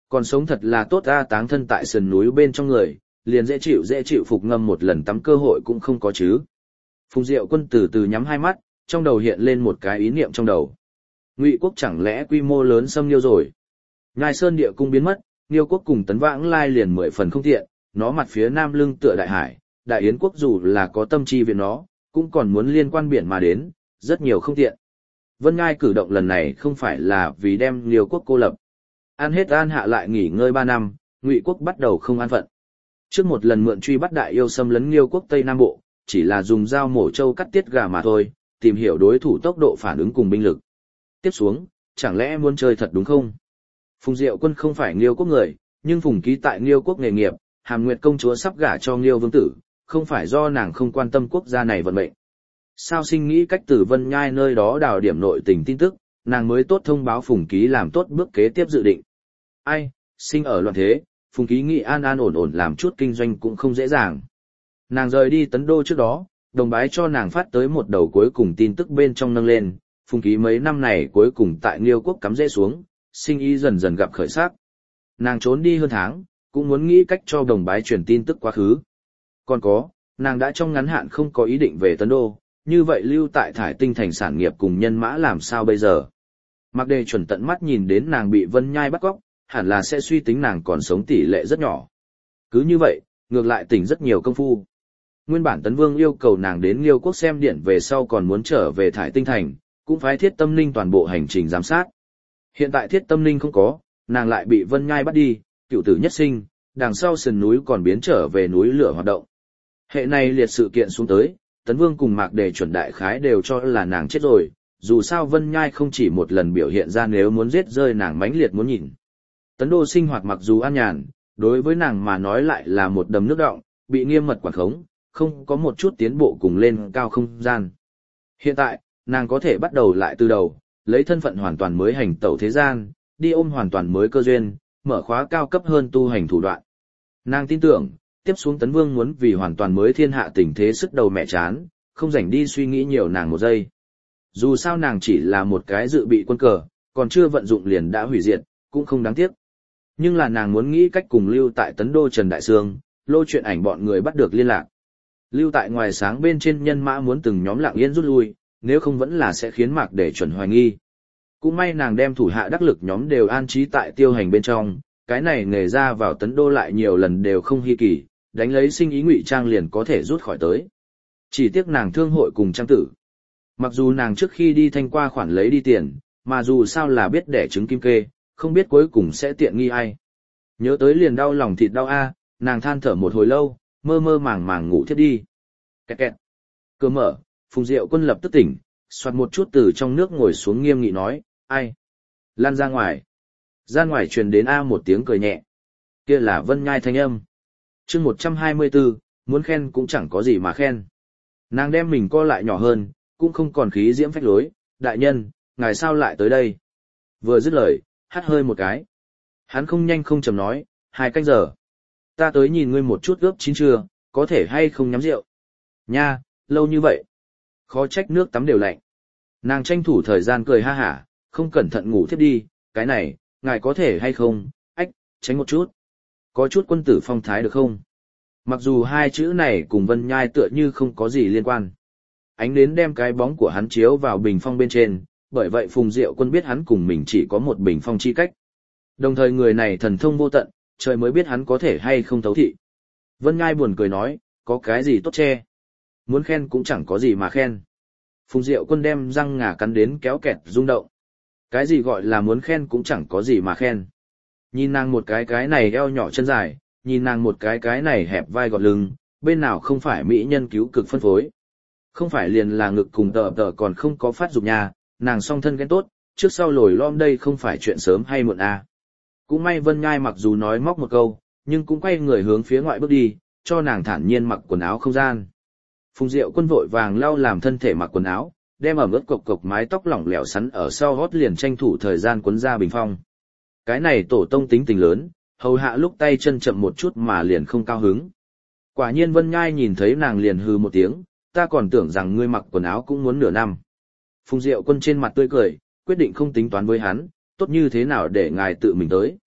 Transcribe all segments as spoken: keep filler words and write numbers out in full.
Còn sống thật là tốt a, táng thân tại sườn núi bên trong người, liền dễ chịu dễ chịu phục ngâm một lần tắm cơ hội cũng không có chứ. Phùng Diệu Quân từ từ nhắm hai mắt, trong đầu hiện lên một cái ý niệm trong đầu. Ngụy quốc chẳng lẽ quy mô lớn xâm Liêu rồi? Nhai Sơn địa cung biến mất, Liêu quốc cùng Tấn Vãng Lai liền mười phần không tiện, nó mặt phía nam lưng tựa đại hải, Đại Yến quốc dù là có tâm chi viện nó, cũng còn muốn liên quan biển mà đến, rất nhiều không tiện. Vân Ngai cử động lần này không phải là vì đem Liêu quốc cô lập. An hết an hạ lại nghỉ ngơi ba năm, Ngụy quốc bắt đầu không an phận. Trước một lần mượn truy bắt Đại Yêu xâm lấn Liêu quốc Tây Nam Bộ, chỉ là dùng dao mổ trâu cắt tiết gà mà thôi, tìm hiểu đối thủ tốc độ phản ứng cùng binh lực. Tiếp xuống, chẳng lẽ muốn chơi thật đúng không? Phùng Diệu Quân không phải Liêu quốc người, nhưng Phùng Ký tại Liêu quốc nghề nghiệp, Hàm Nguyệt công chúa sắp gả cho Liêu vương tử, không phải do nàng không quan tâm quốc gia này vận mệnh. Sao sinh nghĩ cách từ Vân Nhai nơi đó đào điểm nội tình tin tức, nàng mới tốt thông báo Phùng Ký làm tốt bước kế tiếp dự định. Ai, sinh ở loạn thế, Phùng Ký nghĩ an an ổn ổn làm chút kinh doanh cũng không dễ dàng. Nàng rời đi Tấn Đô trước đó, đồng bái cho nàng phát tới một đầu cuối cùng tin tức bên trong nâng lên, Phùng Ký mấy năm này cuối cùng tại Liêu quốc cắm rễ xuống, sinh ý dần dần gặp khởi sắc. Nàng trốn đi hơn tháng, cũng muốn nghĩ cách cho đồng bái truyền tin tức quá khứ. Còn có, nàng đã trong ngắn hạn không có ý định về Tấn Đô, như vậy lưu tại Thải Tinh thành sản nghiệp cùng nhân mã làm sao bây giờ? Mạc Đề chuẩn tận mắt nhìn đến nàng bị Vân Nhai bắt cóc, hẳn là sẽ suy tính nàng còn sống tỷ lệ rất nhỏ. Cứ như vậy, ngược lại tỉnh rất nhiều công phu. Nguyên bản Tấn Vương yêu cầu nàng đến Liêu quốc xem điện về sau còn muốn trở về Thải Tinh thành, cũng phái Thiết Tâm Ninh toàn bộ hành trình giám sát. Hiện tại Thiết Tâm Ninh không có, nàng lại bị Vân Nhai bắt đi, cựu tử nhất sinh, đằng sau sườn núi còn biến trở về núi lửa hoạt động. Hệ này liệt sự kiện xuống tới, Tấn Vương cùng Mạc Đề chuẩn đại khái đều cho là nàng chết rồi, dù sao Vân Nhai không chỉ một lần biểu hiện ra nếu muốn giết rơi nàng mãnh liệt muốn nhìn. Tấn Đô sinh hoạt mặc dù an nhàn, đối với nàng mà nói lại là một đầm nước đọng, bị nghiêm mật quản khống, không có một chút tiến bộ cùng lên cao không gian. Hiện tại, nàng có thể bắt đầu lại từ đầu, lấy thân phận hoàn toàn mới hành tẩu thế gian, đi ôm hoàn toàn mới cơ duyên, mở khóa cao cấp hơn tu hành thủ đoạn. Nàng tin tưởng, tiếp xuống Tấn Vương muốn vì hoàn toàn mới thiên hạ tình thế sức đầu mẹ chán, không rảnh đi suy nghĩ nhiều nàng một giây. Dù sao nàng chỉ là một cái dự bị quân cờ, còn chưa vận dụng liền đã hủy diệt, cũng không đáng tiếc. Nhưng là nàng muốn nghĩ cách cùng lưu tại Tấn Đô Trần Đại Sương, Lô Chuyện Ảnh bọn người bắt được liên lạc. Lưu tại ngoài sáng bên trên nhân mã muốn từng nhóm lặng yên rút lui, nếu không vẫn là sẽ khiến Mạc Đề chuẩn hoài nghi. Cũng may nàng đem thủ hạ đắc lực nhóm đều an trí tại tiêu hành bên trong, cái này nghề ra vào Tấn Đô lại nhiều lần đều không hy kỳ, đánh lấy sinh ý ngụy trang liền có thể rút khỏi tới. Chỉ tiếc nàng thương hội cùng trang tử. Mặc dù nàng trước khi đi thanh qua khoản lấy đi tiền, mà dù sao là biết đẻ trứng kim kê, không biết cuối cùng sẽ tiện nghi ai. Nhớ tới liền đau lòng thịt đau a, nàng than thở một hồi lâu, mơ mơ màng màng ngủ thiếp đi. Kẹt kẹt. Cửa mở, Phùng Diệu Quân lập tức tỉnh, soạt một chút từ trong nước ngồi xuống nghiêm nghị nói, ai? Lan ra ngoài. Ra ngoài truyền đến A một tiếng cười nhẹ. Kia là Vân Nhai thanh âm. chương một trăm hai mươi bốn, muốn khen cũng chẳng có gì mà khen. Nàng đem mình co lại nhỏ hơn, cũng không còn khí diễm phách lối, đại nhân, ngài sao lại tới đây? Vừa dứt lời, hắt hơi một cái. Hắn không nhanh không chậm nói, hai canh giờ. Ta tới nhìn ngươi một chút ướp chín chưa, có thể hay không nhắm rượu. Nha, lâu như vậy. Khó trách nước tắm đều lạnh. Nàng tranh thủ thời gian cười ha hả, không cẩn thận ngủ thiếp đi, cái này, ngài có thể hay không, ách, tránh một chút. Có chút quân tử phong thái được không? Mặc dù hai chữ này cùng Vân Nhai tựa như không có gì liên quan. Ánh đến đem cái bóng của hắn chiếu vào bình phong bên trên, bởi vậy Phùng Diệu Quân biết hắn cùng mình chỉ có một bình phong chi cách. Đồng thời người này thần thông vô tận, trời mới biết hắn có thể hay không thấu thị. Vân Nhai buồn cười nói, có cái gì tốt che. Muốn khen cũng chẳng có gì mà khen. Phùng Diệu Quân đem răng ngà cắn đến kéo kẹt rung động. Cái gì gọi là muốn khen cũng chẳng có gì mà khen. Nhìn nàng một cái cái này eo nhỏ chân dài, nhìn nàng một cái cái này hẹp vai gọt lưng, bên nào không phải mỹ nhân cứu cực phân phối. Không phải liền là ngực cùng tờ tờ còn không có phát dục nhà, nàng song thân ghen tốt, trước sau lồi lom đây không phải chuyện sớm hay muộn à. Cũng may Vân Nhai mặc dù nói móc một câu, nhưng cũng quay người hướng phía ngoại bước đi, cho nàng thản nhiên mặc quần áo không gian. Phùng Diệu Quân vội vàng lau làm thân thể mặc quần áo, đem ẩm ướt cộc cộc mái tóc lỏng lẻo sắn ở sau hót liền tranh thủ thời gian quấn ra bình phong. Cái này tổ tông tính tình lớn, hầu hạ lúc tay chân chậm một chút mà liền không cao hứng. Quả nhiên Vân Nhai nhìn thấy nàng liền hừ một tiếng, ta còn tưởng rằng ngươi mặc quần áo cũng muốn nửa năm. Phùng Diệu Quân trên mặt tươi cười, quyết định không tính toán với hắn, tốt như thế nào để ngài tự mình tới.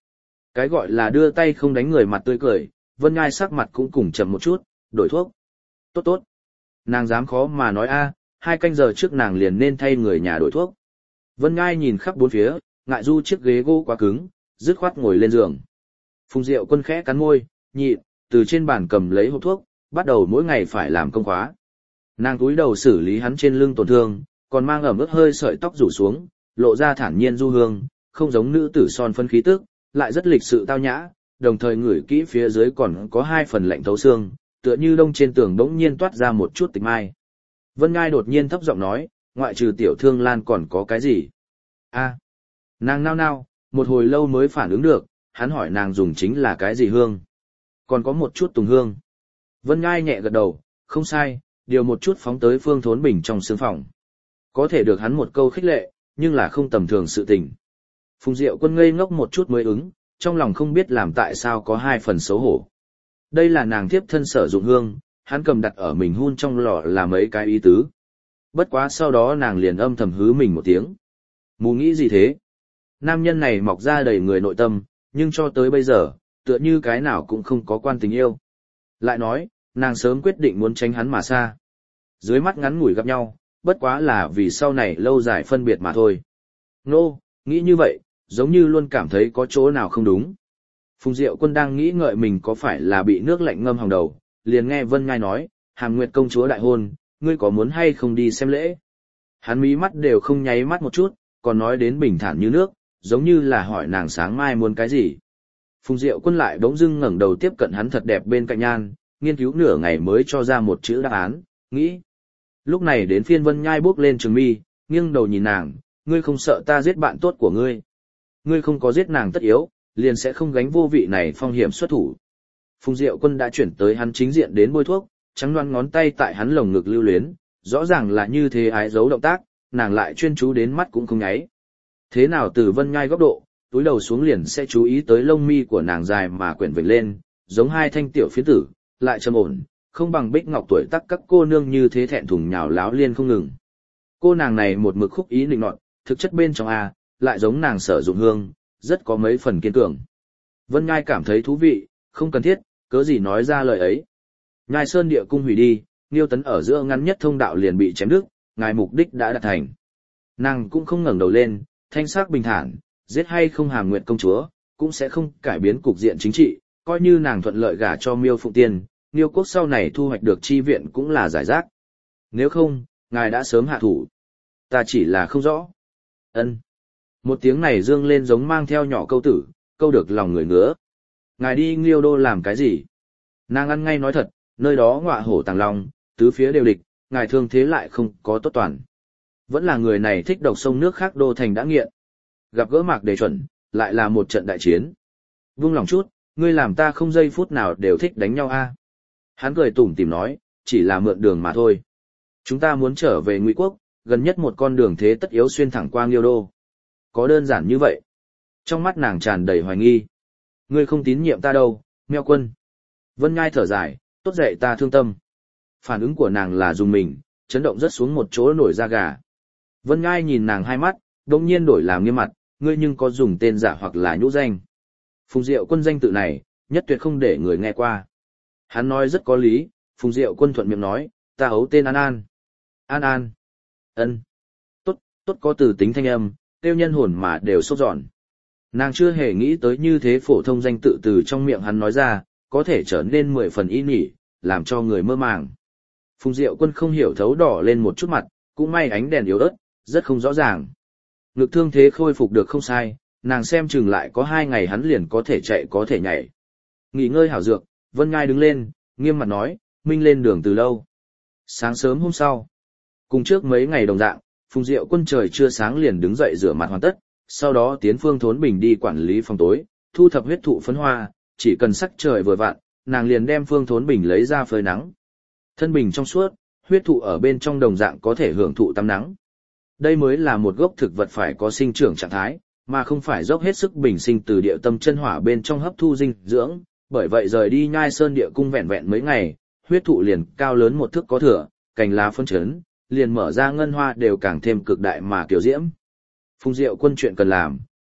Cái gọi là đưa tay không đánh người mặt tươi cười, Vân Ngai sắc mặt cũng cùng chậm một chút, đổi thuốc. Tốt tốt. Nàng dám khó mà nói a, hai canh giờ trước nàng liền nên thay người nhà đổi thuốc. Vân Ngai nhìn khắp bốn phía, ngại du chiếc ghế gỗ quá cứng, dứt khoát ngồi lên giường. Phùng Diệu Quân khẽ cắn môi, nhịn, từ trên bàn cầm lấy hộp thuốc, bắt đầu mỗi ngày phải làm công khóa. Nàng cúi đầu xử lý hắn trên lưng tổn thương, còn mang ẩm ướt hơi sợi tóc rủ xuống, lộ ra thản nhiên du hương, không giống nữ tử son phân khí tức, lại rất lịch sự tao nhã, đồng thời ngửi kỹ phía dưới còn có hai phần lạnh thấu xương, tựa như đông trên tường bỗng nhiên toát ra một chút tịch mai. Vân Ngai đột nhiên thấp giọng nói, ngoại trừ tiểu thương lan còn có cái gì? A, nàng nao nao, một hồi lâu mới phản ứng được, hắn hỏi nàng dùng chính là cái gì hương? Còn có một chút tùng hương. Vân Ngai nhẹ gật đầu, không sai, điều một chút phóng tới Phương Thốn Bình trong sương phòng. Có thể được hắn một câu khích lệ, nhưng là không tầm thường sự tình. Phùng Diệu Quân ngây ngốc một chút mới ứng, trong lòng không biết làm tại sao có hai phần xấu hổ. Đây là nàng thiếp thân sử dụng hương, hắn cầm đặt ở mình hun trong lọ là mấy cái ý tứ. Bất quá sau đó nàng liền âm thầm hứ mình một tiếng. Mù nghĩ gì thế? Nam nhân này mọc ra đầy người nội tâm, nhưng cho tới bây giờ, tựa như cái nào cũng không có quan tình yêu. Lại nói, nàng sớm quyết định muốn tránh hắn mà xa. Dưới mắt ngắn ngủi gặp nhau, bất quá là vì sau này lâu dài phân biệt mà thôi. Nô, nghĩ như vậy, giống như luôn cảm thấy có chỗ nào không đúng. Phùng Diệu Quân đang nghĩ ngợi mình có phải là bị nước lạnh ngâm hòng đầu, liền nghe Vân Ngai nói, Hàm Nguyệt công chúa đại hôn, ngươi có muốn hay không đi xem lễ? Hắn mí mắt đều không nháy mắt một chút, còn nói đến bình thản như nước, giống như là hỏi nàng sáng mai muốn cái gì. Phùng Diệu Quân lại bỗng dưng ngẩng đầu tiếp cận hắn thật đẹp bên cạnh nhan, nghiên cứu nửa ngày mới cho ra một chữ đáp án, nghĩ. Lúc này đến phiên Vân Nhai bước lên trường mi, nghiêng đầu nhìn nàng, ngươi không sợ ta giết bạn tốt của ngươi. Ngươi không có giết nàng tất yếu, liền sẽ không gánh vô vị này phong hiểm xuất thủ. Phùng Diệu Quân đã chuyển tới hắn chính diện đến bôi thuốc, trắng đoán ngón tay tại hắn lồng ngực lưu luyến, rõ ràng là như thế ái giấu động tác, nàng lại chuyên chú đến mắt cũng không nháy. Thế nào từ Vân Nhai góc độ, túi đầu xuống liền sẽ chú ý tới lông mi của nàng dài mà quyển vểnh lên, giống hai thanh tiểu phiến tử, lại trầm ổn, không bằng Bích Ngọc tuổi tác các cô nương như thế thẹn thùng nhào láo liên không ngừng. Cô nàng này một mực khúc ý nịnh nọt, thực chất bên trong a, lại giống nàng Sở Dụng Hương, rất có mấy phần kiên cường. Vân Nhai cảm thấy thú vị, không cần thiết, cớ gì nói ra lời ấy. Nhai Sơn địa cung hủy đi, Niêu Tấn ở giữa ngắn nhất thông đạo liền bị chém đứt, ngài mục đích đã đạt thành. Nàng cũng không ngẩng đầu lên, thanh sắc bình thản, giết hay không Hàm Nguyệt công chúa, cũng sẽ không cải biến cục diện chính trị, coi như nàng thuận lợi gả cho Miêu Phụng Tiên, Niêu quốc sau này thu hoạch được chi viện cũng là giải rác. Nếu không, ngài đã sớm hạ thủ. Ta chỉ là không rõ. Ân. Một tiếng này dương lên giống mang theo nhỏ câu tử, câu được lòng người ngứa. Ngài đi Liêu đô làm cái gì? Nàng ăn ngay nói thật, nơi đó ngọa hổ tàng long, tứ phía đều địch, ngài thương thế lại không có tốt toàn. Vẫn là người này thích độc sông nước khác đô thành đã nghiện. Gặp gỡ Mạc Đề Chuẩn, lại là một trận đại chiến. Vung lòng chút, ngươi làm ta không giây phút nào đều thích đánh nhau a. Hắn cười tủm tỉm nói, chỉ là mượn đường mà thôi. Chúng ta muốn trở về Ngụy quốc, gần nhất một con đường thế tất yếu xuyên thẳng qua Liêu đô. Có đơn giản như vậy. Trong mắt nàng tràn đầy hoài nghi. Ngươi không tín nhiệm ta đâu, Meo Quân. Vân Nhai thở dài, tốt dậy ta thương tâm. Phản ứng của nàng là dùng mình, chấn động rất xuống một chỗ nổi da gà. Vân Nhai nhìn nàng hai mắt, đồng nhiên đổi làm nghiêm mặt, ngươi nhưng có dùng tên giả hoặc là nhũ danh. Phùng Diệu Quân danh tự này, nhất tuyệt không để người nghe qua. Hắn nói rất có lý, Phùng Diệu Quân thuận miệng nói, ta ấu tên An An. An An. Ân. Tốt, tốt có từ tính thanh âm, tiêu nhân hồn mà đều sốt giòn. Nàng chưa hề nghĩ tới như thế phổ thông danh tự từ trong miệng hắn nói ra, có thể trở nên mười phần y nhỉ, làm cho người mơ màng. Phùng Diệu Quân không hiểu thấu đỏ lên một chút mặt, cũng may ánh đèn yếu ớt, rất không rõ ràng. Ngực thương thế khôi phục được không sai, nàng xem chừng lại có hai ngày hắn liền có thể chạy có thể nhảy. Nghỉ ngơi hảo dược, Vân Ngai đứng lên, nghiêm mặt nói, Minh lên đường từ lâu. Sáng sớm hôm sau, cùng trước mấy ngày đồng dạng, Phùng Diệu Quân trời chưa sáng liền đứng dậy rửa mặt hoàn tất, sau đó tiến Phương Thốn Bình đi quản lý phòng tối, thu thập huyết thụ phấn hoa, chỉ cần sắc trời vừa vặn, nàng liền đem Phương Thốn Bình lấy ra phơi nắng. Thân bình trong suốt, huyết thụ ở bên trong đồng dạng có thể hưởng thụ tắm nắng. Đây mới là một gốc thực vật phải có sinh trưởng trạng thái, mà không phải dốc hết sức bình sinh từ địa tâm chân hỏa bên trong hấp thu dinh dưỡng, bởi vậy rời đi Nhai Sơn địa cung vẹn vẹn mấy ngày, huyết thụ liền cao lớn một thước có thừa, cành lá phân chấn, liền mở ra ngân hoa đều càng thêm cực đại mà kiểu diễm. Phùng Diệu Quân chuyện cần làm,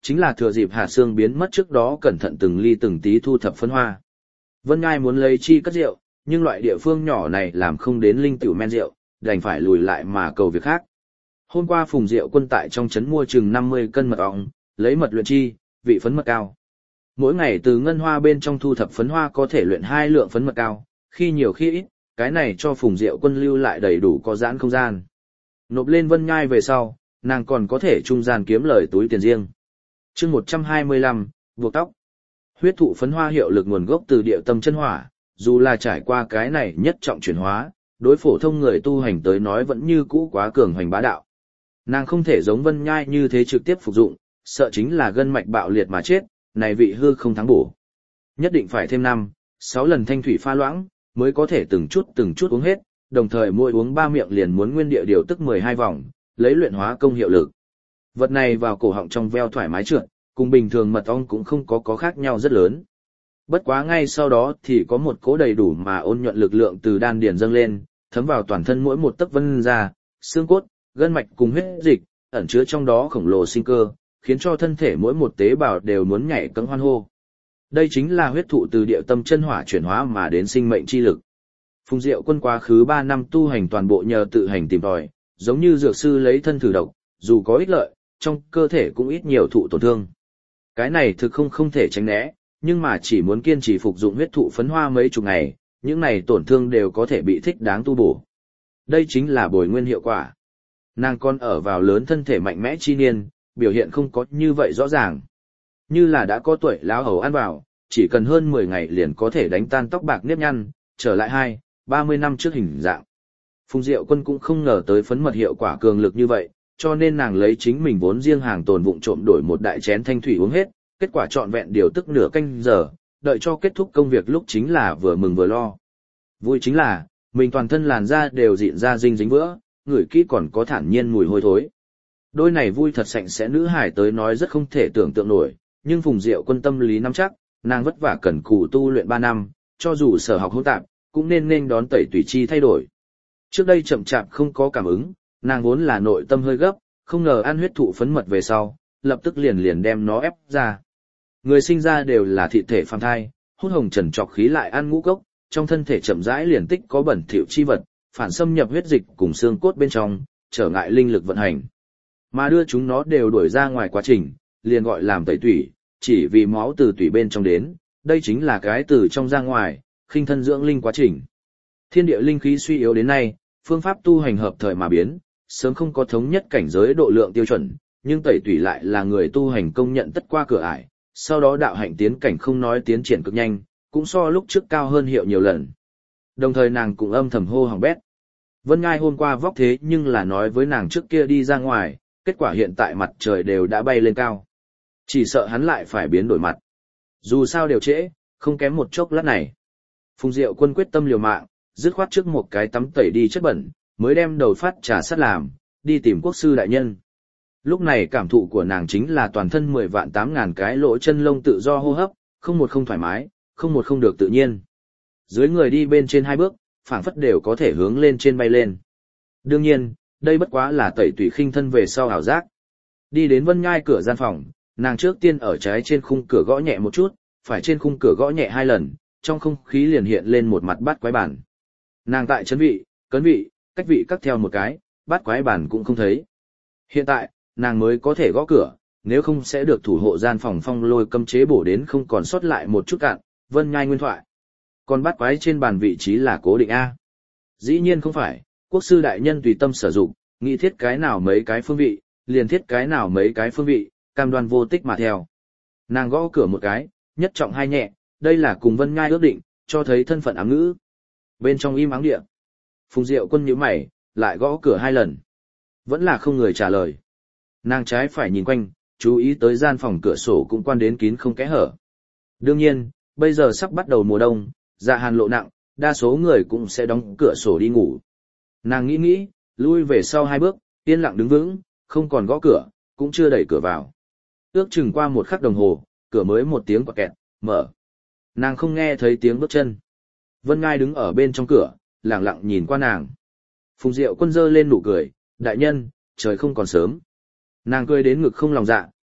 chính là thừa dịp hạt xương biến mất trước đó cẩn thận từng ly từng tí thu thập phấn hoa. Vân Ngai muốn lấy chi cất rượu, nhưng loại địa phương nhỏ này làm không đến linh tiểu men rượu, đành phải lùi lại mà cầu việc khác. Hôm qua Phùng Diệu Quân tại trong trấn mua chừng năm mươi cân mật ong, lấy mật luyện chi, vị phấn mật cao. Mỗi ngày từ ngân hoa bên trong thu thập phấn hoa có thể luyện hai lượng phấn mật cao, khi nhiều khi ít, cái này cho Phùng Diệu Quân lưu lại đầy đủ có giãn không gian. Nộp lên Vân Ngai về sau, nàng còn có thể trung gian kiếm lời túi tiền riêng. Chương một trăm hai mươi lăm, buộc tóc. Huyết thụ phấn hoa hiệu lực nguồn gốc từ địa tâm chân hỏa, dù là trải qua cái này nhất trọng chuyển hóa, đối phổ thông người tu hành tới nói vẫn như cũ quá cường hoành bá đạo. Nàng không thể giống Vân Nhai như thế trực tiếp phục dụng, sợ chính là gân mạch bạo liệt mà chết, này vị hư không thắng bổ. Nhất định phải thêm năm, sáu lần thanh thủy pha loãng, mới có thể từng chút từng chút uống hết, đồng thời mỗi uống ba miệng liền muốn nguyên địa điều tức mười hai vòng, lấy luyện hóa công hiệu lực. Vật này vào cổ họng trong veo thoải mái trượt, cùng bình thường mật ong cũng không có có khác nhau rất lớn. Bất quá ngay sau đó thì có một cỗ đầy đủ mà ôn nhuận lực lượng từ đan điền dâng lên, thấm vào toàn thân mỗi một tấc vân ra, xương cốt, gân mạch cùng huyết dịch, ẩn chứa trong đó khổng lồ sinh cơ, khiến cho thân thể mỗi một tế bào đều muốn nhảy cẫng hoan hô. Đây chính là huyết thụ từ địa tâm chân hỏa chuyển hóa mà đến sinh mệnh chi lực. Phùng Diệu Quân quá khứ ba năm tu hành toàn bộ nhờ tự hành tìm tòi, giống như dược sư lấy thân thử độc, dù có ích lợi, trong cơ thể cũng ít nhiều thụ tổn thương. Cái này thực không không thể tránh né, nhưng mà chỉ muốn kiên trì phục dụng huyết thụ phấn hoa mấy chục ngày, những này tổn thương đều có thể bị thích đáng tu bổ. Đây chính là bồi nguyên hiệu quả. Nàng con ở vào lớn thân thể mạnh mẽ chi niên, biểu hiện không có như vậy rõ ràng. Như là đã có tuổi lão hầu ăn vào, chỉ cần hơn mười ngày liền có thể đánh tan tóc bạc nếp nhăn, trở lại hai, ba mươi năm trước hình dạng. Phùng Diệu Quân cũng không ngờ tới phấn mật hiệu quả cường lực như vậy, cho nên nàng lấy chính mình vốn riêng hàng tồn vụng trộm đổi một đại chén thanh thủy uống hết, kết quả trọn vẹn điều tức nửa canh giờ, đợi cho kết thúc công việc lúc chính là vừa mừng vừa lo. Vui chính là, mình toàn thân làn da đều dịn ra dinh dính vữa, ngửi kỹ còn có thản nhiên mùi hôi thối. Đôi này vui thật sạch sẽ nữ hải tới nói rất không thể tưởng tượng nổi, nhưng Phùng Diệu Quân tâm lý nắm chắc, nàng vất vả cần cù tu luyện ba năm, cho dù sở học hỗn tạp, cũng nên nên đón tẩy tùy chi thay đổi. Trước đây chậm chạp không có cảm ứng, nàng vốn là nội tâm hơi gấp, không ngờ ăn huyết thụ phấn mật về sau, lập tức liền liền đem nó ép ra. Người sinh ra đều là thị thể phàm thai, hút hồng trần trọc khí lại ăn ngũ cốc, trong thân thể chậm rãi liền tích có bẩn thỉu chi vật, phản xâm nhập huyết dịch cùng xương cốt bên trong, trở ngại linh lực vận hành. Mà đưa chúng nó đều đuổi ra ngoài quá trình, liền gọi làm tẩy tủy, chỉ vì máu từ tủy bên trong đến, đây chính là cái từ trong ra ngoài, khinh thân dưỡng linh quá trình. Thiên địa linh khí suy yếu đến nay, phương pháp tu hành hợp thời mà biến, sớm không có thống nhất cảnh giới độ lượng tiêu chuẩn, nhưng tẩy tủy lại là người tu hành công nhận tất qua cửa ải, sau đó đạo hạnh tiến cảnh không nói tiến triển cực nhanh, cũng so lúc trước cao hơn hiệu nhiều lần. Đồng thời nàng cũng âm thầm hô hỏng bét. Vân Ngai hôm qua vóc thế nhưng là nói với nàng trước kia đi ra ngoài, kết quả hiện tại mặt trời đều đã bay lên cao. Chỉ sợ hắn lại phải biến đổi mặt. Dù sao đều trễ, không kém một chốc lát này. Phùng Diệu Quân quyết tâm liều mạng, dứt khoát trước một cái tắm tẩy đi chất bẩn, mới đem đầu phát trà sắt làm, đi tìm quốc sư đại nhân. Lúc này cảm thụ của nàng chính là toàn thân mười vạn tám ngàn cái lỗ chân lông tự do hô hấp, không một không thoải mái, không một không được tự nhiên. Dưới người đi bên trên hai bước, phảng phất đều có thể hướng lên trên bay lên. Đương nhiên, đây bất quá là tẩy tủy khinh thân về sau ảo giác. Đi đến Vân Nhai cửa gian phòng, nàng trước tiên ở trái trên khung cửa gõ nhẹ một chút, phải trên khung cửa gõ nhẹ hai lần, trong không khí liền hiện lên một mặt bát quái bản. Nàng tại chấn vị, cấn vị, cách vị cắt theo một cái, bát quái bản cũng không thấy. Hiện tại, nàng mới có thể gõ cửa, nếu không sẽ được thủ hộ gian phòng phong lôi cấm chế bổ đến không còn sót lại một chút cạn. Vân Nhai nguyên thoại. Còn bát quái trên bàn vị trí là cố định A. Dĩ nhiên không phải, quốc sư đại nhân tùy tâm sử dụng, nghĩ thiết cái nào mấy cái phương vị, liền thiết cái nào mấy cái phương vị, cam đoan vô tích mà theo. Nàng gõ cửa một cái, nhất trọng hai nhẹ, đây là cùng Vân Nhai ước định, cho thấy thân phận ám ngữ. Bên trong im ắng địa. Phùng Diệu Quân nhíu mày, lại gõ cửa hai lần. Vẫn là không người trả lời. Nàng trái phải nhìn quanh, chú ý tới gian phòng cửa sổ cũng quan đến kín không kẽ hở. Đương nhiên, bây giờ sắp bắt đầu mùa đông, dạ hàn lộ nặng, đa số người cũng sẽ đóng cửa sổ đi ngủ. Nàng nghĩ nghĩ, lui về sau hai bước, yên lặng đứng vững, không còn gõ cửa, cũng chưa đẩy cửa vào. Ước chừng qua một khắc đồng hồ, cửa mới một tiếng quạt kẹt, mở. Nàng không nghe thấy tiếng bước chân. Vân Ngai đứng ở bên trong cửa, lặng lặng nhìn qua nàng. Phùng Diệu Quân giơ lên nụ cười, đại nhân, trời không còn sớm. Nàng cười đến ngực không lòng dạ,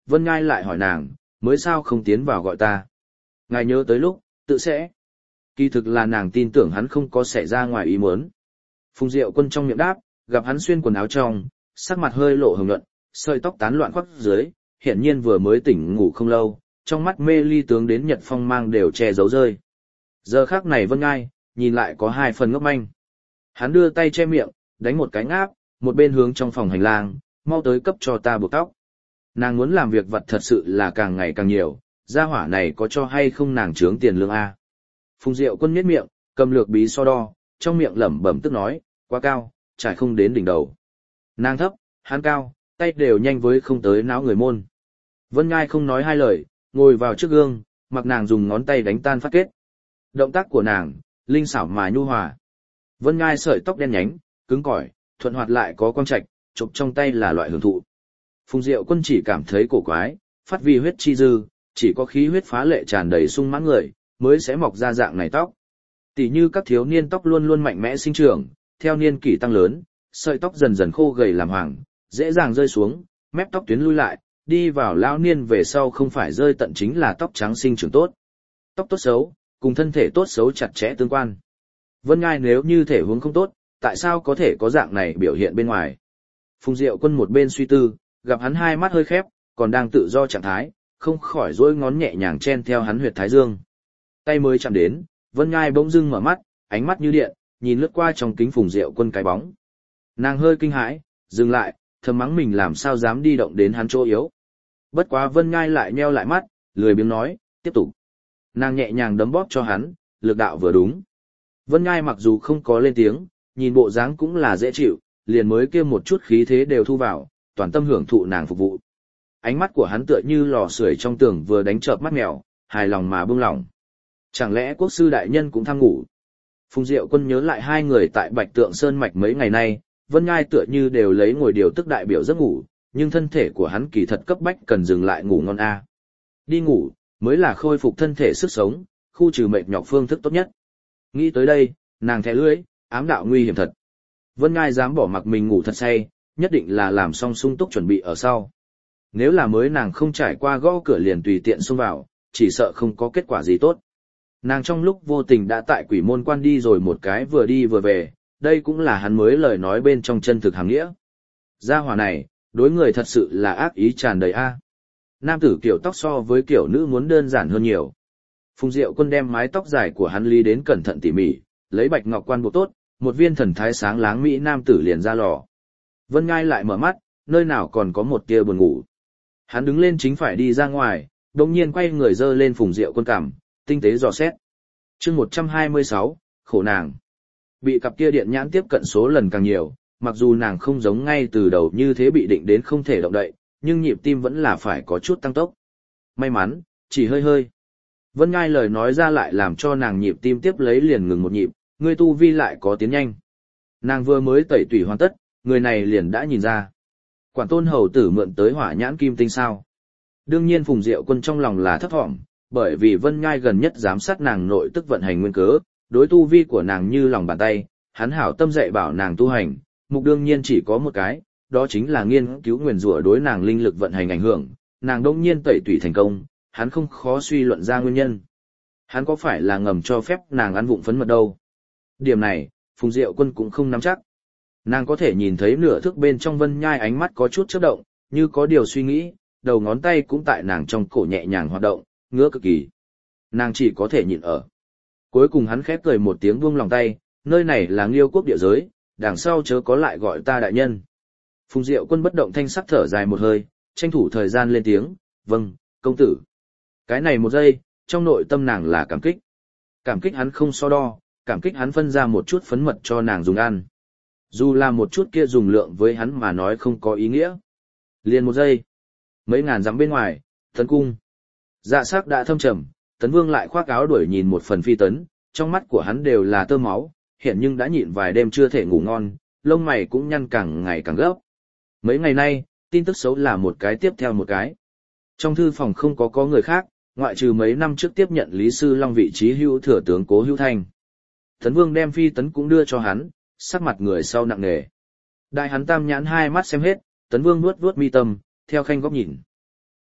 Vân Ngai lại hỏi nàng, mới sao không tiến vào gọi ta. Ngài nhớ tới lúc, tự sẽ. Kỳ thực là nàng tin tưởng hắn không có xảy ra ngoài ý muốn. Phùng Diệu Quân trong miệng đáp, gặp hắn xuyên quần áo trong, sắc mặt hơi lộ hồng nhuận, sợi tóc tán loạn khoác dưới, hiển nhiên vừa mới tỉnh ngủ không lâu, trong mắt mê ly tướng đến nhật phong mang đều che giấu rơi. Giờ khắc này Vân Ngai, nhìn lại có hai phần ngốc manh. Hắn đưa tay che miệng, đánh một cái ngáp, một bên hướng trong phòng hành lang, mau tới cấp cho ta buộc tóc. Nàng muốn làm việc vật thật sự là càng ngày càng nhiều, gia hỏa này có cho hay không nàng trướng tiền lương A. Phùng Diệu Quân nhếch miệng, cầm lược bí so đo, trong miệng lẩm bẩm tức nói, quá cao, trải không đến đỉnh đầu. Nàng thấp, hắn cao, tay đều nhanh với không tới não người môn. Vân Ngai không nói hai lời, ngồi vào trước gương, mặc nàng dùng ngón tay đánh tan phát kết. Động tác của nàng, linh xảo mà nhu hòa. Vân Ngai sợi tóc đen nhánh, cứng cỏi, thuận hoạt lại có quang trạch, chụp trong tay là loại hưởng thụ. Phùng Diệu Quân chỉ cảm thấy cổ quái, phát vì huyết chi dư, chỉ có khí huyết phá lệ tràn đầy sung mãn người, mới sẽ mọc ra dạng này tóc. Tỷ như các thiếu niên tóc luôn luôn mạnh mẽ sinh trưởng, theo niên kỷ tăng lớn, sợi tóc dần dần khô gầy làm hoàng, dễ dàng rơi xuống, mép tóc tuyến lui lại, đi vào lão niên về sau không phải rơi tận chính là tóc trắng sinh trưởng tốt. Tóc tốt xấu, cùng thân thể tốt xấu chặt chẽ tương quan. Vân Ngai nếu như thể huống không tốt, tại sao có thể có dạng này biểu hiện bên ngoài? Phùng Diệu Quân một bên suy tư, gặp hắn hai mắt hơi khép, còn đang tự do trạng thái, không khỏi duỗi ngón nhẹ nhàng chen theo hắn huyệt thái dương. Tay mới chạm đến, Vân Ngai bỗng dưng mở mắt, ánh mắt như điện, nhìn lướt qua trong kính Phùng Diệu Quân cái bóng. Nàng hơi kinh hãi, dừng lại, thầm mắng mình làm sao dám đi động đến hắn chỗ yếu. Bất quá Vân Ngai lại nheo lại mắt, lười biếng nói, tiếp tục. Nàng nhẹ nhàng đấm bóp cho hắn, lực đạo vừa đúng. Vân Ngai mặc dù không có lên tiếng, nhìn bộ dáng cũng là dễ chịu, liền mới kia một chút khí thế đều thu vào, toàn tâm hưởng thụ nàng phục vụ. Ánh mắt của hắn tựa như lò sưởi trong tường vừa đánh chợp mắt mèo, hài lòng mà buông lỏng. Chẳng lẽ quốc sư đại nhân cũng tham ngủ? Phùng Diệu Quân nhớ lại hai người tại Bạch Tượng Sơn mạch mấy ngày nay, Vân Ngai tựa như đều lấy ngồi điều tức đại biểu giấc ngủ, nhưng thân thể của hắn kỳ thật cấp bách cần dừng lại ngủ ngon a. Đi ngủ mới là khôi phục thân thể sức sống, khu trừ mệt nhọc phương thức tốt nhất. Nghĩ tới đây, nàng thè lưỡi, ám đạo nguy hiểm thật. Vân Ngai dám bỏ mặc mình ngủ thật say, nhất định là làm xong sung túc chuẩn bị ở sau. Nếu là mới nàng không trải qua gõ cửa liền tùy tiện xông vào, chỉ sợ không có kết quả gì tốt. Nàng trong lúc vô tình đã tại quỷ môn quan đi rồi một cái vừa đi vừa về, đây cũng là hắn mới lời nói bên trong chân thực hàng nghĩa. Gia hỏa này, đối người thật sự là ác ý tràn đầy a. Nam tử kiểu tóc so với kiểu nữ muốn đơn giản hơn nhiều. Phùng Diệu Quân đem mái tóc dài của hắn lý đến cẩn thận tỉ mỉ, lấy bạch ngọc quan buộc tốt, một viên thần thái sáng láng mỹ nam tử liền ra lò. Vân Ngai lại mở mắt, nơi nào còn có một tia buồn ngủ. Hắn đứng lên chính phải đi ra ngoài, đồng nhiên quay người dơ lên Phùng Diệu Quân cằm, tinh tế dò xét. Chương một trăm hai mươi sáu, khổ nàng. Bị cặp kia điện nhãn tiếp cận số lần càng nhiều, mặc dù nàng không giống ngay từ đầu như thế bị định đến không thể động đậy, nhưng nhịp tim vẫn là phải có chút tăng tốc. May mắn, chỉ hơi hơi. Vân Ngai lời nói ra lại làm cho nàng nhịp tim tiếp lấy liền ngừng một nhịp, người tu vi lại có tiến nhanh. Nàng vừa mới tẩy tủy hoàn tất, người này liền đã nhìn ra. Quản tôn hầu tử mượn tới hỏa nhãn kim tinh sao. Đương nhiên Phùng Diệu Quân trong lòng là thấp thỏm, bởi vì Vân Ngai gần nhất giám sát nàng nội tức vận hành nguyên cớ, đối tu vi của nàng như lòng bàn tay, hắn hảo tâm dạy bảo nàng tu hành, mục đương nhiên chỉ có một cái, đó chính là nghiên cứu nguyền rủa đối nàng linh lực vận hành ảnh hưởng, nàng đông nhiên tẩy tủy thành công, hắn không khó suy luận ra nguyên nhân. Hắn có phải là ngầm cho phép nàng ăn vụng phấn mật đâu? Điểm này, Phùng Diệu Quân cũng không nắm chắc. Nàng có thể nhìn thấy nửa thước bên trong Vân Nhai ánh mắt có chút chớp động, như có điều suy nghĩ, đầu ngón tay cũng tại nàng trong cổ nhẹ nhàng hoạt động, ngứa cực kỳ. Nàng chỉ có thể nhịn ở. Cuối cùng hắn khép cười một tiếng buông lòng tay, nơi này là Nghiêu quốc địa giới, đằng sau chớ có lại gọi ta đại nhân. Phùng Diệu Quân bất động thanh sắc thở dài một hơi, tranh thủ thời gian lên tiếng, vâng, công tử. Cái này một giây, trong nội tâm nàng là cảm kích. Cảm kích hắn không so đo, cảm kích hắn phân ra một chút phấn mật cho nàng dùng ăn. Dù là một chút kia dùng lượng với hắn mà nói không có ý nghĩa. Liền một giây, mấy ngàn dặm bên ngoài, Tấn cung. Dạ sắc đã thâm trầm, Tấn Vương lại khoác áo đuổi nhìn một phần phi tấn, trong mắt của hắn đều là tơ máu, hiện nhưng đã nhịn vài đêm chưa thể ngủ ngon, lông mày cũng nhăn càng ngày càng gấp. Mấy ngày nay, tin tức xấu là một cái tiếp theo một cái. Trong thư phòng không có có người khác, ngoại trừ mấy năm trước tiếp nhận Lý Sư Long vị trí hữu thừa tướng Cố Hữu Thanh. Tấn Vương đem phi tấn cũng đưa cho hắn, sắc mặt người sau nặng nề. Đại hắn tam nhãn hai mắt xem hết, Tấn Vương nuốt vuốt mi tâm, theo khanh góc nhìn.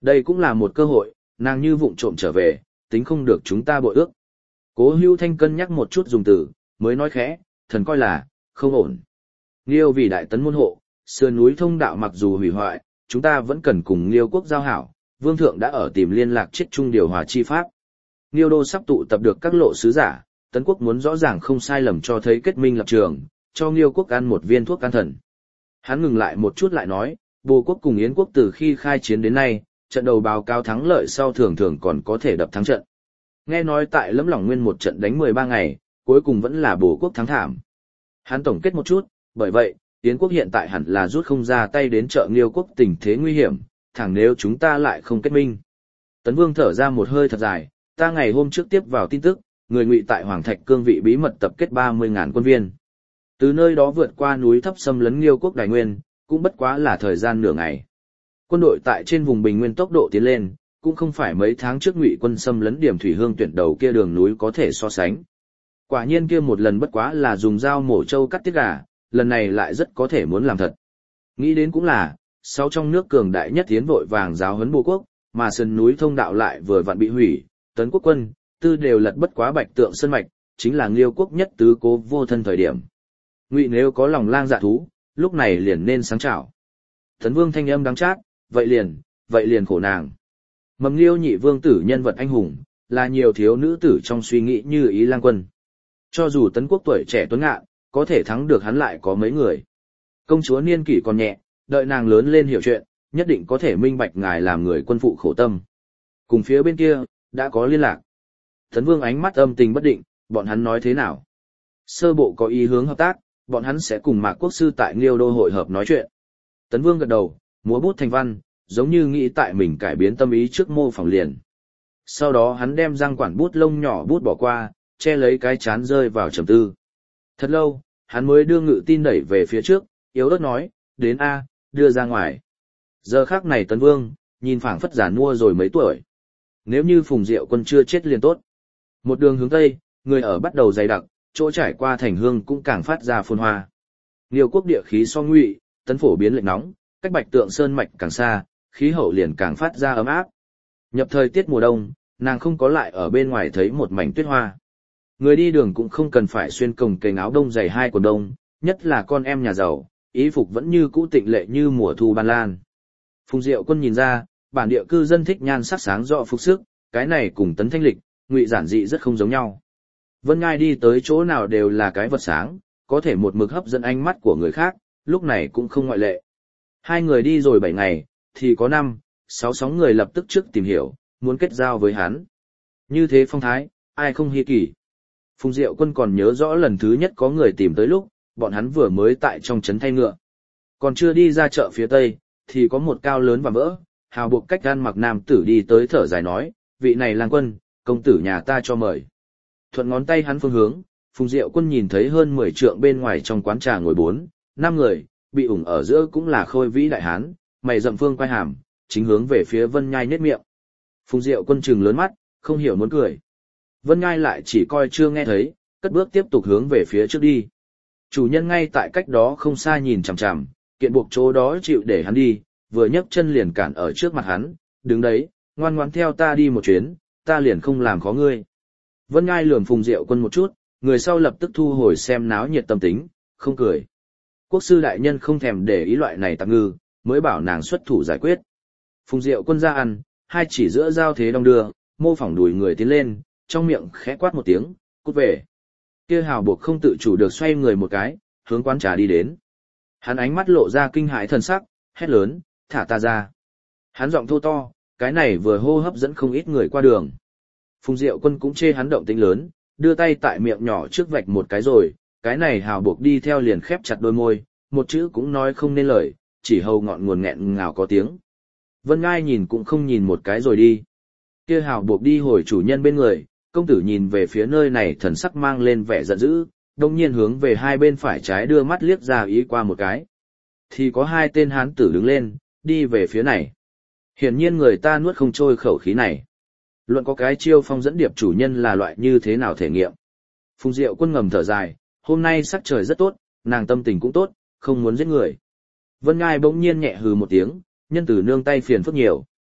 Đây cũng là một cơ hội, nàng như vụng trộm trở về, tính không được chúng ta bội ước. Cố Hưu Thanh cân nhắc một chút dùng từ, mới nói khẽ, thần coi là, không ổn. Liêu vì đại tấn môn hộ, sườn núi thông đạo mặc dù hủy hoại, chúng ta vẫn cần cùng Liêu quốc giao hảo, vương thượng đã ở tìm liên lạc chết trung điều hòa chi pháp. Liêu đô sắp tụ tập được các lộ sứ giả, tấn quốc muốn rõ ràng không sai lầm cho thấy kết minh lập trường, cho Liêu quốc ăn một viên thuốc can thần. Hắn ngừng lại một chút lại nói, Bồ quốc cùng Yến quốc từ khi khai chiến đến nay, trận đầu báo cáo thắng lợi sau thường thường còn có thể đập thắng trận. Nghe nói tại Lẫm Lỏng Nguyên một trận đánh mười ba ngày, cuối cùng vẫn là Bồ quốc thắng thảm. Hắn tổng kết một chút, bởi vậy, Yến quốc hiện tại hẳn là rút không ra tay đến trợ Liêu quốc tình thế nguy hiểm, thẳng nếu chúng ta lại không kết minh. Tấn Vương thở ra một hơi thật dài, ta ngày hôm trước tiếp vào tin tức, người Ngụy tại Hoàng Thạch cương vị bí mật tập kết ba mươi ngàn quân viên. Từ nơi đó vượt qua núi thấp xâm lấn Liêu quốc Đài Nguyên, cũng bất quá là thời gian nửa ngày. Quân đội tại trên vùng bình nguyên tốc độ tiến lên, cũng không phải mấy tháng trước Ngụy quân xâm lấn điểm thủy hương tuyển đầu kia đường núi có thể so sánh. Quả nhiên kia một lần bất quá là dùng dao mổ trâu cắt tiết gà, lần này lại rất có thể muốn làm thật. Nghĩ đến cũng là, sau trong nước cường đại nhất tiến vội vàng giáo huấn Bồ quốc, mà sườn núi thông đạo lại vừa vặn bị hủy, tấn quốc quân, tư đều lật bất quá Bạch Tượng Sơn mạch, chính là Liêu quốc nhất tứ cố vô thân thời điểm. Ngụy nếu có lòng lang dạ thú, lúc này liền nên sáng trảo. Tấn Vương thanh âm đắng chát, vậy liền, vậy liền khổ nàng. Mầm Liêu nhị vương tử nhân vật anh hùng, là nhiều thiếu nữ tử trong suy nghĩ như Ý Lang Quân. Cho dù tấn quốc tuổi trẻ tuấn ngạn, có thể thắng được hắn lại có mấy người. Công chúa niên kỷ còn nhẹ, đợi nàng lớn lên hiểu chuyện, nhất định có thể minh bạch ngài làm người quân phụ khổ tâm. Cùng phía bên kia, đã có liên lạc. Tấn Vương ánh mắt âm tình bất định, bọn hắn nói thế nào? Sơ bộ có ý hướng hợp tác, bọn hắn sẽ cùng Mạc Quốc sư tại Liêu đô hội hợp nói chuyện. Tấn Vương gật đầu, múa bút thành văn, giống như nghĩ tại mình cải biến tâm ý trước mô phỏng liền. Sau đó hắn đem răng quản bút lông nhỏ bút bỏ qua, che lấy cái chán rơi vào trầm tư. Thật lâu, hắn mới đưa ngự tin đẩy về phía trước, yếu ớt nói, đến A, đưa ra ngoài. Giờ khác này Tấn Vương, nhìn phảng phất già nua rồi mấy tuổi. Nếu như Phùng Diệu Quân chưa chết liền tốt. Một đường hướng Tây, người ở bắt đầu dày đặc, chỗ trải qua thành hương cũng càng phát ra phồn hoa. Liêu quốc địa khí so Ngụy, tấn phổ biến lệch nóng, cách Bạch Tượng Sơn mạch càng xa, khí hậu liền càng phát ra ấm áp. Nhập thời tiết mùa đông, nàng không có lại ở bên ngoài thấy một mảnh tuyết hoa. Người đi đường cũng không cần phải xuyên cồng kềnh áo đông dày hai quần đông, nhất là con em nhà giàu, y phục vẫn như cũ tịnh lệ như mùa thu ban lan. Phùng Diệu Quân nhìn ra, bản địa cư dân thích nhan sắc sáng rõ phục sức, cái này cùng Tấn Thanh Lịch, Ngụy giản dị rất không giống nhau. Vân Ngai đi tới chỗ nào đều là cái vật sáng, có thể một mực hấp dẫn ánh mắt của người khác, lúc này cũng không ngoại lệ. Hai người đi rồi bảy ngày, thì có năm, sáu sóng người lập tức trước tìm hiểu, muốn kết giao với hắn. Như thế phong thái, ai không hi kỳ. Phùng Diệu Quân còn nhớ rõ lần thứ nhất có người tìm tới lúc, bọn hắn vừa mới tại trong trấn thay ngựa. Còn chưa đi ra chợ phía tây, thì có một cao lớn và vỡ, hào buộc cách gan mặc nam tử đi tới thở dài nói, vị này Lang Quân, công tử nhà ta cho mời. Thuận ngón tay hắn phương hướng, Phùng Diệu Quân nhìn thấy hơn mười trượng bên ngoài trong quán trà ngồi bốn, năm người, bị ủng ở giữa cũng là Khôi Vĩ đại hán, mày rậm phương quay hàm, chính hướng về phía Vân Nhai nhếch miệng. Phùng Diệu Quân trừng lớn mắt, không hiểu muốn cười. Vân Nhai lại chỉ coi chưa nghe thấy, cất bước tiếp tục hướng về phía trước đi. Chủ nhân ngay tại cách đó không xa nhìn chằm chằm, kiện buộc chỗ đó chịu để hắn đi, vừa nhấc chân liền cản ở trước mặt hắn, đứng đấy, ngoan ngoãn theo ta đi một chuyến, ta liền không làm khó ngươi. Vân Nhai lườm Phùng Diệu Quân một chút, người sau lập tức thu hồi xem náo nhiệt tâm tính, không cười. Quốc sư đại nhân không thèm để ý loại này tạm ngư, mới bảo nàng xuất thủ giải quyết. Phùng Diệu Quân ra ăn, hai chỉ giữa giao thế đong đưa, mô phỏng đùi người tiến lên, trong miệng khẽ quát một tiếng, cút về. Kia hào buộc không tự chủ được xoay người một cái, hướng quán trà đi đến. Hắn ánh mắt lộ ra kinh hãi thần sắc, hét lớn, thả ta ra. Hắn giọng thô to, cái này vừa hô hấp dẫn không ít người qua đường. Phùng Diệu Quân cũng chê hắn động tĩnh lớn, đưa tay tại miệng nhỏ trước vạch một cái rồi, cái này hào buộc đi theo liền khép chặt đôi môi, một chữ cũng nói không nên lời, chỉ hầu ngọn nguồn nghẹn ngào có tiếng. Vân Ngai nhìn cũng không nhìn một cái rồi đi. Kia hào buộc đi hồi chủ nhân bên người, công tử nhìn về phía nơi này thần sắc mang lên vẻ giận dữ, đồng nhiên hướng về hai bên phải trái đưa mắt liếc ra ý qua một cái. Thì có hai tên hán tử đứng lên, đi về phía này. Hiển nhiên người ta nuốt không trôi khẩu khí này. Luận có cái chiêu phong dẫn điệp chủ nhân là loại như thế nào thể nghiệm. Phùng Diệu Quân ngầm thở dài, hôm nay sắc trời rất tốt, nàng tâm tình cũng tốt, không muốn giết người. Vân Ngai bỗng nhiên nhẹ hừ một tiếng, nhân tử nương tay phiền phức nhiều.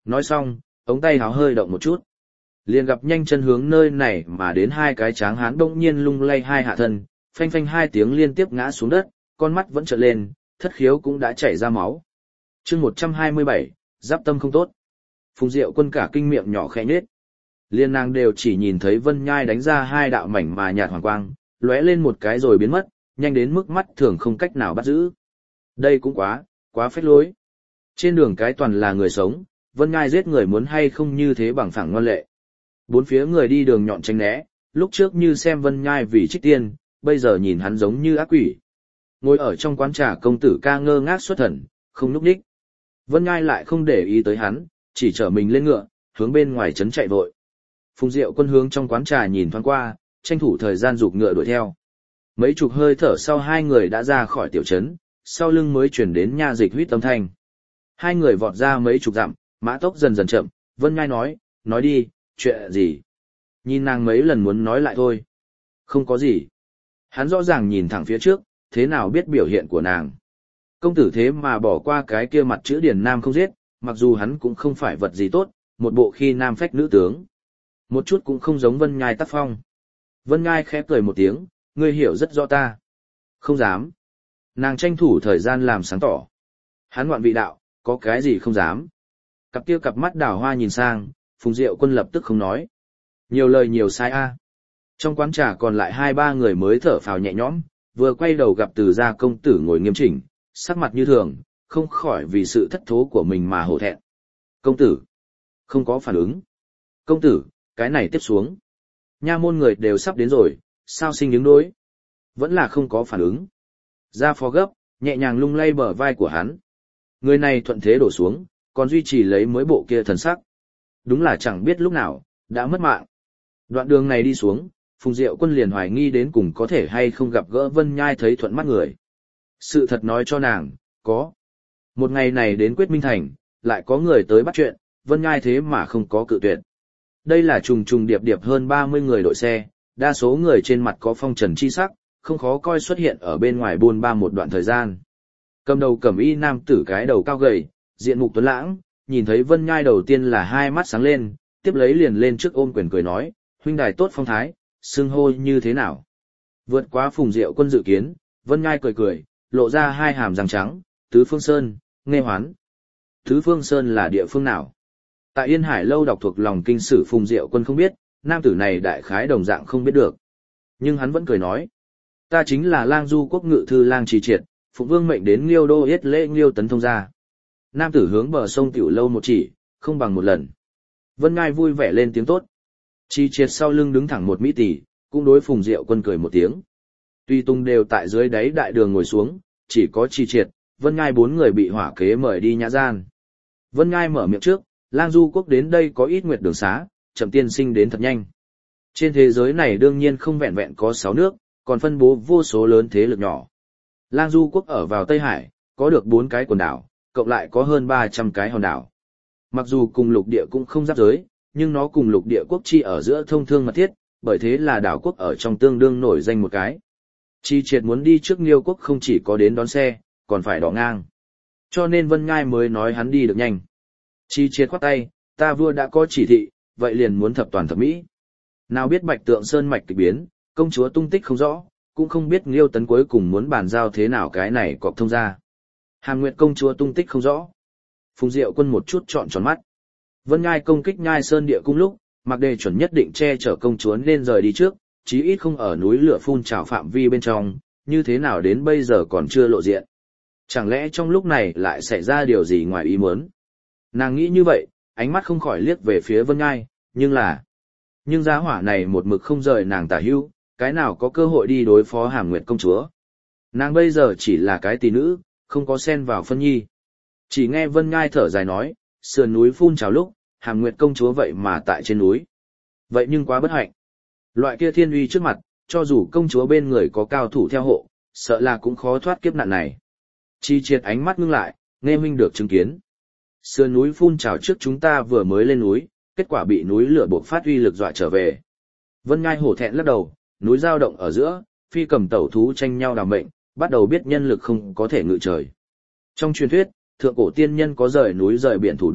Nói xong, ống tay háo hơi động một chút. Liền gặp nhanh chân hướng nơi này mà đến hai cái tráng hán bỗng nhiên lung lay hai hạ thân, phanh phanh hai tiếng liên tiếp ngã xuống đất, con mắt vẫn trợn lên, thất khiếu cũng đã chảy ra máu. chương một trăm hai mươi bảy, giáp tâm không tốt. Phùng Diệu Quân cả kinh miệng nhỏ khẽ nhếch. Liên nàng đều chỉ nhìn thấy Vân Nhai đánh ra hai đạo mảnh mà nhạt hoàng quang, lóe lên một cái rồi biến mất, nhanh đến mức mắt thường không cách nào bắt giữ. Đây cũng quá, quá phách lối. Trên đường cái toàn là người sống, Vân Nhai giết người muốn hay không như thế bằng phẳng ngoan lệ. Bốn phía người đi đường nhọn tránh né, lúc trước như xem Vân Nhai vì trích tiên, bây giờ nhìn hắn giống như ác quỷ. Ngồi ở trong quán trà công tử ca ngơ ngác xuất thần, không núp đích. Vân Nhai lại không để ý tới hắn, chỉ chở mình lên ngựa, hướng bên ngoài trấn chạy vội. Phùng Diệu Quân hướng trong quán trà nhìn thoáng qua, tranh thủ thời gian giục ngựa đuổi theo. Mấy chục hơi thở sau hai người đã ra khỏi tiểu trấn, sau lưng mới chuyển đến nha dịch huýt âm thanh. Hai người vọt ra mấy chục dặm, mã tốc dần dần chậm, Vân Nhai nói, nói đi, chuyện gì? Nhìn nàng mấy lần muốn nói lại thôi. Không có gì. Hắn rõ ràng nhìn thẳng phía trước, thế nào biết biểu hiện của nàng. Công tử thế mà bỏ qua cái kia mặt chữ điển nam không giết, mặc dù hắn cũng không phải vật gì tốt, một bộ khi nam phách nữ tướng. Một chút cũng không giống Vân Nhai tác phong. Vân Nhai khẽ cười một tiếng, ngươi hiểu rất rõ ta. Không dám. Nàng tranh thủ thời gian làm sáng tỏ. Hắn ngoạn vị đạo, có cái gì không dám. Cặp kia cặp mắt đào hoa nhìn sang, Phùng Diệu Quân lập tức không nói. Nhiều lời nhiều sai a. Trong quán trà còn lại hai ba người mới thở phào nhẹ nhõm, vừa quay đầu gặp Từ gia công tử ngồi nghiêm chỉnh, sắc mặt như thường, không khỏi vì sự thất thố của mình mà hổ thẹn. Công tử. Không có phản ứng. Công tử, cái này tiếp xuống. Nha môn người đều sắp đến rồi, sao sinh ứng đối? Vẫn là không có phản ứng. Gia phó gấp, nhẹ nhàng lung lay bờ vai của hắn. Người này thuận thế đổ xuống, còn duy trì lấy mới bộ kia thần sắc. Đúng là chẳng biết lúc nào, đã mất mạng. Đoạn đường này đi xuống, Phùng Diệu Quân liền hoài nghi đến cùng có thể hay không gặp gỡ Vân Nhai thấy thuận mắt người. Sự thật nói cho nàng, có. Một ngày này đến Quyết Minh Thành, lại có người tới bắt chuyện, Vân Nhai thế mà không có cự tuyệt. Đây là trùng trùng điệp điệp hơn ba mươi người đội xe, đa số người trên mặt có phong trần chi sắc, không khó coi xuất hiện ở bên ngoài buôn ba một đoạn thời gian. Cầm đầu cẩm y nam tử cái đầu cao gầy, diện mục tuấn lãng, nhìn thấy Vân Nhai đầu tiên là hai mắt sáng lên, tiếp lấy liền lên trước ôm quyền cười nói, huynh đài tốt phong thái, xưng hô như thế nào. Vượt quá Phùng Diệu Quân dự kiến, Vân Nhai cười cười, lộ ra hai hàm răng trắng, Tứ Phương Sơn, Nghe Hoán. Tứ Phương Sơn là địa phương nào? Tại Yên Hải lâu đọc thuộc lòng kinh sử Phùng Diệu Quân không biết, nam tử này đại khái đồng dạng không biết được. Nhưng hắn vẫn cười nói, ta chính là Lang Du quốc ngự thư Lang Trì Triệt, Phụng Vương mệnh đến Liêu đô yết lễ Liêu tấn thông gia. Nam tử hướng bờ sông tiểu lâu một chỉ, không bằng một lần. Vân Ngai vui vẻ lên tiếng tốt. Trì Triệt sau lưng đứng thẳng một mỹ tỷ, cũng đối Phùng Diệu Quân cười một tiếng. Tuy tung đều tại dưới đáy đại đường ngồi xuống, chỉ có Trì Triệt, Vân Ngai bốn người bị hỏa kế mời đi nhã gian. Vân Ngai mở miệng trước, Lang Du quốc đến đây có ít nguyệt đường xá, chậm tiên sinh đến thật nhanh. Trên thế giới này đương nhiên không vẹn vẹn có sáu nước, còn phân bố vô số lớn thế lực nhỏ. Lang Du quốc ở vào Tây Hải, có được bốn cái quần đảo, cộng lại có hơn ba trăm cái hòn đảo. Mặc dù cùng lục địa cũng không giáp giới, nhưng nó cùng lục địa quốc chi ở giữa thông thương mật thiết, bởi thế là đảo quốc ở trong tương đương nổi danh một cái. Chi Triệt muốn đi trước Liêu quốc không chỉ có đến đón xe, còn phải đỏ ngang. Cho nên Vân Ngai mới nói hắn đi được nhanh. Chi Triệt khoát tay, ta vua đã có chỉ thị, vậy liền muốn thập toàn thập mỹ. Nào biết Bạch Tượng Sơn mạch kịch biến, công chúa tung tích không rõ, cũng không biết Liêu Tấn cuối cùng muốn bàn giao thế nào cái này cọp thông ra. Hàm Nguyệt công chúa tung tích không rõ. Phùng Diệu Quân một chút trọn tròn mắt. Vân Ngai công kích Nhai Sơn địa cung lúc, Mạc Đề chuẩn nhất định che chở công chúa nên rời đi trước, chí ít không ở núi lửa phun trào phạm vi bên trong, như thế nào đến bây giờ còn chưa lộ diện. Chẳng lẽ trong lúc này lại xảy ra điều gì ngoài ý muốn? Nàng nghĩ như vậy, ánh mắt không khỏi liếc về phía Vân Ngai, nhưng là... Nhưng giá hỏa này một mực không rời nàng tả hữu, cái nào có cơ hội đi đối phó Hàm Nguyệt công chúa. Nàng bây giờ chỉ là cái tỷ nữ, không có xen vào phân nhi. Chỉ nghe Vân Ngai thở dài nói, sườn núi phun trào lúc, Hàm Nguyệt công chúa vậy mà tại trên núi. Vậy nhưng quá bất hạnh. Loại kia thiên uy trước mặt, cho dù công chúa bên người có cao thủ theo hộ, sợ là cũng khó thoát kiếp nạn này. Chi Triệt ánh mắt ngưng lại, nghe huynh được chứng kiến. Sườn núi phun trào trước chúng ta vừa mới lên núi, kết quả bị núi lửa bộc phát uy lực dọa trở về. Vân Ngai hổ thẹn lắc đầu, núi dao động ở giữa, phi cầm tẩu thú tranh nhau đào mệnh, bắt đầu biết nhân lực không có thể ngự trời. Trong truyền thuyết, thượng cổ tiên nhân có rời núi rời biển thủ đoạn,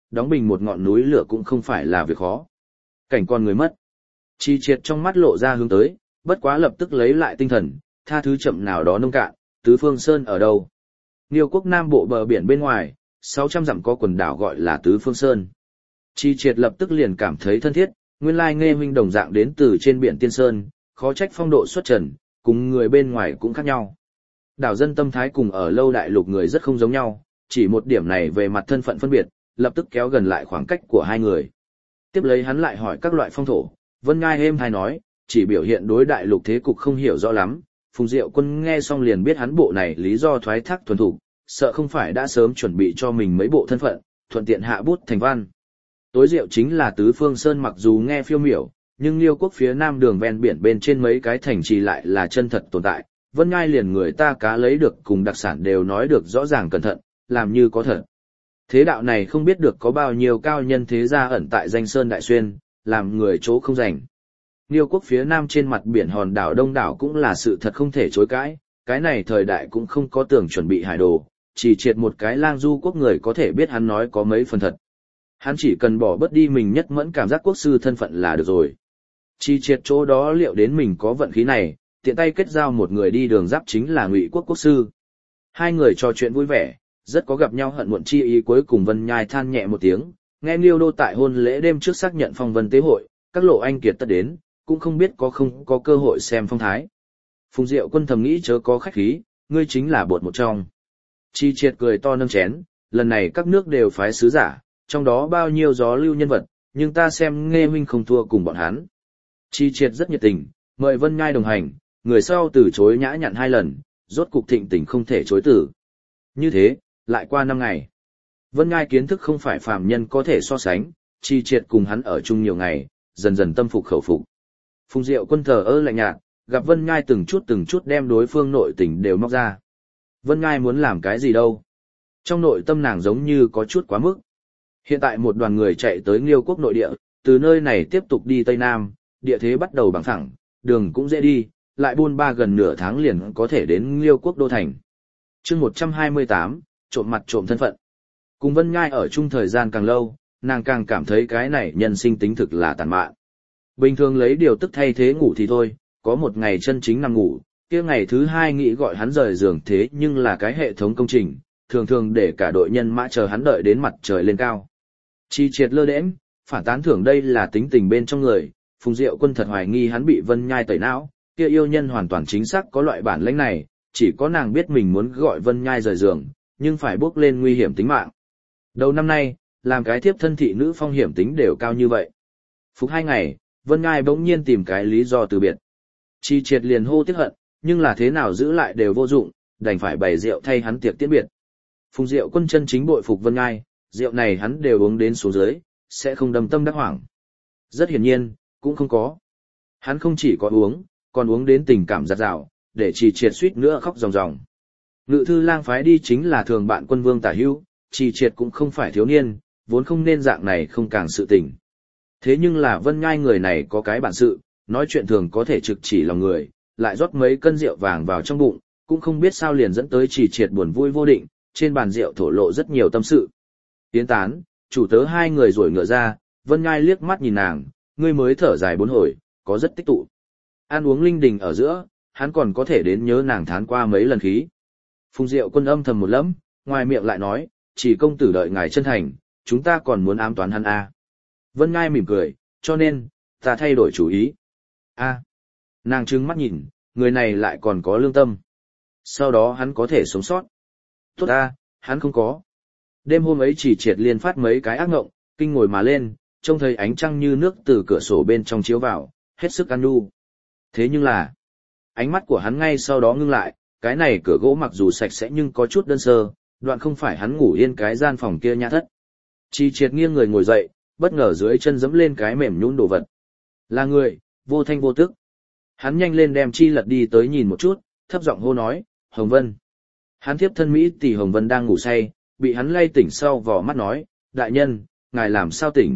đóng bình một ngọn núi lửa cũng không phải là việc khó. Cảnh con người mất. Chi triệt trong mắt lộ ra hướng tới, bất quá lập tức lấy lại tinh thần, tha thứ chậm nào đó nông cạn, Tứ Phương Sơn ở đâu? Niêu quốc nam bộ bờ biển bên ngoài, sáu trăm dặm có quần đảo gọi là Tứ Phương Sơn. Chi triệt lập tức liền cảm thấy thân thiết, nguyên lai Nghê huynh đồng dạng đến từ trên biển Tiên Sơn, khó trách phong độ xuất trần, cùng người bên ngoài cũng khác nhau. Đảo dân tâm thái cùng ở lâu đại lục người rất không giống nhau, chỉ một điểm này về mặt thân phận phân biệt, lập tức kéo gần lại khoảng cách của hai người. Tiếp lấy hắn lại hỏi các loại phong thổ, Vân Ngai êm hay nói, chỉ biểu hiện đối đại lục thế cục không hiểu rõ lắm. Phùng Diệu Quân nghe xong liền biết hắn bộ này lý do thoái thác thuần thủ, sợ không phải đã sớm chuẩn bị cho mình mấy bộ thân phận, thuận tiện hạ bút thành văn. Tối diệu chính là Tứ Phương Sơn mặc dù nghe phiêu miểu, nhưng Liêu quốc phía nam đường ven biển bên trên mấy cái thành trì lại là chân thật tồn tại. Vân Ngai liền người ta cá lấy được cùng đặc sản đều nói được rõ ràng cẩn thận, làm như có thật. Thế đạo này không biết được có bao nhiêu cao nhân thế gia ẩn tại danh sơn đại xuyên, làm người chỗ không rảnh. Liêu quốc phía nam trên mặt biển hòn đảo đông đảo cũng là sự thật không thể chối cãi, cái này thời đại cũng không có tưởng chuẩn bị hải đồ, chỉ triệt một cái lang du quốc người có thể biết hắn nói có mấy phần thật. Hắn chỉ cần bỏ bớt đi mình nhất mẫn cảm giác quốc sư thân phận là được rồi. Chỉ triệt chỗ đó liệu đến mình có vận khí này, tiện tay kết giao một người đi đường giáp chính là Ngụy quốc quốc sư. Hai người trò chuyện vui vẻ, rất có gặp nhau hận muộn chi ý. Cuối cùng Vân Nhai than nhẹ một tiếng, nghe Liêu đô tại hôn lễ đêm trước xác nhận phong vân tế hội, các lộ anh kiệt tất đến, cũng không biết có không có cơ hội xem phong thái. Phùng Diệu Quân thầm nghĩ chớ có khách khí, ngươi chính là bột một trong. Chi triệt cười to nâng chén, lần này các nước đều phái sứ giả, trong đó bao nhiêu gió lưu nhân vật, nhưng ta xem Nghê huynh không thua cùng bọn hắn. Chi triệt rất nhiệt tình, mời Vân Nhai đồng hành, người sau từ chối nhã nhặn hai lần, rốt cục thịnh tình không thể chối từ. Như thế, lại qua năm ngày. Vân Nhai kiến thức không phải phàm nhân có thể so sánh, Chi triệt cùng hắn ở chung nhiều ngày, dần dần tâm phục khẩu phục. Phùng Diệu Quân thờ ơ lạnh nhạt, gặp Vân Nhai từng chút từng chút đem đối phương nội tình đều móc ra. Vân Nhai muốn làm cái gì đâu? Trong nội tâm nàng giống như có chút quá mức. Hiện tại một đoàn người chạy tới Liêu quốc nội địa, từ nơi này tiếp tục đi Tây Nam, địa thế bắt đầu bằng phẳng, đường cũng dễ đi, lại buôn ba gần nửa tháng liền có thể đến Liêu quốc đô thành. Chương một trăm hai mươi tám, trộm mặt trộm thân phận. Cùng Vân Nhai ở chung thời gian càng lâu, nàng càng cảm thấy cái này nhân sinh tính thực là tàn mạn. Bình thường lấy điều tức thay thế ngủ thì thôi, có một ngày chân chính nằm ngủ, kia ngày thứ hai nghĩ gọi hắn rời giường thế nhưng là cái hệ thống công trình, thường thường để cả đội nhân mã chờ hắn đợi đến mặt trời lên cao. Chi triệt lơ đễnh, phản tán thưởng đây là tính tình bên trong người, Phùng Diệu Quân thật hoài nghi hắn bị Vân Nhai tẩy não, kia yêu nhân hoàn toàn chính xác có loại bản lĩnh này, chỉ có nàng biết mình muốn gọi Vân Nhai rời giường, nhưng phải bước lên nguy hiểm tính mạng. Đầu năm nay, làm cái thiếp thân thị nữ phong hiểm tính đều cao như vậy. Phục hai ngày, Vân Nhai bỗng nhiên tìm cái lý do từ biệt. Chi triệt liền hô tiếc hận, nhưng là thế nào giữ lại đều vô dụng, đành phải bày rượu thay hắn tiệc tiễn biệt. Phùng Diệu Quân chân chính bội phục Vân Nhai, rượu này hắn đều uống đến xuống dưới, sẽ không đâm tâm đắc hoảng. Rất hiển nhiên, cũng không có. Hắn không chỉ có uống, còn uống đến tình cảm giặt rào, để Chi triệt suýt nữa khóc ròng ròng. Ngự thư lang phái đi chính là thường bạn quân vương tả hữu, Chi triệt cũng không phải thiếu niên, vốn không nên dạng này không càng sự tình. Thế nhưng là Vân Nhai người này có cái bản sự, nói chuyện thường có thể trực chỉ lòng người, lại rót mấy cân rượu vàng vào trong bụng, cũng không biết sao liền dẫn tới Chỉ triệt buồn vui vô định, trên bàn rượu thổ lộ rất nhiều tâm sự. Tiến tán, chủ tớ hai người rồi ngựa ra, Vân Nhai liếc mắt nhìn nàng, ngươi mới thở dài bốn hồi, có rất tích tụ. Ăn uống linh đình ở giữa, hắn còn có thể đến nhớ nàng thán qua mấy lần khí. Phùng Diệu Quân âm thầm một lẫm, ngoài miệng lại nói, chỉ công tử đợi ngài chân thành, chúng ta còn muốn ám toán hắn à. Vân Nhai mỉm cười, cho nên, ta thay đổi chủ ý. A, nàng trừng mắt nhìn, người này lại còn có lương tâm. Sau đó hắn có thể sống sót. Tốt a, hắn không có. Đêm hôm ấy Chỉ triệt liên phát mấy cái ác ngộng, kinh ngồi mà lên, trông thấy ánh trăng như nước từ cửa sổ bên trong chiếu vào, hết sức ăn nhu. Thế nhưng là, ánh mắt của hắn ngay sau đó ngưng lại, cái này cửa gỗ mặc dù sạch sẽ nhưng có chút đơn sơ, đoạn không phải hắn ngủ yên cái gian phòng kia nhã thất. Chỉ triệt nghiêng người ngồi dậy, bất ngờ dưới chân giẫm lên cái mềm nhũn đồ vật. Là người, vô thanh vô tức. Hắn nhanh lên đem chi lật đi tới nhìn một chút, thấp giọng hô nói, Hồng Vân. Hắn thiếp thân Mỹ tỷ Hồng Vân đang ngủ say, bị hắn lay tỉnh sau vò mắt nói, đại nhân, ngài làm sao tỉnh?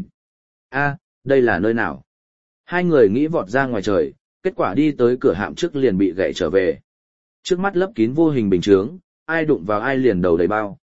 A, đây là nơi nào? Hai người nghĩ vọt ra ngoài trời, kết quả đi tới cửa hạm trước liền bị gãy trở về. Trước mắt lấp kín vô hình bình chướng, ai đụng vào ai liền đầu đầy bao.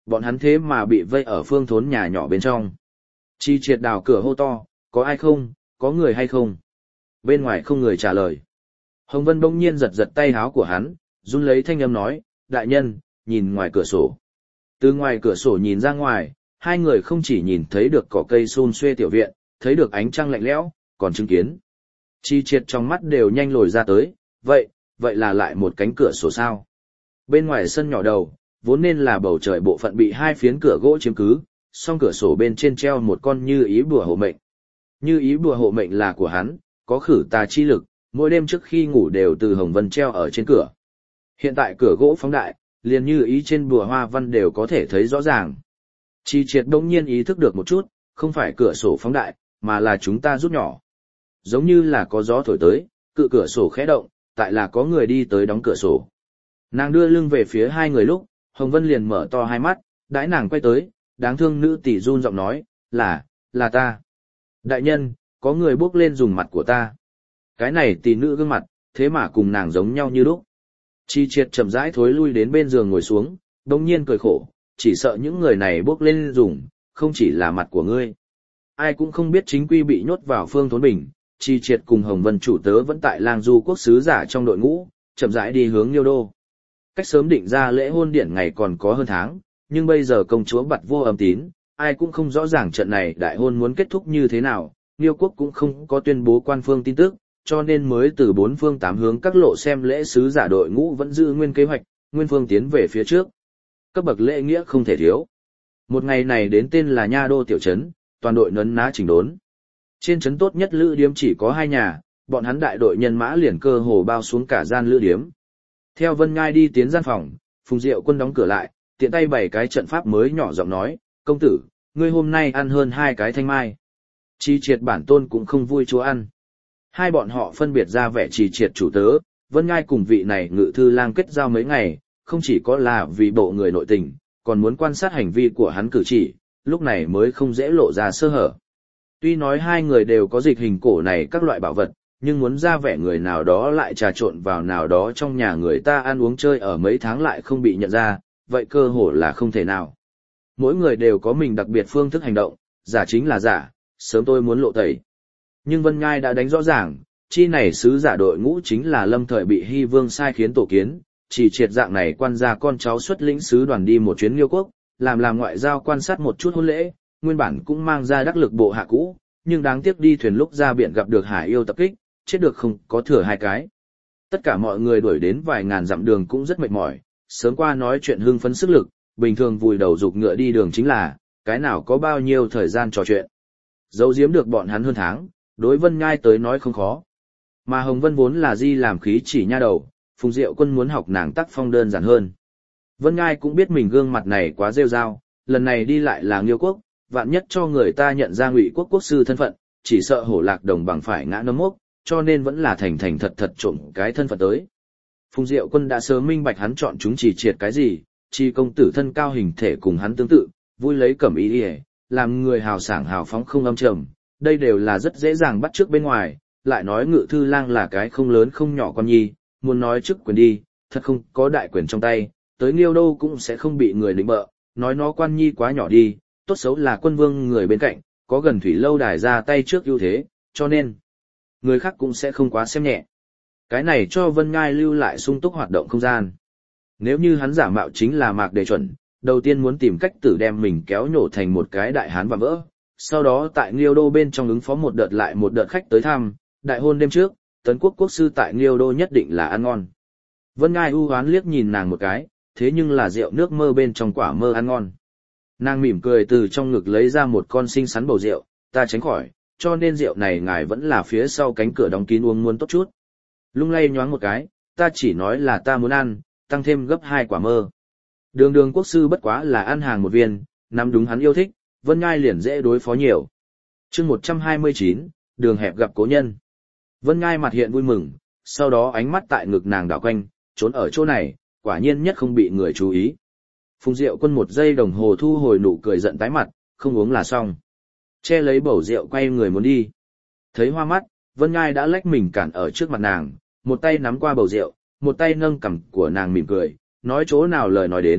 Bọn hắn thế mà bị vây ở phương thốn nhà nhỏ bên trong. Chi triệt đào cửa hô to, có ai không, có người hay không? Bên ngoài không người trả lời. Hồng Vân bỗng nhiên giật giật tay háo của hắn, run lấy thanh âm nói, đại nhân, nhìn ngoài cửa sổ. Từ ngoài cửa sổ nhìn ra ngoài, hai người không chỉ nhìn thấy được cỏ cây xôn xuê tiểu viện, thấy được ánh trăng lạnh lẽo, còn chứng kiến. Chi triệt trong mắt đều nhanh lồi ra tới, vậy, vậy là lại một cánh cửa sổ sao? Bên ngoài sân nhỏ đầu, vốn nên là bầu trời bộ phận bị hai phiến cửa gỗ chiếm cứ, song cửa sổ bên trên treo một con như ý bùa hộ mệnh. Như ý bùa hộ mệnh là của hắn, có khử tà chi lực, mỗi đêm trước khi ngủ đều từ Hồng Vân treo ở trên cửa. Hiện tại cửa gỗ phóng đại, liền như ý trên bùa hoa văn đều có thể thấy rõ ràng. Chi triệt đông nhiên ý thức được một chút, không phải cửa sổ phóng đại, mà là chúng ta rút nhỏ. Giống như là có gió thổi tới, cự cửa sổ khẽ động, tại là có người đi tới đóng cửa sổ. Nàng đưa lưng về phía hai người lúc, Hồng Vân liền mở to hai mắt, đãi nàng quay tới, đáng thương nữ tỷ run giọng nói, là, là ta. Đại nhân, có người bước lên dùng mặt của ta. Cái này tỷ nữ gương mặt, thế mà cùng nàng giống nhau như lúc. Chi triệt chậm rãi thối lui đến bên giường ngồi xuống, đồng nhiên cười khổ, chỉ sợ những người này bước lên dùng, không chỉ là mặt của ngươi. Ai cũng không biết chính quy bị nhốt vào phương thốn bình, Chi triệt cùng Hồng Vân chủ tớ vẫn tại lang du quốc sứ giả trong đội ngũ, chậm rãi đi hướng Liêu Đô. Cách sớm định ra lễ hôn điển ngày còn có hơn tháng, nhưng bây giờ công chúa bặt vô âm tín, ai cũng không rõ ràng trận này đại hôn muốn kết thúc như thế nào, Liêu quốc cũng không có tuyên bố quan phương tin tức, cho nên mới từ bốn phương tám hướng các lộ xem lễ sứ giả đội ngũ vẫn giữ nguyên kế hoạch, nguyên phương tiến về phía trước. Cấp bậc lễ nghĩa không thể thiếu. Một ngày này đến tên là Nha Đô tiểu trấn, toàn đội nấn ná chỉnh đốn. Trên trấn tốt nhất lữ điếm chỉ có hai nhà, bọn hắn đại đội nhân mã liền cơ hồ bao xuống cả gian lữ điếm. Theo Vân Ngai đi tiến gian phòng, Phùng Diệu Quân đóng cửa lại, tiện tay bày cái trận pháp mới nhỏ giọng nói, công tử, ngươi hôm nay ăn hơn hai cái thanh mai. Chi triệt bản tôn cũng không vui chúa ăn. Hai bọn họ phân biệt ra vẻ trì triệt chủ tớ, Vân Ngai cùng vị này ngự thư lang kết giao mấy ngày, không chỉ có là vì bộ người nội tình, còn muốn quan sát hành vi của hắn cử chỉ, lúc này mới không dễ lộ ra sơ hở. Tuy nói hai người đều có dịch hình cổ này các loại bảo vật, nhưng muốn ra vẻ người nào đó lại trà trộn vào nào đó trong nhà người ta ăn uống chơi ở mấy tháng lại không bị nhận ra, vậy cơ hồ là không thể nào. Mỗi người đều có mình đặc biệt phương thức hành động, giả chính là giả, sớm tôi muốn lộ tẩy. Nhưng Vân Ngai đã đánh rõ ràng, chi này sứ giả đội ngũ chính là lâm thời bị Hy Vương sai khiến tổ kiến, chỉ triệt dạng này quan gia con cháu xuất lĩnh sứ đoàn đi một chuyến Liêu quốc, làm làm ngoại giao quan sát một chút hôn lễ, nguyên bản cũng mang ra đắc lực bộ hạ cũ, nhưng đáng tiếc đi thuyền lúc ra biển gặp được hải yêu tập kích, chết được không có thừa hai cái. Tất cả mọi người đuổi đến vài ngàn dặm đường cũng rất mệt mỏi, sớm qua nói chuyện hưng phấn sức lực, bình thường vùi đầu dục ngựa đi đường chính là, cái nào có bao nhiêu thời gian trò chuyện. Giấu giếm được bọn hắn hơn tháng, đối Vân Ngai tới nói không khó. Mà Hồng Vân vốn là di làm khí chỉ nha đầu, Phùng Diệu Quân muốn học nàng tác phong đơn giản hơn. Vân Ngai cũng biết mình gương mặt này quá rêu rao, lần này đi lại là Liêu quốc, vạn nhất cho người ta nhận ra Ngụy quốc quốc sư thân phận, chỉ sợ hổ lạc đồng bằng phải ngã nấm mốc, cho nên vẫn là thành thành thật thật trộm cái thân phận tới. Phùng Diệu Quân đã sớm minh bạch hắn chọn chúng chỉ triệt cái gì, chi công tử thân cao hình thể cùng hắn tương tự, vui lấy cẩm ý đi, làm người hào sảng hào phóng không âm trầm, đây đều là rất dễ dàng bắt trước bên ngoài, lại nói Ngự thư lang là cái không lớn không nhỏ con nhi, muốn nói chức quyền đi, thật không có đại quyền trong tay, tới Liêu Đô cũng sẽ không bị người lĩnh bợ, nói nó quan nhi quá nhỏ đi, tốt xấu là quân vương người bên cạnh, có gần thủy lâu đài ra tay trước ưu thế, cho nên người khác cũng sẽ không quá xem nhẹ. Cái này cho Vân Ngai lưu lại sung túc hoạt động không gian. Nếu như hắn giả mạo chính là Mạc Đề Chuẩn, đầu tiên muốn tìm cách tử đem mình kéo nhổ thành một cái đại hán và vỡ, sau đó tại Liêu Đô bên trong ứng phó một đợt lại một đợt khách tới thăm, đại hôn đêm trước, Tấn Quốc quốc sư tại Liêu Đô nhất định là ăn ngon. Vân Ngai u hoán liếc nhìn nàng một cái, thế nhưng là rượu nước mơ bên trong quả mơ ăn ngon. Nàng mỉm cười từ trong ngực lấy ra một con xinh xắn bầu rượu, ta tránh khỏi, cho nên rượu này ngài vẫn là phía sau cánh cửa đóng kín uống muốn tốt chút. Lung lay nhoáng một cái, ta chỉ nói là ta muốn ăn, tăng thêm gấp hai quả mơ. Đường đường quốc sư bất quá là ăn hàng một viên, nắm đúng hắn yêu thích, Vân Ngai liền dễ đối phó nhiều. chương một trăm hai mươi chín, đường hẹp gặp cố nhân. Vân Ngai mặt hiện vui mừng, sau đó ánh mắt tại ngực nàng đảo quanh, trốn ở chỗ này, quả nhiên nhất không bị người chú ý. Phùng Diệu Quân một giây đồng hồ thu hồi nụ cười giận tái mặt, không uống là xong. Che lấy bầu rượu quay người muốn đi. Thấy hoa mắt, Vân Ngai đã lách mình cản ở trước mặt nàng, một tay nắm qua bầu rượu, một tay nâng cằm của nàng mỉm cười, nói chỗ nào lời nói đến,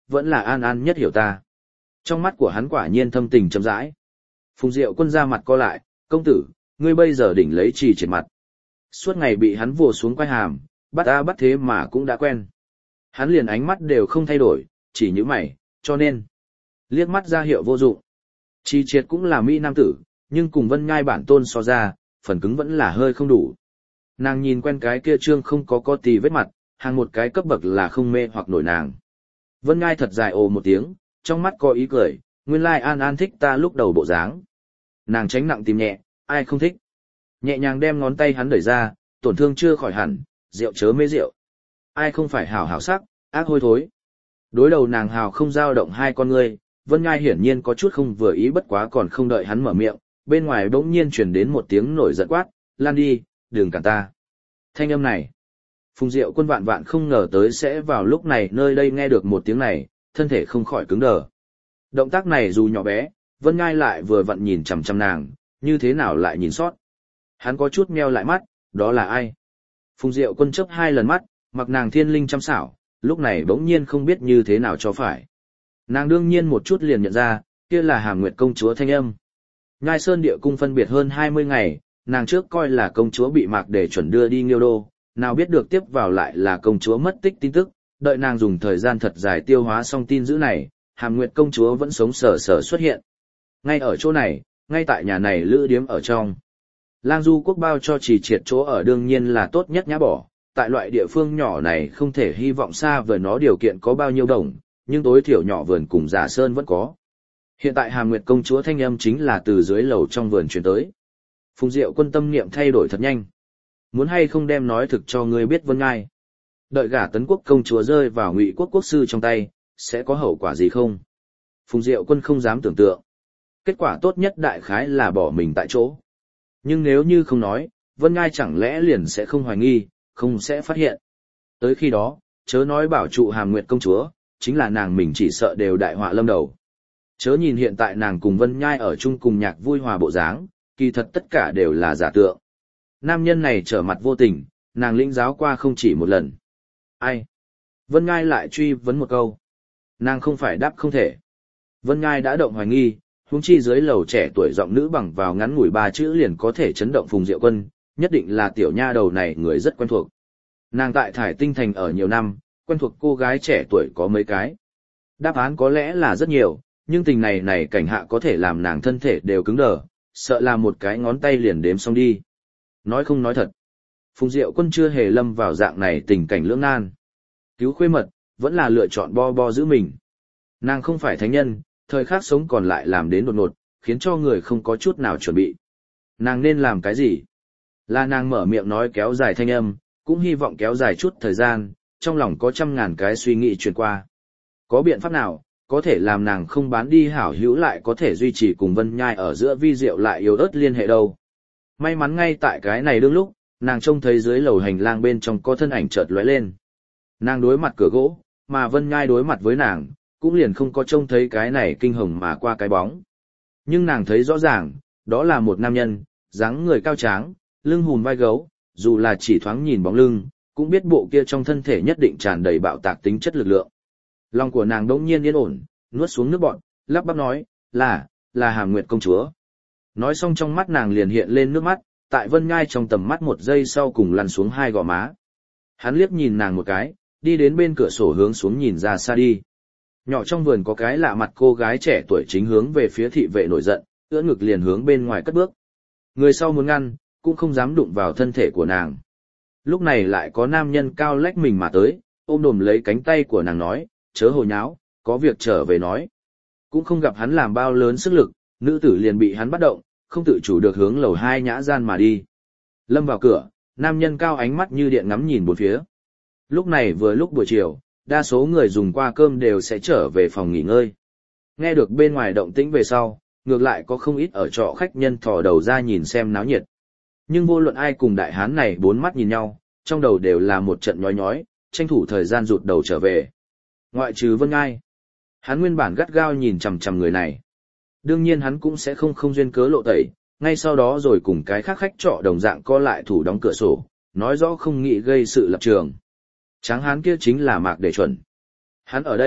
vẫn là An An nhất hiểu ta. Trong mắt của hắn quả nhiên thâm tình chậm rãi. Phùng Diệu Quân ra mặt co lại, công tử, ngươi bây giờ đỉnh lấy Trì Triệt mặt. Suốt ngày bị hắn vồ xuống quay hàm, bắt ta bắt thế mà cũng đã quen. Hắn liền ánh mắt đều không thay đổi, chỉ như mày, cho nên. Liếc mắt ra hiệu vô dụng. Trì Triệt cũng là mỹ nam tử, nhưng cùng Vân Ngai bản tôn so ra, phần cứng vẫn là hơi không đủ. Nàng nhìn quen cái kia trương không có có tì vết mặt, hàng một cái cấp bậc là không mê hoặc nổi nàng. Vân Ngai thật dài ồ một tiếng, trong mắt có ý cười, nguyên lai An An thích ta lúc đầu bộ dáng. Nàng tránh nặng tìm nhẹ, ai không thích. Nhẹ nhàng đem ngón tay hắn đẩy ra, tổn thương chưa khỏi hẳn, rượu chớ mê rượu. Ai không phải hảo hảo sắc, ác hôi thối. Đối đầu nàng hào không dao động hai con ngươi, Vân Ngai hiển nhiên có chút không vừa ý, bất quá còn không đợi hắn mở miệng, bên ngoài bỗng nhiên truyền đến một tiếng nổi giận quát, lan đi, đừng cản ta. Thanh âm này, Phùng Diệu Quân vạn vạn không ngờ tới sẽ vào lúc này nơi đây nghe được một tiếng này, thân thể không khỏi cứng đờ. Động tác này dù nhỏ bé, Vân Ngai lại vừa vặn nhìn chằm chằm nàng, như thế nào lại nhìn sót. Hắn có chút meo lại mắt, đó là ai? Phùng Diệu Quân chớp hai lần mắt, mặc nàng thiên linh chăm xảo, lúc này bỗng nhiên không biết như thế nào cho phải. Nàng đương nhiên một chút liền nhận ra, kia là Hàm Nguyệt công chúa thanh âm. Nhai Sơn địa cung phân biệt hơn hai mươi ngày, nàng trước coi là công chúa bị Mạc Đề chuẩn đưa đi Nghiêu Đô, nào biết được tiếp vào lại là công chúa mất tích tin tức, đợi nàng dùng thời gian thật dài tiêu hóa xong tin dữ này, Hàm Nguyệt công chúa vẫn sống sờ sờ xuất hiện. Ngay ở chỗ này, ngay tại nhà này lữ điếm ở trong. Lang Du quốc bao cho Trì Triệt chỗ ở đương nhiên là tốt nhất nhã bỏ, tại loại địa phương nhỏ này không thể hy vọng xa vời nó điều kiện có bao nhiêu đồng, nhưng tối thiểu nhỏ vườn cùng giả sơn vẫn có. Hiện tại Hàm Nguyệt công chúa thanh âm chính là từ dưới lầu trong vườn truyền tới. Phùng Diệu Quân tâm niệm thay đổi thật nhanh. Muốn hay không đem nói thực cho ngươi biết Vân Ngai. Đợi gả Tấn quốc công chúa rơi vào Ngụy quốc quốc sư trong tay, sẽ có hậu quả gì không? Phùng Diệu Quân không dám tưởng tượng. Kết quả tốt nhất đại khái là bỏ mình tại chỗ. Nhưng nếu như không nói, Vân Ngai chẳng lẽ liền sẽ không hoài nghi, không sẽ phát hiện. Tới khi đó, chớ nói bảo trụ Hàm Nguyệt công chúa, chính là nàng mình chỉ sợ đều đại họa lâm đầu. Chớ nhìn hiện tại nàng cùng Vân Nhai ở chung cùng nhạc vui hòa bộ dáng, kỳ thật tất cả đều là giả tượng. Nam nhân này trở mặt vô tình, nàng lĩnh giáo qua không chỉ một lần. Ai? Vân Nhai lại truy vấn một câu. Nàng không phải đáp không thể. Vân Nhai đã động hoài nghi, huống chi dưới lầu trẻ tuổi giọng nữ bằng vào ngắn ngủi ba chữ liền có thể chấn động Phùng Diệu Quân, nhất định là tiểu nha đầu này người rất quen thuộc. Nàng tại Thải Tinh Thành ở nhiều năm, quen thuộc cô gái trẻ tuổi có mấy cái. Đáp án có lẽ là rất nhiều, nhưng tình này này cảnh hạ có thể làm nàng thân thể đều cứng đờ, sợ là một cái ngón tay liền đếm xong đi. Nói không nói thật. Phùng Diệu Quân chưa hề lâm vào dạng này tình cảnh lưỡng nan. Cứu khuê mật, vẫn là lựa chọn bo bo giữ mình. Nàng không phải thánh nhân, thời khắc sống còn lại làm đến đột ngột, khiến cho người không có chút nào chuẩn bị. Nàng nên làm cái gì? Là nàng mở miệng nói kéo dài thanh âm, cũng hy vọng kéo dài chút thời gian, trong lòng có trăm ngàn cái suy nghĩ truyền qua. Có biện pháp nào, có thể làm nàng không bán đi hảo hữu lại có thể duy trì cùng Vân Nhai ở giữa vi diệu lại yếu ớt liên hệ đâu. May mắn ngay tại cái này đương lúc, nàng trông thấy dưới lầu hành lang bên trong có thân ảnh chợt lóe lên. Nàng đối mặt cửa gỗ, mà Vân Nhai đối mặt với nàng, cũng liền không có trông thấy cái này kinh hồng mà qua cái bóng. Nhưng nàng thấy rõ ràng, đó là một nam nhân, dáng người cao tráng, lưng hùn vai gấu, dù là chỉ thoáng nhìn bóng lưng, cũng biết bộ kia trong thân thể nhất định tràn đầy bạo tạc tính chất lực lượng. Lòng của nàng đỗng nhiên yên ổn, nuốt xuống nước bọt, lắp bắp nói, là, là Hàm Nguyệt công chúa. Nói xong trong mắt nàng liền hiện lên nước mắt, tại Vân Nhai trong tầm mắt một giây sau cùng lăn xuống hai gò má. Hắn liếc nhìn nàng một cái, đi đến bên cửa sổ hướng xuống nhìn ra xa đi. Nhỏ trong vườn có cái lạ mặt cô gái trẻ tuổi chính hướng về phía thị vệ nổi giận, ưỡn ngực liền hướng bên ngoài cất bước. Người sau muốn ngăn, cũng không dám đụng vào thân thể của nàng. Lúc này lại có nam nhân cao lách mình mà tới, ôm đồm lấy cánh tay của nàng nói, chớ hồ nháo, có việc trở về nói. Cũng không gặp hắn làm bao lớn sức lực, nữ tử liền bị hắn bắt động, không tự chủ được hướng lầu hai nhã gian mà đi. Lâm vào cửa, nam nhân cao ánh mắt như điện ngắm nhìn bốn phía. Lúc này vừa lúc buổi chiều, đa số người dùng qua cơm đều sẽ trở về phòng nghỉ ngơi. Nghe được bên ngoài động tĩnh về sau, ngược lại có không ít ở trọ khách nhân thò đầu ra nhìn xem náo nhiệt. Nhưng vô luận ai cùng đại hán này bốn mắt nhìn nhau, trong đầu đều là một trận nhói nhói, tranh thủ thời gian rụt đầu trở về. Ngoại trừ Vân Ngai, hắn nguyên bản gắt gao nhìn chằm chằm người này. Đương nhiên hắn cũng sẽ không không duyên cớ lộ tẩy, ngay sau đó rồi cùng cái khác khách trọ đồng dạng co lại thủ đóng cửa sổ, nói rõ không nghĩ gây sự lập trường. Tráng hán kia chính là Mạc Đề Chuẩn. Hắn ở đây,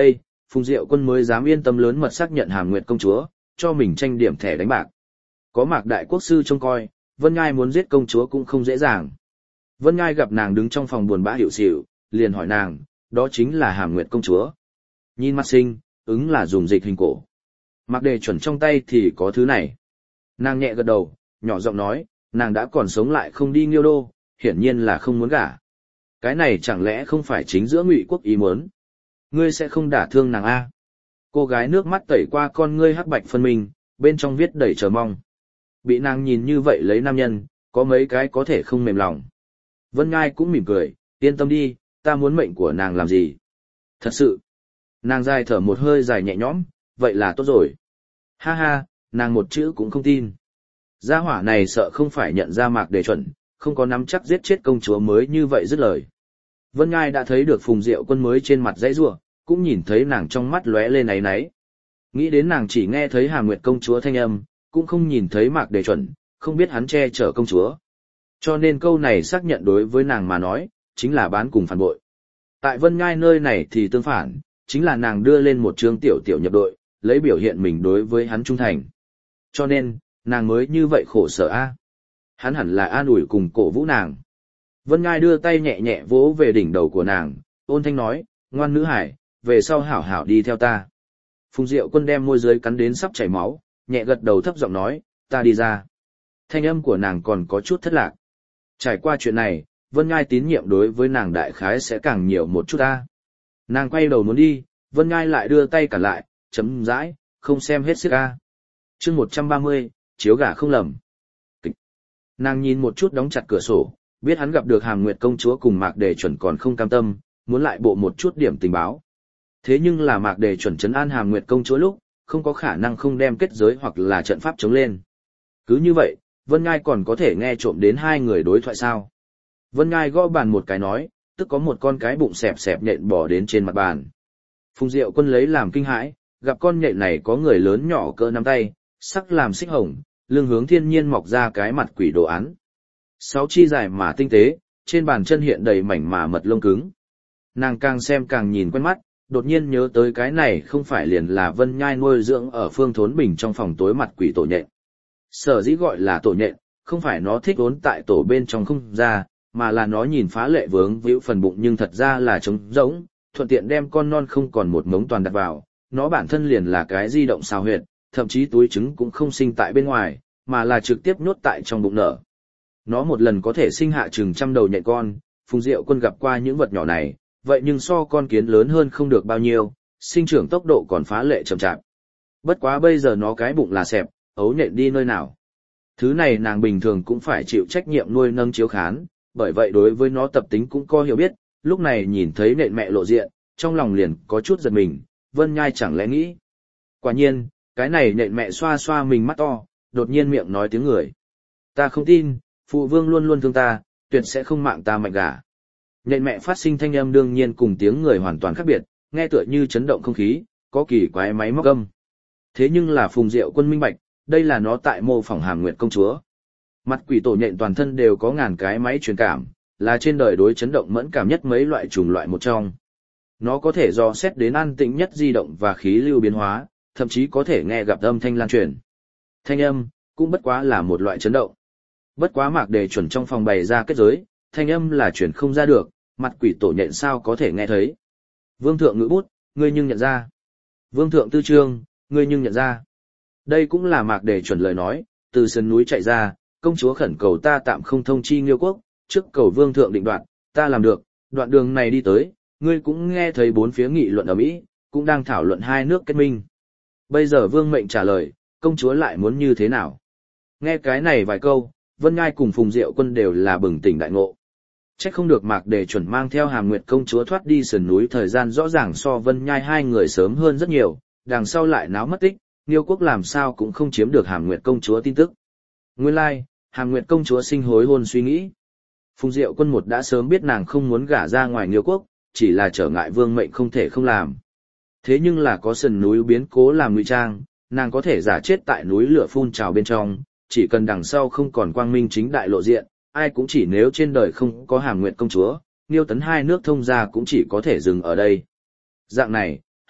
Phùng Diệu Quân mới dám yên tâm lớn mật xác nhận Hàm Nguyệt công chúa, cho mình tranh điểm thẻ đánh bạc. Có Mạc Đại Quốc sư trông coi, Vân Ngai muốn giết công chúa cũng không dễ dàng. Vân Ngai gặp nàng đứng trong phòng buồn bã hiểu xỉu, liền hỏi nàng, đó chính là Hàm Nguyệt công chúa. Nhìn mắt sinh, ứng là dùng dịch hình cổ. Mạc Đề Chuẩn trong tay thì có thứ này. Nàng nhẹ gật đầu, nhỏ giọng nói, nàng đã còn sống lại không đi Nghiêu Đô, hiển nhiên là không muốn gả. Cái này chẳng lẽ không phải chính giữa Ngụy Quốc ý muốn? Ngươi sẽ không đả thương nàng a? Cô gái nước mắt tẩy qua con ngươi hắc bạch phân minh, bên trong viết đầy chờ mong. Bị nàng nhìn như vậy lấy nam nhân, có mấy cái có thể không mềm lòng. Vân Ngai cũng mỉm cười, yên tâm đi, ta muốn mệnh của nàng làm gì? Thật sự. Nàng dài thở một hơi dài nhẹ nhõm, vậy là tốt rồi. Ha ha, nàng một chữ cũng không tin. Gia hỏa này sợ không phải nhận ra Mạc Đề Chuẩn, không có nắm chắc giết chết công chúa mới như vậy dứt lời. Vân Ngai đã thấy được Phùng Diệu Quân mới trên mặt dãy rủa, cũng nhìn thấy nàng trong mắt lóe lên áy náy. Nghĩ đến nàng chỉ nghe thấy Hàm Nguyệt công chúa thanh âm, cũng không nhìn thấy Mạc Đề Chuẩn, không biết hắn che chở công chúa. Cho nên câu này xác nhận đối với nàng mà nói, chính là bán cùng phản bội. Tại Vân Ngai nơi này thì tương phản, chính là nàng đưa lên một chương tiểu tiểu nhập đội, lấy biểu hiện mình đối với hắn trung thành. Cho nên, nàng mới như vậy khổ sở a. Hắn hẳn là an ủi cùng cổ vũ nàng. Vân Ngai đưa tay nhẹ nhẹ vỗ về đỉnh đầu của nàng, ôn thanh nói, ngoan nữ hải, về sau hảo hảo đi theo ta. Phùng Diệu Quân đem môi dưới cắn đến sắp chảy máu, nhẹ gật đầu thấp giọng nói, ta đi ra. Thanh âm của nàng còn có chút thất lạc. Trải qua chuyện này, Vân Ngai tín nhiệm đối với nàng đại khái sẽ càng nhiều một chút ta. Nàng quay đầu muốn đi, Vân Ngai lại đưa tay cản lại, chấm dãi, không xem hết sức a. Chương một trăm ba mươi, chiếu gà không lầm. Kịch. Nàng nhìn một chút đóng chặt cửa sổ, biết hắn gặp được Hàm Nguyệt công chúa cùng Mạc Đề Chuẩn còn không cam tâm, muốn lại bộ một chút điểm tình báo. Thế nhưng là Mạc Đề Chuẩn trấn an Hàm Nguyệt công chúa lúc, không có khả năng không đem kết giới hoặc là trận pháp chống lên. Cứ như vậy, Vân Ngai còn có thể nghe trộm đến hai người đối thoại sao? Vân Ngai gõ bàn một cái nói, tức có một con cái bụng xẹp xẹp nhện bò đến trên mặt bàn. Phùng Diệu Quân lấy làm kinh hãi, gặp con nhện này có người lớn nhỏ cỡ nắm tay, sắc làm xích hồng, lưng hướng thiên nhiên mọc ra cái mặt quỷ đồ án. Sáu chi dài mà tinh tế, trên bàn chân hiện đầy mảnh mà mật lông cứng. Nàng càng xem càng nhìn quen mắt, đột nhiên nhớ tới cái này không phải liền là Vân Nhai nuôi dưỡng ở Phương Thốn Bình trong phòng tối mặt quỷ tổ nhện. Sở dĩ gọi là tổ nhện, không phải nó thích vốn tại tổ bên trong không ra, mà là nó nhìn phá lệ vướng víu phần bụng nhưng thật ra là trống rỗng, thuận tiện đem con non không còn một mống toàn đặt vào, nó bản thân liền là cái di động xào huyệt, thậm chí túi trứng cũng không sinh tại bên ngoài, mà là trực tiếp nhốt tại trong bụng nở. Nó một lần có thể sinh hạ chừng trăm đầu nhện con, Phùng Diệu Quân gặp qua những vật nhỏ này, vậy nhưng so con kiến lớn hơn không được bao nhiêu, sinh trưởng tốc độ còn phá lệ chậm chạp. Bất quá bây giờ nó cái bụng là xẹp, ấu nhện đi nơi nào. Thứ này nàng bình thường cũng phải chịu trách nhiệm nuôi nâng chiếu khán, bởi vậy đối với nó tập tính cũng có hiểu biết, lúc này nhìn thấy nện mẹ lộ diện, trong lòng liền có chút giật mình, Vân Nhai chẳng lẽ nghĩ. Quả nhiên, cái này nện mẹ xoa xoa mình mắt to, đột nhiên miệng nói tiếng người. Ta không tin, phụ vương luôn luôn thương ta, tuyệt sẽ không mạng ta mạnh gả. Nện mẹ phát sinh thanh âm đương nhiên cùng tiếng người hoàn toàn khác biệt, nghe tựa như chấn động không khí, có kỳ quái máy móc âm. Thế nhưng là Phùng Diệu Quân minh bạch, đây là nó tại mô phỏng Hàm Nguyệt công chúa. Mặt quỷ tổ nhện toàn thân đều có ngàn cái máy truyền cảm, là trên đời đối chấn động mẫn cảm nhất mấy loại trùng loại một trong. Nó có thể dò xét đến an tĩnh nhất di động và khí lưu biến hóa, thậm chí có thể nghe gặp âm thanh lan truyền. Thanh âm, cũng bất quá là một loại chấn động. Bất quá Mạc Đề Chuẩn trong phòng bày ra kết giới, thanh âm là truyền không ra được, mặt quỷ tổ nhện sao có thể nghe thấy. Vương thượng ngữ bút, ngươi nhưng nhận ra. Vương thượng tư trương, ngươi nhưng nhận ra. Đây cũng là Mạc Đề Chuẩn lời nói, từ sườn núi chạy ra, công chúa khẩn cầu ta tạm không thông chi Nghiêu quốc, trước cầu vương thượng định đoạt, ta làm được, đoạn đường này đi tới, ngươi cũng nghe thấy bốn phía nghị luận ở Mỹ, cũng đang thảo luận hai nước kết minh. Bây giờ vương mệnh trả lời, công chúa lại muốn như thế nào? Nghe cái này vài câu, Vân Ngai cùng Phùng Diệu Quân đều là bừng tỉnh đại ngộ. Chắc không được Mạc Đề Chuẩn mang theo Hàm Nguyệt công chúa thoát đi sườn núi thời gian rõ ràng so Vân Nhai hai người sớm hơn rất nhiều, đằng sau lại náo mất tích, Nghiêu quốc làm sao cũng không chiếm được Hàm Nguyệt công chúa tin tức. Nguyên lai, like, Hàm Nguyệt công chúa sinh hối hôn suy nghĩ. Phùng Diệu Quân một đã sớm biết nàng không muốn gả ra ngoài Nghiêu quốc, chỉ là trở ngại vương mệnh không thể không làm. Thế nhưng là có sườn núi biến cố làm ngụy trang, nàng có thể giả chết tại núi lửa phun trào bên trong, chỉ cần đằng sau không còn quang minh chính đại lộ diện, ai cũng chỉ nếu trên đời không có Hàm Nguyệt công chúa, Nghiêu tấn hai nước thông gia cũng chỉ có thể dừng ở đây. Dạng này,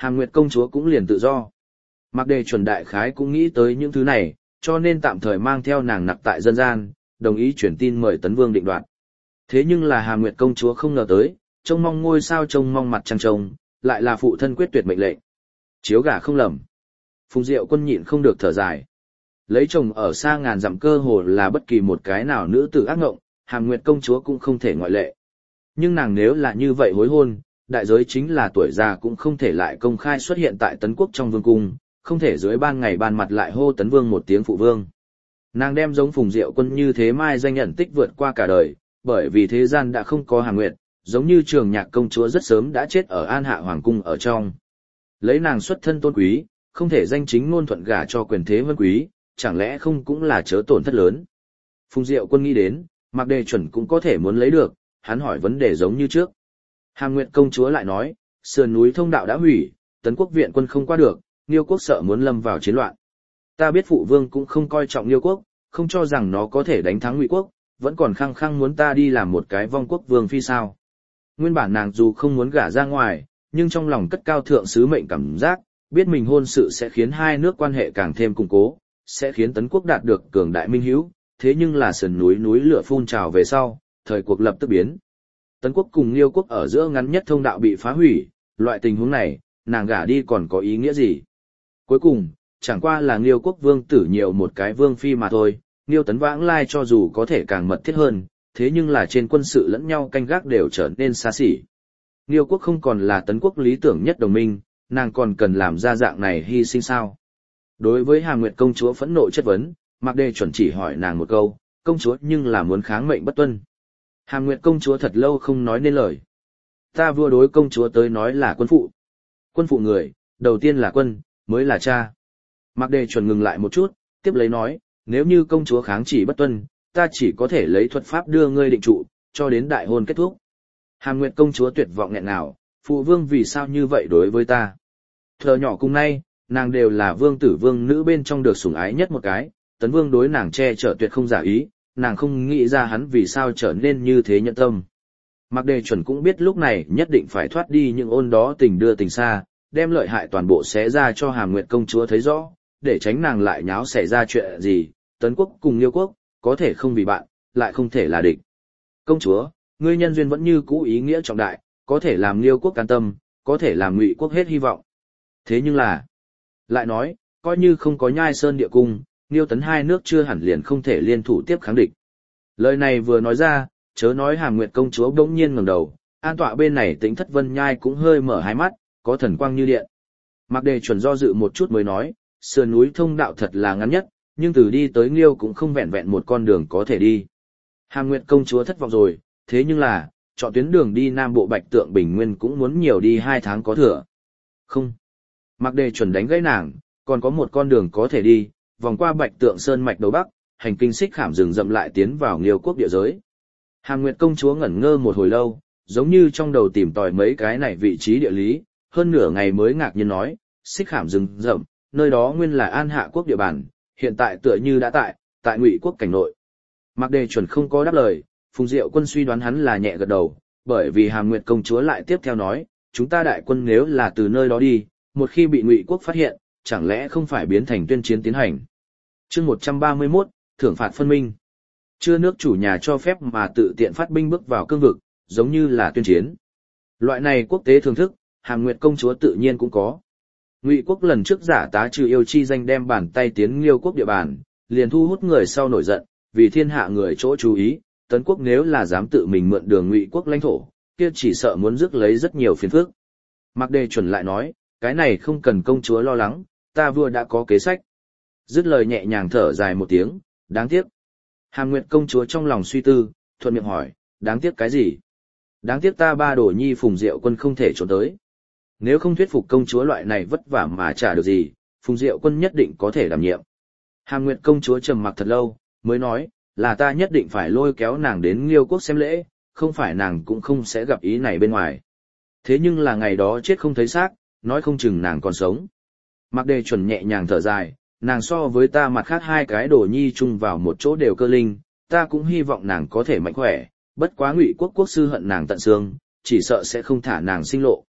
Hàm Nguyệt công chúa cũng liền tự do. Mạc Đề chuẩn đại khái cũng nghĩ tới những thứ này, cho nên tạm thời mang theo nàng nặc tại dân gian, đồng ý chuyển tin mời Tấn Vương định đoạt. Thế nhưng là Hàm Nguyệt công chúa không ngờ tới, trông mong ngôi sao trông mong mặt trăng trông, lại là phụ thân quyết tuyệt mệnh lệnh. Chiếu gả không lầm. Phùng Diệu Quân nhịn không được thở dài. Lấy chồng ở xa ngàn dặm cơ hồ là bất kỳ một cái nào nữ tử ác ngộng, Hàm Nguyệt công chúa cũng không thể ngoại lệ. Nhưng nàng nếu là như vậy hối hôn, đại giới chính là tuổi già cũng không thể lại công khai xuất hiện tại Tấn Quốc trong vương cung, không thể dưới ban ngày ban mặt lại hô Tấn Vương một tiếng phụ vương. Nàng đem giống Phùng Diệu Quân như thế mai danh nhận tích vượt qua cả đời, bởi vì thế gian đã không có Hàm Nguyệt, giống như Trường Nhạc công chúa rất sớm đã chết ở An Hạ hoàng cung ở trong. Lấy nàng xuất thân tôn quý, không thể danh chính ngôn thuận gả cho quyền thế vân quý, chẳng lẽ không cũng là chớ tổn thất lớn. Phùng Diệu Quân nghĩ đến, Mạc Đề chuẩn cũng có thể muốn lấy được, hắn hỏi vấn đề giống như trước. Hàm Nguyệt công chúa lại nói, sườn núi thông đạo đã hủy, Tấn Quốc viện quân không qua được, Liêu quốc sợ muốn lâm vào chiến loạn. Ta biết phụ vương cũng không coi trọng Liêu quốc, không cho rằng nó có thể đánh thắng Ngụy quốc, vẫn còn khăng khăng muốn ta đi làm một cái vong quốc vương phi sao. Nguyên bản nàng dù không muốn gả ra ngoài, nhưng trong lòng cất cao thượng sứ mệnh cảm giác, biết mình hôn sự sẽ khiến hai nước quan hệ càng thêm củng cố, sẽ khiến Tấn Quốc đạt được cường đại minh hữu, thế nhưng là sườn núi núi lửa phun trào về sau, thời cuộc lập tức biến. Tấn Quốc cùng Liêu quốc ở giữa ngắn nhất thông đạo bị phá hủy, loại tình huống này, nàng gả đi còn có ý nghĩa gì? Cuối cùng, chẳng qua là Liêu quốc vương tử nhiều một cái vương phi mà thôi, Liêu Tấn vãng lai cho dù có thể càng mật thiết hơn, thế nhưng là trên quân sự lẫn nhau canh gác đều trở nên xa xỉ. Liêu quốc không còn là Tấn Quốc lý tưởng nhất đồng minh, nàng còn cần làm ra dạng này hy sinh sao? Đối với Hàm Nguyệt công chúa phẫn nộ chất vấn, Mạc Đề chuẩn chỉ hỏi nàng một câu, công chúa nhưng là muốn kháng mệnh bất tuân. Hàm Nguyệt công chúa thật lâu không nói nên lời. Ta vua đối công chúa tới nói là quân phụ. Quân phụ người, đầu tiên là quân, mới là cha. Mạc Đề chuẩn ngừng lại một chút, tiếp lấy nói, nếu như công chúa kháng chỉ bất tuân, ta chỉ có thể lấy thuật pháp đưa ngươi định trụ, cho đến đại hôn kết thúc. Hàm Nguyệt công chúa tuyệt vọng nghẹn ngào, phụ vương vì sao như vậy đối với ta? Thờ nhỏ cùng nay, nàng đều là vương tử vương nữ bên trong được sủng ái nhất một cái, Tấn Vương đối nàng che chở tuyệt không giả ý, nàng không nghĩ ra hắn vì sao trở nên như thế nhẫn tâm. Mạc Đề chuẩn cũng biết lúc này nhất định phải thoát đi những ôn đó tình đưa tình xa, đem lợi hại toàn bộ xé ra cho Hàm Nguyệt công chúa thấy rõ, để tránh nàng lại nháo xảy ra chuyện gì, Tấn Quốc cùng Liêu quốc, có thể không vì bạn, lại không thể là địch. Công chúa, ngươi nhân duyên vẫn như cũ ý nghĩa trọng đại, có thể làm Liêu quốc can tâm, có thể làm Ngụy quốc hết hy vọng. Thế nhưng là, lại nói, coi như không có Nhai Sơn địa cung, Liêu Tấn hai nước chưa hẳn liền không thể liên thủ tiếp kháng địch. Lời này vừa nói ra, chớ nói Hàm Nguyệt công chúa bỗng nhiên ngẩng đầu, an tọa bên này Tĩnh Thất Vân Nhai cũng hơi mở hai mắt, có thần quang như điện. Mạc Đề chuẩn do dự một chút mới nói, sườn núi thông đạo thật là ngắn nhất, nhưng từ đi tới Liêu cũng không vẹn vẹn một con đường có thể đi. Hàm Nguyệt công chúa thất vọng rồi, thế nhưng là, chọn tuyến đường đi Nam Bộ Bạch Tượng Bình Nguyên cũng muốn nhiều đi hai tháng có thừa. Không. Mạc Đề chuẩn đánh gãy nàng, còn có một con đường có thể đi, vòng qua Bạch Tượng Sơn mạch đầu bắc, hành kinh xích khảm rừng rậm lại tiến vào Liêu quốc địa giới. Hàm Nguyệt công chúa ngẩn ngơ một hồi lâu, giống như trong đầu tìm tòi mấy cái này vị trí địa lý, hơn nửa ngày mới ngạc nhiên nói, xích khảm rừng rậm, nơi đó nguyên là An Hạ quốc địa bàn, hiện tại tựa như đã tại, tại Ngụy quốc cảnh nội. Mạc Đề chuẩn không có đáp lời, Phùng Diệu Quân suy đoán hắn là nhẹ gật đầu, bởi vì Hàm Nguyệt công chúa lại tiếp theo nói, chúng ta đại quân nếu là từ nơi đó đi, một khi bị Ngụy quốc phát hiện, chẳng lẽ không phải biến thành tuyên chiến tiến hành. Chương một trăm ba mươi mốt, thưởng phạt phân minh. Chưa nước chủ nhà cho phép mà tự tiện phát binh bước vào cương vực, giống như là tuyên chiến. Loại này quốc tế thường thức, Hàm Nguyệt công chúa tự nhiên cũng có. Ngụy quốc lần trước giả tá trừ yêu chi danh đem bàn tay tiến Liêu quốc địa bàn, liền thu hút người sau nổi giận, vì thiên hạ người chỗ chú ý, Tấn quốc nếu là dám tự mình mượn đường Ngụy quốc lãnh thổ, kia chỉ sợ muốn rước lấy rất nhiều phiền phức. Mạc Đề chuẩn lại nói, cái này không cần công chúa lo lắng, ta vua đã có kế sách. Dứt lời nhẹ nhàng thở dài một tiếng, đáng tiếc. Hàm Nguyệt công chúa trong lòng suy tư, thuận miệng hỏi, đáng tiếc cái gì? Đáng tiếc ta ba đồ nhi Phùng Diệu Quân không thể trốn tới. Nếu không thuyết phục công chúa loại này vất vả mà trả được gì, Phùng Diệu Quân nhất định có thể đảm nhiệm. Hàm Nguyệt công chúa trầm mặc thật lâu, mới nói, là ta nhất định phải lôi kéo nàng đến Liêu quốc xem lễ, không phải nàng cũng không sẽ gặp ý này bên ngoài. Thế nhưng là ngày đó chết không thấy xác, nói không chừng nàng còn sống. Mạc Đề chuẩn nhẹ nhàng thở dài, nàng so với ta mặt khác hai cái đồ nhi chung vào một chỗ đều cơ linh, ta cũng hy vọng nàng có thể mạnh khỏe, bất quá Ngụy quốc quốc sư hận nàng tận xương, chỉ sợ sẽ không thả nàng sinh lộ.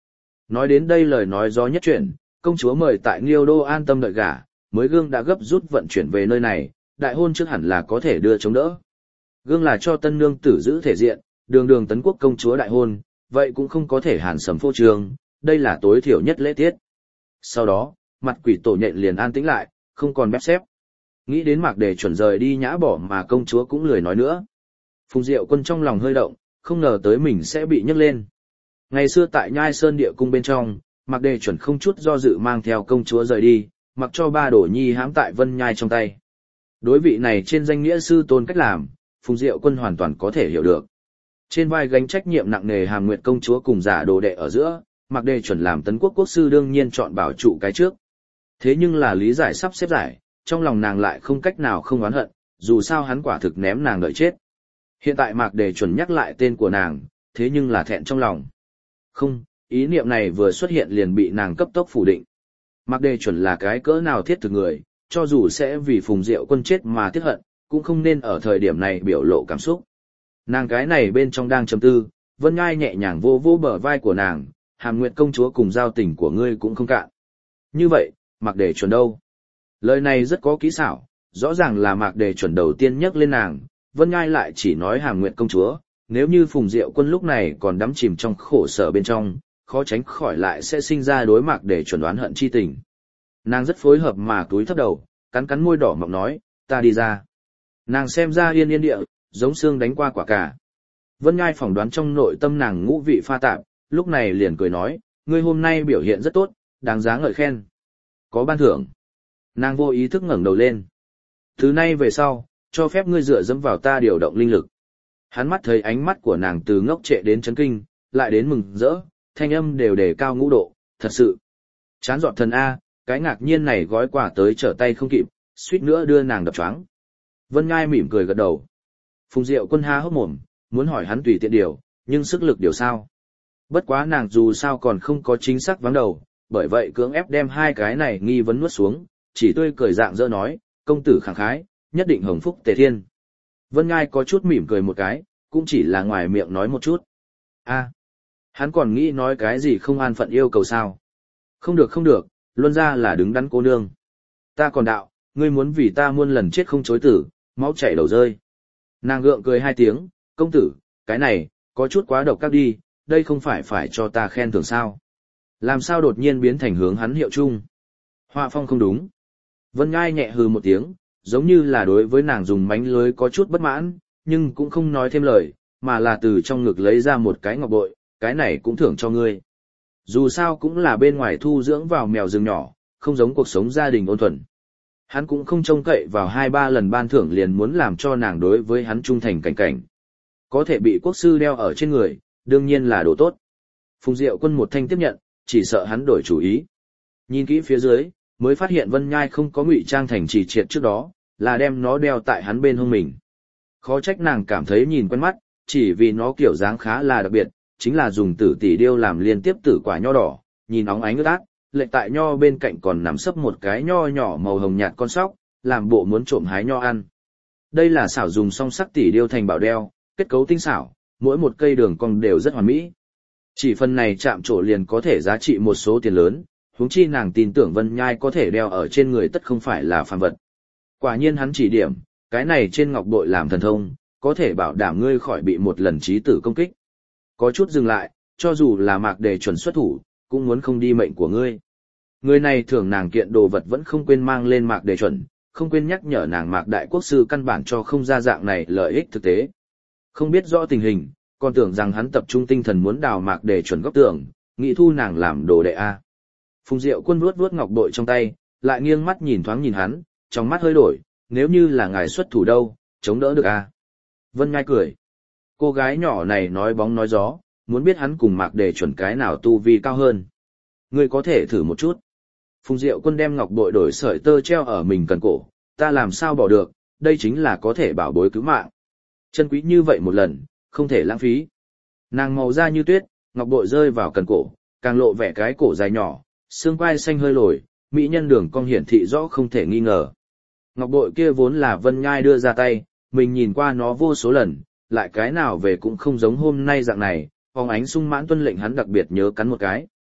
Nói đến đây lời nói gió nhất chuyển, công chúa mời tại Nghiêu Đô an tâm đợi gả, mới gương đã gấp rút vận chuyển về nơi này, đại hôn trước hẳn là có thể đưa chống đỡ. Gương là cho tân nương tử giữ thể diện, đường đường tấn quốc công chúa đại hôn, vậy cũng không có thể hàn sầm phô trương, đây là tối thiểu nhất lễ tiết. Sau đó, mặt quỷ tổ nhện liền an tĩnh lại, không còn bép xép. Nghĩ đến Mạc Đề chuẩn rời đi nhã bỏ mà công chúa cũng lười nói nữa. Phùng Diệu Quân trong lòng hơi động, không ngờ tới mình sẽ bị nhấc lên. Ngày xưa tại Nhai Sơn địa cung bên trong, Mạc Đề chuẩn không chút do dự mang theo công chúa rời đi, mặc cho ba đổ nhi hãm tại Vân Nhai trong tay. Đối vị này trên danh nghĩa sư tôn cách làm, Phùng Diệu Quân hoàn toàn có thể hiểu được. Trên vai gánh trách nhiệm nặng nề Hàm Nguyệt công chúa cùng giả đồ đệ ở giữa, Mạc Đề chuẩn làm tấn quốc quốc sư đương nhiên chọn bảo trụ cái trước. Thế nhưng là lý giải sắp xếp giải, trong lòng nàng lại không cách nào không oán hận, dù sao hắn quả thực ném nàng đợi chết. Hiện tại Mạc Đề chuẩn nhắc lại tên của nàng, thế nhưng là thẹn trong lòng. Không, ý niệm này vừa xuất hiện liền bị nàng cấp tốc phủ định. Mạc Đề chuẩn là cái cỡ nào thiết thực người, cho dù sẽ vì Phùng Diệu Quân chết mà tiếc hận, cũng không nên ở thời điểm này biểu lộ cảm xúc. Nàng cái này bên trong đang trầm tư, Vân Ngai nhẹ nhàng vô vô bờ vai của nàng, Hàm Nguyệt công chúa cùng giao tình của ngươi cũng không cạn. Như vậy, Mạc Đề chuẩn đâu? Lời này rất có kỹ xảo, rõ ràng là Mạc Đề chuẩn đầu tiên nhắc lên nàng, Vân Ngai lại chỉ nói Hàm Nguyệt công chúa, nếu như Phùng Diệu Quân lúc này còn đắm chìm trong khổ sở bên trong, khó tránh khỏi lại sẽ sinh ra đối Mạc Đề chuẩn đoán hận chi tình. Nàng rất phối hợp mà túi thấp đầu, cắn cắn môi đỏ mọng nói, ta đi ra. Nàng xem ra yên yên địa, giống xương đánh qua quả cà. Vân Ngai phỏng đoán trong nội tâm nàng ngũ vị pha tạp, lúc này liền cười nói, ngươi hôm nay biểu hiện rất tốt, đáng giá ngợi khen. Có ban thưởng. Nàng vô ý thức ngẩng đầu lên. Từ nay về sau, cho phép ngươi dựa dẫm vào ta điều động linh lực. Hắn mắt thấy ánh mắt của nàng từ ngốc trệ đến chấn kinh, lại đến mừng rỡ, thanh âm đều đề cao ngũ độ, thật sự. Chán dọn thần A, cái ngạc nhiên này gói quà tới trở tay không kịp, suýt nữa đưa nàng đập choáng. Vân Ngai mỉm cười gật đầu. Phùng Diệu Quân há hốc mồm, muốn hỏi hắn tùy tiện điều, nhưng sức lực điều sao. Bất quá nàng dù sao còn không có chính xác vắng đầu, bởi vậy cưỡng ép đem hai cái này nghi vấn nuốt xuống, chỉ tươi cười dạng dỡ nói, công tử khẳng khái, nhất định hồng phúc tề thiên. Vân Ngai có chút mỉm cười một cái, cũng chỉ là ngoài miệng nói một chút. A, hắn còn nghĩ nói cái gì không an phận yêu cầu sao. Không được không được, luân ra là đứng đắn cô nương. Ta còn đạo, ngươi muốn vì ta muôn lần chết không chối tử, máu chảy đầu rơi. Nàng gượng cười hai tiếng, công tử, cái này, có chút quá độc các đi, đây không phải phải cho ta khen thưởng sao. Làm sao đột nhiên biến thành hướng hắn hiệu chung. Họa phong không đúng. Vân Ngai nhẹ hừ một tiếng, giống như là đối với nàng dùng mánh lưới có chút bất mãn, nhưng cũng không nói thêm lời, mà là từ trong ngực lấy ra một cái ngọc bội, cái này cũng thưởng cho ngươi. Dù sao cũng là bên ngoài thu dưỡng vào mèo rừng nhỏ, không giống cuộc sống gia đình ôn thuần. Hắn cũng không trông cậy vào hai ba lần ban thưởng liền muốn làm cho nàng đối với hắn trung thành cảnh cảnh. Có thể bị quốc sư đeo ở trên người, đương nhiên là đồ tốt. Phùng Diệu Quân một thanh tiếp nhận, chỉ sợ hắn đổi chủ ý. Nhìn kỹ phía dưới, mới phát hiện Vân Nhai không có ngụy trang thành chỉ triệt trước đó, là đem nó đeo tại hắn bên hông mình. Khó trách nàng cảm thấy nhìn quen mắt, chỉ vì nó kiểu dáng khá là đặc biệt, chính là dùng tử tỷ điêu làm liên tiếp tử quả nho đỏ, nhìn óng ánh ướt át, lệ tại nho bên cạnh còn nằm sấp một cái nho nhỏ màu hồng nhạt con sóc, làm bộ muốn trộm hái nho ăn. Đây là xảo dùng song sắc tỷ điêu thành bảo đeo, kết cấu tinh xảo, mỗi một cây đường cong đều rất hoàn mỹ. Chỉ phần này chạm trổ liền có thể giá trị một số tiền lớn, huống chi nàng tin tưởng Vân Nhai có thể đeo ở trên người tất không phải là phàm vật. Quả nhiên hắn chỉ điểm, cái này trên ngọc bội làm thần thông, có thể bảo đảm ngươi khỏi bị một lần chí tử công kích. Có chút dừng lại, cho dù là Mạc Đề chuẩn xuất thủ, cũng muốn không đi mệnh của ngươi. Người này thưởng nàng kiện đồ vật vẫn không quên mang lên Mạc Đề chuẩn, không quên nhắc nhở nàng Mạc Đại Quốc sư căn bản cho không ra dạng này lợi ích thực tế. Không biết rõ tình hình, còn tưởng rằng hắn tập trung tinh thần muốn đào Mạc Đề chuẩn góc tường, nghĩ thu nàng làm đồ đệ A. Phùng Diệu Quân vuốt vuốt ngọc bội trong tay, lại nghiêng mắt nhìn thoáng nhìn hắn, trong mắt hơi đổi, nếu như là ngài xuất thủ đâu, chống đỡ được A. Vân Ngai cười. Cô gái nhỏ này nói bóng nói gió, muốn biết hắn cùng Mạc Đề chuẩn cái nào tu vi cao hơn. Ngươi có thể thử một chút. Phùng Diệu Quân đem ngọc bội đổi sợi tơ treo ở mình cần cổ, ta làm sao bỏ được, đây chính là có thể bảo bối cứu mạng. Chân quý như vậy một lần, không thể lãng phí. Nàng màu da như tuyết, ngọc bội rơi vào cần cổ, càng lộ vẻ cái cổ dài nhỏ, xương quai xanh hơi lồi, mỹ nhân đường cong hiển thị rõ không thể nghi ngờ. Ngọc bội kia vốn là Vân Nhai đưa ra tay, mình nhìn qua nó vô số lần, lại cái nào về cũng không giống hôm nay dạng này, phóng ánh sung mãn tuân lệnh hắn đặc biệt nhớ cắn một cái.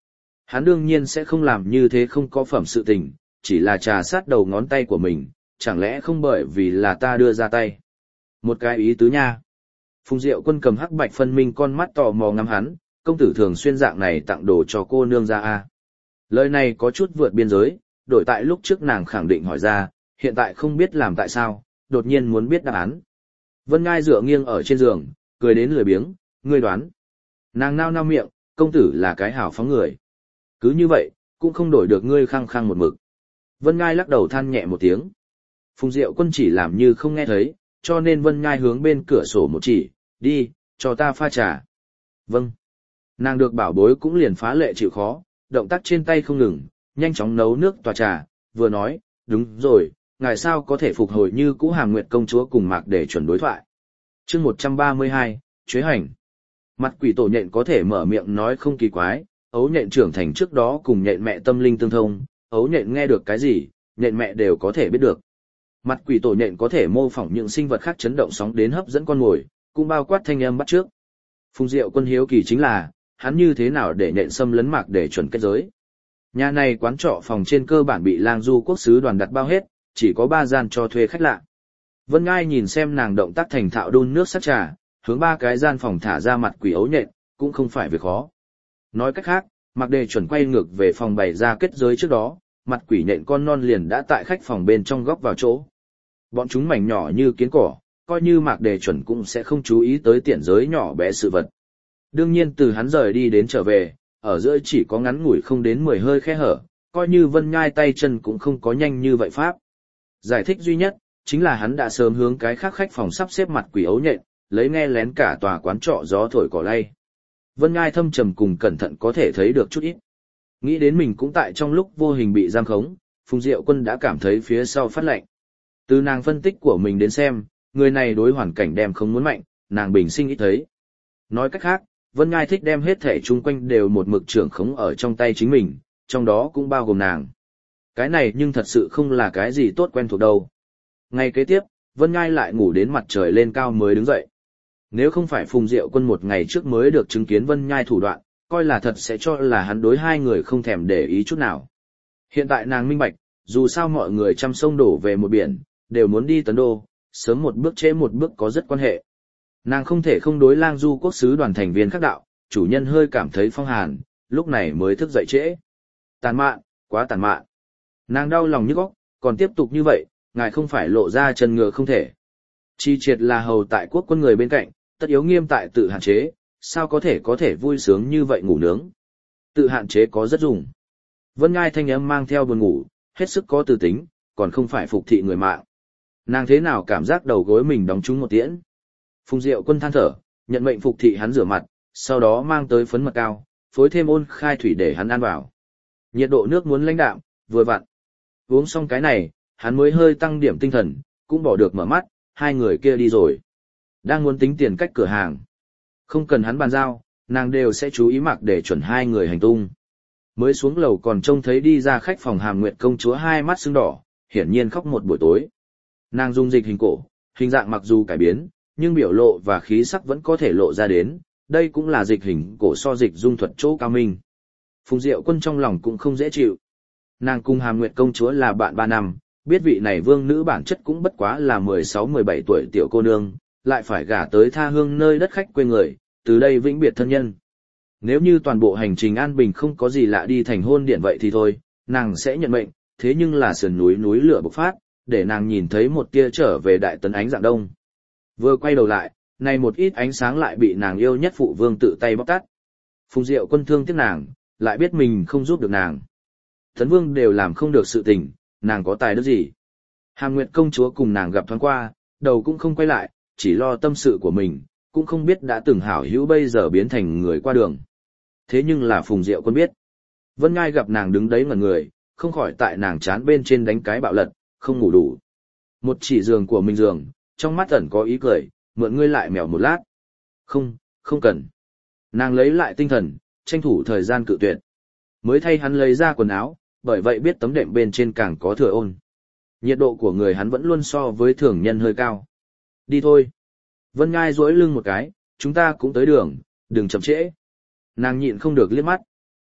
Hắn đương nhiên sẽ không làm như thế không có phẩm sự tình, chỉ là trà sát đầu ngón tay của mình, chẳng lẽ không bởi vì là ta đưa ra tay. Một cái ý tứ nha. Phùng Diệu Quân cầm hắc bạch phân minh con mắt tò mò ngắm hắn, công tử thường xuyên dạng này tặng đồ cho cô nương ra a. Lời này có chút vượt biên giới, đổi tại lúc trước nàng khẳng định hỏi ra, hiện tại không biết làm tại sao, đột nhiên muốn biết đáp án. Vân Ngai dựa nghiêng ở trên giường, cười đến lười biếng, ngươi đoán. Nàng nao nao miệng, công tử là cái hảo phóng người. Cứ như vậy, cũng không đổi được ngươi khăng khăng một mực. Vân Ngai lắc đầu than nhẹ một tiếng. Phùng Diệu Quân chỉ làm như không nghe thấy, cho nên Vân Ngai hướng bên cửa sổ một chỉ, đi, cho ta pha trà. Vâng. Nàng được bảo bối cũng liền phá lệ chịu khó, động tác trên tay không ngừng, nhanh chóng nấu nước tòa trà, vừa nói, đúng rồi, ngài sao có thể phục hồi như cũ Hàm Nguyệt công chúa cùng Mạc để chuẩn đối thoại. Chương một trăm ba mươi hai, Chế hành. Mặt quỷ tổ nhện có thể mở miệng nói không kỳ quái, ấu nhện trưởng thành trước đó cùng nhện mẹ tâm linh tương thông, ấu nhện nghe được cái gì, nhện mẹ đều có thể biết được. Mặt quỷ tổ nhện có thể mô phỏng những sinh vật khác chấn động sóng đến hấp dẫn con mồi, cũng bao quát thanh âm bắt trước. Phùng Diệu Quân hiếu kỳ chính là, hắn như thế nào để nhện xâm lấn Mạc để chuẩn kết giới. Nhà này quán trọ phòng trên cơ bản bị Lang Du quốc sứ đoàn đặt bao hết, chỉ có ba gian cho thuê khách lạ. Vân Ngai nhìn xem nàng động tác thành thạo đun nước sắc trà, hướng ba cái gian phòng thả ra mặt quỷ ấu nhện, cũng không phải việc khó. Nói cách khác, Mạc Đề chuẩn quay ngược về phòng bày ra kết giới trước đó, mặt quỷ nhện con non liền đã tại khách phòng bên trong góc vào chỗ. Bọn chúng mảnh nhỏ như kiến cỏ, coi như Mạc Đề chuẩn cũng sẽ không chú ý tới tiện giới nhỏ bé sự vật. Đương nhiên từ hắn rời đi đến trở về, ở giữa chỉ có ngắn ngủi không đến mười hơi khe hở, coi như Vân Ngai tay chân cũng không có nhanh như vậy pháp. Giải thích duy nhất, chính là hắn đã sớm hướng cái khác khách phòng sắp xếp mặt quỷ ấu nhện, lấy nghe lén cả tòa quán trọ gió thổi cỏ lay. Vân Ngai thâm trầm cùng cẩn thận có thể thấy được chút ít. Nghĩ đến mình cũng tại trong lúc vô hình bị giam khống, Phùng Diệu Quân đã cảm thấy phía sau phát lạnh. Từ nàng phân tích của mình đến xem, người này đối hoàn cảnh đem không muốn mạnh, nàng bình sinh ít thấy. Nói cách khác, Vân Ngai thích đem hết thể chung quanh đều một mực trưởng khống ở trong tay chính mình, trong đó cũng bao gồm nàng. Cái này nhưng thật sự không là cái gì tốt quen thuộc đâu. Ngày kế tiếp, Vân Ngai lại ngủ đến mặt trời lên cao mới đứng dậy. Nếu không phải Phùng Diệu Quân một ngày trước mới được chứng kiến Vân Ngai thủ đoạn, coi là thật sẽ cho là hắn đối hai người không thèm để ý chút nào. Hiện tại nàng minh bạch, dù sao mọi người trăm sông đổ về một biển, đều muốn đi Tấn Đô, sớm một bước trễ một bước có rất quan hệ. Nàng không thể không đối Lang Du quốc sứ đoàn thành viên khác đạo, chủ nhân hơi cảm thấy phong hàn, lúc này mới thức dậy trễ. Tàn mạn, quá tàn mạn. Nàng đau lòng nhức óc, còn tiếp tục như vậy, ngài không phải lộ ra chân ngựa không thể. Chi triệt là hầu tại quốc quân người bên cạnh, tất yếu nghiêm tại tự hạn chế, sao có thể có thể vui sướng như vậy ngủ nướng. Tự hạn chế có rất dùng. Vân Ngai thanh âm mang theo buồn ngủ, hết sức có tư tính, còn không phải phục thị người mạng. Nàng thế nào cảm giác đầu gối mình đóng trúng một tiễn. Phùng Diệu Quân than thở, nhận mệnh phục thị hắn rửa mặt, sau đó mang tới phấn mật cao, phối thêm ôn khai thủy để hắn ăn vào. Nhiệt độ nước muốn lãnh đạm, vừa vặn. Uống xong cái này, hắn mới hơi tăng điểm tinh thần, cũng bỏ được mở mắt, hai người kia đi rồi. Đang muốn tính tiền cách cửa hàng. Không cần hắn bàn giao, nàng đều sẽ chú ý mặc để chuẩn hai người hành tung. Mới xuống lầu còn trông thấy đi ra khách phòng Hàm Nguyệt công chúa hai mắt sưng đỏ, hiển nhiên khóc một buổi tối. Nàng dung dịch hình cổ, hình dạng mặc dù cải biến, nhưng biểu lộ và khí sắc vẫn có thể lộ ra đến, đây cũng là dịch hình cổ so dịch dung thuật chỗ cao minh. Phùng Diệu Quân trong lòng cũng không dễ chịu. Nàng cùng Hàm Nguyệt công chúa là bạn ba năm, biết vị này vương nữ bản chất cũng bất quá là mười sáu mười bảy tuổi tiểu cô nương, lại phải gả tới tha hương nơi đất khách quê người, từ đây vĩnh biệt thân nhân. Nếu như toàn bộ hành trình an bình không có gì lạ đi thành hôn điện vậy thì thôi, nàng sẽ nhận mệnh, thế nhưng là sườn núi núi lửa bộc phát, để nàng nhìn thấy một tia trở về đại tấn ánh dạng đông. Vừa quay đầu lại, này một ít ánh sáng lại bị nàng yêu nhất phụ vương tự tay bóc tắt. Phùng Diệu Quân thương tiếc nàng, lại biết mình không giúp được nàng. Tấn vương đều làm không được sự tình, nàng có tài đức gì. Hàm Nguyệt công chúa cùng nàng gặp thoáng qua, đầu cũng không quay lại, chỉ lo tâm sự của mình, cũng không biết đã từng hảo hữu bây giờ biến thành người qua đường. Thế nhưng là Phùng Diệu Quân biết. Vân Ngai gặp nàng đứng đấy ngẩn người, không khỏi tại nàng chán bên trên đánh cái bạo lật, không ngủ đủ. Một chỉ giường của mình giường, trong mắt ẩn có ý cười, mượn ngươi lại mèo một lát. Không, không cần. Nàng lấy lại tinh thần, tranh thủ thời gian cự tuyệt. Mới thay hắn lấy ra quần áo, bởi vậy biết tấm đệm bên trên càng có thừa ôn. Nhiệt độ của người hắn vẫn luôn so với thường nhân hơi cao. Đi thôi. Vân Ngai duỗi lưng một cái, chúng ta cũng tới đường, đừng chậm trễ. Nàng nhịn không được liếc mắt.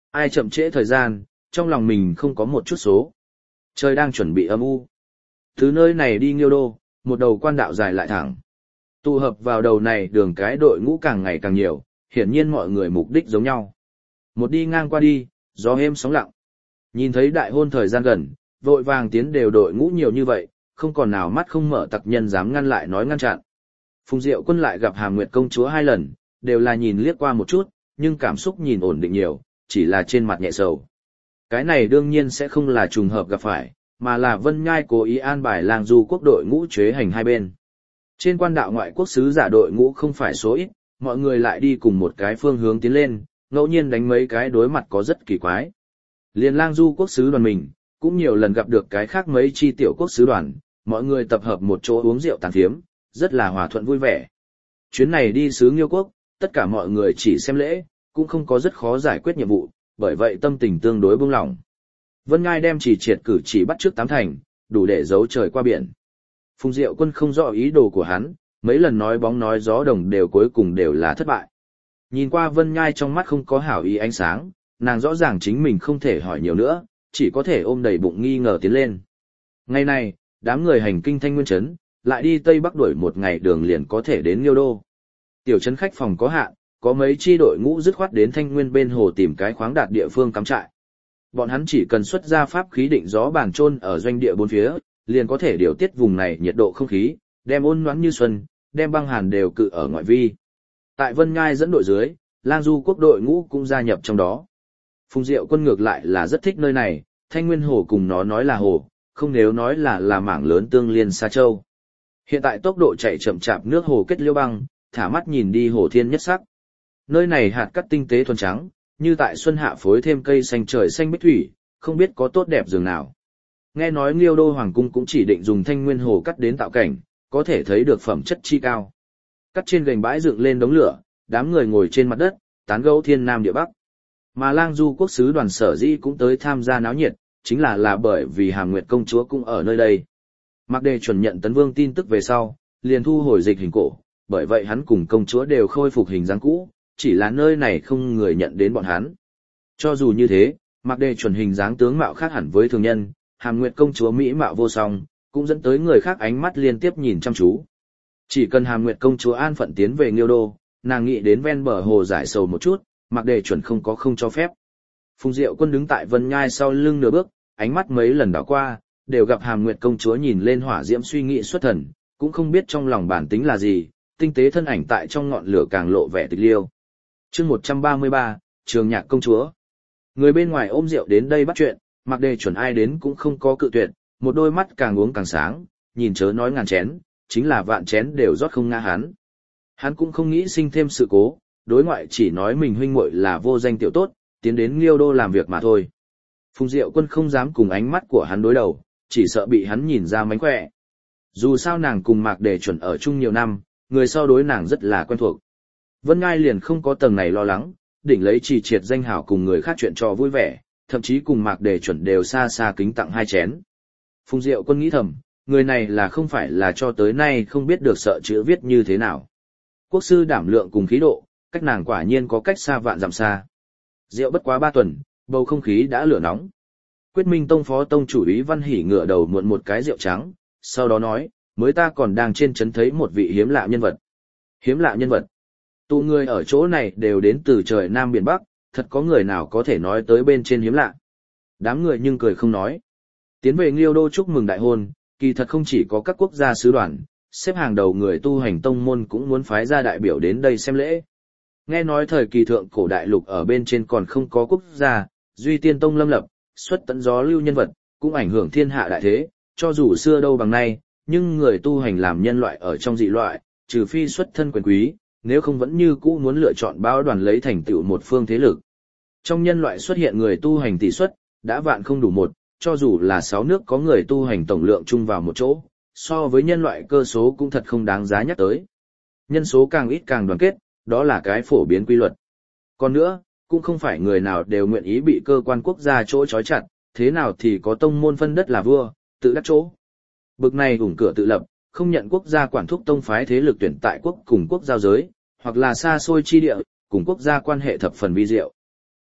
Ai chậm trễ thời gian, trong lòng mình không có một chút số. Trời đang chuẩn bị âm u. Từ nơi này đi Nghiêu Đô, một đầu quan đạo dài lại thẳng. Tụ hợp vào đầu này đường cái đội ngũ càng ngày càng nhiều, hiển nhiên mọi người mục đích giống nhau. Một đi ngang qua đi, gió êm sóng lặng. Nhìn thấy đại hôn thời gian gần, vội vàng tiến đều đội ngũ nhiều như vậy, không còn nào mắt không mở tặc nhân dám ngăn lại nói ngăn chặn. Phùng Diệu Quân lại gặp Hàm Nguyệt công chúa hai lần, đều là nhìn liếc qua một chút, nhưng cảm xúc nhìn ổn định nhiều, chỉ là trên mặt nhẹ sầu. Cái này đương nhiên sẽ không là trùng hợp gặp phải, mà là Vân Nhai cố ý an bài lang du quốc đội ngũ chế hành hai bên. Trên quan đạo ngoại quốc sứ giả đội ngũ không phải số ít, mọi người lại đi cùng một cái phương hướng tiến lên, ngẫu nhiên đánh mấy cái đối mặt có rất kỳ quái. Liên lang du quốc sứ đoàn mình, cũng nhiều lần gặp được cái khác mấy chi tiểu quốc sứ đoàn, mọi người tập hợp một chỗ uống rượu tàn phiếm, rất là hòa thuận vui vẻ. Chuyến này đi sứ Nghiêu quốc, tất cả mọi người chỉ xem lễ, cũng không có rất khó giải quyết nhiệm vụ, bởi vậy tâm tình tương đối buông lỏng. Vân Ngai đem chỉ triệt cử chỉ bắt trước tám thành, đủ để giấu trời qua biển. Phùng Diệu Quân không rõ ý đồ của hắn, mấy lần nói bóng nói gió đồng đều cuối cùng đều là thất bại. Nhìn qua Vân Ngai trong mắt không có hảo ý ánh sáng, nàng rõ ràng chính mình không thể hỏi nhiều nữa, chỉ có thể ôm đầy bụng nghi ngờ tiến lên. Ngày này, đám người hành kinh Thanh Nguyên Trấn, lại đi Tây Bắc đuổi một ngày đường liền có thể đến Nghiêu Đô. Tiểu trấn khách phòng có hạn, có mấy chi đội ngũ dứt khoát đến Thanh Nguyên bên hồ tìm cái khoáng đạt địa phương cắm trại. Bọn hắn chỉ cần xuất ra pháp khí định gió bàn trôn ở doanh địa bốn phía, liền có thể điều tiết vùng này nhiệt độ không khí, đem ôn nhoáng như xuân, đem băng hàn đều cự ở ngoại vi. Tại Vân Ngai dẫn đội dưới, Lang Du quốc đội ngũ cũng gia nhập trong đó. Phùng Diệu Quân ngược lại là rất thích nơi này, Thanh Nguyên hồ cùng nó nói là hồ, không nếu nói là là mảng lớn tương liên xa châu. Hiện tại tốc độ chạy chậm chạp nước hồ kết liêu băng, thả mắt nhìn đi hồ thiên nhất sắc. Nơi này hạt cát tinh tế thuần trắng, như tại xuân hạ phối thêm cây xanh trời xanh bích thủy, không biết có tốt đẹp dường nào. Nghe nói Nghiêu Đô Hoàng cung cũng chỉ định dùng Thanh Nguyên hồ cắt đến tạo cảnh, có thể thấy được phẩm chất chi cao. Cắt trên gành bãi dựng lên đống lửa, đám người ngồi trên mặt đất, tán gẫu thiên nam địa bắc. Mà Lang Du quốc sứ đoàn Sở Dĩ cũng tới tham gia náo nhiệt, chính là là bởi vì Hàm Nguyệt công chúa cũng ở nơi đây. Mạc Đề chuẩn nhận Tấn Vương tin tức về sau, liền thu hồi dịch hình cổ, bởi vậy hắn cùng công chúa đều khôi phục hình dáng cũ, chỉ là nơi này không người nhận đến bọn hắn. Cho dù như thế, Mạc Đề chuẩn hình dáng tướng mạo khác hẳn với thường nhân, Hàm Nguyệt công chúa mỹ mạo vô song, cũng dẫn tới người khác ánh mắt liên tiếp nhìn chăm chú. Chỉ cần Hàm Nguyệt công chúa an phận tiến về Nghiêu Đô, nàng nghĩ đến ven bờ hồ giải sầu một chút, Mạc Đề chuẩn không có không cho phép. Phùng Diệu Quân đứng tại Vân Nhai sau lưng nửa bước, ánh mắt mấy lần đảo qua, đều gặp Hàm Nguyệt công chúa nhìn lên hỏa diễm suy nghĩ xuất thần, cũng không biết trong lòng bản tính là gì, tinh tế thân ảnh tại trong ngọn lửa càng lộ vẻ tịch liêu. Chương một trăm ba mươi ba, Trường Nhạc công chúa. Người bên ngoài ôm rượu đến đây bắt chuyện, Mạc Đề chuẩn ai đến cũng không có cự tuyệt, một đôi mắt càng uống càng sáng, nhìn chớ nói ngàn chén, chính là vạn chén đều rót không ngã hắn. Hắn cũng không nghĩ sinh thêm sự cố, đối ngoại chỉ nói mình huynh muội là vô danh tiểu tốt, tiến đến Nghiêu Đô làm việc mà thôi. Phùng Diệu Quân không dám cùng ánh mắt của hắn đối đầu, chỉ sợ bị hắn nhìn ra mánh khỏe. Dù sao nàng cùng Mạc Đề chuẩn ở chung nhiều năm, người sau đối nàng rất là quen thuộc. Vân Ngai liền không có tầng này lo lắng, đỉnh lấy chỉ triệt danh hảo cùng người khác chuyện trò vui vẻ, thậm chí cùng Mạc Đề chuẩn đều xa xa kính tặng hai chén. Phùng Diệu Quân nghĩ thầm, người này là không phải là cho tới nay không biết được sợ chữ viết như thế nào. Quốc sư đảm lượng cùng khí độ, cách nàng quả nhiên có cách xa vạn dặm xa. Rượu bất quá ba tuần, bầu không khí đã lửa nóng. Quyết Minh Tông phó tông chủ Ý Văn Hỉ ngửa đầu muộn một cái rượu trắng, sau đó nói, mới ta còn đang trên trấn thấy một vị hiếm lạ nhân vật. Hiếm lạ nhân vật. Tụ người ở chỗ này đều đến từ trời Nam Biển Bắc, thật có người nào có thể nói tới bên trên hiếm lạ. Đám người nhưng cười không nói. Tiến về Nghiêu Đô chúc mừng đại hôn, kỳ thật không chỉ có các quốc gia sứ đoàn, xếp hàng đầu người tu hành tông môn cũng muốn phái ra đại biểu đến đây xem lễ. Nghe nói thời kỳ thượng cổ đại lục ở bên trên còn không có quốc gia, duy tiên tông lâm lập, xuất tận gió lưu nhân vật, cũng ảnh hưởng thiên hạ đại thế, cho dù xưa đâu bằng nay, nhưng người tu hành làm nhân loại ở trong dị loại, trừ phi xuất thân quyền quý, nếu không vẫn như cũ muốn lựa chọn bao đoàn lấy thành tựu một phương thế lực. Trong nhân loại xuất hiện người tu hành tỷ suất, đã vạn không đủ một, cho dù là sáu nước có người tu hành tổng lượng chung vào một chỗ, so với nhân loại cơ số cũng thật không đáng giá nhắc tới. Nhân số càng ít càng đoàn kết, đó là cái phổ biến quy luật. Còn nữa, cũng không phải người nào đều nguyện ý bị cơ quan quốc gia chỗ trói chặt, thế nào thì có tông môn phân đất là vua, tự đắc chỗ. Bực này ủng cửa tự lập, không nhận quốc gia quản thúc tông phái thế lực tuyển tại quốc cùng quốc giao giới, hoặc là xa xôi chi địa, cùng quốc gia quan hệ thập phần vi diệu.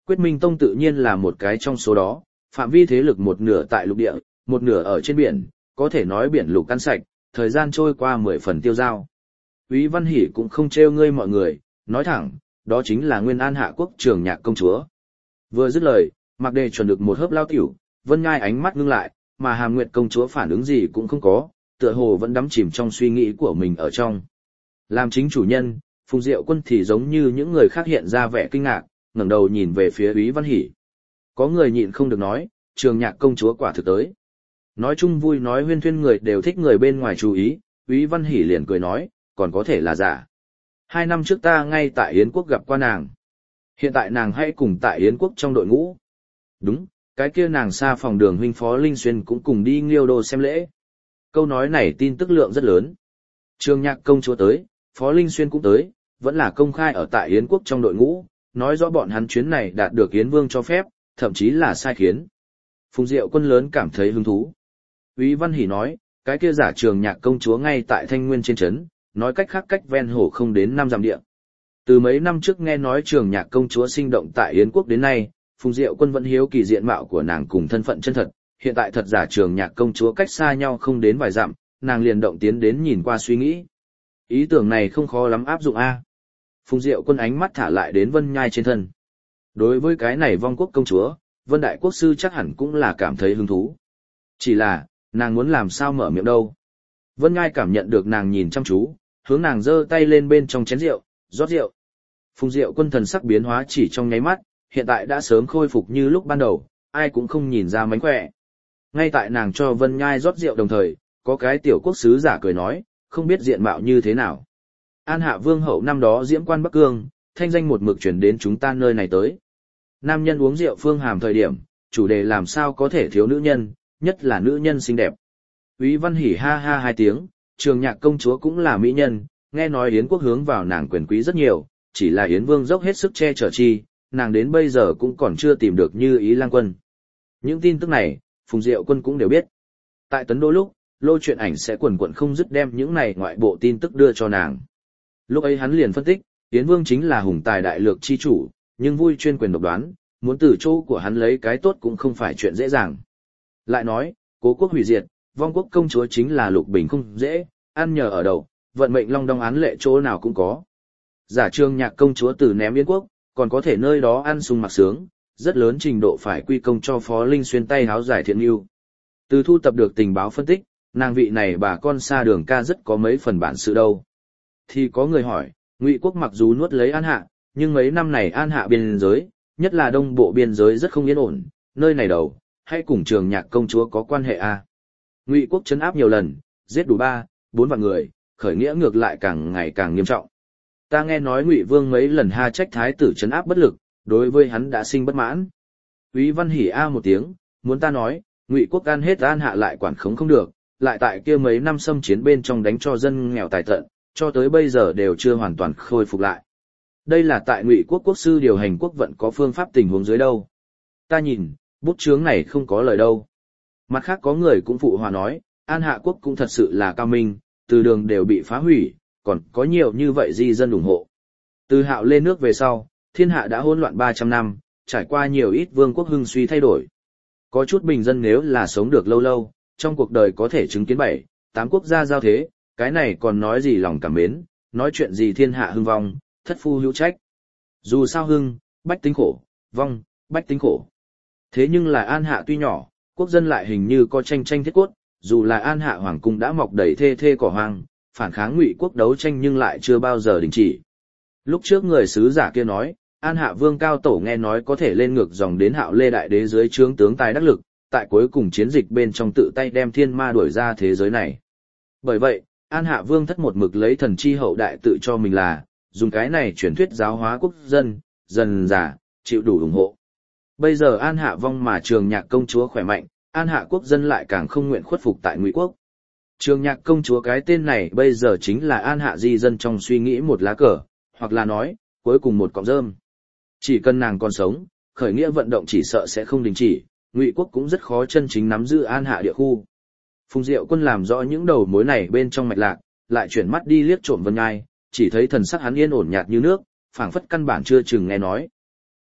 Quyết Minh Tông tự nhiên là một cái trong số đó, phạm vi thế lực một nửa tại lục địa, một nửa ở trên biển, có thể nói biển lục ăn sạch, thời gian trôi qua mười phần tiêu dao. Úy Văn Hỷ cũng không trêu ngươi mọi người, nói thẳng, đó chính là Nguyên An Hạ Quốc Trường Nhạc công chúa. Vừa dứt lời, Mạc Đề chuẩn được một hớp lao tiểu, Vân Ngai ánh mắt ngưng lại, mà Hàm Nguyệt công chúa phản ứng gì cũng không có, tựa hồ vẫn đắm chìm trong suy nghĩ của mình ở trong. Làm chính chủ nhân, Phùng Diệu Quân thì giống như những người khác hiện ra vẻ kinh ngạc, ngẩng đầu nhìn về phía Úy Văn Hỷ. Có người nhịn không được nói, Trường Nhạc công chúa quả thực tới. Nói chung vui nói huyên thuyên người đều thích người bên ngoài chú ý, Úy Văn Hỷ liền cười nói, còn có thể là giả. Hai năm trước ta ngay tại Yến Quốc gặp qua nàng. Hiện tại nàng hãy cùng tại Yến Quốc trong đội ngũ. Đúng, cái kia nàng xa phòng đường huynh Phó Linh Xuyên cũng cùng đi Nghiêu Đô xem lễ. Câu nói này tin tức lượng rất lớn. Trường Nhạc công chúa tới, Phó Linh Xuyên cũng tới, vẫn là công khai ở tại Yến Quốc trong đội ngũ, nói rõ bọn hắn chuyến này đạt được Yến Vương cho phép, thậm chí là sai khiến. Phùng Diệu Quân lớn cảm thấy hứng thú. Úy Văn Hỷ nói, cái kia giả Trường Nhạc công chúa ngay tại Thanh Nguyên trên trấn, nói cách khác cách ven hồ không đến năm dặm địa. Từ mấy năm trước nghe nói Trường Nhạc công chúa sinh động tại Yến Quốc đến nay, Phùng Diệu Quân vẫn hiếu kỳ diện mạo của nàng cùng thân phận chân thật, hiện tại thật giả Trường Nhạc công chúa cách xa nhau không đến vài dặm, nàng liền động tiến đến nhìn qua suy nghĩ. Ý tưởng này không khó lắm áp dụng a. Phùng Diệu Quân ánh mắt thả lại đến Vân Nhai trên thân. Đối với cái này vong quốc công chúa, Vân Đại Quốc sư chắc hẳn cũng là cảm thấy hứng thú. Chỉ là, nàng muốn làm sao mở miệng đâu. Vân Nhai cảm nhận được nàng nhìn chăm chú, hướng nàng giơ tay lên bên trong chén rượu, rót rượu. Phùng Diệu Quân thần sắc biến hóa chỉ trong nháy mắt, hiện tại đã sớm khôi phục như lúc ban đầu, ai cũng không nhìn ra mánh khỏe. Ngay tại nàng cho Vân Nhai rót rượu đồng thời, có cái tiểu quốc sứ giả cười nói, không biết diện mạo như thế nào. An Hạ Vương hậu năm đó diễm quan Bắc Cương, thanh danh một mực chuyển đến chúng ta nơi này tới. Nam nhân uống rượu phương hàm thời điểm, chủ đề làm sao có thể thiếu nữ nhân, nhất là nữ nhân xinh đẹp. Úy Văn Hỷ ha ha hai tiếng, Trường Nhạc công chúa cũng là mỹ nhân, nghe nói Yến Quốc hướng vào nàng quyền quý rất nhiều, chỉ là Yến Vương dốc hết sức che chở chi, nàng đến bây giờ cũng còn chưa tìm được Như Ý Lang Quân. Những tin tức này, Phùng Diệu Quân cũng đều biết. Tại Tấn Đô lúc, Lô Chuyện Ảnh sẽ quần quần không dứt đem những này ngoại bộ tin tức đưa cho nàng. Lúc ấy hắn liền phân tích, Yến Vương chính là hùng tài đại lược chi chủ, nhưng vui chuyên quyền độc đoán, muốn từ chỗ của hắn lấy cái tốt cũng không phải chuyện dễ dàng. Lại nói, cố quốc hủy diệt, vong quốc công chúa chính là Lục Bình không dễ, ăn nhờ ở đậu, vận mệnh long đong án lệ chỗ nào cũng có. Giả Trường Nhạc công chúa từ ném Yến Quốc, còn có thể nơi đó ăn sung mặc sướng, rất lớn trình độ phải quy công cho Phó Linh Xuyên tay háo giải thiện yêu. Từ thu tập được tình báo phân tích, nàng vị này bà con xa đường ca rất có mấy phần bản sự đâu. Thì có người hỏi, Ngụy Quốc mặc dù nuốt lấy An Hạ, nhưng mấy năm này An Hạ biên giới, nhất là đông bộ biên giới rất không yên ổn, nơi này đầu, hay cùng Trường Nhạc công chúa có quan hệ à? Ngụy Quốc trấn áp nhiều lần, giết đủ ba, bốn vạn người, khởi nghĩa ngược lại càng ngày càng nghiêm trọng. Ta nghe nói Ngụy Vương mấy lần ha trách thái tử trấn áp bất lực, đối với hắn đã sinh bất mãn. Úy Văn Hỷ a một tiếng, muốn ta nói, Ngụy Quốc ăn hết An Hạ lại quản khống không được, lại tại kia mấy năm xâm chiến bên trong đánh cho dân nghèo tài tận, cho tới bây giờ đều chưa hoàn toàn khôi phục lại. Đây là tại Ngụy Quốc quốc sư điều hành quốc vận có phương pháp tình huống dưới đâu. Ta nhìn, bút chướng này không có lời đâu. Mặt khác có người cũng phụ hòa nói, An Hạ quốc cũng thật sự là cao minh, từ đường đều bị phá hủy, còn có nhiều như vậy di dân ủng hộ. Từ Hạo lên nước về sau, thiên hạ đã hỗn loạn ba trăm năm, trải qua nhiều ít vương quốc hưng suy thay đổi. Có chút bình dân nếu là sống được lâu lâu, trong cuộc đời có thể chứng kiến bảy, tám quốc gia giao thế, cái này còn nói gì lòng cảm mến, nói chuyện gì thiên hạ hưng vong, thất phu hữu trách. Dù sao hưng, bách tính khổ, vong, bách tính khổ. Thế nhưng là An Hạ tuy nhỏ, quốc dân lại hình như có tranh tranh thiết cốt, dù là An Hạ hoàng cung đã mọc đầy thê thê cỏ hoang, phản kháng Ngụy Quốc đấu tranh nhưng lại chưa bao giờ đình chỉ. Lúc trước người sứ giả kia nói, An Hạ vương cao tổ nghe nói có thể lên ngược dòng đến Hạo Lê đại đế dưới trướng tướng tài đắc lực, tại cuối cùng chiến dịch bên trong tự tay đem thiên ma đuổi ra thế giới này. Bởi vậy, An Hạ vương thất một mực lấy thần chi hậu đại tự cho mình là, dùng cái này truyền thuyết giáo hóa quốc dân, dần dà, chịu đủ ủng hộ. Bây giờ An Hạ vong mà Trường Nhạc công chúa khỏe mạnh, An Hạ quốc dân lại càng không nguyện khuất phục tại Ngụy Quốc. Trường Nhạc công chúa cái tên này bây giờ chính là An Hạ di dân trong suy nghĩ một lá cờ, hoặc là nói, cuối cùng một cọng rơm. Chỉ cần nàng còn sống, khởi nghĩa vận động chỉ sợ sẽ không đình chỉ, Ngụy Quốc cũng rất khó chân chính nắm giữ An Hạ địa khu. Phùng Diệu Quân làm rõ những đầu mối này bên trong mạch lạc, lại chuyển mắt đi liếc trộm Vân Nhai, chỉ thấy thần sắc hắn yên ổn nhạt như nước, phảng phất căn bản chưa chừng nghe nói.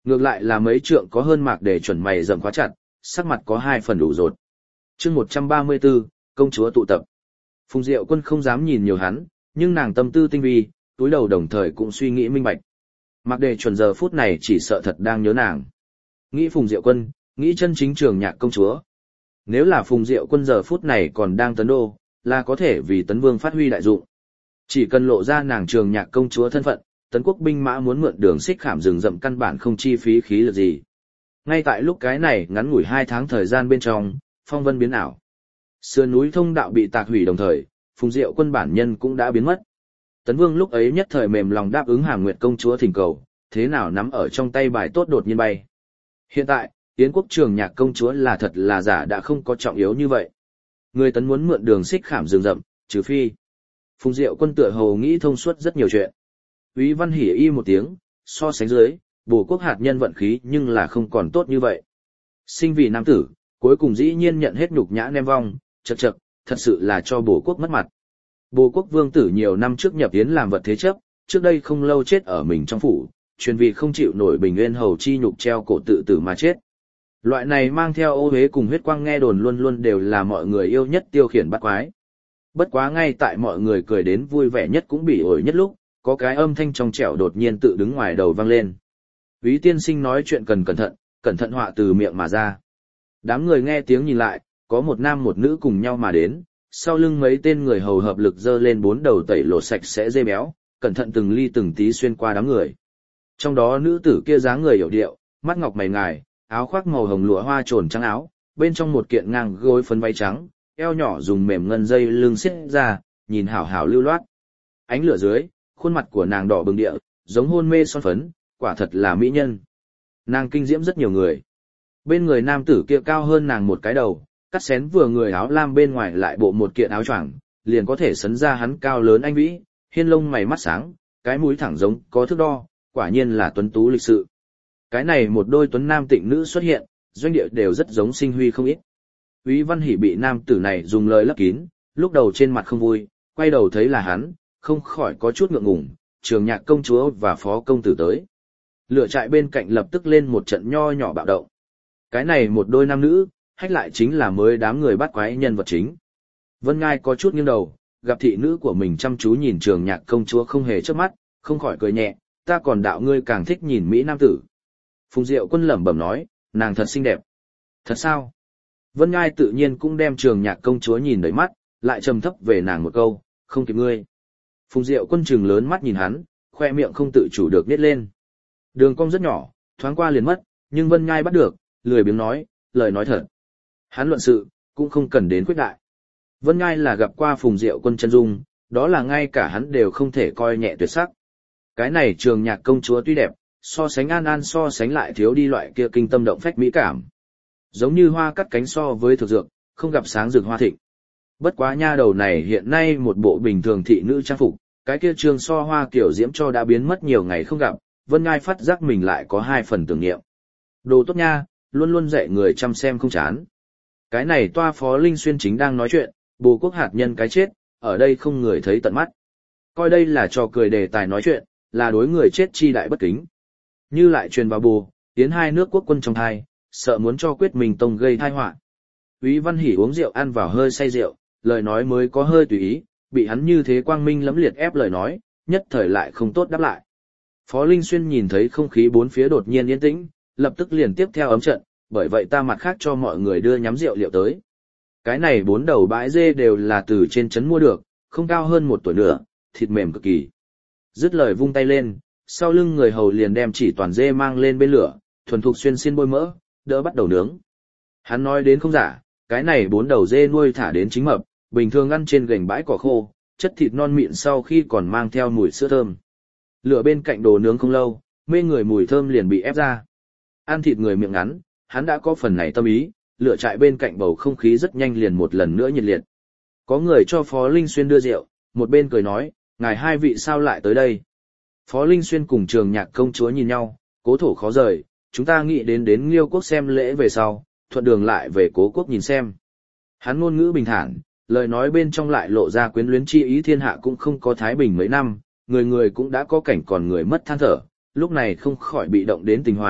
Ngược lại là mấy trượng có hơn Mạc Đề chuẩn mày rậm khóa chặt, sắc mặt có hai phần đủ rột. chương một trăm ba mươi tư, công chúa tụ tập. Phùng Diệu Quân không dám nhìn nhiều hắn, nhưng nàng tâm tư tinh vi, túi đầu đồng thời cũng suy nghĩ minh bạch. Mạc Đề chuẩn giờ phút này chỉ sợ thật đang nhớ nàng. Nghĩ Phùng Diệu Quân, nghĩ chân chính Trường Nhạc công chúa. Nếu là Phùng Diệu Quân giờ phút này còn đang tấn đô, là có thể vì Tấn Vương phát huy đại dụng. Chỉ cần lộ ra nàng Trường Nhạc công chúa thân phận, Tấn quốc binh mã muốn mượn đường xích khảm rừng rậm căn bản không chi phí khí lực gì. Ngay tại lúc cái này ngắn ngủi hai tháng thời gian bên trong, phong vân biến ảo. Sườn núi thông đạo bị tạc hủy đồng thời, Phùng Diệu Quân bản nhân cũng đã biến mất. Tấn Vương lúc ấy nhất thời mềm lòng đáp ứng Hàm Nguyệt công chúa thỉnh cầu, thế nào nắm ở trong tay bài tốt đột nhiên bay. Hiện tại, Yến quốc Trường Nhạc công chúa là thật là giả đã không có trọng yếu như vậy. Người Tấn muốn mượn đường xích khảm rừng rậm, trừ phi. Phùng Diệu Quân tựa hồ nghĩ thông suốt rất nhiều chuyện. Úy Văn hỉ y một tiếng, so sánh dưới, Bồ quốc hạt nhân vận khí nhưng là không còn tốt như vậy. Sinh vì nam tử, cuối cùng dĩ nhiên nhận hết nhục nhã nem vong, chậc chậc, thật sự là cho Bồ quốc mất mặt. Bồ quốc vương tử nhiều năm trước nhập Yến làm vật thế chấp, trước đây không lâu chết ở mình trong phủ, truyền vì không chịu nổi bình nguyên hầu chi nhục treo cổ tự tử mà chết. Loại này mang theo ô uế cùng huyết quang nghe đồn luôn luôn đều là mọi người yêu nhất tiêu khiển bắt quái. Bất quá ngay tại mọi người cười đến vui vẻ nhất cũng bị ổi nhất lúc, có cái âm thanh trong trẻo đột nhiên tự đứng ngoài đầu vang lên. Úy tiên sinh nói chuyện cần cẩn thận, cẩn thận họa từ miệng mà ra. Đám người nghe tiếng nhìn lại, có một nam một nữ cùng nhau mà đến, sau lưng mấy tên người hầu hợp lực dơ lên bốn đầu tẩy lột sạch sẽ dê béo, cẩn thận từng ly từng tí xuyên qua đám người. Trong đó nữ tử kia dáng người hiểu điệu, mắt ngọc mày ngài, áo khoác màu hồng lụa hoa trồn trắng áo, bên trong một kiện ngang gối phấn váy trắng, eo nhỏ dùng mềm ngân dây lưng xiết ra, nhìn hảo hảo lưu loát. Ánh lửa dưới, khuôn mặt của nàng đỏ bừng địa, giống hôn mê son phấn, quả thật là mỹ nhân. Nàng kinh diễm rất nhiều người. Bên người nam tử kia cao hơn nàng một cái đầu, cắt xén vừa người áo lam bên ngoài lại bộ một kiện áo choàng, liền có thể sấn ra hắn cao lớn anh vĩ, hiên lông mày mắt sáng, cái mũi thẳng giống có thước đo, quả nhiên là tuấn tú lịch sự. Cái này một đôi tuấn nam tịnh nữ xuất hiện, doanh địa đều rất giống sinh huy không ít. Úy Văn Hỉ bị nam tử này dùng lời lấp kín, lúc đầu trên mặt không vui, quay đầu thấy là hắn, không khỏi có chút ngượng ngùng, Trường Nhạc công chúa và phó công tử tới. Lửa trại bên cạnh lập tức lên một trận nho nhỏ bạo động. Cái này một đôi nam nữ, hách lại chính là mới đám người bắt quái nhân vật chính. Vân Ngai có chút nghiêng đầu, gặp thị nữ của mình chăm chú nhìn Trường Nhạc công chúa không hề chớp mắt, không khỏi cười nhẹ, ta còn đạo ngươi càng thích nhìn mỹ nam tử. Phùng Diệu Quân lẩm bẩm nói, nàng thật xinh đẹp. Thật sao? Vân Ngai tự nhiên cũng đem Trường Nhạc công chúa nhìn đầy mắt, lại trầm thấp về nàng một câu, không kịp ngươi. Phùng Diệu Quân trừng lớn mắt nhìn hắn, khoe miệng không tự chủ được nhếch lên. Đường cong rất nhỏ, thoáng qua liền mất, nhưng Vân Ngai bắt được, lười biếng nói, lời nói thật. Hắn luận sự, cũng không cần đến khuyết đại. Vân Ngai là gặp qua Phùng Diệu Quân chân dung, đó là ngay cả hắn đều không thể coi nhẹ tuyệt sắc. Cái này Trường Nhạc công chúa tuy đẹp, so sánh An An so sánh lại thiếu đi loại kia kinh tâm động phách mỹ cảm. Giống như hoa cắt cánh so với thực dược, không gặp sáng rực hoa thịnh. Bất quá nha đầu này hiện nay một bộ bình thường thị nữ trang phục, cái kia trường so hoa kiểu diễm cho đã biến mất nhiều ngày không gặp, Vân Ngai phát giác mình lại có hai phần tưởng niệm. Đồ tốt nha, luôn luôn dạy người chăm xem không chán. Cái này toa phó Linh Xuyên chính đang nói chuyện, Bồ quốc hạt nhân cái chết, ở đây không người thấy tận mắt. Coi đây là trò cười đề tài nói chuyện, là đối người chết chi đại bất kính. Như lại truyền vào Bồ, tiến hai nước quốc quân trong thai, sợ muốn cho Quyết Minh Tông gây tai họa. Úy Văn Hỉ uống rượu ăn vào hơi say rượu, lời nói mới có hơi tùy ý, bị hắn như thế quang minh lẫm liệt ép lời nói, nhất thời lại không tốt đáp lại. Phó Linh Xuyên nhìn thấy không khí bốn phía đột nhiên yên tĩnh, lập tức liền tiếp theo ấm trận, bởi vậy ta mặt khác cho mọi người đưa nhắm rượu liệu tới. Cái này bốn đầu bãi dê đều là từ trên trấn mua được, không cao hơn một tuổi nữa, thịt mềm cực kỳ. Dứt lời vung tay lên, sau lưng người hầu liền đem chỉ toàn dê mang lên bên lửa, thuần thục xuyên xiên bôi mỡ, đỡ bắt đầu nướng. Hắn nói đến không giả, cái này bốn đầu dê nuôi thả đến chính mập, bình thường ăn trên gành bãi cỏ khô, chất thịt non mịn sau khi còn mang theo mùi sữa thơm. Lửa bên cạnh đồ nướng không lâu, mê người mùi thơm liền bị ép ra. Ăn thịt người miệng ngắn, hắn đã có phần này tâm ý, lửa trại bên cạnh bầu không khí rất nhanh liền một lần nữa nhiệt liệt. Có người cho Phó Linh Xuyên đưa rượu, một bên cười nói, ngài hai vị sao lại tới đây? Phó Linh Xuyên cùng Trường Nhạc công chúa nhìn nhau, cố thổ khó rời, chúng ta nghĩ đến đến Liêu quốc xem lễ về sau, thuận đường lại về Cố quốc nhìn xem. Hắn ngôn ngữ bình thản, lời nói bên trong lại lộ ra quyến luyến chi ý, thiên hạ cũng không có thái bình mấy năm, người người cũng đã có cảnh còn người mất than thở, lúc này không khỏi bị động đến tình hoài,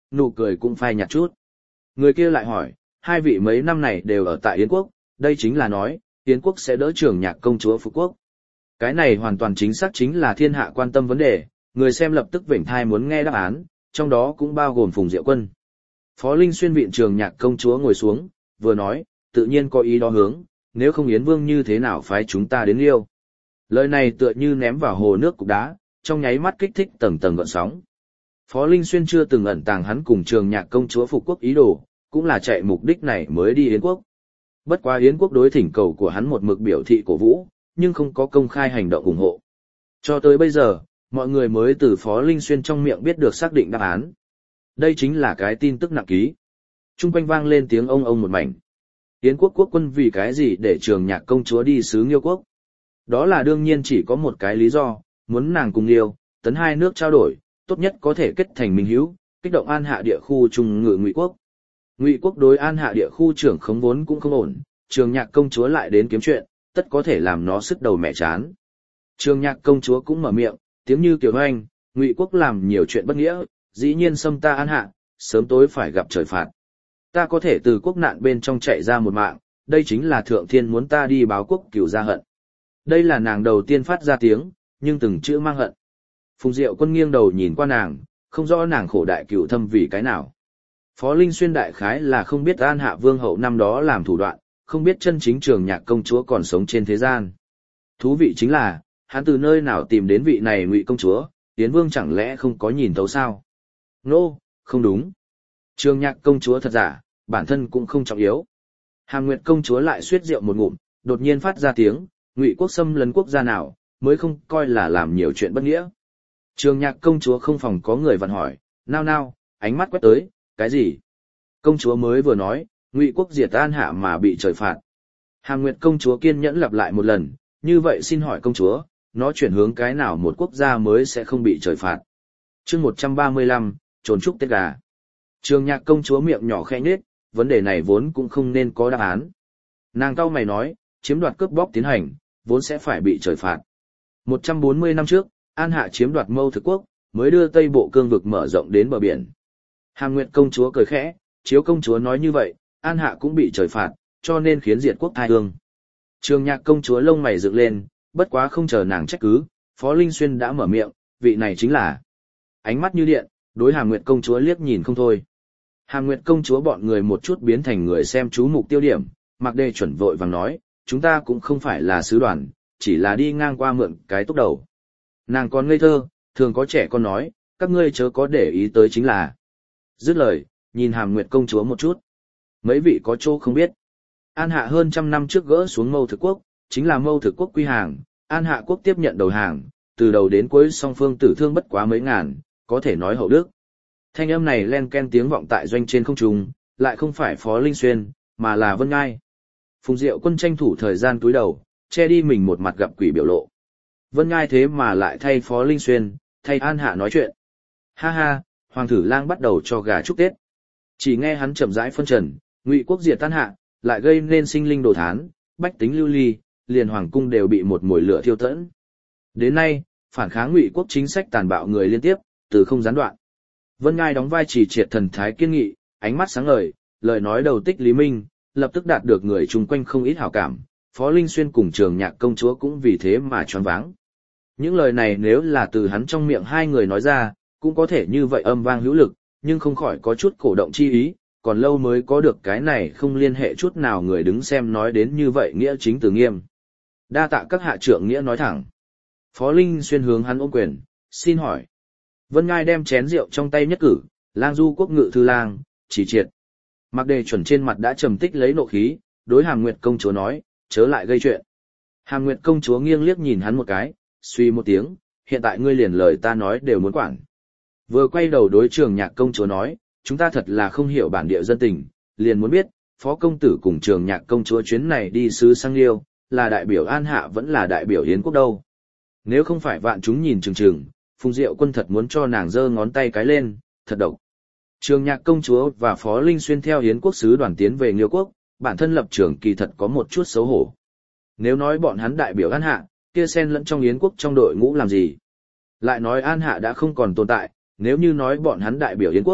nụ cười cũng phai nhạt chút. Người kia lại hỏi, hai vị mấy năm này đều ở tại Yến quốc, đây chính là nói, Yến quốc sẽ đỡ Trường Nhạc công chúa phục quốc. Cái này hoàn toàn chính xác chính là thiên hạ quan tâm vấn đề, người xem lập tức vểnh thai muốn nghe đáp án, trong đó cũng bao gồm Phùng Diệu Quân. Phó Linh Xuyên viện Trường Nhạc công chúa ngồi xuống, vừa nói, tự nhiên có ý đó hướng, nếu không Yến Vương như thế nào phái chúng ta đến Liêu. Lời này tựa như ném vào hồ nước cục đá, trong nháy mắt kích thích tầng tầng gợn sóng. Phó Linh Xuyên chưa từng ẩn tàng hắn cùng Trường Nhạc công chúa phục quốc ý đồ, cũng là chạy mục đích này mới đi Yến quốc. Bất quá Yến quốc đối thỉnh cầu của hắn một mực biểu thị cổ vũ, nhưng không có công khai hành động ủng hộ. Cho tới bây giờ, mọi người mới từ Phó Linh Xuyên trong miệng biết được xác định đáp án. Đây chính là cái tin tức nặng ký. Trung quanh vang lên tiếng ông ông một mảnh. Yến quốc quốc quân vì cái gì để Trường Nhạc công chúa đi xứ Nghiêu quốc? Đó là đương nhiên chỉ có một cái lý do, muốn nàng cùng Liêu, tấn hai nước trao đổi, tốt nhất có thể kết thành minh hữu, kích động An Hạ địa khu trung ngự Ngụy quốc. Ngụy quốc đối An Hạ địa khu trưởng khống vốn cũng không ổn, Trường Nhạc công chúa lại đến kiếm chuyện, tất có thể làm nó sứt đầu mẹ chán. Trường Nhạc công chúa cũng mở miệng, tiếng như kiểu hoanh, Ngụy quốc làm nhiều chuyện bất nghĩa, dĩ nhiên xâm ta An Hạ, sớm tối phải gặp trời phạt. Ta có thể từ quốc nạn bên trong chạy ra một mạng, đây chính là thượng thiên muốn ta đi báo quốc cửu gia hận. Đây là nàng đầu tiên phát ra tiếng, nhưng từng chữ mang hận. Phùng Diệu Quân nghiêng đầu nhìn qua nàng, không rõ nàng khổ đại cửu thâm vì cái nào. Phó Linh Xuyên đại khái là không biết An Hạ Vương hậu năm đó làm thủ đoạn, không biết chân chính Trường Nhạc công chúa còn sống trên thế gian. Thú vị chính là, hắn từ nơi nào tìm đến vị này Ngụy công chúa, Yến Vương chẳng lẽ không có nhìn thấu sao? Nô, no, không đúng. Trường Nhạc công chúa thật giả, bản thân cũng không trọng yếu. Hàm Nguyệt công chúa lại suýt rượu một ngụm, đột nhiên phát ra tiếng, Ngụy quốc xâm lấn quốc gia nào, mới không coi là làm nhiều chuyện bất nghĩa. Trường Nhạc công chúa không phòng có người vặn hỏi, nao nao, ánh mắt quét tới, cái gì? Công chúa mới vừa nói, Ngụy quốc diệt An Hạ mà bị trời phạt. Hàm Nguyệt công chúa kiên nhẫn lặp lại một lần, như vậy xin hỏi công chúa, nó chuyển hướng cái nào một quốc gia mới sẽ không bị trời phạt? Chương một trăm ba mươi lăm, trốn trúc tết gà. Trường Nhạc công chúa miệng nhỏ khẽ nhếch, vấn đề này vốn cũng không nên có đáp án. Nàng cau mày nói, chiếm đoạt cướp bóc tiến hành, vốn sẽ phải bị trời phạt. một trăm bốn mươi năm trước, An Hạ chiếm đoạt Mâu Thực quốc, mới đưa Tây Bộ cương vực mở rộng đến bờ biển. Hàm Nguyệt công chúa cười khẽ, chiếu công chúa nói như vậy, An Hạ cũng bị trời phạt, cho nên khiến diệt quốc thai hương. Trường Nhạc công chúa lông mày dựng lên, bất quá không chờ nàng trách cứ, Phó Linh Xuyên đã mở miệng, vị này chính là. Ánh mắt như điện, đối Hàm Nguyệt công chúa liếc nhìn không thôi. Hàm Nguyệt công chúa bọn người một chút biến thành người xem chú mục tiêu điểm, Mạc Đề chuẩn vội vàng nói, chúng ta cũng không phải là sứ đoàn, chỉ là đi ngang qua mượn cái tốc đầu. Nàng còn ngây thơ, thường có trẻ con nói, các ngươi chớ có để ý tới chính là. Dứt lời, nhìn Hàm Nguyệt công chúa một chút. Mấy vị có chỗ không biết. An Hạ hơn trăm năm trước gỡ xuống Mâu Thực quốc, chính là Mâu Thực quốc quy hàng, An Hạ quốc tiếp nhận đầu hàng, từ đầu đến cuối song phương tử thương bất quá mấy ngàn, có thể nói hậu đức. Thanh âm này len ken tiếng vọng tại doanh trên không trung, lại không phải Phó Linh Xuyên, mà là Vân Ngai. Phùng Diệu Quân tranh thủ thời gian túi đầu, che đi mình một mặt gặp quỷ biểu lộ. Vân Ngai thế mà lại thay Phó Linh Xuyên, thay An Hạ nói chuyện. Ha ha, Hoàng thử lang bắt đầu cho gà chúc Tết. Chỉ nghe hắn chậm rãi phân trần, Ngụy quốc diệt An Hạ, lại gây nên sinh linh đồ thán, bách tính lưu ly, liền hoàng cung đều bị một mồi lửa thiêu tẫn. Đến nay, phản kháng Ngụy quốc chính sách tàn bạo người liên tiếp, từ không gián đoạn. Vân Ngai đóng vai chỉ triệt thần thái kiên nghị, ánh mắt sáng ngời, lời nói đầu tích lý minh, lập tức đạt được người chung quanh không ít hảo cảm, Phó Linh Xuyên cùng Trường Nhạc công chúa cũng vì thế mà choáng váng. Những lời này nếu là từ hắn trong miệng hai người nói ra, cũng có thể như vậy âm vang hữu lực, nhưng không khỏi có chút cổ động chi ý, còn lâu mới có được cái này không liên hệ chút nào người đứng xem nói đến như vậy nghĩa chính từ nghiêm. Đa tạ các hạ trưởng nghĩa nói thẳng. Phó Linh Xuyên hướng hắn ôm quyền, xin hỏi. Vân Ngai đem chén rượu trong tay nhất cử, lang du quốc ngự thư lang, chỉ triệt. Mạc Đề chuẩn trên mặt đã trầm tích lấy nộ khí, đối Hàm Nguyệt công chúa nói, chớ lại gây chuyện. Hàm Nguyệt công chúa nghiêng liếc nhìn hắn một cái, suy một tiếng, hiện tại ngươi liền lời ta nói đều muốn quản. Vừa quay đầu đối Trường Nhạc công chúa nói, chúng ta thật là không hiểu bản địa dân tình, liền muốn biết, Phó công tử cùng Trường Nhạc công chúa chuyến này đi sứ sang Liêu, là đại biểu An Hạ vẫn là đại biểu Yến quốc đâu. Nếu không phải vạn chúng nhìn chừng chừng, Phùng Diệu Quân thật muốn cho nàng giơ ngón tay cái lên, thật độc. Trường Nhạc công chúa và Phó Linh Xuyên theo Yến quốc sứ đoàn tiến về Nghiêu quốc, bản thân lập trường kỳ thật có một chút xấu hổ. Nếu nói bọn hắn đại biểu An Hạ, kia xen lẫn trong Yến quốc trong đội ngũ làm gì? Lại nói An Hạ đã không còn tồn tại, nếu như nói bọn hắn đại biểu Yến quốc,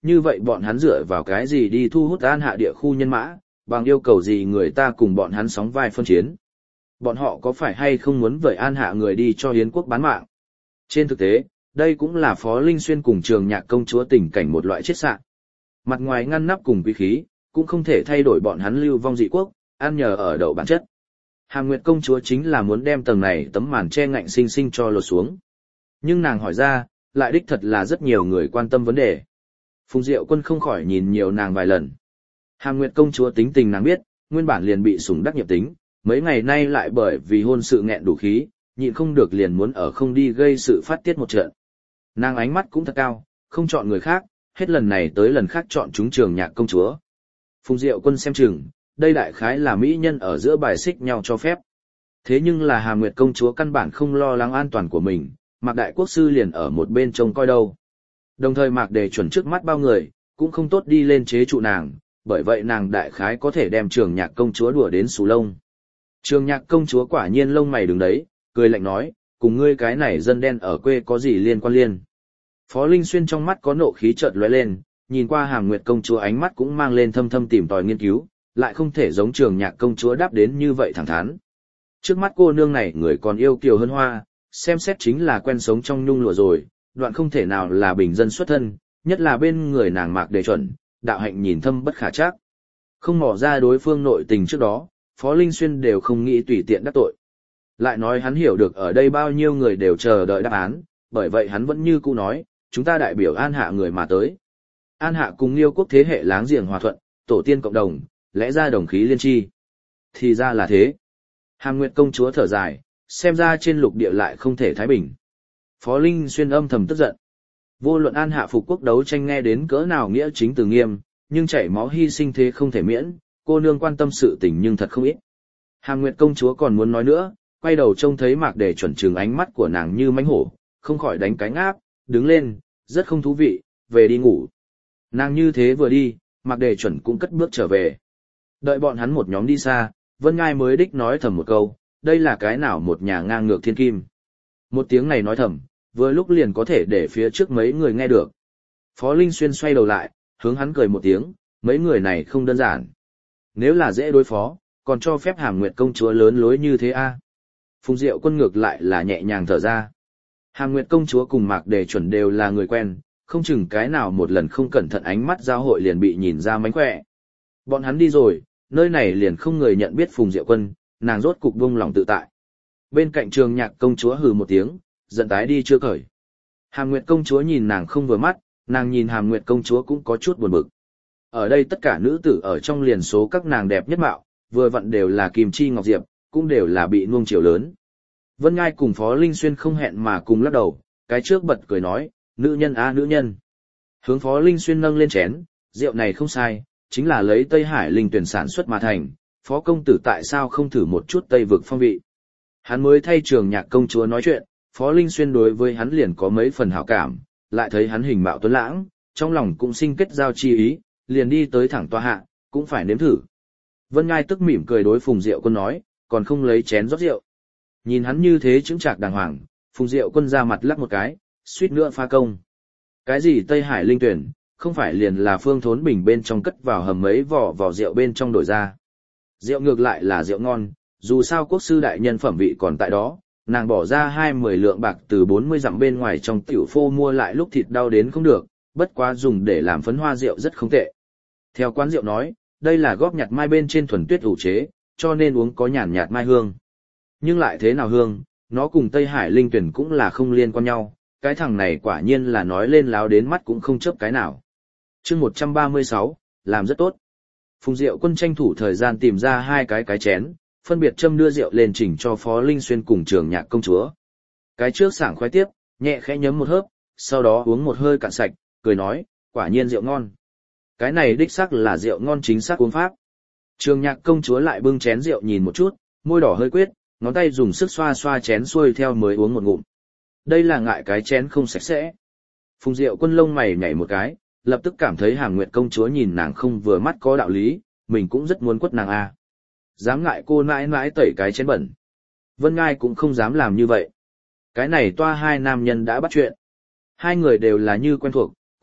như vậy bọn hắn dựa vào cái gì đi thu hút An Hạ địa khu nhân mã, bằng yêu cầu gì người ta cùng bọn hắn sóng vai phân chiến. Bọn họ có phải hay không muốn vời An Hạ người đi cho hiến quốc bán mạng? Trên thực tế, đây cũng là Phó Linh Xuyên cùng Trường Nhạc công chúa tình cảnh một loại chết sạng. Mặt ngoài ngăn nắp cùng quý khí, cũng không thể thay đổi bọn hắn lưu vong dị quốc, ăn nhờ ở đậu bản chất. Hàm Nguyệt công chúa chính là muốn đem tầng này tấm màn che ngạnh sinh sinh cho lột xuống. Nhưng nàng hỏi ra, lại đích thật là rất nhiều người quan tâm vấn đề. Phùng Diệu Quân không khỏi nhìn nhiều nàng vài lần. Hàm Nguyệt công chúa tính tình nàng biết, nguyên bản liền bị sủng đắc nhập tính, mấy ngày nay lại bởi vì hôn sự nghẹn đủ khí, nhịn không được liền muốn ở không đi gây sự phát tiết một trận. Nàng ánh mắt cũng thật cao, không chọn người khác, hết lần này tới lần khác chọn chúng Trường Nhạc công chúa. Phùng Diệu Quân xem chừng, đây đại khái là mỹ nhân ở giữa bài xích nhau cho phép. Thế nhưng là Hàm Nguyệt công chúa căn bản không lo lắng an toàn của mình, Mạc Đại Quốc sư liền ở một bên trông coi đâu. Đồng thời Mạc Đề chuẩn trước mắt bao người, cũng không tốt đi lên chế trụ nàng, bởi vậy nàng đại khái có thể đem Trường Nhạc công chúa đùa đến xù lông. Trường Nhạc công chúa quả nhiên lông mày đứng đấy, cười lạnh nói, cùng ngươi cái này dân đen ở quê có gì liên quan liên. Phó Linh Xuyên trong mắt có nộ khí chợt lóe lên, nhìn qua Hàm Nguyệt công chúa ánh mắt cũng mang lên thâm thâm tìm tòi nghiên cứu, lại không thể giống Trường Nhạc công chúa đáp đến như vậy thẳng thắn. Trước mắt cô nương này người còn yêu kiều hơn hoa, xem xét chính là quen sống trong nhung lụa rồi, đoạn không thể nào là bình dân xuất thân, nhất là bên người nàng Mạc Đề chuẩn, đạo hạnh nhìn thâm bất khả trắc. Không mò ra đối phương nội tình trước đó, Phó Linh Xuyên đều không nghĩ tùy tiện đắc tội. Lại nói hắn hiểu được ở đây bao nhiêu người đều chờ đợi đáp án, bởi vậy hắn vẫn như cũ nói, chúng ta đại biểu An Hạ người mà tới. An Hạ cùng Liêu quốc thế hệ láng giềng hòa thuận, tổ tiên cộng đồng, lẽ ra đồng khí liên tri. Thì ra là thế. Hàm Nguyệt công chúa thở dài, xem ra trên lục địa lại không thể thái bình. Phó Linh Xuyên âm thầm tức giận. Vô luận An Hạ phục quốc đấu tranh nghe đến cỡ nào nghĩa chính từ nghiêm, nhưng chảy máu hy sinh thế không thể miễn, cô nương quan tâm sự tình nhưng thật không ít. Hàm Nguyệt công chúa còn muốn nói nữa, quay đầu trông thấy Mạc Đề chuẩn trừng ánh mắt của nàng như mánh hổ, không khỏi đánh cánh áp, đứng lên, rất không thú vị, về đi ngủ. Nàng như thế vừa đi, Mạc Đề chuẩn cũng cất bước trở về. Đợi bọn hắn một nhóm đi xa, Vân Ngai mới đích nói thầm một câu, đây là cái nào một nhà ngang ngược thiên kim. Một tiếng này nói thầm, vừa lúc liền có thể để phía trước mấy người nghe được. Phó Linh Xuyên xoay đầu lại, hướng hắn cười một tiếng, mấy người này không đơn giản. Nếu là dễ đối phó, còn cho phép Hàm Nguyệt công chúa lớn lối như thế a? À? Phùng Diệu Quân ngược lại là nhẹ nhàng thở ra. Hàm Nguyệt công chúa cùng Mạc Đề chuẩn đều là người quen, không chừng cái nào một lần không cẩn thận ánh mắt giao hội liền bị nhìn ra mánh khỏe. Bọn hắn đi rồi, nơi này liền không người nhận biết Phùng Diệu Quân, nàng rốt cục buông lòng tự tại. Bên cạnh Trường Nhạc công chúa hừ một tiếng, giận tái đi chưa cởi. Hàm Nguyệt công chúa nhìn nàng không vừa mắt, nàng nhìn Hàm Nguyệt công chúa cũng có chút buồn bực. Ở đây tất cả nữ tử ở trong liền số các nàng đẹp nhất mạo, vừa vặn đều là Kim Chi Ngọc Diệp, cũng đều là bị nuông chiều lớn. Vân Ngai cùng Phó Linh Xuyên không hẹn mà cùng lắc đầu, cái trước bật cười nói, nữ nhân a nữ nhân. Hướng Phó Linh Xuyên nâng lên chén, rượu này không sai, chính là lấy Tây Hải linh tuyển sản xuất mà thành, Phó công tử tại sao không thử một chút Tây vực phong vị. Hắn mới thay Trường Nhạc công chúa nói chuyện, Phó Linh Xuyên đối với hắn liền có mấy phần hảo cảm, lại thấy hắn hình mạo tuấn lãng, trong lòng cũng sinh kết giao chi ý, liền đi tới thẳng tòa hạ, cũng phải nếm thử. Vân Ngai tức mỉm cười đối Phùng Diệu Quân nói, còn không lấy chén rót rượu. Nhìn hắn như thế chững chạc đàng hoàng, Phùng Diệu Quân ra mặt lắc một cái, suýt nữa pha công. Cái gì Tây Hải linh tuyển, không phải liền là Phương Thốn Bình bên trong cất vào hầm mấy vỏ vỏ rượu bên trong đổi ra. Rượu ngược lại là rượu ngon, dù sao quốc sư đại nhân phẩm vị còn tại đó, nàng bỏ ra hai mươi lượng bạc từ bốn mươi dặm bên ngoài trong tiểu phô mua lại lúc thịt đau đến không được, bất quá dùng để làm phấn hoa rượu rất không tệ. Theo quán rượu nói, đây là góp nhặt mai bên trên thuần tuyết ủ chế, cho nên uống có nhàn nhạt mai hương. Nhưng lại thế nào hương, nó cùng Tây Hải linh tuyển cũng là không liên quan nhau, cái thằng này quả nhiên là nói lên láo đến mắt cũng không chớp cái nào. Chương một trăm ba mươi sáu, làm rất tốt. Phùng Diệu Quân tranh thủ thời gian tìm ra hai cái cái chén, phân biệt châm đưa rượu lên chỉnh cho Phó Linh Xuyên cùng Trường Nhạc công chúa. Cái trước sảng khoái tiếp, nhẹ khẽ nhấm một hớp, sau đó uống một hơi cạn sạch, cười nói, quả nhiên rượu ngon. Cái này đích xác là rượu ngon chính xác uống pháp. Trường Nhạc công chúa lại bưng chén rượu nhìn một chút, môi đỏ hơi quyết, ngón tay dùng sức xoa xoa chén xuôi theo mới uống một ngụm. Đây là ngại cái chén không sạch sẽ. Phùng Diệu Quân lông mày nhảy một cái, lập tức cảm thấy Hàm Nguyệt công chúa nhìn nàng không vừa mắt có đạo lý, mình cũng rất muốn quất nàng a. Dám ngại cô mãi mãi tẩy cái chén bẩn. Vân Ngai cũng không dám làm như vậy. Cái này toa hai nam nhân đã bắt chuyện. Hai người đều là như quen thuộc,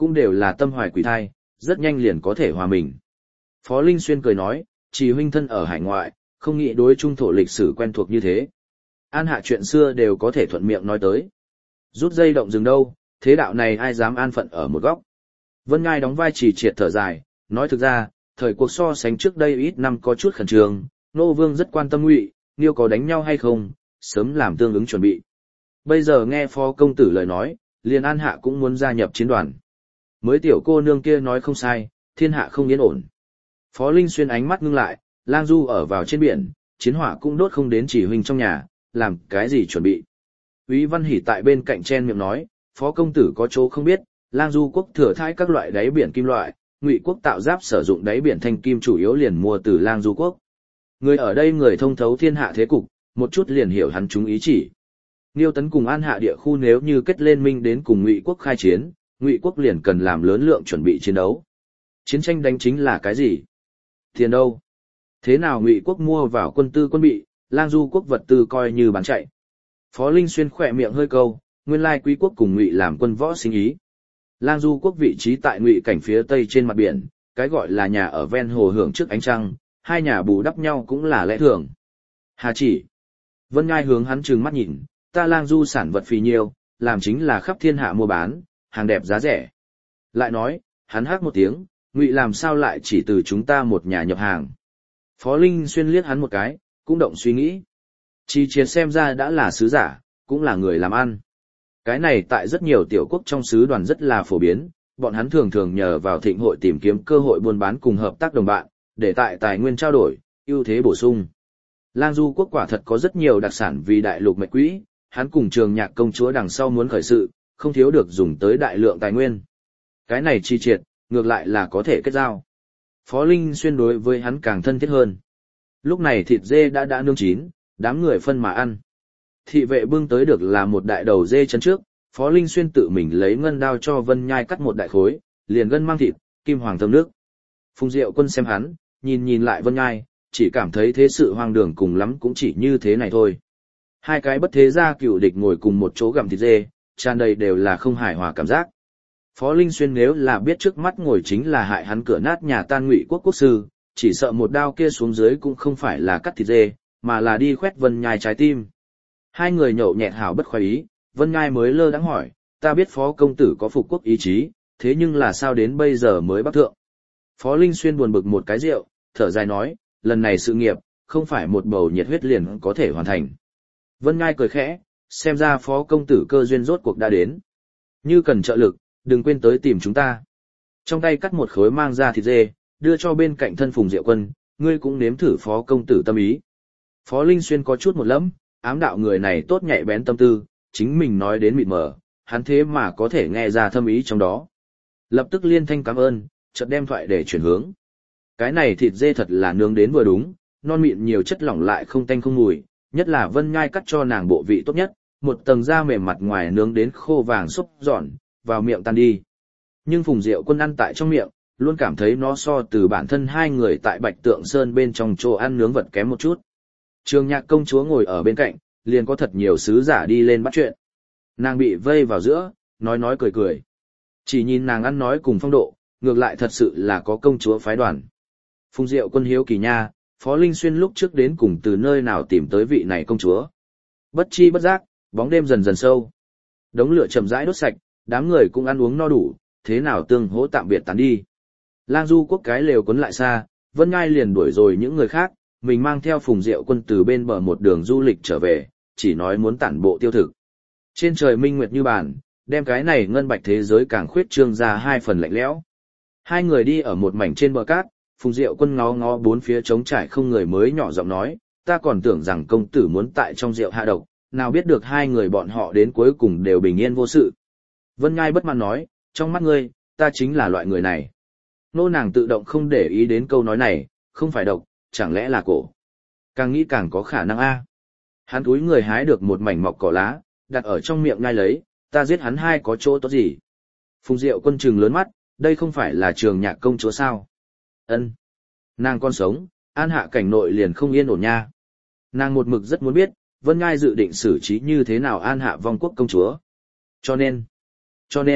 cũng đều là tâm hoài quỷ thai, rất nhanh liền có thể hòa mình. Phó Linh Xuyên cười nói, Trì huynh thân ở hải ngoại, không nghĩ đối trung thổ lịch sử quen thuộc như thế. An hạ chuyện xưa đều có thể thuận miệng nói tới. Rút dây động dừng đâu, thế đạo này ai dám an phận ở một góc. Vân Ngai đóng vai Trì Triệt thở dài, nói thực ra, thời cuộc so sánh trước đây ít năm có chút khẩn trương, Nô Vương rất quan tâm Ngụy, Nghiêu có đánh nhau hay không, sớm làm tương ứng chuẩn bị. Bây giờ nghe Phó công tử lời nói, liền An hạ cũng muốn gia nhập chiến đoàn. Mới tiểu cô nương kia nói không sai, thiên hạ không yên ổn. Phó Linh Xuyên ánh mắt ngưng lại, Lang Du ở vào trên biển, chiến hỏa cũng đốt không đến Chỉ huynh trong nhà, làm cái gì chuẩn bị. Úy Văn Hỉ tại bên cạnh chen miệng nói, Phó công tử có chỗ không biết, Lang Du quốc thừa thãi các loại đáy biển kim loại, Ngụy quốc tạo giáp sử dụng đáy biển thanh kim chủ yếu liền mua từ Lang Du quốc. Người ở đây người thông thấu thiên hạ thế cục, một chút liền hiểu hắn chúng ý chỉ. Nghiêu Tấn cùng An hạ địa khu nếu như kết lên minh đến cùng Ngụy quốc khai chiến, Ngụy quốc liền cần làm lớn lượng chuẩn bị chiến đấu. Chiến tranh đánh chính là cái gì? Tiền đâu? Thế nào Ngụy quốc mua vào quân tư quân bị, Lang Du quốc vật tư coi như bán chạy. Phó Linh Xuyên khỏe miệng hơi câu, nguyên lai Quý quốc cùng Ngụy làm quân võ sinh ý. Lang Du quốc vị trí tại Ngụy cảnh phía tây trên mặt biển, cái gọi là nhà ở ven hồ hưởng trước ánh trăng, hai nhà bù đắp nhau cũng là lẽ thường. Hà chỉ. Vân Ngai hướng hắn trừng mắt nhìn, ta Lang Du sản vật phì nhiêu, làm chính là khắp thiên hạ mua bán, hàng đẹp giá rẻ. Lại nói, hắn hắc một tiếng, Ngụy làm sao lại chỉ từ chúng ta một nhà nhập hàng. Phó Linh Xuyên liếc hắn một cái, cũng động suy nghĩ. Chi Triệt xem ra đã là sứ giả, cũng là người làm ăn. Cái này tại rất nhiều tiểu quốc trong sứ đoàn rất là phổ biến, bọn hắn thường thường nhờ vào thịnh hội tìm kiếm cơ hội buôn bán cùng hợp tác đồng bạn, để tại tài nguyên trao đổi, ưu thế bổ sung. Lang Du quốc quả thật có rất nhiều đặc sản vì đại lục mệnh quỹ, hắn cùng Trường Nhạc công chúa đằng sau muốn khởi sự, không thiếu được dùng tới đại lượng tài nguyên. Cái này Chi Triệt, ngược lại là có thể kết giao. Phó Linh Xuyên đối với hắn càng thân thiết hơn. Lúc này thịt dê đã đã nướng chín, đám người phân mà ăn. Thị vệ bưng tới được là một đại đầu dê chân trước, Phó Linh Xuyên tự mình lấy ngân đao cho Vân Nhai cắt một đại khối, liền gân mang thịt, kim hoàng thơm nước. Phùng Diệu Quân xem hắn, nhìn nhìn lại Vân Nhai, chỉ cảm thấy thế sự hoang đường cùng lắm cũng chỉ như thế này thôi. Hai cái bất thế gia cựu địch ngồi cùng một chỗ gặm thịt dê, tràn đầy đều là không hài hòa cảm giác. Phó Linh Xuyên nếu là biết trước mắt ngồi chính là hại hắn cửa nát nhà tan Ngụy quốc quốc sư, chỉ sợ một đao kia xuống dưới cũng không phải là cắt thịt dê, mà là đi khoét Vân Nhai trái tim. Hai người nhậu nhẹt hảo bất khoái ý, Vân Nhai mới lơ đãng hỏi, ta biết Phó công tử có phục quốc ý chí, thế nhưng là sao đến bây giờ mới bắc thượng. Phó Linh Xuyên buồn bực một cái rượu, thở dài nói, lần này sự nghiệp, không phải một bầu nhiệt huyết liền có thể hoàn thành. Vân Nhai cười khẽ, xem ra Phó công tử cơ duyên rốt cuộc đã đến. Như cần trợ lực, đừng quên tới tìm chúng ta. Trong tay cắt một khối mang ra thịt dê, đưa cho bên cạnh thân Phùng Diệu Quân, ngươi cũng nếm thử Phó công tử tâm ý. Phó Linh Xuyên có chút một lẫm, ám đạo người này tốt nhạy bén tâm tư, chính mình nói đến mịt mờ, hắn thế mà có thể nghe ra thâm ý trong đó. Lập tức liên thanh cảm ơn, chợt đem thoại để chuyển hướng. Cái này thịt dê thật là nướng đến vừa đúng, non mịn nhiều chất lỏng lại không tanh không mùi, nhất là Vân Nhai cắt cho nàng bộ vị tốt nhất, một tầng da mềm mặt ngoài nướng đến khô vàng xúc giòn, vào miệng tan đi. Nhưng Phùng Diệu Quân ăn tại trong miệng, luôn cảm thấy nó so từ bản thân hai người tại Bạch Tượng Sơn bên trong chỗ ăn nướng vật kém một chút. Trường Nhạc công chúa ngồi ở bên cạnh, liền có thật nhiều sứ giả đi lên bắt chuyện. Nàng bị vây vào giữa, nói nói cười cười. Chỉ nhìn nàng ăn nói cùng phong độ, ngược lại thật sự là có công chúa phái đoàn. Phùng Diệu Quân hiếu kỳ nha, Phó Linh Xuyên lúc trước đến cùng từ nơi nào tìm tới vị này công chúa. Bất chi bất giác, bóng đêm dần dần sâu. Đống lửa chậm rãi đốt sạch, đám người cũng ăn uống no đủ, thế nào tương hỗ tạm biệt tán đi. Lang Du quốc cái lều quấn lại xa, Vân Ngai liền đuổi rồi những người khác, mình mang theo Phùng Diệu Quân từ bên bờ một đường du lịch trở về, chỉ nói muốn tản bộ tiêu thực. Trên trời minh nguyệt như bàn, đem cái này ngân bạch thế giới càng khuyết trương ra hai phần lạnh lẽo. Hai người đi ở một mảnh trên bờ cát, Phùng Diệu Quân ngó ngó bốn phía trống trải không người mới nhỏ giọng nói, ta còn tưởng rằng công tử muốn tại trong rượu hạ độc, nào biết được hai người bọn họ đến cuối cùng đều bình yên vô sự. Vân Ngai bất mãn nói, trong mắt ngươi, ta chính là loại người này. Nô nàng tự động không để ý đến câu nói này, không phải độc, chẳng lẽ là cổ. Càng nghĩ càng có khả năng a. Hắn túi người hái được một mảnh mọc cỏ lá, đặt ở trong miệng Ngai lấy, ta giết hắn hai có chỗ tốt gì. Phùng Diệu Quân trừng lớn mắt, đây không phải là Trường Nhạc công chúa sao. Ân, nàng con sống, An hạ cảnh nội liền không yên ổn nha. Nàng một mực rất muốn biết, Vân Ngai dự định xử trí như thế nào An hạ vong quốc công chúa. Cho nên, cho nên,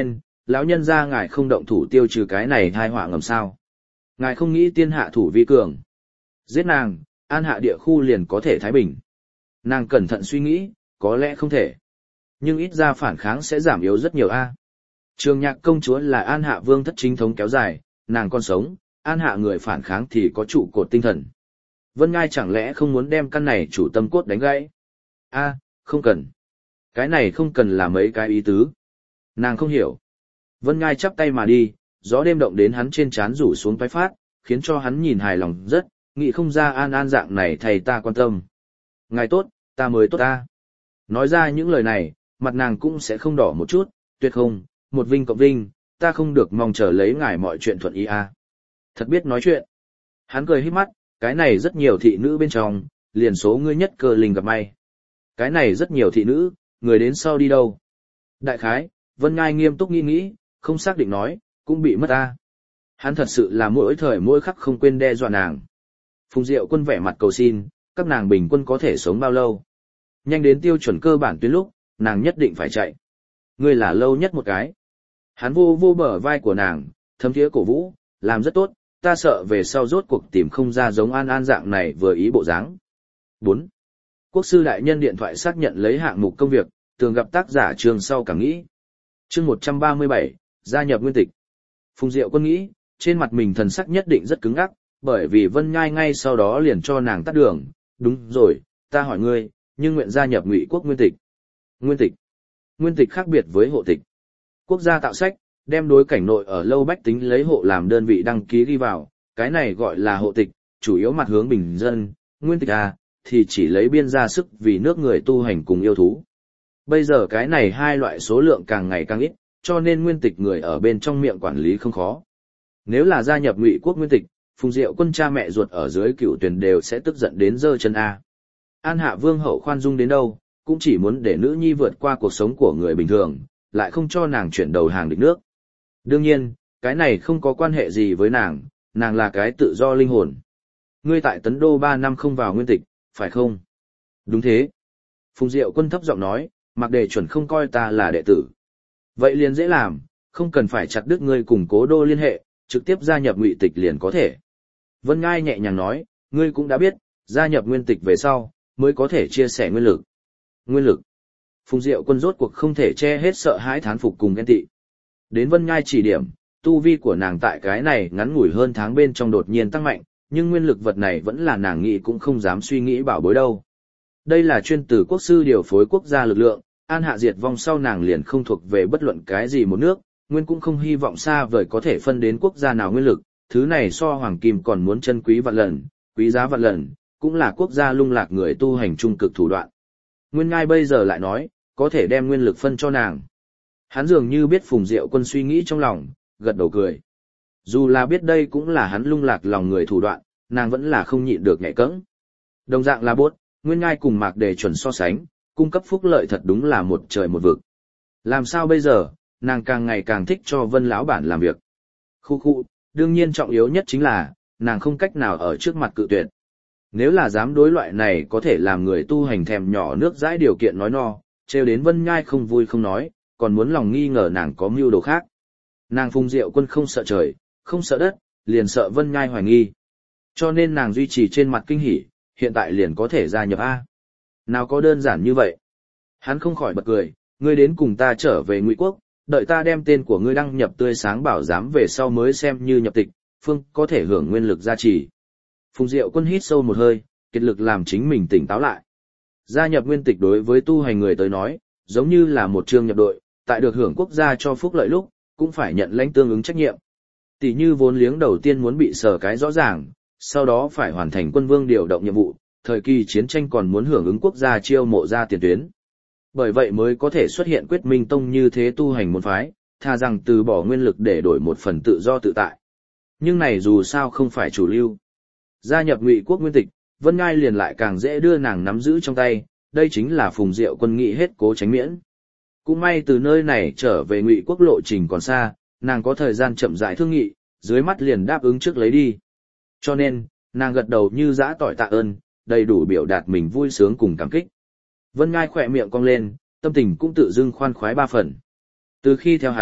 Lão nhân gia ngài không động thủ tiêu trừ cái này tai họa ngầm sao? Ngài không nghĩ tiên hạ thủ vi cường. Giết nàng, an hạ địa khu liền có thể thái bình. Nàng cẩn thận suy nghĩ, có lẽ không thể. Nhưng ít ra phản kháng sẽ giảm yếu rất nhiều a. Trường Nhạc công chúa là an hạ vương thất chính thống kéo dài, nàng còn sống, an hạ người phản kháng thì có trụ cột tinh thần. Vân Ngai chẳng lẽ không muốn đem căn này chủ tâm cốt đánh gãy? A, không cần. Cái này không cần là mấy cái ý tứ. Nàng không hiểu. Vân Ngai chắp tay mà đi, gió đêm động đến hắn trên trán rủ xuống toái phát, khiến cho hắn nhìn hài lòng rất, nghĩ không ra an an dạng này thầy ta quan tâm. Ngài tốt, ta mới tốt ta. Nói ra những lời này, mặt nàng cũng sẽ không đỏ một chút, tuyệt không, một vinh cộng vinh, ta không được mong chờ lấy ngài mọi chuyện thuận ý a. Thật biết nói chuyện. Hắn cười hít mắt, cái này rất nhiều thị nữ bên trong, liền số ngươi nhất cơ linh gặp may. Cái này rất nhiều thị nữ, người đến sau đi đâu? Đại khái, Vân Ngai nghiêm túc nghĩ nghĩ, không xác định nói, cũng bị mất ta. Hắn thật sự là mỗi thời mỗi khắc không quên đe dọa nàng. Phùng Diệu Quân vẻ mặt cầu xin, các nàng bình quân có thể sống bao lâu? Nhanh đến tiêu chuẩn cơ bản tuyến lúc, nàng nhất định phải chạy. Ngươi là lâu nhất một cái. Hắn vô vô bờ vai của nàng, thấm thiế cổ vũ, làm rất tốt, ta sợ về sau rốt cuộc tìm không ra giống an an dạng này vừa ý bộ dáng. bốn. Quốc sư đại nhân điện thoại xác nhận lấy hạng mục công việc, tường gặp tác giả trường sau càng nghĩ. Chương một trăm ba mươi bảy, gia nhập nguyên tịch. Phùng Diệu Quân nghĩ, trên mặt mình thần sắc nhất định rất cứng ngắc, bởi vì Vân Nhai ngay sau đó liền cho nàng tắt đường. Đúng rồi, ta hỏi ngươi, nhưng nguyện gia nhập Ngụy quốc nguyên tịch. Nguyên tịch. Nguyên tịch khác biệt với hộ tịch. Quốc gia tạo sách, đem đối cảnh nội ở lâu bách tính lấy hộ làm đơn vị đăng ký ghi vào, cái này gọi là hộ tịch, chủ yếu mặt hướng bình dân. Nguyên tịch à, thì chỉ lấy biên ra sức vì nước người tu hành cùng yêu thú. Bây giờ cái này hai loại số lượng càng ngày càng ít, cho nên nguyên tịch người ở bên trong miệng quản lý không khó. Nếu là gia nhập Ngụy quốc nguyên tịch, Phùng Diệu Quân cha mẹ ruột ở dưới Cựu Tuyền đều sẽ tức giận đến giơ chân a. An Hạ Vương hậu khoan dung đến đâu, cũng chỉ muốn để nữ nhi vượt qua cuộc sống của người bình thường, lại không cho nàng chuyển đầu hàng địch nước. Đương nhiên, cái này không có quan hệ gì với nàng, nàng là cái tự do linh hồn. Ngươi tại Tấn Đô ba năm không vào nguyên tịch, phải không? Đúng thế. Phùng Diệu Quân thấp giọng nói, Mạc Đề chuẩn không coi ta là đệ tử. Vậy liền dễ làm, không cần phải chặt đứt ngươi cùng Cố Đô liên hệ, trực tiếp gia nhập Ngụy tịch liền có thể. Vân Ngai nhẹ nhàng nói, ngươi cũng đã biết, gia nhập nguyên tịch về sau, mới có thể chia sẻ nguyên lực. Nguyên lực. Phùng Diệu Quân rốt cuộc không thể che hết sợ hãi thán phục cùng ghen tị. Đến Vân Ngai chỉ điểm, tu vi của nàng tại cái này ngắn ngủi hơn tháng bên trong đột nhiên tăng mạnh, nhưng nguyên lực vật này vẫn là nàng nghĩ cũng không dám suy nghĩ bảo bối đâu. Đây là chuyên từ quốc sư điều phối quốc gia lực lượng, an hạ diệt vong sau nàng liền không thuộc về bất luận cái gì một nước, nguyên cũng không hy vọng xa vời có thể phân đến quốc gia nào nguyên lực, thứ này so hoàng kim còn muốn chân quý vạn lần, quý giá vạn lần, cũng là quốc gia lung lạc người tu hành trung cực thủ đoạn. Nguyên Ngai bây giờ lại nói, có thể đem nguyên lực phân cho nàng. Hắn dường như biết Phùng Diệu Quân suy nghĩ trong lòng, gật đầu cười. Dù là biết đây cũng là hắn lung lạc lòng người thủ đoạn, nàng vẫn là không nhịn được nhẹ cẫng. Đồng dạng là bốt, Nguyên Ngai cùng Mạc Đề chuẩn so sánh, cung cấp phúc lợi thật đúng là một trời một vực. Làm sao bây giờ, nàng càng ngày càng thích cho Vân lão bản làm việc. Khu khu, đương nhiên trọng yếu nhất chính là, nàng không cách nào ở trước mặt cự tuyệt. Nếu là dám đối loại này có thể làm người tu hành thèm nhỏ nước dãi điều kiện nói no, trêu đến Vân Nhai không vui không nói, còn muốn lòng nghi ngờ nàng có mưu đồ khác. Nàng Phùng Diệu Quân không sợ trời, không sợ đất, liền sợ Vân Nhai hoài nghi. Cho nên nàng duy trì trên mặt kinh hỉ, hiện tại liền có thể gia nhập A. Nào có đơn giản như vậy. Hắn không khỏi bật cười, ngươi đến cùng ta trở về Ngụy quốc, đợi ta đem tên của ngươi đăng nhập tươi sáng bảo giám về sau mới xem như nhập tịch, phương có thể hưởng nguyên lực gia trì. Phùng Diệu Quân hít sâu một hơi, kiệt lực làm chính mình tỉnh táo lại. Gia nhập nguyên tịch đối với tu hành người tới nói, giống như là một chương nhập đội, tại được hưởng quốc gia cho phúc lợi lúc, cũng phải nhận lãnh tương ứng trách nhiệm. Tỷ như vốn liếng đầu tiên muốn bị sở cái rõ ràng, sau đó phải hoàn thành quân vương điều động nhiệm vụ, thời kỳ chiến tranh còn muốn hưởng ứng quốc gia chiêu mộ ra tiền tuyến. Bởi vậy mới có thể xuất hiện Quyết Minh Tông như thế tu hành môn phái, thà rằng từ bỏ nguyên lực để đổi một phần tự do tự tại. Nhưng này dù sao không phải chủ lưu. Gia nhập Ngụy quốc nguyên tịch, Vân Ngai liền lại càng dễ đưa nàng nắm giữ trong tay, đây chính là Phùng Diệu Quân nghĩ hết cố tránh miễn. Cũng may từ nơi này trở về Ngụy quốc lộ trình còn xa, nàng có thời gian chậm rãi thương nghị, dưới mắt liền đáp ứng trước lấy đi. Cho nên, nàng gật đầu như giã tỏi tạ ơn, đầy đủ biểu đạt mình vui sướng cùng cảm kích. Vân Ngai khỏe miệng cong lên, tâm tình cũng tự dưng khoan khoái ba phần. Từ khi theo hắn,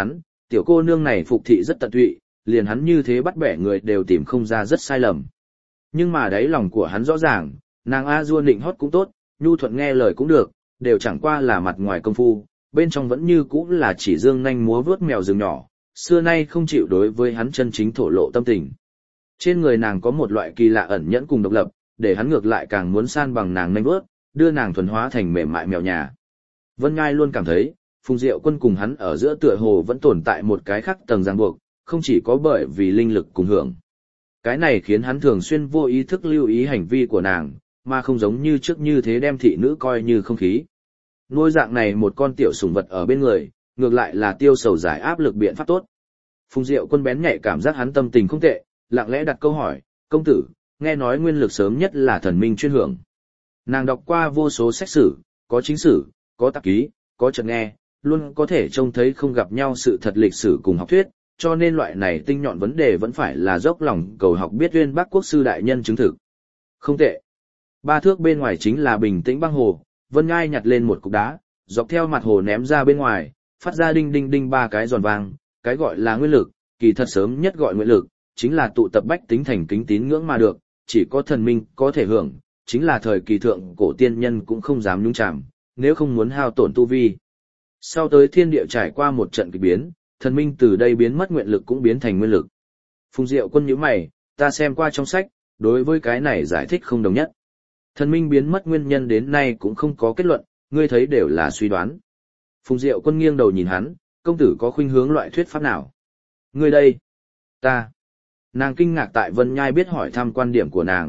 tiểu cô nương này phục thị rất tận tụy, liền hắn như thế bắt bẻ người đều tìm không ra rất sai lầm. Nhưng mà đáy lòng của hắn rõ ràng, nàng A Dua nịnh hót cũng tốt, nhu thuận nghe lời cũng được, đều chẳng qua là mặt ngoài công phu, bên trong vẫn như cũ là chỉ dương nhanh múa vuốt mèo rừng nhỏ, xưa nay không chịu đối với hắn chân chính thổ lộ tâm tình. Trên người nàng có một loại kỳ lạ ẩn nhẫn cùng độc lập, để hắn ngược lại càng muốn san bằng nàng nhanh vuốt, đưa nàng thuần hóa thành mềm mại mèo nhà. Vân Ngai luôn cảm thấy, Phùng Diệu Quân cùng hắn ở giữa tựa hồ vẫn tồn tại một cái khác tầng ràng buộc, không chỉ có bởi vì linh lực cùng hưởng. Cái này khiến hắn thường xuyên vô ý thức lưu ý hành vi của nàng, mà không giống như trước như thế đem thị nữ coi như không khí. Nuôi dạng này một con tiểu sủng vật ở bên người, ngược lại là tiêu sầu giải áp lực biện pháp tốt. Phùng Diệu Quân bén nhạy cảm giác hắn tâm tình không tệ, lặng lẽ đặt câu hỏi, công tử, nghe nói nguyên lực sớm nhất là thần minh chuyên hưởng. Nàng đọc qua vô số sách sử, có chính sử, có tạp ký, có chợt nghe, luôn có thể trông thấy không gặp nhau sự thật lịch sử cùng học thuyết, cho nên loại này tinh nhọn vấn đề vẫn phải là dốc lòng cầu học biết Uyên Bắc quốc sư đại nhân chứng thực. Không tệ. Ba thước bên ngoài chính là bình tĩnh băng hồ, Vân Ngai nhặt lên một cục đá, dọc theo mặt hồ ném ra bên ngoài, phát ra đinh đinh đinh ba cái giòn vang, cái gọi là nguyên lực, kỳ thật sớm nhất gọi nguyên lực, chính là tụ tập bách tính thành kính tín ngưỡng mà được, chỉ có thần minh có thể hưởng, chính là thời kỳ thượng cổ tiên nhân cũng không dám nhúng chạm, nếu không muốn hao tổn tu vi. Sau tới thiên địa trải qua một trận kỳ biến, thần minh từ đây biến mất nguyện lực cũng biến thành nguyên lực. Phùng Diệu Quân nhíu mày, ta xem qua trong sách, đối với cái này giải thích không đồng nhất. Thần minh biến mất nguyên nhân đến nay cũng không có kết luận, ngươi thấy đều là suy đoán. Phùng Diệu Quân nghiêng đầu nhìn hắn, công tử có khuynh hướng loại thuyết pháp nào? Ngươi đây. Ta. Nàng kinh ngạc tại Vân Nhai biết hỏi thăm quan điểm của nàng.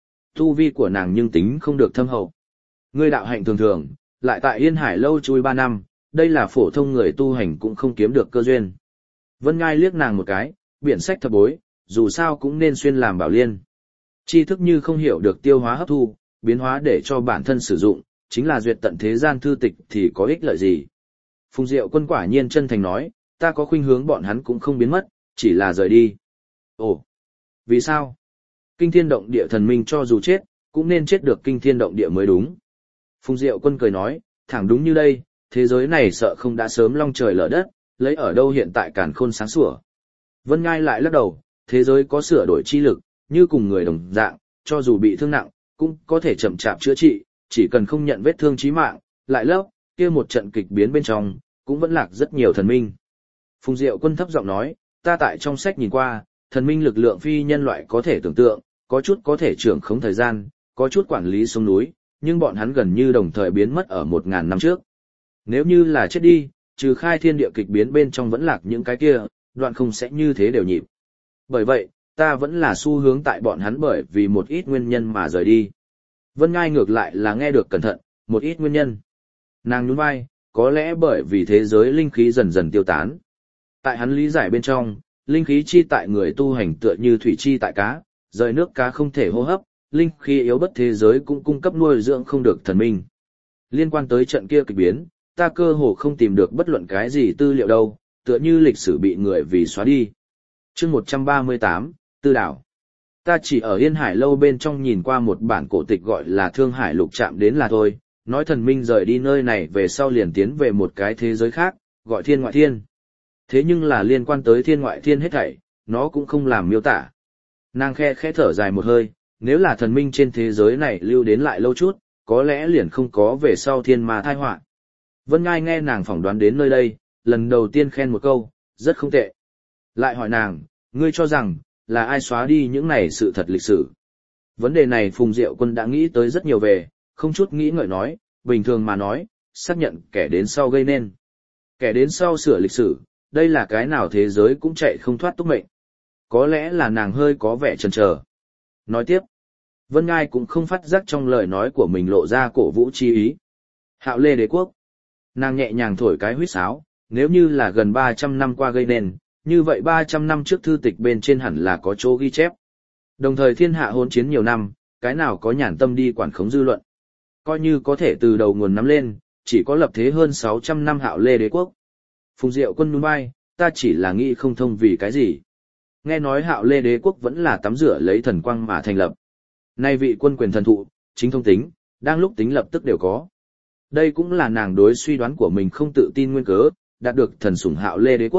Tu vi của nàng nhưng tính không được thâm hậu. Ngươi đạo hạnh thường thường, lại tại Yên Hải lâu chui ba năm, đây là phổ thông người tu hành cũng không kiếm được cơ duyên. Vân Nhai liếc nàng một cái, biện sách thập bối, dù sao cũng nên xuyên làm bảo liên. Tri thức như không hiểu được tiêu hóa hấp thu, biến hóa để cho bản thân sử dụng, chính là duyệt tận thế gian thư tịch thì có ích lợi gì. Phùng Diệu Quân quả nhiên chân thành nói, ta có khuynh hướng bọn hắn cũng không biến mất, chỉ là rời đi. Ồ, vì sao? Kinh thiên động địa thần minh cho dù chết, cũng nên chết được kinh thiên động địa mới đúng. Phùng Diệu Quân cười nói, thẳng đúng như đây, thế giới này sợ không đã sớm long trời lở đất, lấy ở đâu hiện tại càn khôn sáng sủa. Vân Ngai lại lắc đầu, thế giới có sửa đổi chi lực, như cùng người đồng dạng, cho dù bị thương nặng, cũng có thể chậm chạp chữa trị, chỉ cần không nhận vết thương chí mạng, lại lấp, kia một trận kịch biến bên trong, cũng vẫn lạc rất nhiều thần minh. Phùng Diệu Quân thấp giọng nói, ta tại trong sách nhìn qua, thần minh lực lượng phi nhân loại có thể tưởng tượng, có chút có thể trưởng khống thời gian, có chút quản lý sông núi, nhưng bọn hắn gần như đồng thời biến mất ở một ngàn năm trước. Nếu như là chết đi, trừ khai thiên địa kịch biến bên trong vẫn lạc những cái kia, đoạn không sẽ như thế đều nhịp. Bởi vậy, ta vẫn là xu hướng tại bọn hắn bởi vì một ít nguyên nhân mà rời đi. Vân Ngai ngược lại là nghe được cẩn thận, một ít nguyên nhân. Nàng nhún vai, có lẽ bởi vì thế giới linh khí dần dần tiêu tán. Tại hắn lý giải bên trong, linh khí chi tại người tu hành tựa như thủy chi tại cá, rời nước cá không thể hô hấp, linh khí yếu bất thế giới cũng cung cấp nuôi dưỡng không được thần minh. Liên quan tới trận kia kịch biến, ta cơ hồ không tìm được bất luận cái gì tư liệu đâu, tựa như lịch sử bị người vì xóa đi. Chương một trăm ba mươi tám, Tư Đảo. Ta chỉ ở Yên Hải lâu bên trong nhìn qua một bản cổ tịch gọi là Thương Hải Lục Trạm đến là thôi, nói thần minh rời đi nơi này về sau liền tiến về một cái thế giới khác, gọi thiên ngoại thiên. Thế nhưng là liên quan tới thiên ngoại thiên hết thảy, nó cũng không làm miêu tả. Nàng khe khẽ thở dài một hơi, nếu là thần minh trên thế giới này lưu đến lại lâu chút, có lẽ liền không có về sau thiên ma thai họa. Vân Ngai nghe nàng phỏng đoán đến nơi đây, lần đầu tiên khen một câu, rất không tệ. Lại hỏi nàng, ngươi cho rằng, là ai xóa đi những này sự thật lịch sử? Vấn đề này Phùng Diệu Quân đã nghĩ tới rất nhiều về, không chút nghĩ ngợi nói, bình thường mà nói, xác nhận kẻ đến sau gây nên. Kẻ đến sau sửa lịch sử, đây là cái nào thế giới cũng chạy không thoát túc mệnh. Có lẽ là nàng hơi có vẻ chần chờ. Nói tiếp, Vân Ngai cũng không phát giác trong lời nói của mình lộ ra cổ vũ chi ý. Hạo Lê Đế Quốc. Nàng nhẹ nhàng thổi cái huýt sáo, nếu như là gần ba trăm năm qua gây nên, như vậy ba trăm năm trước thư tịch bên trên hẳn là có chỗ ghi chép. Đồng thời thiên hạ hỗn chiến nhiều năm, cái nào có nhàn tâm đi quản khống dư luận. Coi như có thể từ đầu nguồn nắm lên, chỉ có lập thế hơn sáu trăm năm Hạo Lê Đế Quốc. Phùng Diệu Quân nhún vai, ta chỉ là nghĩ không thông vì cái gì. Nghe nói Hạo Lê Đế Quốc vẫn là tắm rửa lấy thần quang mà thành lập. Nay vị quân quyền thần thụ, chính thông tính, đang lúc tính lập tức đều có. Đây cũng là nàng đối suy đoán của mình không tự tin nguyên cớ, đạt được thần sủng Hạo Lê Đế Quốc,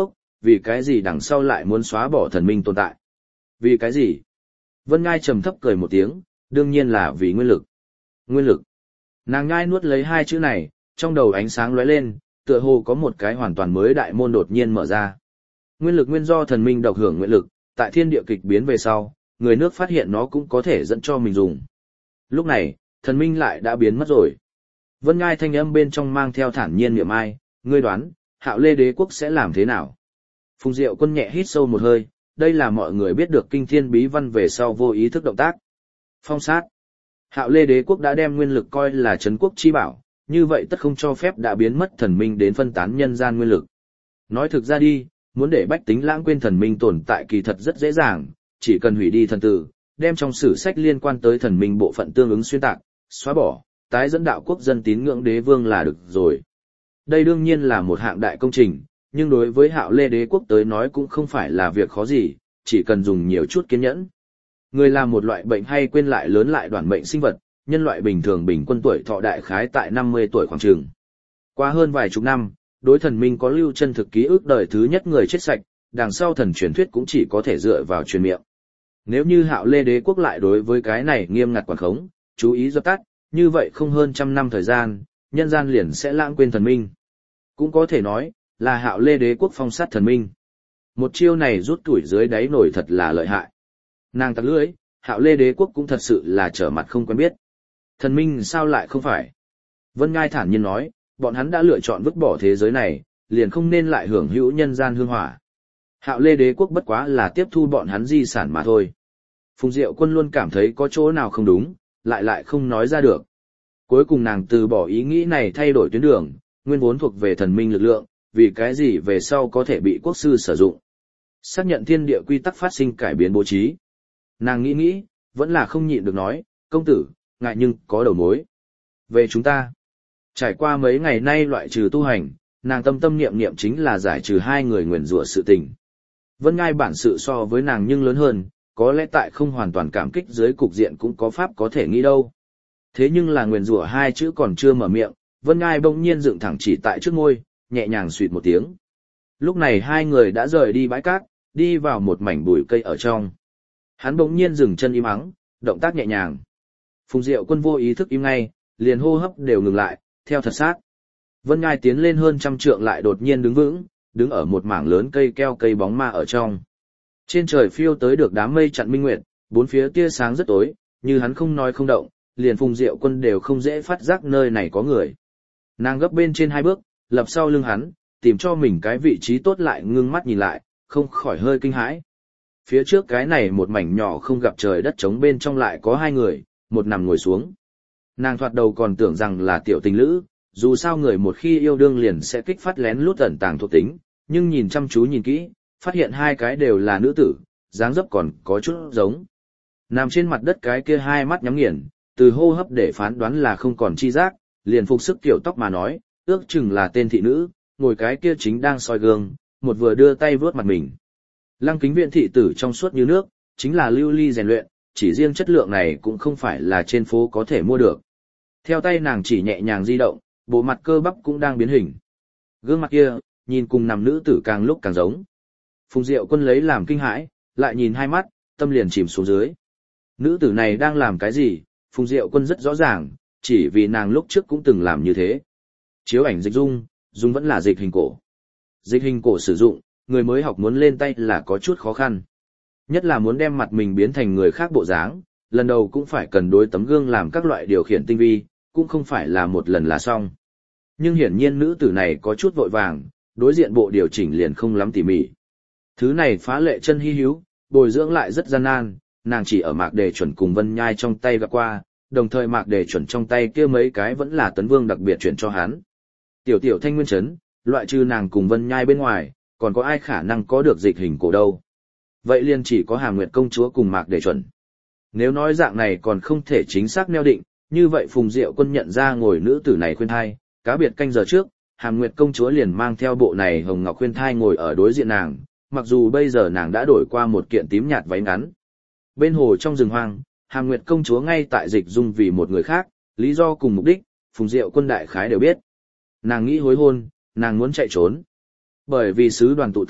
vì cái gì đằng sau lại muốn xóa bỏ thần minh tồn tại? Vì cái gì? Vân Ngai trầm thấp cười một tiếng, đương nhiên là vì nguyên lực. Nguyên lực. Nàng nhai nuốt lấy hai chữ này, trong đầu ánh sáng lóe lên, tựa hồ có một cái hoàn toàn mới đại môn đột nhiên mở ra. Nguyên lực nguyên do thần minh độc hưởng nguyện lực, tại thiên địa kịch biến về sau, người nước phát hiện nó cũng có thể dẫn cho mình dùng. Lúc này, thần minh lại đã biến mất rồi. Vân Ngai thanh âm bên trong mang theo thản nhiên niệm ai, ngươi đoán, Hạo Lê Đế quốc sẽ làm thế nào? Phùng Diệu Quân nhẹ hít sâu một hơi, đây là mọi người biết được kinh thiên bí văn về sau vô ý thức động tác. Phong sát. Hạo Lê Đế quốc đã đem nguyên lực coi là trấn quốc chi bảo, như vậy tất không cho phép đã biến mất thần minh đến phân tán nhân gian nguyên lực. Nói thực ra đi, muốn để bách tính lãng quên thần minh tồn tại kỳ thật rất dễ dàng, chỉ cần hủy đi thần tử, đem trong sử sách liên quan tới thần minh bộ phận tương ứng xuyên tạc, xóa bỏ, tái dẫn đạo quốc dân tín ngưỡng đế vương là được rồi. Đây đương nhiên là một hạng đại công trình, nhưng đối với Hạo Lê Đế quốc tới nói cũng không phải là việc khó gì, chỉ cần dùng nhiều chút kiên nhẫn. Người là một loại bệnh hay quên lại lớn lại đoạn mệnh sinh vật, nhân loại bình thường bình quân tuổi thọ đại khái tại năm mươi tuổi khoảng chừng. Qua hơn vài chục năm, đối thần minh có lưu chân thực ký ức đời thứ nhất người chết sạch, đằng sau thần truyền thuyết cũng chỉ có thể dựa vào truyền miệng. Nếu như Hạo Lê Đế quốc lại đối với cái này nghiêm ngặt quản khống, chú ý dập tắt, như vậy không hơn trăm năm thời gian, nhân gian liền sẽ lãng quên thần minh. Cũng có thể nói, là Hạo Lê Đế quốc phong sát thần minh. Một chiêu này rút tuổi dưới đáy nổi thật là lợi hại. Nàng tặc lưỡi, Hạo Lê Đế quốc cũng thật sự là trở mặt không quen biết. Thần minh sao lại không phải? Vân Ngai thản nhiên nói, bọn hắn đã lựa chọn vứt bỏ thế giới này, liền không nên lại hưởng hữu nhân gian hương hỏa. Hạo Lê Đế quốc bất quá là tiếp thu bọn hắn di sản mà thôi. Phùng Diệu Quân luôn cảm thấy có chỗ nào không đúng, lại lại không nói ra được. Cuối cùng nàng từ bỏ ý nghĩ này thay đổi tuyến đường, nguyên vốn thuộc về thần minh lực lượng, vì cái gì về sau có thể bị quốc sư sử dụng. Xác nhận thiên địa quy tắc phát sinh cải biến bố trí. Nàng nghĩ nghĩ, vẫn là không nhịn được nói, công tử, ngại nhưng có đầu mối. Về chúng ta, trải qua mấy ngày nay loại trừ tu hành, nàng tâm tâm niệm niệm chính là giải trừ hai người nguyền rủa sự tình. Vân Ngai bản sự so với nàng nhưng lớn hơn, có lẽ tại không hoàn toàn cảm kích dưới cục diện cũng có pháp có thể nghĩ đâu. Thế nhưng là nguyền rủa hai chữ còn chưa mở miệng, Vân Ngai bỗng nhiên dựng thẳng chỉ tại trước môi, nhẹ nhàng suýt một tiếng. Lúc này hai người đã rời đi bãi cát, đi vào một mảnh bụi cây ở trong. Hắn bỗng nhiên dừng chân im ắng, động tác nhẹ nhàng. Phùng Diệu Quân vô ý thức im ngay, liền hô hấp đều ngừng lại, theo thật sát. Vân Ngai tiến lên hơn trăm trượng lại đột nhiên đứng vững, đứng ở một mảng lớn cây keo cây bóng ma ở trong. Trên trời phiêu tới được đám mây chặn minh nguyệt, bốn phía tia sáng rất tối, như hắn không nói không động, liền Phùng Diệu Quân đều không dễ phát giác nơi này có người. Nàng gấp bên trên hai bước, lập sau lưng hắn, tìm cho mình cái vị trí tốt lại ngưng mắt nhìn lại, không khỏi hơi kinh hãi. Phía trước cái này một mảnh nhỏ không gặp trời đất trống bên trong lại có hai người, một nằm ngồi xuống. Nàng thoạt đầu còn tưởng rằng là tiểu tình lữ, dù sao người một khi yêu đương liền sẽ kích phát lén lút ẩn tàng thuộc tính, nhưng nhìn chăm chú nhìn kỹ, phát hiện hai cái đều là nữ tử, dáng dấp còn có chút giống. Nằm trên mặt đất cái kia hai mắt nhắm nghiền, từ hô hấp để phán đoán là không còn chi giác, liền phục sức kiểu tóc mà nói, ước chừng là tên thị nữ, ngồi cái kia chính đang soi gương, một vừa đưa tay vướt mặt mình. Lăng Kính Viện thị tử trong suốt như nước, chính là lưu ly rèn luyện, chỉ riêng chất lượng này cũng không phải là trên phố có thể mua được. Theo tay nàng chỉ nhẹ nhàng di động, bộ mặt cơ bắp cũng đang biến hình. Gương mặt kia, nhìn cùng nằm nữ tử càng lúc càng giống. Phùng Diệu Quân lấy làm kinh hãi, lại nhìn hai mắt, tâm liền chìm xuống dưới. Nữ tử này đang làm cái gì, Phùng Diệu Quân rất rõ ràng, chỉ vì nàng lúc trước cũng từng làm như thế. Chiếu ảnh dịch dung, dung vẫn là dịch hình cổ. Dịch hình cổ sử dụng, người mới học muốn lên tay là có chút khó khăn. Nhất là muốn đem mặt mình biến thành người khác bộ dáng, lần đầu cũng phải cần đối tấm gương làm các loại điều khiển tinh vi, cũng không phải là một lần là xong. Nhưng hiển nhiên nữ tử này có chút vội vàng, đối diện bộ điều chỉnh liền không lắm tỉ mỉ. Thứ này phá lệ chân hi hữu, bồi dưỡng lại rất gian nan, nàng chỉ ở mạc đề chuẩn cùng Vân Nhai trong tay gặp qua, đồng thời mạc đề chuẩn trong tay kia mấy cái vẫn là tấn vương đặc biệt chuyển cho hắn. Tiểu tiểu thanh nguyên chấn, loại trừ nàng cùng Vân Nhai bên ngoài, còn có ai khả năng có được dịch hình cổ đâu. Vậy liền chỉ có Hàm Nguyệt công chúa cùng mạc đề chuẩn. Nếu nói dạng này còn không thể chính xác neo định, như vậy Phùng Diệu Quân nhận ra ngồi nữ tử này khuyên thai, cá biệt canh giờ trước, Hàm Nguyệt công chúa liền mang theo bộ này hồng ngọc khuyên thai ngồi ở đối diện nàng, mặc dù bây giờ nàng đã đổi qua một kiện tím nhạt váy ngắn. Bên hồ trong rừng hoang, Hàm Nguyệt công chúa ngay tại dịch dung vì một người khác, lý do cùng mục đích, Phùng Diệu Quân đại khái đều biết. Nàng nghĩ hối hôn, nàng muốn chạy trốn. Bởi vì sứ đoàn tụ tập,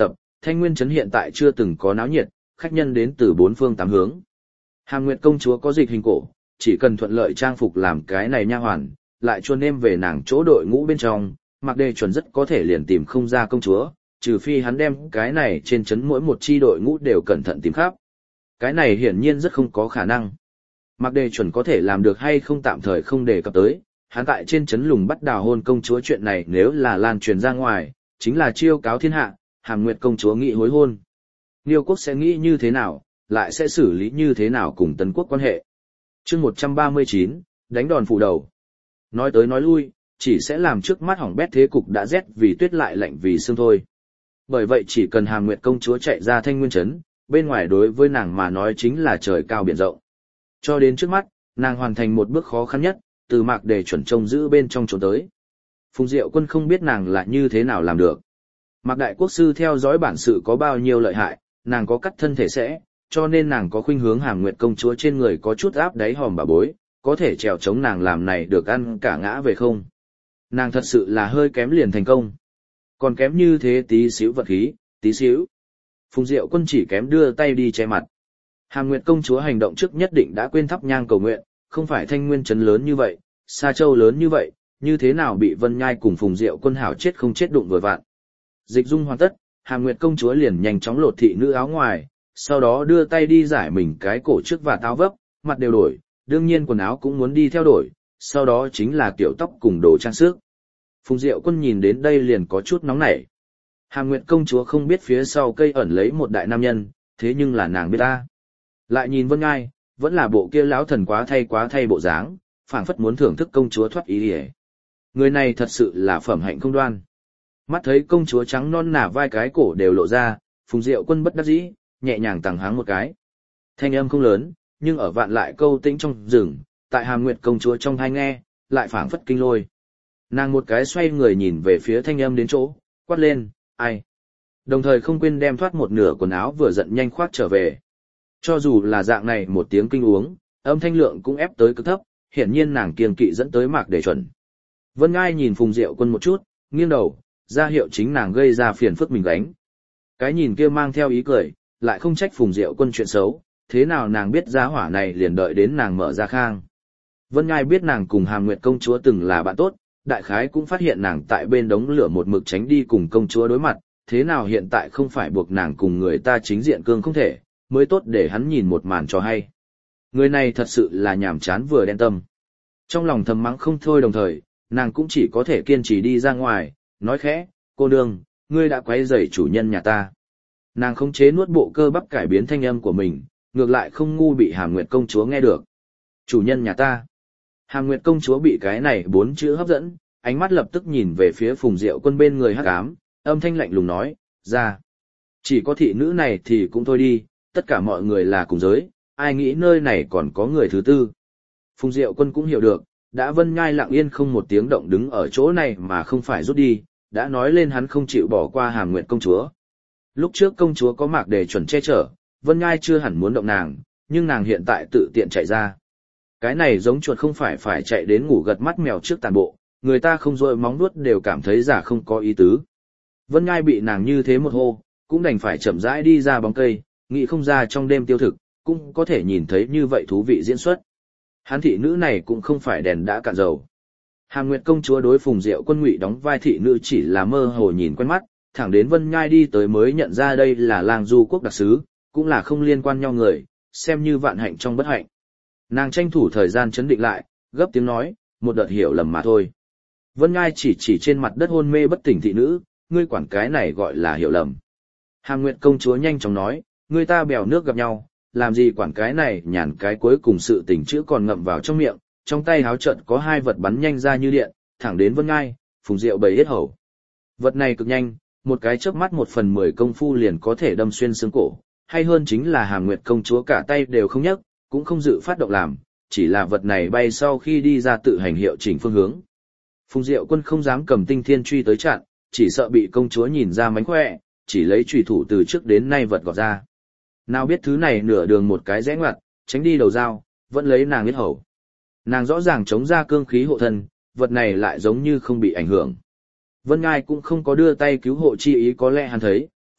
Thanh Nguyên trấn hiện tại chưa từng có náo nhiệt, khách nhân đến từ bốn phương tám hướng. Hàm Nguyệt công chúa có dịch hình cổ, chỉ cần thuận lợi trang phục làm cái này nha hoàn, lại chuôn em về nàng chỗ đội ngũ bên trong, Mạc Đề chuẩn rất có thể liền tìm không ra công chúa, trừ phi hắn đem cái này trên trấn mỗi một chi đội ngũ đều cẩn thận tìm khắp. Cái này hiển nhiên rất không có khả năng. Mạc Đề chuẩn có thể làm được hay không tạm thời không đề cập tới, hắn tại trên trấn lùng bắt đào hôn công chúa chuyện này nếu là lan truyền ra ngoài, chính là chiêu cáo thiên hạ, Hàm Nguyệt công chúa nghị hối hôn. Niêu quốc sẽ nghĩ như thế nào, lại sẽ xử lý như thế nào cùng Tấn quốc quan hệ. Chương một trăm ba mươi chín, đánh đòn phủ đầu. Nói tới nói lui, chỉ sẽ làm trước mắt hỏng bét thế cục đã rét vì tuyết lại lạnh vì sương thôi. Bởi vậy chỉ cần Hàm Nguyệt công chúa chạy ra Thanh Nguyên trấn, bên ngoài đối với nàng mà nói chính là trời cao biển rộng. Cho đến trước mắt, nàng hoàn thành một bước khó khăn nhất, từ Mạc Đề chuẩn trông giữ bên trong trốn tới. Phùng Diệu Quân không biết nàng là như thế nào làm được. Mạc Đại Quốc sư theo dõi bản sự có bao nhiêu lợi hại, nàng có cắt thân thể sẽ, cho nên nàng có khuynh hướng Hàm Nguyệt công chúa trên người có chút áp đáy hòm bà bối, có thể trèo chống nàng làm này được ăn cả ngã về không. Nàng thật sự là hơi kém liền thành công. Còn kém như thế tí xíu vật khí, tí xíu. Phùng Diệu Quân chỉ kém đưa tay đi che mặt. Hàm Nguyệt công chúa hành động trước nhất định đã quên thắp nhang cầu nguyện, không phải Thanh Nguyên trấn lớn như vậy, Sa Châu lớn như vậy, như thế nào bị Vân Nhai cùng Phùng Diệu Quân hảo chết không chết đụng vừa vạn. Dịch dung hoàn tất, Hàm Nguyệt công chúa liền nhanh chóng lột thị nữ áo ngoài, sau đó đưa tay đi giải mình cái cổ trước và áo vấp, mặt đều đổi, đương nhiên quần áo cũng muốn đi theo đổi, sau đó chính là kiểu tóc cùng đồ trang sức. Phùng Diệu Quân nhìn đến đây liền có chút nóng nảy. Hàm Nguyệt công chúa không biết phía sau cây ẩn lấy một đại nam nhân, thế nhưng là nàng biết ta. Lại nhìn Vân Ngai, vẫn là bộ kia lão thần quá thay quá thay bộ dáng, phảng phất muốn thưởng thức công chúa thoát ý ỉa. Người này thật sự là phẩm hạnh không đoan. Mắt thấy công chúa trắng non nả vai cái cổ đều lộ ra, Phùng Diệu Quân bất đắc dĩ, nhẹ nhàng tằng háng một cái. Thanh âm không lớn, nhưng ở vạn lại câu tĩnh trong rừng, tại Hàm Nguyệt công chúa trong tai nghe, lại phảng phất kinh lôi. Nàng một cái xoay người nhìn về phía thanh âm đến chỗ, quát lên, ai? Đồng thời không quên đem thoát một nửa quần áo vừa giận nhanh khoác trở về. Cho dù là dạng này một tiếng kinh uống, âm thanh lượng cũng ép tới cực thấp, hiển nhiên nàng kiêng kỵ dẫn tới Mạc Đề chuẩn. Vân Ngai nhìn Phùng Diệu Quân một chút, nghiêng đầu, ra hiệu chính nàng gây ra phiền phức mình gánh. Cái nhìn kia mang theo ý cười, lại không trách Phùng Diệu Quân chuyện xấu, thế nào nàng biết giá hỏa này liền đợi đến nàng mở ra khang. Vân Ngai biết nàng cùng Hàm Nguyệt công chúa từng là bạn tốt, đại khái cũng phát hiện nàng tại bên đống lửa một mực tránh đi cùng công chúa đối mặt, thế nào hiện tại không phải buộc nàng cùng người ta chính diện cương không thể, mới tốt để hắn nhìn một màn cho hay. Người này thật sự là nhàm chán vừa đen tâm. Trong lòng thầm mắng không thôi đồng thời, nàng cũng chỉ có thể kiên trì đi ra ngoài, nói khẽ, cô nương, ngươi đã quấy rầy chủ nhân nhà ta. Nàng khống chế nuốt bộ cơ bắp cải biến thanh âm của mình, ngược lại không ngu bị Hàm Nguyệt công chúa nghe được. Chủ nhân nhà ta. Hàm Nguyệt công chúa bị cái này bốn chữ hấp dẫn, ánh mắt lập tức nhìn về phía Phùng Diệu Quân bên người hắc ám, âm thanh lạnh lùng nói, ra. Chỉ có thị nữ này thì cũng thôi đi, tất cả mọi người là cùng giới, ai nghĩ nơi này còn có người thứ tư. Phùng Diệu Quân cũng hiểu được, đã Vân Nhai lặng yên không một tiếng động đứng ở chỗ này mà không phải rút đi, đã nói lên hắn không chịu bỏ qua Hàm Nguyệt công chúa. Lúc trước công chúa có Mạc Đề chuẩn che chở, Vân Nhai chưa hẳn muốn động nàng, nhưng nàng hiện tại tự tiện chạy ra. Cái này giống chuột không phải phải chạy đến ngủ gật mắt mèo trước tàn bộ, người ta không rôi móng vuốt đều cảm thấy giả không có ý tứ. Vân Nhai bị nàng như thế một hô, cũng đành phải chậm rãi đi ra bóng cây, nghĩ không ra trong đêm tiêu thực, cũng có thể nhìn thấy như vậy thú vị diễn xuất. Hán thị nữ này cũng không phải đèn đã cạn dầu. Hàm Nguyệt công chúa đối Phùng Diệu Quân ngụy đóng vai thị nữ chỉ là mơ hồ nhìn quen mắt, thẳng đến Vân Nhai đi tới mới nhận ra đây là Lang Du quốc đặc sứ, cũng là không liên quan nhau người, xem như vạn hạnh trong bất hạnh. Nàng tranh thủ thời gian chấn định lại, gấp tiếng nói, một đợt hiểu lầm mà thôi. Vân Nhai chỉ chỉ trên mặt đất hôn mê bất tỉnh thị nữ, ngươi quản cái này gọi là hiểu lầm. Hàm Nguyệt công chúa nhanh chóng nói, người ta bèo nước gặp nhau, làm gì quản cái này nhàn cái cuối cùng sự tình chữ còn ngậm vào trong miệng, trong tay háo trận có hai vật bắn nhanh ra như điện, thẳng đến Vân Nhai, Phùng Diệu bầy hết hầu. Vật này cực nhanh, một cái chớp mắt một phần mười công phu liền có thể đâm xuyên xương cổ, hay hơn chính là Hàm Nguyệt công chúa cả tay đều không nhấc, cũng không dự phát động làm, chỉ là vật này bay sau khi đi ra tự hành hiệu chỉnh phương hướng. Phùng Diệu Quân không dám cầm tinh thiên truy tới chặn, chỉ sợ bị công chúa nhìn ra mánh khỏe, chỉ lấy chùy thủ từ trước đến nay vật gọt ra. Nào biết thứ này nửa đường một cái rẽ ngoặt, tránh đi đầu dao, vẫn lấy nàng biết hầu. Nàng rõ ràng chống ra cương khí hộ thân, vật này lại giống như không bị ảnh hưởng. Vân Ngai cũng không có đưa tay cứu hộ chi ý, có lẽ hắn thấy,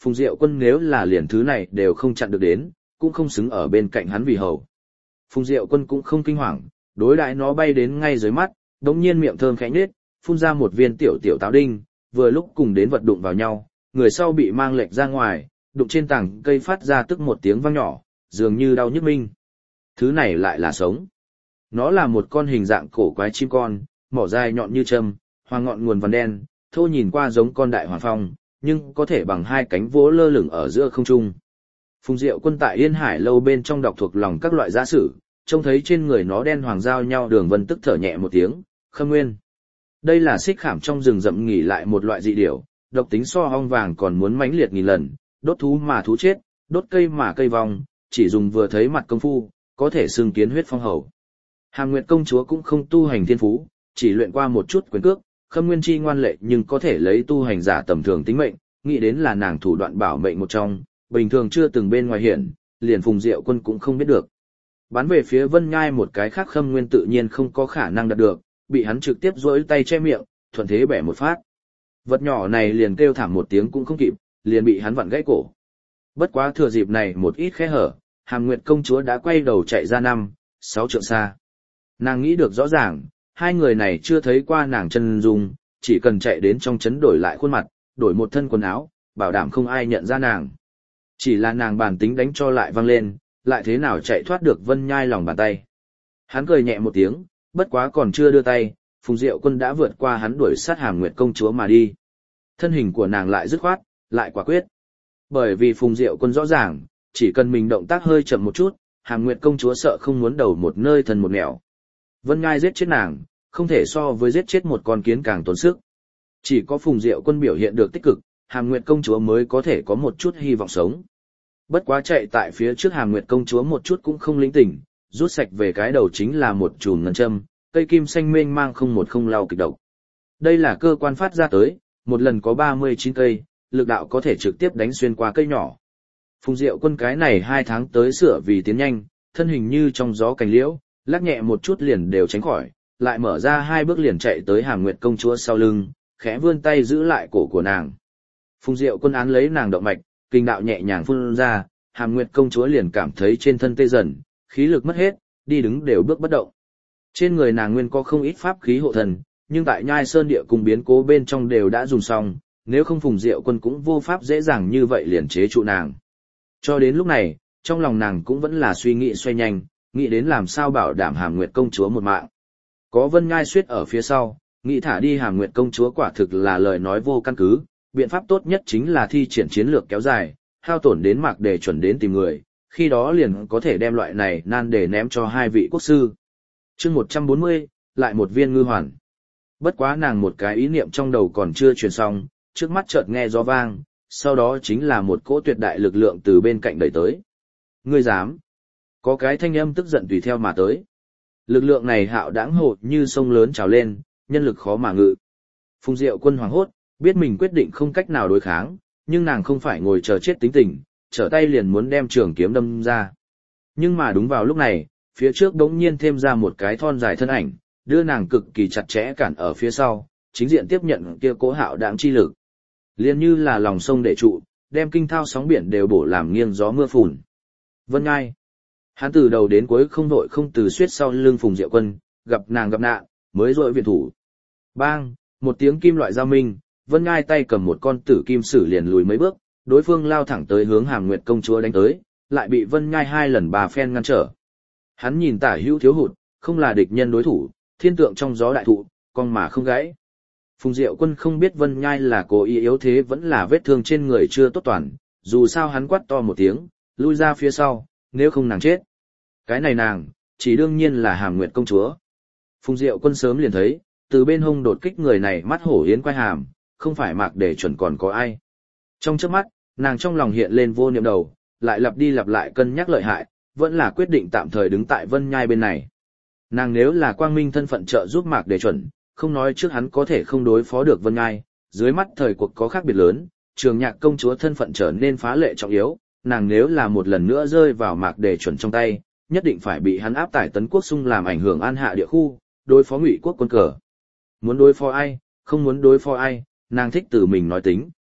Phùng Diệu Quân nếu là liền thứ này đều không chặn được đến, cũng không xứng ở bên cạnh hắn vì hầu. Phùng Diệu Quân cũng không kinh hoàng, đối đãi nó bay đến ngay dưới mắt, đống nhiên miệng thơm khẽ nhếch, phun ra một viên tiểu tiểu táo đinh, vừa lúc cùng đến vật đụng vào nhau, người sau bị mang lệch ra ngoài, đụng trên tảng cây phát ra tức một tiếng vang nhỏ, dường như đau nhức minh. Thứ này lại là sống. Nó là một con hình dạng cổ quái chim con, mỏ dài nhọn như châm, hoàng ngọn nguồn vằn đen, thô nhìn qua giống con đại hoàng phong, nhưng có thể bằng hai cánh vỗ lơ lửng ở giữa không trung. Phùng Diệu Quân tại Yên Hải lâu bên trong đọc thuộc lòng các loại giả sử, trông thấy trên người nó đen hoàng giao nhau đường vân tức thở nhẹ một tiếng, Khâm Nguyên. Đây là xích khảm trong rừng rậm nghỉ lại một loại dị điểu, độc tính so ong vàng còn muốn mãnh liệt nghìn lần, đốt thú mà thú chết, đốt cây mà cây vong, chỉ dùng vừa thấy mặt công phu, có thể xưng kiến huyết phong hầu. Hàm Nguyệt công chúa cũng không tu hành thiên phú, chỉ luyện qua một chút quyền cước, Khâm Nguyên chi ngoan lệ nhưng có thể lấy tu hành giả tầm thường tính mệnh, nghĩ đến là nàng thủ đoạn bảo mệnh một trong, bình thường chưa từng bên ngoài hiển, liền Phùng Diệu Quân cũng không biết được. Bắn về phía Vân Nhai một cái khác Khâm Nguyên tự nhiên không có khả năng đạt được, bị hắn trực tiếp duỗi tay che miệng, thuận thế bẻ một phát. Vật nhỏ này liền kêu thảm một tiếng cũng không kịp, liền bị hắn vặn gãy cổ. Bất quá thừa dịp này một ít khe hở, Hàm Nguyệt công chúa đã quay đầu chạy ra năm, sáu trượng xa. Nàng nghĩ được rõ ràng, hai người này chưa thấy qua nàng chân dung, chỉ cần chạy đến trong trấn đổi lại khuôn mặt, đổi một thân quần áo, bảo đảm không ai nhận ra nàng. Chỉ là nàng bản tính đánh cho lại văng lên, lại thế nào chạy thoát được Vân Nhai lòng bàn tay. Hắn cười nhẹ một tiếng, bất quá còn chưa đưa tay, Phùng Diệu Quân đã vượt qua hắn đuổi sát Hàm Nguyệt công chúa mà đi. Thân hình của nàng lại dứt khoát, lại quả quyết. Bởi vì Phùng Diệu Quân rõ ràng, chỉ cần mình động tác hơi chậm một chút, Hàm Nguyệt công chúa sợ không muốn đầu một nơi thần một nẻo. Vân Ngai giết chết nàng, không thể so với giết chết một con kiến càng tốn sức. Chỉ có Phùng Diệu Quân biểu hiện được tích cực, Hàm Nguyệt công chúa mới có thể có một chút hy vọng sống. Bất quá chạy tại phía trước Hàm Nguyệt công chúa một chút cũng không lĩnh tỉnh, rút sạch về cái đầu chính là một chùm ngân châm, cây kim xanh mênh mang không một không lau kịch độc. Đây là cơ quan phát ra tới, một lần có ba mươi chín cây, lực đạo có thể trực tiếp đánh xuyên qua cây nhỏ. Phùng Diệu Quân cái này hai tháng tới sửa vì tiến nhanh, thân hình như trong gió cành liễu, lắc nhẹ một chút liền đều tránh khỏi, lại mở ra hai bước liền chạy tới Hàm Nguyệt công chúa sau lưng, khẽ vươn tay giữ lại cổ của nàng. Phùng Diệu Quân án lấy nàng động mạch, kinh đạo nhẹ nhàng phun ra, Hàm Nguyệt công chúa liền cảm thấy trên thân tê dần, khí lực mất hết, đi đứng đều bước bất động. Trên người nàng nguyên có không ít pháp khí hộ thần, nhưng tại Nhai Sơn địa cùng biến cố bên trong đều đã dùng xong, nếu không Phùng Diệu Quân cũng vô pháp dễ dàng như vậy liền chế trụ nàng. Cho đến lúc này, trong lòng nàng cũng vẫn là suy nghĩ xoay nhanh, nghĩ đến làm sao bảo đảm Hàm Nguyệt công chúa một mạng. Có Vân Nhai Suyết ở phía sau, nghĩ thả đi Hàm Nguyệt công chúa quả thực là lời nói vô căn cứ, biện pháp tốt nhất chính là thi triển chiến lược kéo dài, hao tổn đến Mạc Đề chuẩn đến tìm người, khi đó liền có thể đem loại này nan đề ném cho hai vị quốc sư. Chương một trăm bốn mươi, lại một viên ngư hoàn. Bất quá nàng một cái ý niệm trong đầu còn chưa truyền xong, trước mắt chợt nghe gió vang, sau đó chính là một cỗ tuyệt đại lực lượng từ bên cạnh đẩy tới. Ngươi dám? Có cái thanh âm tức giận tùy theo mà tới. Lực lượng này hạo đãng hột như sông lớn trào lên, nhân lực khó mà ngự. Phùng Diệu Quân hoảng hốt, biết mình quyết định không cách nào đối kháng, nhưng nàng không phải ngồi chờ chết tính tình, trở tay liền muốn đem trường kiếm đâm ra. Nhưng mà đúng vào lúc này, phía trước đống nhiên thêm ra một cái thon dài thân ảnh, đưa nàng cực kỳ chặt chẽ cản ở phía sau, chính diện tiếp nhận kia cố hạo đãng chi lực. Liên như là lòng sông để trụ, đem kinh thao sóng biển đều bổ làm nghiêng gió mưa phùn. Vân Ngai. Hắn từ đầu đến cuối không vội không từ suyết sau lưng Phùng Diệu Quân, gặp nàng gặp nạn, mới rội viện thủ. Bang, một tiếng kim loại giao minh, Vân Ngai tay cầm một con tử kim sử liền lùi mấy bước, đối phương lao thẳng tới hướng Hàm Nguyệt công chúa đánh tới, lại bị Vân Ngai hai lần bà phen ngăn trở. Hắn nhìn tả hữu thiếu hụt, không là địch nhân đối thủ, thiên tượng trong gió đại thụ, con mà không gãy. Phùng Diệu Quân không biết Vân Nhai là cố ý yếu thế vẫn là vết thương trên người chưa tốt toàn, dù sao hắn quát to một tiếng, lui ra phía sau, nếu không nàng chết. Cái này nàng, chỉ đương nhiên là Hàm Nguyệt công chúa. Phùng Diệu Quân sớm liền thấy, từ bên hông đột kích người này mắt hổ yến quay hàm, không phải Mạc Đề chuẩn còn có ai. Trong chớp mắt, nàng trong lòng hiện lên vô niệm đầu, lại lặp đi lặp lại cân nhắc lợi hại, vẫn là quyết định tạm thời đứng tại Vân Nhai bên này. Nàng nếu là quang minh thân phận trợ giúp Mạc Đề chuẩn, không nói trước hắn có thể không đối phó được Vân Nhai, dưới mắt thời cuộc có khác biệt lớn, Trường Nhạc công chúa thân phận trở nên phá lệ trọng yếu, nàng nếu là một lần nữa rơi vào Mạc Đề chuẩn trong tay, nhất định phải bị hắn áp tải Tấn Quốc Xung làm ảnh hưởng an hạ địa khu, đối phó Ngụy quốc quân cờ. Muốn đối phó ai, không muốn đối phó ai, nàng thích tự mình nói tính.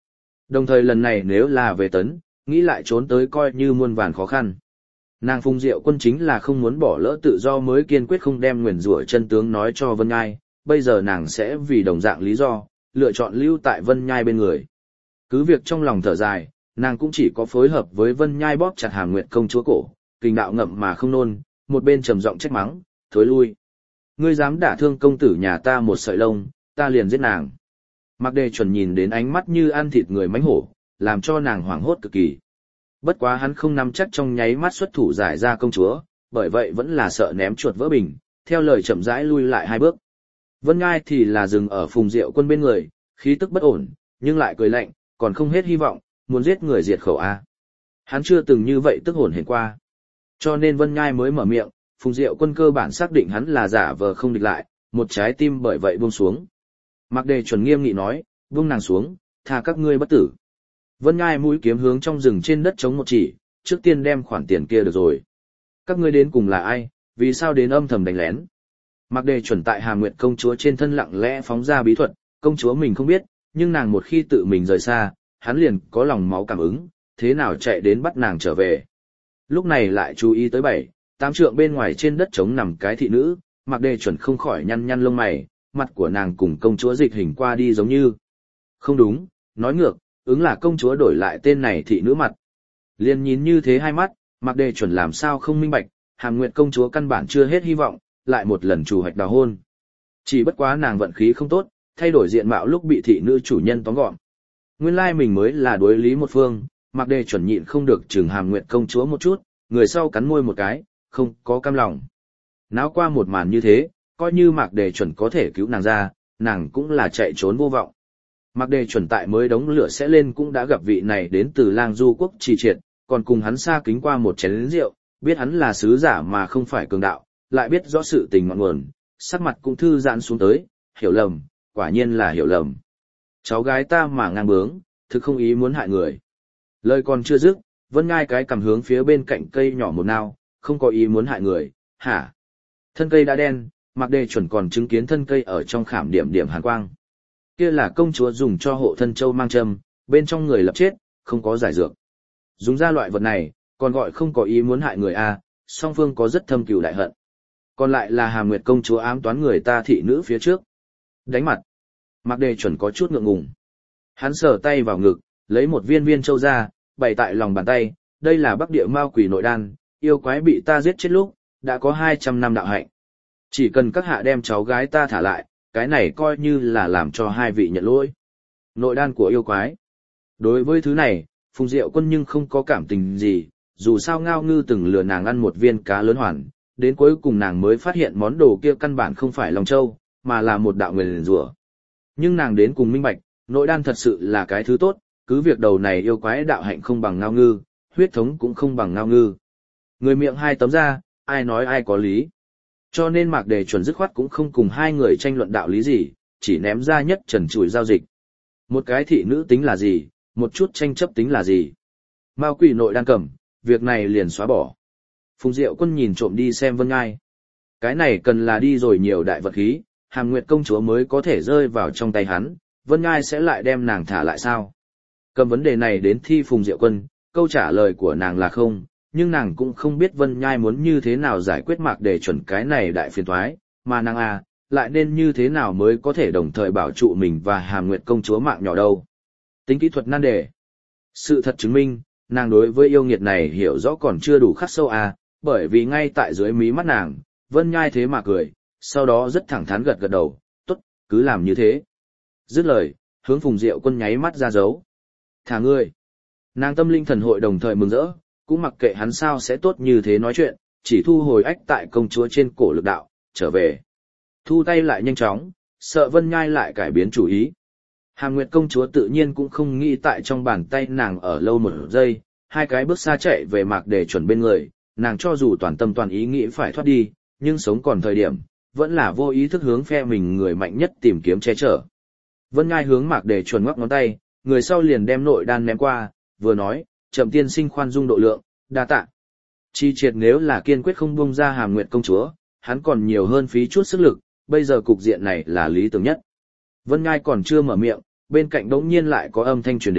Đồng thời lần này nếu là về tấn, nghĩ lại trốn tới coi như muôn vàn khó khăn. Nàng Phùng Diệu Quân chính là không muốn bỏ lỡ tự do mới kiên quyết không đem nguyền rủa chân tướng nói cho Vân Nhai, bây giờ nàng sẽ vì đồng dạng lý do, lựa chọn lưu tại Vân Nhai bên người. Cứ việc trong lòng thở dài, nàng cũng chỉ có phối hợp với Vân Nhai bóp chặt Hàm Nguyệt công chúa cổ, kình đạo ngậm mà không nôn, một bên trầm giọng trách mắng, thối lui. Ngươi dám đả thương công tử nhà ta một sợi lông, ta liền giết nàng. Mạc Đề Chuẩn nhìn đến ánh mắt như ăn thịt người mãnh hổ, làm cho nàng hoảng hốt cực kỳ. Bất quá hắn không nắm chắc trong nháy mắt xuất thủ giải ra công chúa, bởi vậy vẫn là sợ ném chuột vỡ bình, theo lời chậm rãi lui lại hai bước. Vân Ngai thì là dừng ở Phùng Diệu Quân bên người, khí tức bất ổn, nhưng lại cười lạnh, còn không hết hy vọng, muốn giết người diệt khẩu a. Hắn chưa từng như vậy tức hồn hển qua. Cho nên Vân Ngai mới mở miệng, Phùng Diệu Quân cơ bản xác định hắn là giả vờ không địch lại, một trái tim bởi vậy buông xuống. Mạc Đề Chuẩn nghiêm nghị nói, buông nàng xuống, tha các ngươi bất tử. Vân Ngai mũi kiếm hướng trong rừng trên đất chống một chỉ, trước tiên đem khoản tiền kia được rồi. Các ngươi đến cùng là ai, vì sao đến âm thầm đánh lén? Mạc Đề Chuẩn tại Hàm Nguyệt công chúa trên thân lặng lẽ phóng ra bí thuật, công chúa mình không biết, nhưng nàng một khi tự mình rời xa, hắn liền có lòng máu cảm ứng, thế nào chạy đến bắt nàng trở về. Lúc này lại chú ý tới bảy, tám trượng bên ngoài trên đất trống nằm cái thị nữ, Mạc Đề Chuẩn không khỏi nhăn nhăn lông mày, mặt của nàng cùng công chúa dịch hình qua đi giống như. Không đúng, nói ngược, ứng là công chúa đổi lại tên này thị nữ mặt. Liền nhìn như thế hai mắt, Mạc Đề Chuẩn làm sao không minh bạch, Hàm Nguyệt công chúa căn bản chưa hết hy vọng, lại một lần chủ hoạch đào hôn. Chỉ bất quá nàng vận khí không tốt, thay đổi diện mạo lúc bị thị nữ chủ nhân tóm gọn. Nguyên lai mình mới là đối lý một phương, Mạc Đề Chuẩn nhịn không được chừng Hàm Nguyệt công chúa một chút, người sau cắn môi một cái, không có cam lòng. Náo qua một màn như thế, coi như Mạc Đề Chuẩn có thể cứu nàng ra, nàng cũng là chạy trốn vô vọng. Mạc Đề Chuẩn tại mới đống lửa sẽ lên cũng đã gặp vị này đến từ Lang Du quốc Trì Triệt, còn cùng hắn xa kính qua một chén rượu, biết hắn là sứ giả mà không phải cường đạo, lại biết rõ sự tình ngọn nguồn, sắc mặt cũng thư giãn xuống tới, hiểu lầm, quả nhiên là hiểu lầm. Cháu gái ta mà ngang bướng, thực không ý muốn hại người. Lời còn chưa dứt, Vân Ngai cái cầm hướng phía bên cạnh cây nhỏ một nao, không có ý muốn hại người, hả? Thân cây đã đen, Mạc Đề Chuẩn còn chứng kiến thân cây ở trong khảm điểm điểm hàn quang. Kia là công chúa dùng cho hộ thân châu mang châm, bên trong người lập chết, không có giải dược. Dùng ra loại vật này, còn gọi không có ý muốn hại người a, song phương có rất thâm cừu đại hận. Còn lại là Hàm Nguyệt công chúa ám toán người ta thị nữ phía trước. Đánh mặt. Mạc Đề Chuẩn có chút ngượng ngùng. Hắn sờ tay vào ngực, lấy một viên viên châu ra, bày tại lòng bàn tay, đây là Bắc Địa Mao Quỷ nội đan, yêu quái bị ta giết chết lúc, đã có hai trăm năm đạo hạnh. Chỉ cần các hạ đem cháu gái ta thả lại, cái này coi như là làm cho hai vị nhận lỗi. Nội đan của yêu quái. Đối với thứ này, Phùng Diệu Quân nhưng không có cảm tình gì, dù sao Ngao Ngư từng lừa nàng ăn một viên cá lớn hoàn, đến cuối cùng nàng mới phát hiện món đồ kia căn bản không phải lòng châu, mà là một đạo nguyền rủa. Nhưng nàng đến cùng minh bạch, nội đan thật sự là cái thứ tốt, cứ việc đầu này yêu quái đạo hạnh không bằng Ngao Ngư, huyết thống cũng không bằng Ngao Ngư. Người miệng hai tấm ra, ai nói ai có lý. Cho nên Mạc Đề Chuẩn dứt khoát cũng không cùng hai người tranh luận đạo lý gì, chỉ ném ra nhất trần trụi giao dịch. Một cái thị nữ tính là gì, một chút tranh chấp tính là gì. Mao Quỷ nội đan cầm, việc này liền xóa bỏ. Phùng Diệu Quân nhìn trộm đi xem Vân Ngai. Cái này cần là đi rồi nhiều đại vật khí, Hàm Nguyệt công chúa mới có thể rơi vào trong tay hắn, Vân Ngai sẽ lại đem nàng thả lại sao? Cầm vấn đề này đến thi Phùng Diệu Quân, câu trả lời của nàng là không, nhưng nàng cũng không biết Vân Nhai muốn như thế nào giải quyết Mạc Đề Chuẩn cái này đại phiền toái, mà nàng à, lại nên như thế nào mới có thể đồng thời bảo trụ mình và Hàm Nguyệt công chúa mạng nhỏ đâu. Tính kỹ thuật nan đề. Sự thật chứng minh, nàng đối với yêu nghiệt này hiểu rõ còn chưa đủ khắc sâu à, bởi vì ngay tại dưới mí mắt nàng, Vân Nhai thế mà cười, sau đó rất thẳng thắn gật gật đầu, tốt, cứ làm như thế. Dứt lời, hướng Phùng Diệu Quân nháy mắt ra dấu. Thả ngươi. Nàng tâm linh thần hội đồng thời mừng rỡ, cũng mặc kệ hắn sao sẽ tốt như thế nói chuyện, chỉ thu hồi ách tại công chúa trên cổ lực đạo, trở về. Thu tay lại nhanh chóng, sợ Vân Nhai lại cải biến chủ ý. Hàm Nguyệt công chúa tự nhiên cũng không nghĩ tại trong bàn tay nàng ở lâu một giây, hai cái bước xa chạy về Mạc Đề Chuẩn bên người, nàng cho dù toàn tâm toàn ý nghĩ phải thoát đi, nhưng sống còn thời điểm, vẫn là vô ý thức hướng phe mình người mạnh nhất tìm kiếm che chở. Vân Nhai hướng Mạc Đề Chuẩn ngoắc ngón tay, người sau liền đem nội đan ném qua, vừa nói, Trầm tiên sinh khoan dung độ lượng, đa tạ. Chi Triệt nếu là kiên quyết không buông ra Hàm Nguyệt công chúa, hắn còn nhiều hơn phí chút sức lực, bây giờ cục diện này là lý tưởng nhất. Vân Ngai còn chưa mở miệng, bên cạnh đống nhiên lại có âm thanh truyền đến,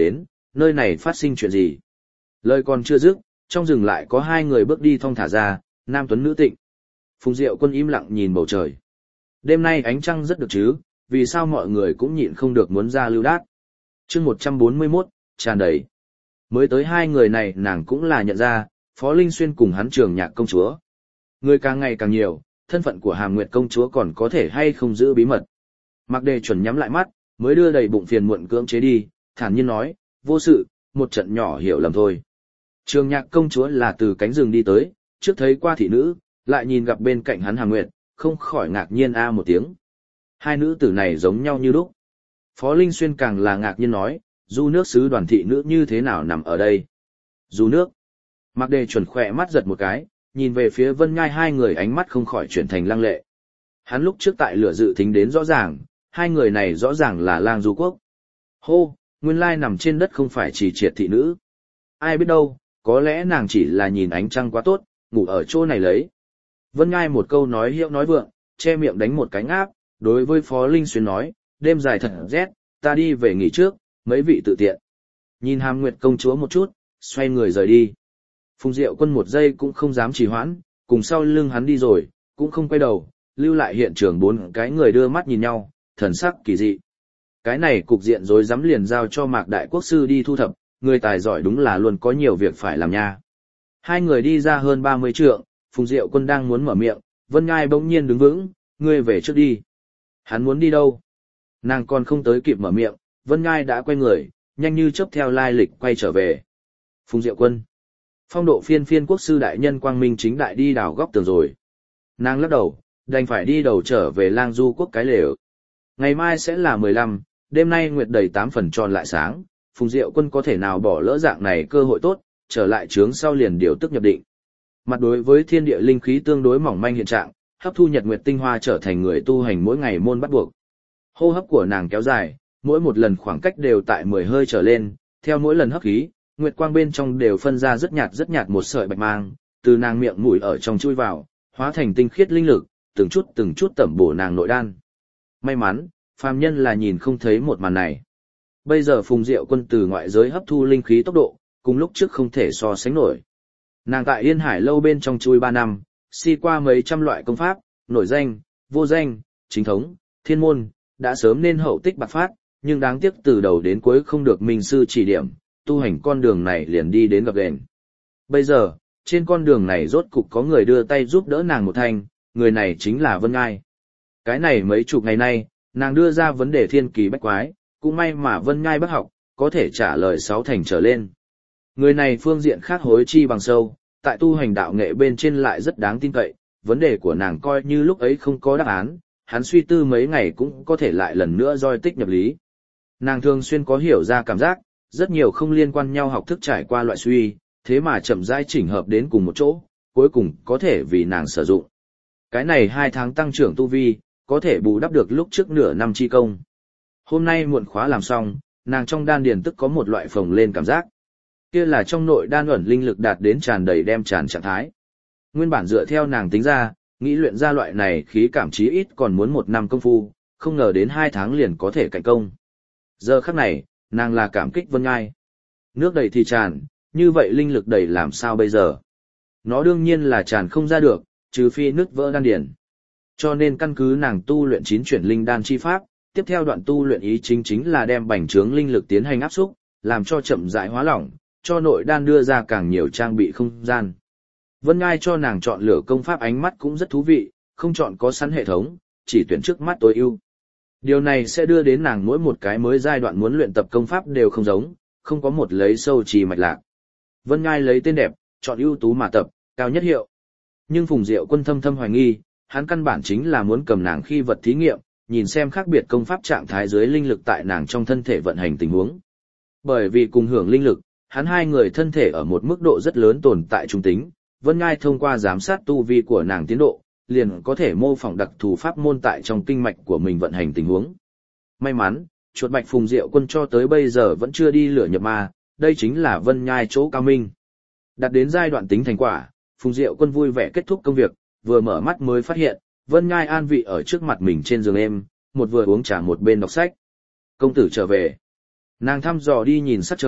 nơi này phát sinh chuyện gì? Lời còn chưa dứt, trong rừng lại có hai người bước đi thong thả ra, nam tuấn nữ tịnh. Phùng Diệu Quân im lặng nhìn bầu trời. Đêm nay ánh trăng rất được chứ, vì sao mọi người cũng nhịn không được muốn ra lưu đát. chương một trăm bốn mươi mốt, tràn đầy. Mới tới hai người này nàng cũng là nhận ra, Phó Linh Xuyên cùng hắn Trường Nhạc công chúa. Người càng ngày càng nhiều, thân phận của Hàm Nguyệt công chúa còn có thể hay không giữ bí mật. Mạc Đề chuẩn nhắm lại mắt, mới đưa đầy bụng phiền muộn cưỡng chế đi, thản nhiên nói, vô sự, một trận nhỏ hiểu lầm thôi. Trường Nhạc công chúa là từ cánh rừng đi tới, trước thấy qua thị nữ, lại nhìn gặp bên cạnh hắn Hàm Nguyệt, không khỏi ngạc nhiên a một tiếng. Hai nữ tử này giống nhau như lúc. Phó Linh Xuyên càng là ngạc nhiên nói, du nước sứ đoàn thị nữ như thế nào nằm ở đây? Du nước. Mạc Đề chuẩn khỏe mắt giật một cái, nhìn về phía Vân Ngai hai người ánh mắt không khỏi chuyển thành lăng lệ. Hắn lúc trước tại lửa dự thính đến rõ ràng, hai người này rõ ràng là lang du quốc. Hô, nguyên lai nằm trên đất không phải chỉ triệt thị nữ. Ai biết đâu, có lẽ nàng chỉ là nhìn ánh trăng quá tốt, ngủ ở chỗ này lấy. Vân Ngai một câu nói hiệu nói vượng, che miệng đánh một cái ngáp, đối với Phó Linh Xuyên nói, đêm dài thật rét, ta đi về nghỉ trước, mấy vị tự tiện. Nhìn Hàm Nguyệt công chúa một chút, xoay người rời đi. Phùng Diệu Quân một giây cũng không dám trì hoãn, cùng sau lưng hắn đi rồi, cũng không quay đầu, lưu lại hiện trường bốn cái người đưa mắt nhìn nhau, thần sắc kỳ dị. Cái này cục diện rối rắm liền giao cho Mạc Đại Quốc sư đi thu thập, người tài giỏi đúng là luôn có nhiều việc phải làm nha. Hai người đi ra hơn ba mươi trượng, Phùng Diệu Quân đang muốn mở miệng, Vân Ngai bỗng nhiên đứng vững, ngươi về trước đi. Hắn muốn đi đâu? Nàng còn không tới kịp mở miệng, Vân Ngai đã quay người, nhanh như chớp theo lai lịch quay trở về. Phùng Diệu Quân. Phong độ phiên phiên quốc sư đại nhân quang minh chính đại đi đào góc tường rồi. Nàng lắc đầu, đành phải đi đầu trở về lang du quốc cái lều. Ngày mai sẽ là mười lăm, đêm nay nguyệt đầy tám phần tròn lại sáng, Phùng Diệu Quân có thể nào bỏ lỡ dạng này cơ hội tốt, trở lại trướng sau liền điều tức nhập định. Mặt đối với thiên địa linh khí tương đối mỏng manh hiện trạng, hấp thu nhật nguyệt tinh hoa trở thành người tu hành mỗi ngày môn bắt buộc. Hô hấp của nàng kéo dài, mỗi một lần khoảng cách đều tại mười hơi trở lên, theo mỗi lần hấp khí, nguyệt quang bên trong đều phân ra rất nhạt rất nhạt một sợi bạch mang, từ nàng miệng mũi ở trong chui vào, hóa thành tinh khiết linh lực, từng chút từng chút tẩm bổ nàng nội đan. May mắn, phàm nhân là nhìn không thấy một màn này. Bây giờ Phùng Diệu Quân từ ngoại giới hấp thu linh khí tốc độ, cùng lúc trước không thể so sánh nổi. Nàng tại Yên Hải lâu bên trong chui ba năm, si qua mấy trăm loại công pháp, nổi danh, vô danh, chính thống, thiên môn, đã sớm nên hậu tích bạc phát, nhưng đáng tiếc từ đầu đến cuối không được minh sư chỉ điểm, tu hành con đường này liền đi đến gập ghềnh. Bây giờ, trên con đường này rốt cục có người đưa tay giúp đỡ nàng một thanh, người này chính là Vân Ngai. Cái này mấy chục ngày nay, nàng đưa ra vấn đề thiên kỳ bách quái, cũng may mà Vân Ngai bác học, có thể trả lời sáu thành trở lên. Người này phương diện khác hối chi bằng sâu, tại tu hành đạo nghệ bên trên lại rất đáng tin cậy, vấn đề của nàng coi như lúc ấy không có đáp án, hắn suy tư mấy ngày cũng có thể lại lần nữa roi tích nhập lý. Nàng thường xuyên có hiểu ra cảm giác, rất nhiều không liên quan nhau học thức trải qua loại suy, thế mà chậm rãi chỉnh hợp đến cùng một chỗ, cuối cùng có thể vì nàng sử dụng. Cái này hai tháng tăng trưởng tu vi, có thể bù đắp được lúc trước nửa năm chi công. Hôm nay muộn khóa làm xong, nàng trong đan điền tức có một loại phồng lên cảm giác. Kia là trong nội đan ẩn linh lực đạt đến tràn đầy đem tràn trạng thái. Nguyên bản dựa theo nàng tính ra, nghĩ luyện ra loại này khí cảm chí ít còn muốn một năm công phu, không ngờ đến hai tháng liền có thể cạnh công. Giờ khắc này, nàng là cảm kích Vân Ngai. Nước đầy thì tràn, như vậy linh lực đầy làm sao bây giờ? Nó đương nhiên là tràn không ra được, trừ phi nứt vỡ đan điển. Cho nên căn cứ nàng tu luyện chín chuyển linh đan chi pháp, tiếp theo đoạn tu luyện ý chính chính là đem bành trướng linh lực tiến hành áp xúc, làm cho chậm rãi hóa lỏng, cho nội đan đưa ra càng nhiều trang bị không gian. Vân Ngai cho nàng chọn lựa công pháp ánh mắt cũng rất thú vị, không chọn có sẵn hệ thống, chỉ tuyển trước mắt tối ưu. Điều này sẽ đưa đến nàng mỗi một cái mới giai đoạn muốn luyện tập công pháp đều không giống, không có một lấy sâu trì mạch lạc. Vân Ngai lấy tên đẹp, chọn ưu tú mà tập, cao nhất hiệu. Nhưng Phùng Diệu Quân thâm thâm hoài nghi, hắn căn bản chính là muốn cầm nàng khi vật thí nghiệm, nhìn xem khác biệt công pháp trạng thái dưới linh lực tại nàng trong thân thể vận hành tình huống. Bởi vì cùng hưởng linh lực, hắn hai người thân thể ở một mức độ rất lớn tồn tại trung tính, Vân Ngai thông qua giám sát tu vi của nàng tiến độ, liền có thể mô phỏng đặc thù pháp môn tại trong kinh mạch của mình vận hành tình huống. May mắn, chuột bạch Phùng Diệu Quân cho tới bây giờ vẫn chưa đi lửa nhập ma, đây chính là Vân Ngai chỗ cao minh. Đạt đến giai đoạn tính thành quả, Phùng Diệu Quân vui vẻ kết thúc công việc, vừa mở mắt mới phát hiện, Vân Ngai an vị ở trước mặt mình trên giường êm, một vừa uống trà một bên đọc sách. Công tử trở về. Nàng thăm dò đi nhìn sắc trời,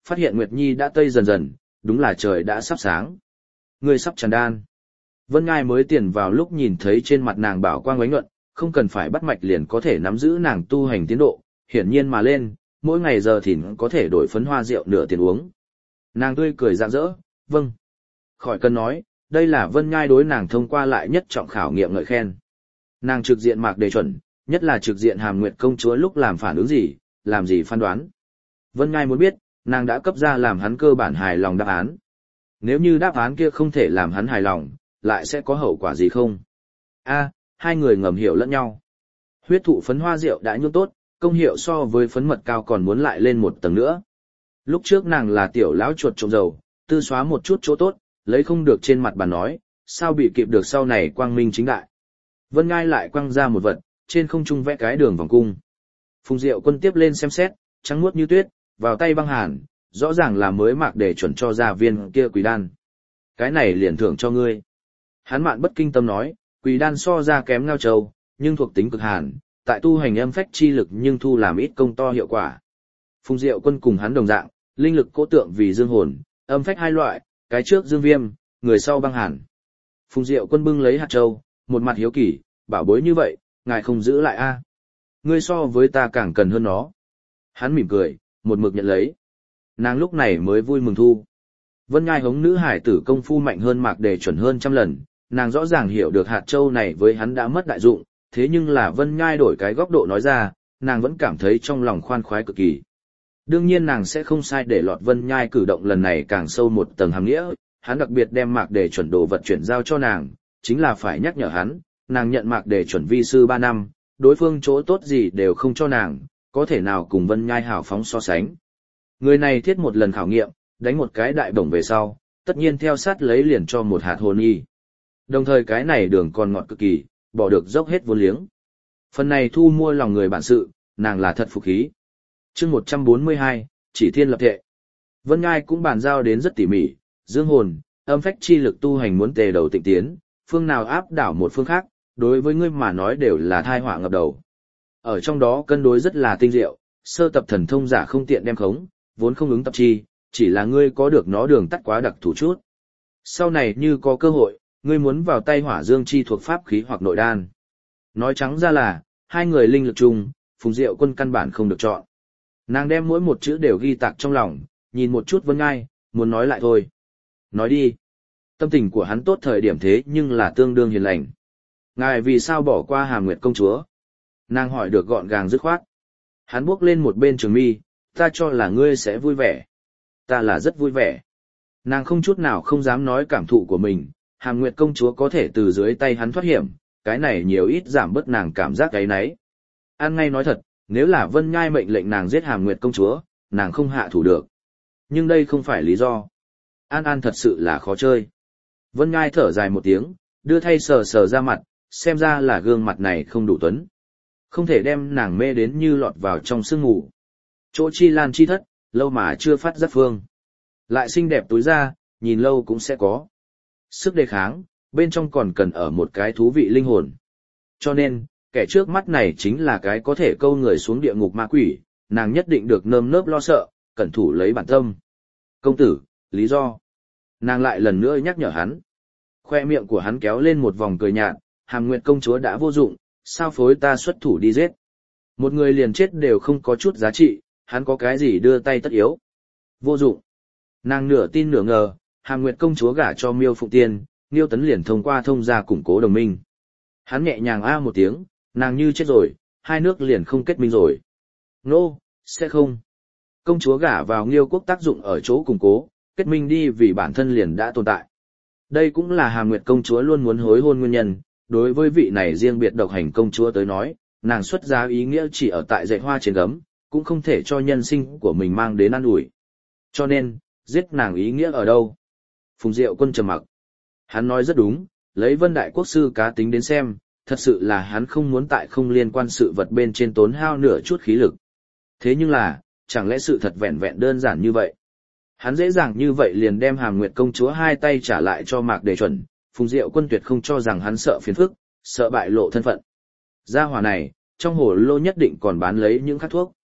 phát hiện Nguyệt Nhi đã tây dần dần, đúng là trời đã sắp sáng. Ngươi sắp tràn đan. Vân Ngai mới tiền vào lúc nhìn thấy trên mặt nàng bảo quang ánh nhuận, không cần phải bắt mạch liền có thể nắm giữ nàng tu hành tiến độ, hiển nhiên mà lên, mỗi ngày giờ thìn có thể đổi phấn hoa rượu nửa tiền uống. Nàng tươi cười rạng rỡ, vâng. Khỏi cần nói, đây là Vân Ngai đối nàng thông qua lại nhất trọng khảo nghiệm ngợi khen. Nàng trực diện Mạc Đề chuẩn, nhất là trực diện Hàm Nguyệt công chúa lúc làm phản ứng gì, làm gì phán đoán. Vân Ngai muốn biết, nàng đã cấp ra làm hắn cơ bản hài lòng đáp án. Nếu như đáp án kia không thể làm hắn hài lòng, lại sẽ có hậu quả gì không? A, hai người ngầm hiểu lẫn nhau. Huyết thụ phấn hoa rượu đã nhuộm tốt, công hiệu so với phấn mật cao còn muốn lại lên một tầng nữa. Lúc trước nàng là tiểu lão chuột trộm dầu, tư xóa một chút chỗ tốt, lấy không được trên mặt bà nói, sao bị kịp được sau này quang minh chính đại. Vân Ngai lại quăng ra một vật, trên không trung vẽ cái đường vòng cung. Phùng Diệu Quân tiếp lên xem xét, trắng muốt như tuyết, vào tay băng hàn, rõ ràng là mới Mạc Đề chuẩn cho ra viên kia quỷ đan. Cái này liền thưởng cho ngươi. Hắn mạn bất kinh tâm nói, quỷ đan so ra kém ngao châu, nhưng thuộc tính cực hàn, tại tu hành âm phách chi lực nhưng thu làm ít công to hiệu quả. Phùng Diệu Quân cùng hắn đồng dạng, linh lực cố tượng vì dương hồn, âm phách hai loại, cái trước dương viêm, người sau băng hàn. Phùng Diệu Quân bưng lấy hạt châu, một mặt hiếu kỳ, bảo bối như vậy, ngài không giữ lại a? Ngươi so với ta càng cần hơn nó. Hắn mỉm cười, một mực nhận lấy. Nàng lúc này mới vui mừng thu. Vân Ngai hống nữ hải tử công phu mạnh hơn Mạc Đề chuẩn hơn trăm lần, nàng rõ ràng hiểu được hạt châu này với hắn đã mất đại dụng, thế nhưng là Vân Ngai đổi cái góc độ nói ra, nàng vẫn cảm thấy trong lòng khoan khoái cực kỳ. Đương nhiên nàng sẽ không sai để lọt Vân Ngai cử động lần này càng sâu một tầng hàm nghĩa, hắn đặc biệt đem Mạc Đề chuẩn đồ vật chuyển giao cho nàng, chính là phải nhắc nhở hắn, nàng nhận Mạc Đề chuẩn vi sư ba năm, đối phương chỗ tốt gì đều không cho nàng, có thể nào cùng Vân Ngai hào phóng so sánh. Người này thiết một lần khảo nghiệm, đánh một cái đại bổng về sau, tất nhiên theo sát lấy liền cho một hạt hồn y. Đồng thời cái này đường còn ngọt cực kỳ, bỏ được dốc hết vốn liếng. Phần này thu mua lòng người bản sự, nàng là thật phục khí. Chương một trăm bốn mươi hai, chỉ thiên lập thệ. Vân Ngai cũng bàn giao đến rất tỉ mỉ, dương hồn, âm phách chi lực tu hành muốn tề đầu tịnh tiến, phương nào áp đảo một phương khác, đối với ngươi mà nói đều là thai họa ngập đầu. Ở trong đó cân đối rất là tinh diệu, sơ tập thần thông giả không tiện đem khống, vốn không ứng tập chi, chỉ là ngươi có được nó đường tắt quá đặc thủ chút. Sau này như có cơ hội, ngươi muốn vào tay hỏa dương chi thuộc pháp khí hoặc nội đan. Nói trắng ra là, hai người linh lực chung, Phùng Diệu Quân căn bản không được chọn. Nàng đem mỗi một chữ đều ghi tạc trong lòng, nhìn một chút Vân Ngai, muốn nói lại thôi. Nói đi. Tâm tình của hắn tốt thời điểm thế nhưng là tương đương hiền lành. Ngài vì sao bỏ qua Hàm Nguyệt công chúa? Nàng hỏi được gọn gàng dứt khoát. Hắn bước lên một bên trường mi, ta cho là ngươi sẽ vui vẻ. Ta là rất vui vẻ. Nàng không chút nào không dám nói cảm thụ của mình, Hàm Nguyệt công chúa có thể từ dưới tay hắn thoát hiểm, cái này nhiều ít giảm bớt nàng cảm giác cái nấy. An ngay nói thật, nếu là Vân Ngai mệnh lệnh nàng giết Hàm Nguyệt công chúa, nàng không hạ thủ được. Nhưng đây không phải lý do. An An thật sự là khó chơi. Vân Ngai thở dài một tiếng, đưa thay sờ sờ ra mặt, xem ra là gương mặt này không đủ tuấn. Không thể đem nàng mê đến như lọt vào trong sương ngủ. Chỗ chi lan chi thất, lâu mà chưa phát giác phương. Lại xinh đẹp túi ra, nhìn lâu cũng sẽ có. Sức đề kháng, bên trong còn cần ở một cái thú vị linh hồn. Cho nên, kẻ trước mắt này chính là cái có thể câu người xuống địa ngục ma quỷ, nàng nhất định được nơm nớp lo sợ, cẩn thủ lấy bản tâm. Công tử, lý do. Nàng lại lần nữa nhắc nhở hắn. Khoe miệng của hắn kéo lên một vòng cười nhạt, Hàm Nguyệt công chúa đã vô dụng, sao phối ta xuất thủ đi giết. Một người liền chết đều không có chút giá trị, hắn có cái gì đưa tay tất yếu. Vô dụng. Nàng nửa tin nửa ngờ, Hàm Nguyệt công chúa gả cho Miêu Phụng Tiên, Miêu Tấn liền thông qua thông gia củng cố đồng minh. Hắn nhẹ nhàng a một tiếng, nàng như chết rồi, hai nước liền không kết minh rồi. Nô, no, sẽ không. Công chúa gả vào Nghiêu quốc tác dụng ở chỗ củng cố, kết minh đi vì bản thân liền đã tồn tại. Đây cũng là Hàm Nguyệt công chúa luôn muốn hối hôn nguyên nhân, đối với vị này riêng biệt độc hành công chúa tới nói, nàng xuất gia ý nghĩa chỉ ở tại dạy hoa trên gấm, cũng không thể cho nhân sinh của mình mang đến an ủi. Cho nên, giết nàng ý nghĩa ở đâu? Phùng Diệu Quân trầm mặc. Hắn nói rất đúng, lấy Vân Đại Quốc sư cá tính đến xem, thật sự là hắn không muốn tại không liên quan sự vật bên trên tốn hao nửa chút khí lực. Thế nhưng là, chẳng lẽ sự thật vẹn vẹn đơn giản như vậy? Hắn dễ dàng như vậy liền đem Hàm Nguyệt công chúa hai tay trả lại cho Mạc Đề chuẩn, Phùng Diệu Quân tuyệt không cho rằng hắn sợ phiền phức, sợ bại lộ thân phận. Gia hỏa này, trong hồ lô nhất định còn bán lấy những khắc thuốc.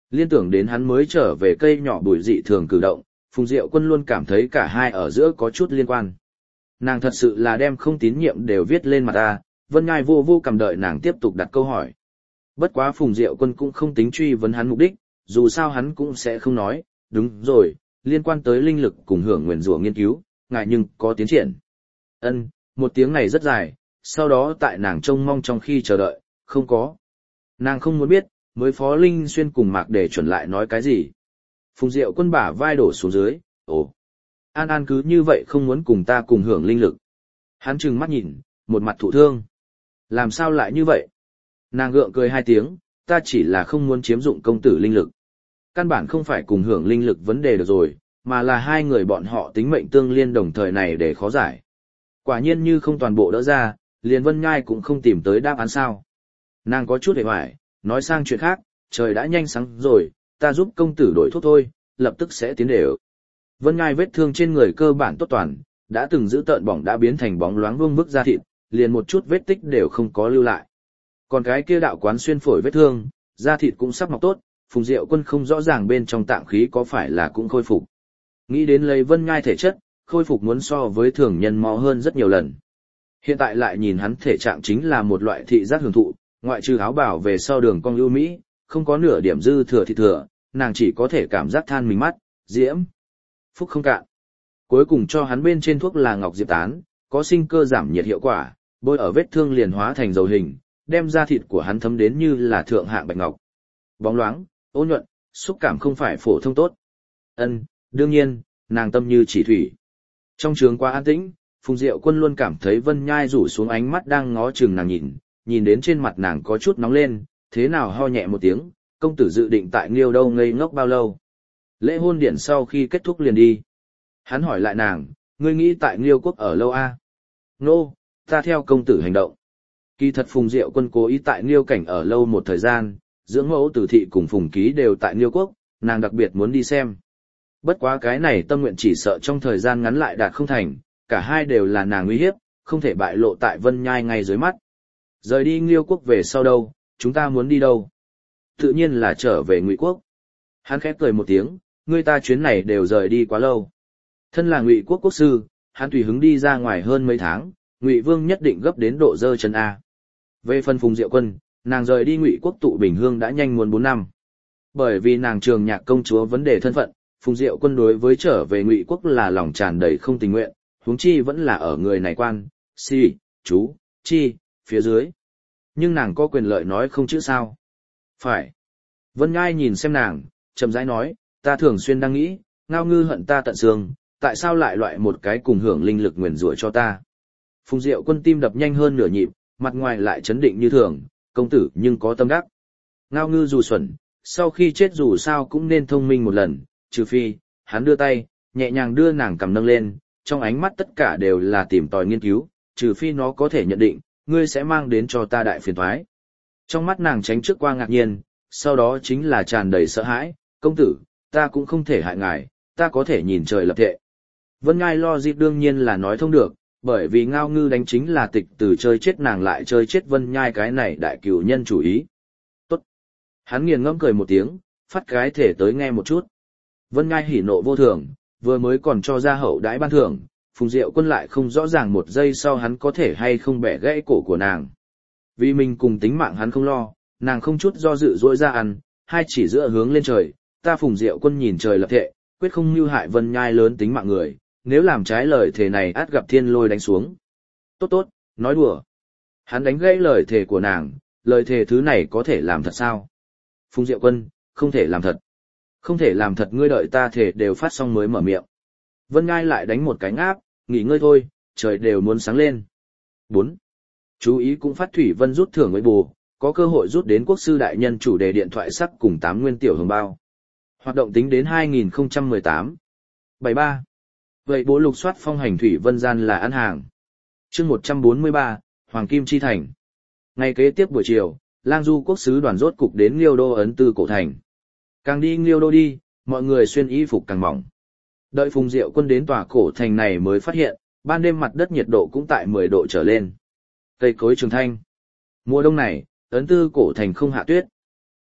Liên tưởng đến hắn mới trở về cây nhỏ bụi dị thường cử động, Phùng Diệu Quân luôn cảm thấy cả hai ở giữa có chút liên quan. Nàng thật sự là đem không tín nhiệm đều viết lên mặt ta, Vân Ngai vô vô cầm đợi nàng tiếp tục đặt câu hỏi. Bất quá Phùng Diệu Quân cũng không tính truy vấn hắn mục đích, dù sao hắn cũng sẽ không nói, đúng rồi, liên quan tới linh lực cùng hưởng nguyền rủa nghiên cứu, ngại nhưng có tiến triển. Ân, một tiếng này rất dài, sau đó tại nàng trông mong trong khi chờ đợi, không có. Nàng không muốn biết, mới Phó Linh Xuyên cùng Mạc Để chuẩn lại nói cái gì. Phùng Diệu Quân bả vai đổ xuống dưới, ồ. An An cứ như vậy không muốn cùng ta cùng hưởng linh lực. Hắn trừng mắt nhìn, một mặt thụ thương. Làm sao lại như vậy? Nàng gượng cười hai tiếng, ta chỉ là không muốn chiếm dụng công tử linh lực. Căn bản không phải cùng hưởng linh lực vấn đề được rồi, mà là hai người bọn họ tính mệnh tương liên đồng thời này để khó giải. Quả nhiên như không toàn bộ đỡ ra, liền Vân Nhai cũng không tìm tới đáp án sao. Nàng có chút hề hoài, nói sang chuyện khác, trời đã nhanh sáng rồi, ta giúp công tử đổi thuốc thôi, lập tức sẽ tiến đều. Vân Nhai vết thương trên người cơ bản tốt toàn, đã từng giữ tợn bỏng đã biến thành bóng loáng vương bức da thịt, liền một chút vết tích đều không có lưu lại. Còn cái kia đạo quán xuyên phổi vết thương, da thịt cũng sắp mọc tốt, Phùng Diệu Quân không rõ ràng bên trong tạng khí có phải là cũng khôi phục. Nghĩ đến lấy Vân Nhai thể chất, khôi phục muốn so với thường nhân mò hơn rất nhiều lần. Hiện tại lại nhìn hắn thể trạng chính là một loại thị giác hưởng thụ, ngoại trừ áo bảo về sau đường cong ưu mỹ, không có nửa điểm dư thừa thịt thừa, nàng chỉ có thể cảm giác than mình mắt, diễm. Phúc không cạn. Cuối cùng cho hắn bên trên thuốc là ngọc diệp tán, có sinh cơ giảm nhiệt hiệu quả, bôi ở vết thương liền hóa thành dầu hình, đem da thịt của hắn thấm đến như là thượng hạng bạch ngọc. Bóng loáng, ôn nhuận, xúc cảm không phải phổ thông tốt. Ân, đương nhiên, nàng tâm như chỉ thủy. Trong trường quá an tĩnh, Phùng Diệu Quân luôn cảm thấy Vân Nhai rủ xuống ánh mắt đang ngó chừng nàng nhìn, nhìn đến trên mặt nàng có chút nóng lên, thế nào ho nhẹ một tiếng, công tử dự định tại Nghiêu đâu ngây ngốc bao lâu. Lễ hôn điển sau khi kết thúc liền đi. Hắn hỏi lại nàng, ngươi nghĩ tại Nghiêu quốc ở lâu a? Nô, no, ta theo công tử hành động. Kỳ thật Phùng Diệu Quân cố ý tại Nghiêu cảnh ở lâu một thời gian, dưỡng mẫu tử thị cùng Phùng Ký đều tại Nghiêu quốc, nàng đặc biệt muốn đi xem. Bất quá cái này tâm nguyện chỉ sợ trong thời gian ngắn lại đạt không thành, cả hai đều là nàng uy hiếp, không thể bại lộ tại Vân Nhai ngay dưới mắt. Rời đi Nghiêu quốc về sau đâu, chúng ta muốn đi đâu? Tự nhiên là trở về Ngụy quốc. Hắn khẽ cười một tiếng, người ta chuyến này đều rời đi quá lâu. Thân là Ngụy quốc quốc sư, hắn tùy hứng đi ra ngoài hơn mấy tháng, Ngụy vương nhất định gấp đến độ dơ chân a. Về phần Phùng Diệu Quân, nàng rời đi Ngụy quốc tụ Bình Hương đã nhanh muốn bốn năm. Bởi vì nàng trường nhạc công chúa vấn đề thân phận, Phùng Diệu Quân đối với trở về Ngụy quốc là lòng tràn đầy không tình nguyện, huống chi vẫn là ở người này quan, si, chú, chi, phía dưới. Nhưng nàng có quyền lợi nói không chứ sao. Phải. Vân Ngai nhìn xem nàng, chậm rãi nói, ta thường xuyên đang nghĩ, Ngao Ngư hận ta tận xương, tại sao lại loại một cái cùng hưởng linh lực nguyền rủa cho ta. Phùng Diệu Quân tim đập nhanh hơn nửa nhịp, mặt ngoài lại chấn định như thường, công tử nhưng có tâm đắc. Ngao Ngư dù xuẩn, sau khi chết dù sao cũng nên thông minh một lần, trừ phi, hắn đưa tay, nhẹ nhàng đưa nàng cầm nâng lên, trong ánh mắt tất cả đều là tìm tòi nghiên cứu, trừ phi nó có thể nhận định, ngươi sẽ mang đến cho ta đại phiền toái. Trong mắt nàng tránh trước qua ngạc nhiên, sau đó chính là tràn đầy sợ hãi, công tử, ta cũng không thể hại ngài, ta có thể nhìn trời lập thệ. Vân Ngai lo dịp đương nhiên là nói thông được, bởi vì Ngao Ngư đánh chính là tịch từ chơi chết nàng lại chơi chết Vân Nhai cái này đại cửu nhân chủ ý. Tốt. Hắn nghiền ngẫm cười một tiếng, phát cái thể tới nghe một chút. Vân Nhai hỉ nộ vô thường, vừa mới còn cho ra hậu đãi ban thưởng, Phùng Diệu Quân lại không rõ ràng một giây sau hắn có thể hay không bẻ gãy cổ của nàng. Vì mình cùng tính mạng hắn không lo, nàng không chút do dự dỗi ra ăn, hai chỉ giữa hướng lên trời, ta Phùng Diệu Quân nhìn trời lập thệ, quyết không mưu hại Vân Nhai lớn tính mạng người, nếu làm trái lời thề này ắt gặp thiên lôi đánh xuống. Tốt tốt, nói đùa. Hắn đánh gãy lời thề của nàng, lời thề thứ này có thể làm thật sao? Phùng Diệu Quân, không thể làm thật. Không thể làm thật, ngươi đợi ta thề đều phát xong mới mở miệng. Vân Ngai lại đánh một cái ngáp, nghỉ ngơi thôi, trời đều muốn sáng lên. bốn. Chú ý cũng phát Thủy Vân rút thưởng với bù, có cơ hội rút đến quốc sư đại nhân chủ đề điện thoại sắc cùng tám nguyên tiểu hồng bao. Hoạt động tính đến hai nghìn không trăm mười tám. bảy mươi ba. Vậy bố lục soát phong hành Thủy Vân gian là ăn hàng. Chương một trăm bốn mươi ba, Hoàng Kim Chi Thành. Ngày kế tiếp buổi chiều, Lang Du quốc sứ đoàn rốt cục đến Liêu Đô ấn tư cổ thành. Càng đi Liêu Đô đi, mọi người xuyên y phục càng mỏng. Đợi Phùng Diệu Quân đến tòa cổ thành này mới phát hiện, ban đêm mặt đất nhiệt độ cũng tại mười độ trở lên. Cây cối trường thanh. Mùa đông này, ấn tư cổ thành không hạ tuyết.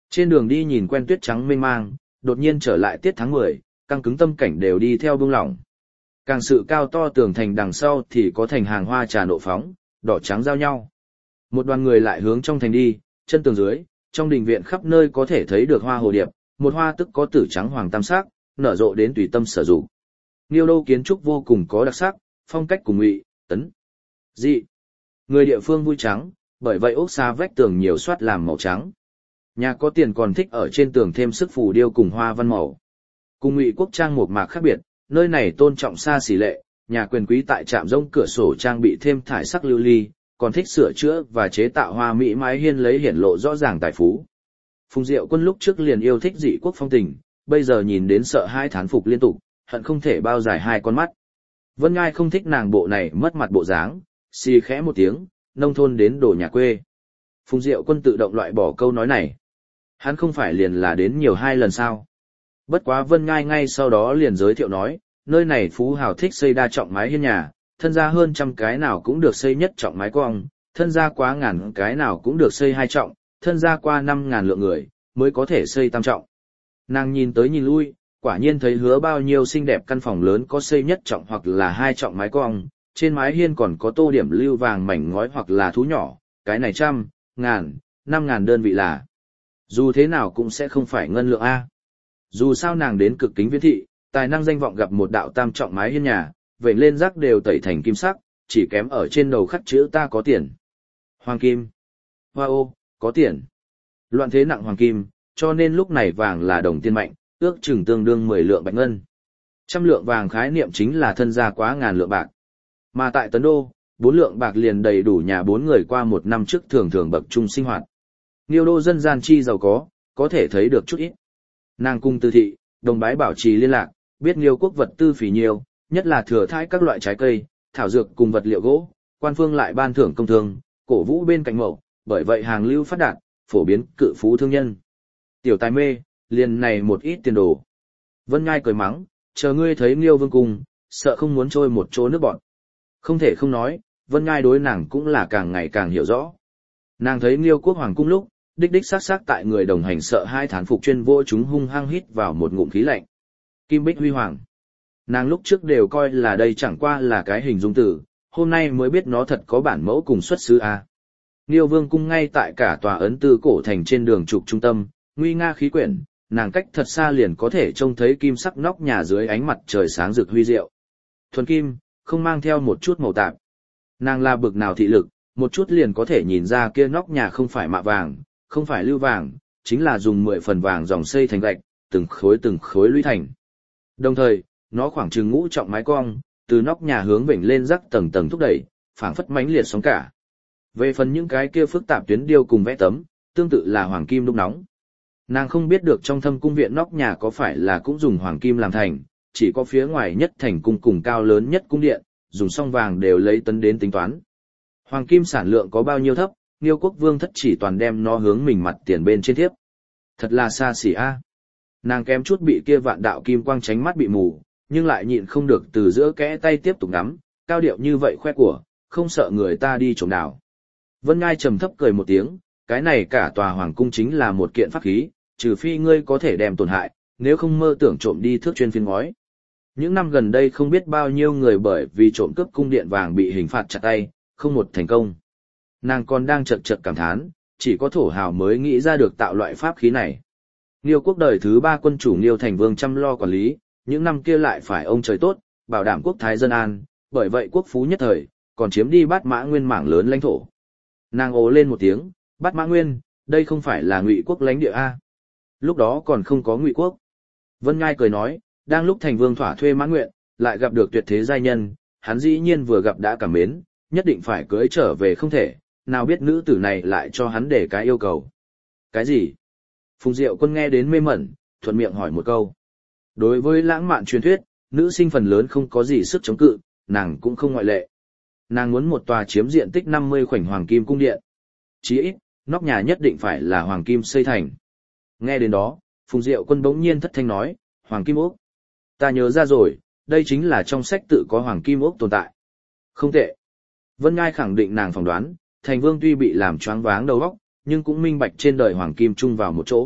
Trên đường đi nhìn quen tuyết trắng mênh mang, đột nhiên trở lại tiết tháng mười, căng cứng tâm cảnh đều đi theo buông lỏng. Càng sự cao to tường thành đằng sau thì có thành hàng hoa trà nộ phóng, đỏ trắng giao nhau. Một đoàn người lại hướng trong thành đi, chân tường dưới, trong đình viện khắp nơi có thể thấy được hoa hồ điệp, một hoa tức có tử trắng hoàng tam sắc, nở rộ đến tùy tâm sử dụng. Niêu đô kiến trúc vô cùng có đặc sắc, phong cách cùng Ngụy, Tấn, dị. Người địa phương vui trắng, bởi vậy ốc xa vách tường nhiều soát làm màu trắng. Nhà có tiền còn thích ở trên tường thêm sức phù điêu cùng hoa văn màu. Cùng Ngụy quốc trang một mạc khác biệt, nơi này tôn trọng xa xỉ lệ, nhà quyền quý tại trạm rông cửa sổ trang bị thêm thải sắc lưu ly, còn thích sửa chữa và chế tạo hoa mỹ mái hiên lấy hiển lộ rõ ràng tài phú. Phùng Diệu Quân lúc trước liền yêu thích dị quốc phong tình, bây giờ nhìn đến sợ hai thán phục liên tục, hận không thể bao dài hai con mắt. Vân Ngai không thích nàng bộ này mất mặt bộ dáng, xì khẽ một tiếng, nông thôn đến đồ nhà quê. Phùng Diệu Quân tự động loại bỏ câu nói này. Hắn không phải liền là đến nhiều hai lần sao. Bất quá Vân Ngai ngay sau đó liền giới thiệu nói, nơi này phú hào thích xây đa trọng mái hiên nhà, thân gia hơn trăm cái nào cũng được xây nhất trọng mái cong, thân gia quá ngàn cái nào cũng được xây hai trọng, thân gia qua năm ngàn lượng người, mới có thể xây tam trọng. Nàng nhìn tới nhìn lui, quả nhiên thấy hứa bao nhiêu xinh đẹp căn phòng lớn có xây nhất trọng hoặc là hai trọng mái cong, trên mái hiên còn có tô điểm lưu vàng mảnh ngói hoặc là thú nhỏ, cái này trăm, ngàn, năm ngàn đơn vị là. Dù thế nào cũng sẽ không phải ngân lượng A. Dù sao nàng đến cực kính viễn thị, tài năng danh vọng gặp một đạo tam trọng mái hiên nhà, vậy lên rác đều tẩy thành kim sắc, chỉ kém ở trên đầu khắc chữ ta có tiền. Hoàng kim. Hoa ô, có tiền. Loạn thế nặng hoàng kim, cho nên lúc này vàng là đồng tiền mạnh, ước chừng tương đương mười lượng bạch ngân. Trăm lượng vàng khái niệm chính là thân gia quá ngàn lượng bạc. Mà tại Tấn Đô, bốn lượng bạc liền đầy đủ nhà bốn người qua một năm trước thường thường bậc trung sinh hoạt. Niêu đô dân gian chi giàu có, có thể thấy được chút ít. Nàng cung tư thị, đồng bái bảo trì liên lạc, biết Niêu quốc vật tư phì nhiều, nhất là thừa thãi các loại trái cây, thảo dược cùng vật liệu gỗ, quan phương lại ban thưởng công thương, cổ vũ bên cạnh mẫu, bởi vậy hàng lưu phát đạt, phổ biến cự phú thương nhân. Tiểu tài mê, liền này một ít tiền đồ. Vân Ngai cười mắng, chờ ngươi thấy Niêu vương cung, sợ không muốn trôi một chỗ nước bọn. Không thể không nói, Vân Ngai đối nàng cũng là càng ngày càng hiểu rõ. Nàng thấy Niêu quốc hoàng cung lúc, đích đích xác xác tại người đồng hành sợ hai thán phục chuyên vô chúng hung hăng hít vào một ngụm khí lạnh. Kim bích huy hoàng. Nàng lúc trước đều coi là đây chẳng qua là cái hình dung từ, hôm nay mới biết nó thật có bản mẫu cùng xuất xứ A. Niêu vương cung ngay tại cả tòa ấn tư cổ thành trên đường trục trung tâm, nguy nga khí quyển, nàng cách thật xa liền có thể trông thấy kim sắc nóc nhà dưới ánh mặt trời sáng rực huy diệu. Thuần kim, không mang theo một chút màu tạp. Nàng là bực nào thị lực, một chút liền có thể nhìn ra kia nóc nhà không phải mạ vàng, không phải lưu vàng, chính là dùng mười phần vàng dòng xây thành gạch, từng khối từng khối lũy thành. Đồng thời, nó khoảng chừng ngũ trọng mái cong, từ nóc nhà hướng vểnh lên rắc tầng tầng thúc đẩy, phảng phất mãnh liệt sóng cả. Về phần những cái kia phức tạp tuyến điêu cùng vẽ tấm, tương tự là hoàng kim đúc nóng. Nàng không biết được trong thâm cung viện nóc nhà có phải là cũng dùng hoàng kim làm thành, chỉ có phía ngoài nhất thành cung cùng cao lớn nhất cung điện, dùng song vàng đều lấy tấn đến tính toán. Hoàng kim sản lượng có bao nhiêu thấp, Niêu quốc vương thất chỉ toàn đem nó hướng mình mặt tiền bên trên thiếp. Thật là xa xỉ a. Nàng kém chút bị kia vạn đạo kim quang tránh mắt bị mù, nhưng lại nhịn không được từ giữa kẽ tay tiếp tục ngắm, cao điệu như vậy khoe của, không sợ người ta đi trộm đảo. Vân Ngai trầm thấp cười một tiếng, cái này cả tòa hoàng cung chính là một kiện pháp khí, trừ phi ngươi có thể đem tổn hại, nếu không mơ tưởng trộm đi thước chuyên phiên ngói. Những năm gần đây không biết bao nhiêu người bởi vì trộm cướp cung điện vàng bị hình phạt chặt tay, không một thành công. Nàng còn đang chật chật cảm thán, chỉ có thổ hào mới nghĩ ra được tạo loại pháp khí này. Niêu quốc đời thứ ba quân chủ Niêu thành vương chăm lo quản lý, những năm kia lại phải ông trời tốt, bảo đảm quốc thái dân an, bởi vậy quốc phú nhất thời, còn chiếm đi Bát Mã Nguyên mảng lớn lãnh thổ. Nàng ồ lên một tiếng, Bát Mã Nguyên, đây không phải là Ngụy quốc lãnh địa a? Lúc đó còn không có Ngụy quốc. Vân Ngai cười nói, đang lúc thành vương thỏa thuê mãn nguyện, lại gặp được tuyệt thế giai nhân, hắn dĩ nhiên vừa gặp đã cảm mến, nhất định phải cưới trở về không thể, nào biết nữ tử này lại cho hắn để cái yêu cầu. Cái gì? Phùng Diệu Quân nghe đến mê mẩn, thuận miệng hỏi một câu. Đối với lãng mạn truyền thuyết, nữ sinh phần lớn không có gì sức chống cự, nàng cũng không ngoại lệ. Nàng muốn một tòa chiếm diện tích năm mươi khoảnh hoàng kim cung điện. Chí ít, nóc nhà nhất định phải là hoàng kim xây thành. Nghe đến đó, Phùng Diệu Quân bỗng nhiên thất thanh nói, hoàng kim ốc. Ta nhớ ra rồi, đây chính là trong sách tự có hoàng kim ốc tồn tại. Không tệ. Vân Ngai khẳng định nàng phỏng đoán, thành vương tuy bị làm choáng váng đầu óc, nhưng cũng minh bạch trên đời hoàng kim chung vào một chỗ,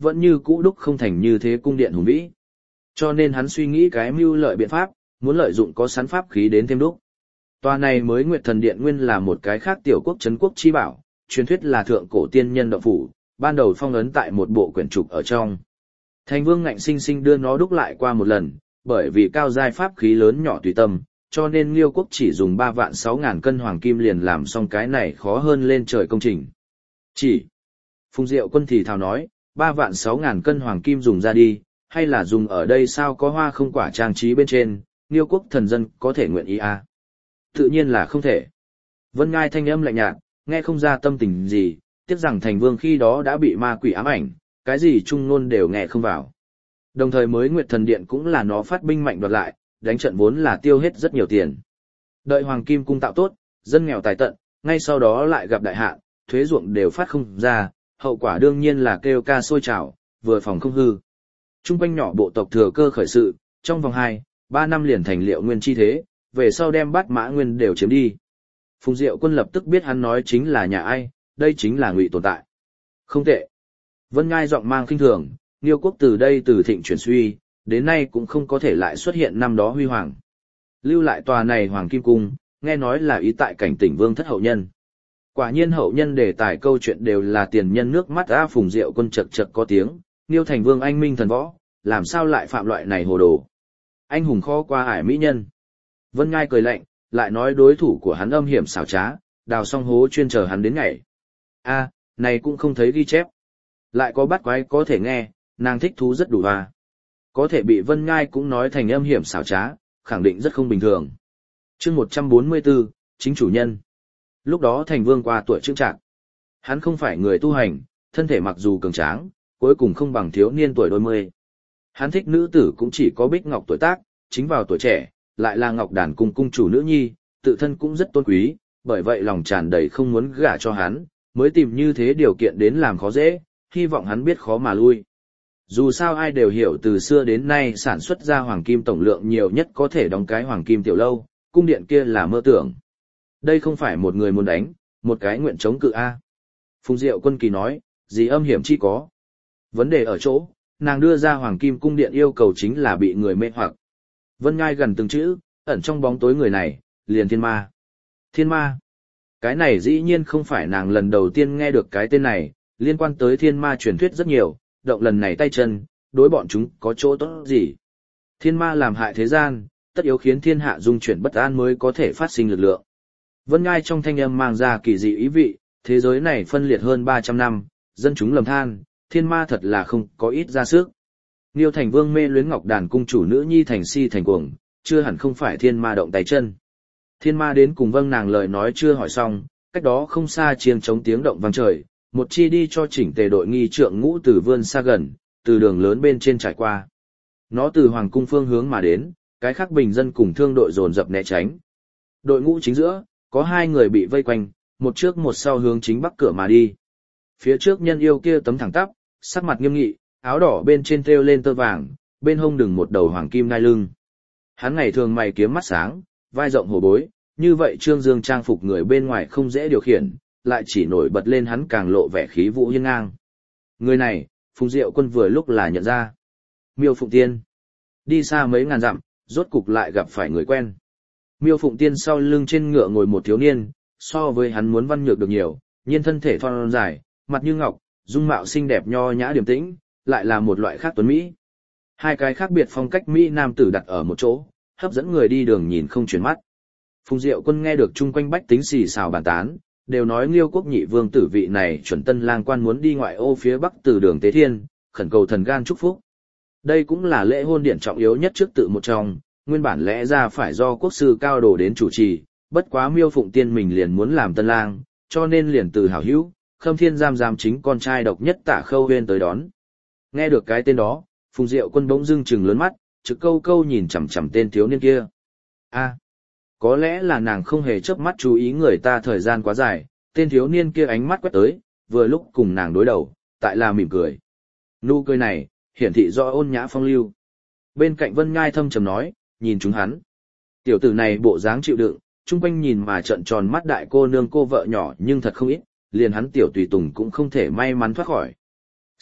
vẫn như cũ đúc không thành như thế cung điện hùng vĩ. Cho nên hắn suy nghĩ cái mưu lợi biện pháp, muốn lợi dụng có sẵn pháp khí đến thêm đúc. Tòa này mới Nguyệt Thần Điện nguyên là một cái khác tiểu quốc trấn quốc chi bảo, truyền thuyết là thượng cổ tiên nhân động phủ, ban đầu phong ấn tại một bộ quyển trục ở trong. Thành Vương ngạnh sinh sinh đưa nó đúc lại qua một lần, bởi vì cao giai pháp khí lớn nhỏ tùy tâm, cho nên Liêu quốc chỉ dùng ba vạn sáu ngàn cân hoàng kim liền làm xong cái này khó hơn lên trời công trình. Chỉ, Phùng Diệu Quân thì thào nói, ba vạn sáu ngàn cân hoàng kim dùng ra đi, hay là dùng ở đây sao có hoa không quả trang trí bên trên, Liêu quốc thần dân có thể nguyện ý à? Tự nhiên là không thể. Vân Ngai thanh âm lạnh nhạt, nghe không ra tâm tình gì, tiếc rằng Thành Vương khi đó đã bị ma quỷ ám ảnh, cái gì trung ngôn đều nghe không vào. Đồng thời mới Nguyệt Thần Điện cũng là nó phát binh mạnh đoạt lại, đánh trận vốn là tiêu hết rất nhiều tiền. Đợi Hoàng Kim cung tạo tốt, dân nghèo tài tận, ngay sau đó lại gặp đại hạn, thuế ruộng đều phát không ra, hậu quả đương nhiên là kêu ca sôi trào, vừa phòng không hư. Trung quanh nhỏ bộ tộc thừa cơ khởi sự, trong vòng hai, ba năm liền thành Liệu Nguyên chi thế, về sau đem Bát Mã Nguyên đều chiếm đi. Phùng Diệu Quân lập tức biết hắn nói chính là nhà ai, đây chính là Ngụy tồn tại. Không tệ. Vân Ngai giọng mang khinh thường, Liêu quốc từ đây từ thịnh chuyển suy, đến nay cũng không có thể lại xuất hiện năm đó huy hoàng. Lưu lại tòa này Hoàng Kim Cung, nghe nói là ý tại cảnh tỉnh Vương thất hậu nhân. Quả nhiên hậu nhân đề tài câu chuyện đều là tiền nhân nước mắt. A Phùng Diệu Quân chật chật có tiếng, Liêu thành Vương anh minh thần võ, làm sao lại phạm loại này hồ đồ. Anh hùng khó qua ải mỹ nhân. Vân Ngai cười lạnh, lại nói đối thủ của hắn âm hiểm xảo trá, đào xong hố chuyên chờ hắn đến ngày. A, này cũng không thấy ghi chép. Lại có bắt quái có thể nghe, nàng thích thú rất đủ à. Có thể bị Vân Ngai cũng nói thành âm hiểm xảo trá, khẳng định rất không bình thường. Chương một trăm bốn mươi tư, chính chủ nhân. Lúc đó Thành Vương qua tuổi trưng trạng. Hắn không phải người tu hành, thân thể mặc dù cường tráng, cuối cùng không bằng thiếu niên tuổi đôi mươi. Hắn thích nữ tử cũng chỉ có Bích Ngọc tuổi tác, chính vào tuổi trẻ, lại là Ngọc Đàn cung cung chủ nữ nhi, tự thân cũng rất tôn quý, bởi vậy lòng tràn đầy không muốn gả cho hắn, mới tìm như thế điều kiện đến làm khó dễ, hy vọng hắn biết khó mà lui. Dù sao ai đều hiểu từ xưa đến nay sản xuất ra hoàng kim tổng lượng nhiều nhất có thể đóng cái hoàng kim tiểu lâu, cung điện kia là mơ tưởng. Đây không phải một người muốn đánh, một cái nguyện chống cự A. Phùng Diệu Quân kỳ nói, gì âm hiểm chi có. Vấn đề ở chỗ, nàng đưa ra hoàng kim cung điện yêu cầu chính là bị người mê hoặc. Vân Ngai gần từng chữ, ẩn trong bóng tối người này, liền thiên ma. Thiên ma. Cái này dĩ nhiên không phải nàng lần đầu tiên nghe được cái tên này, liên quan tới thiên ma truyền thuyết rất nhiều, động lần này tay chân, đối bọn chúng có chỗ tốt gì. Thiên ma làm hại thế gian, tất yếu khiến thiên hạ dung chuyển bất an mới có thể phát sinh lực lượng. Vân Ngai trong thanh âm mang ra kỳ dị ý vị, thế giới này phân liệt hơn ba trăm năm, dân chúng lầm than, thiên ma thật là không có ít ra sức. Niêu Thành Vương mê luyến Ngọc Đàn cung chủ nữ nhi thành si thành cuồng, chưa hẳn không phải thiên ma động tay chân. Thiên ma đến cùng vâng nàng lời nói chưa hỏi xong, cách đó không xa chiêng trống tiếng động vang trời, một chi đi cho chỉnh tề đội nghi trượng ngũ từ vươn xa gần, từ đường lớn bên trên trải qua. Nó từ hoàng cung phương hướng mà đến, cái khác bình dân cùng thương đội dồn dập né tránh. Đội ngũ chính giữa, có hai người bị vây quanh, một trước một sau hướng chính bắc cửa mà đi. Phía trước nhân yêu kia tấm thẳng tắp, sắc mặt nghiêm nghị, áo đỏ bên trên thêu lên tơ vàng, bên hông đừng một đầu hoàng kim ngai lưng. Hắn ngày thường mày kiếm mắt sáng, vai rộng hổ bối, như vậy Trương Dương trang phục người bên ngoài không dễ điều khiển, lại chỉ nổi bật lên hắn càng lộ vẻ khí vũ hiên ngang. Người này, Phùng Diệu Quân vừa lúc là nhận ra. Miêu Phụng Tiên. Đi xa mấy ngàn dặm, rốt cục lại gặp phải người quen. Miêu Phụng Tiên sau lưng trên ngựa ngồi một thiếu niên, so với hắn muốn văn nhược được nhiều, nhiên thân thể thon dài, mặt như ngọc, dung mạo xinh đẹp nho nhã điềm tĩnh, lại là một loại khác tuấn Mỹ. Hai cái khác biệt phong cách Mỹ nam tử đặt ở một chỗ, hấp dẫn người đi đường nhìn không chuyển mắt. Phùng Diệu Quân nghe được chung quanh bách tính xì xào bàn tán, đều nói Liêu quốc nhị vương tử vị này chuẩn tân lang quan muốn đi ngoại ô phía bắc từ đường Tế Thiên, khẩn cầu thần gan chúc phúc. Đây cũng là lễ hôn điển trọng yếu nhất trước tự một trong, nguyên bản lẽ ra phải do quốc sư cao đồ đến chủ trì, bất quá Miêu Phụng Tiên mình liền muốn làm tân lang, cho nên liền từ hảo hữu, Khâm Thiên giam giam chính con trai độc nhất Tả Khâu Huyên tới đón. Nghe được cái tên đó, Phùng Diệu Quân bỗng dưng trừng lớn mắt, trực câu câu nhìn chằm chằm tên thiếu niên kia. A, có lẽ là nàng không hề chớp mắt chú ý người ta thời gian quá dài, tên thiếu niên kia ánh mắt quét tới, vừa lúc cùng nàng đối đầu, tại là mỉm cười. Nụ cười này, hiển thị rõ ôn nhã phong lưu. Bên cạnh Vân Ngai thâm trầm nói, nhìn chúng hắn. Tiểu tử này bộ dáng chịu đựng, chung quanh nhìn mà trợn tròn mắt đại cô nương cô vợ nhỏ nhưng thật không ít, liền hắn tiểu tùy tùng cũng không thể may mắn thoát khỏi. Sách,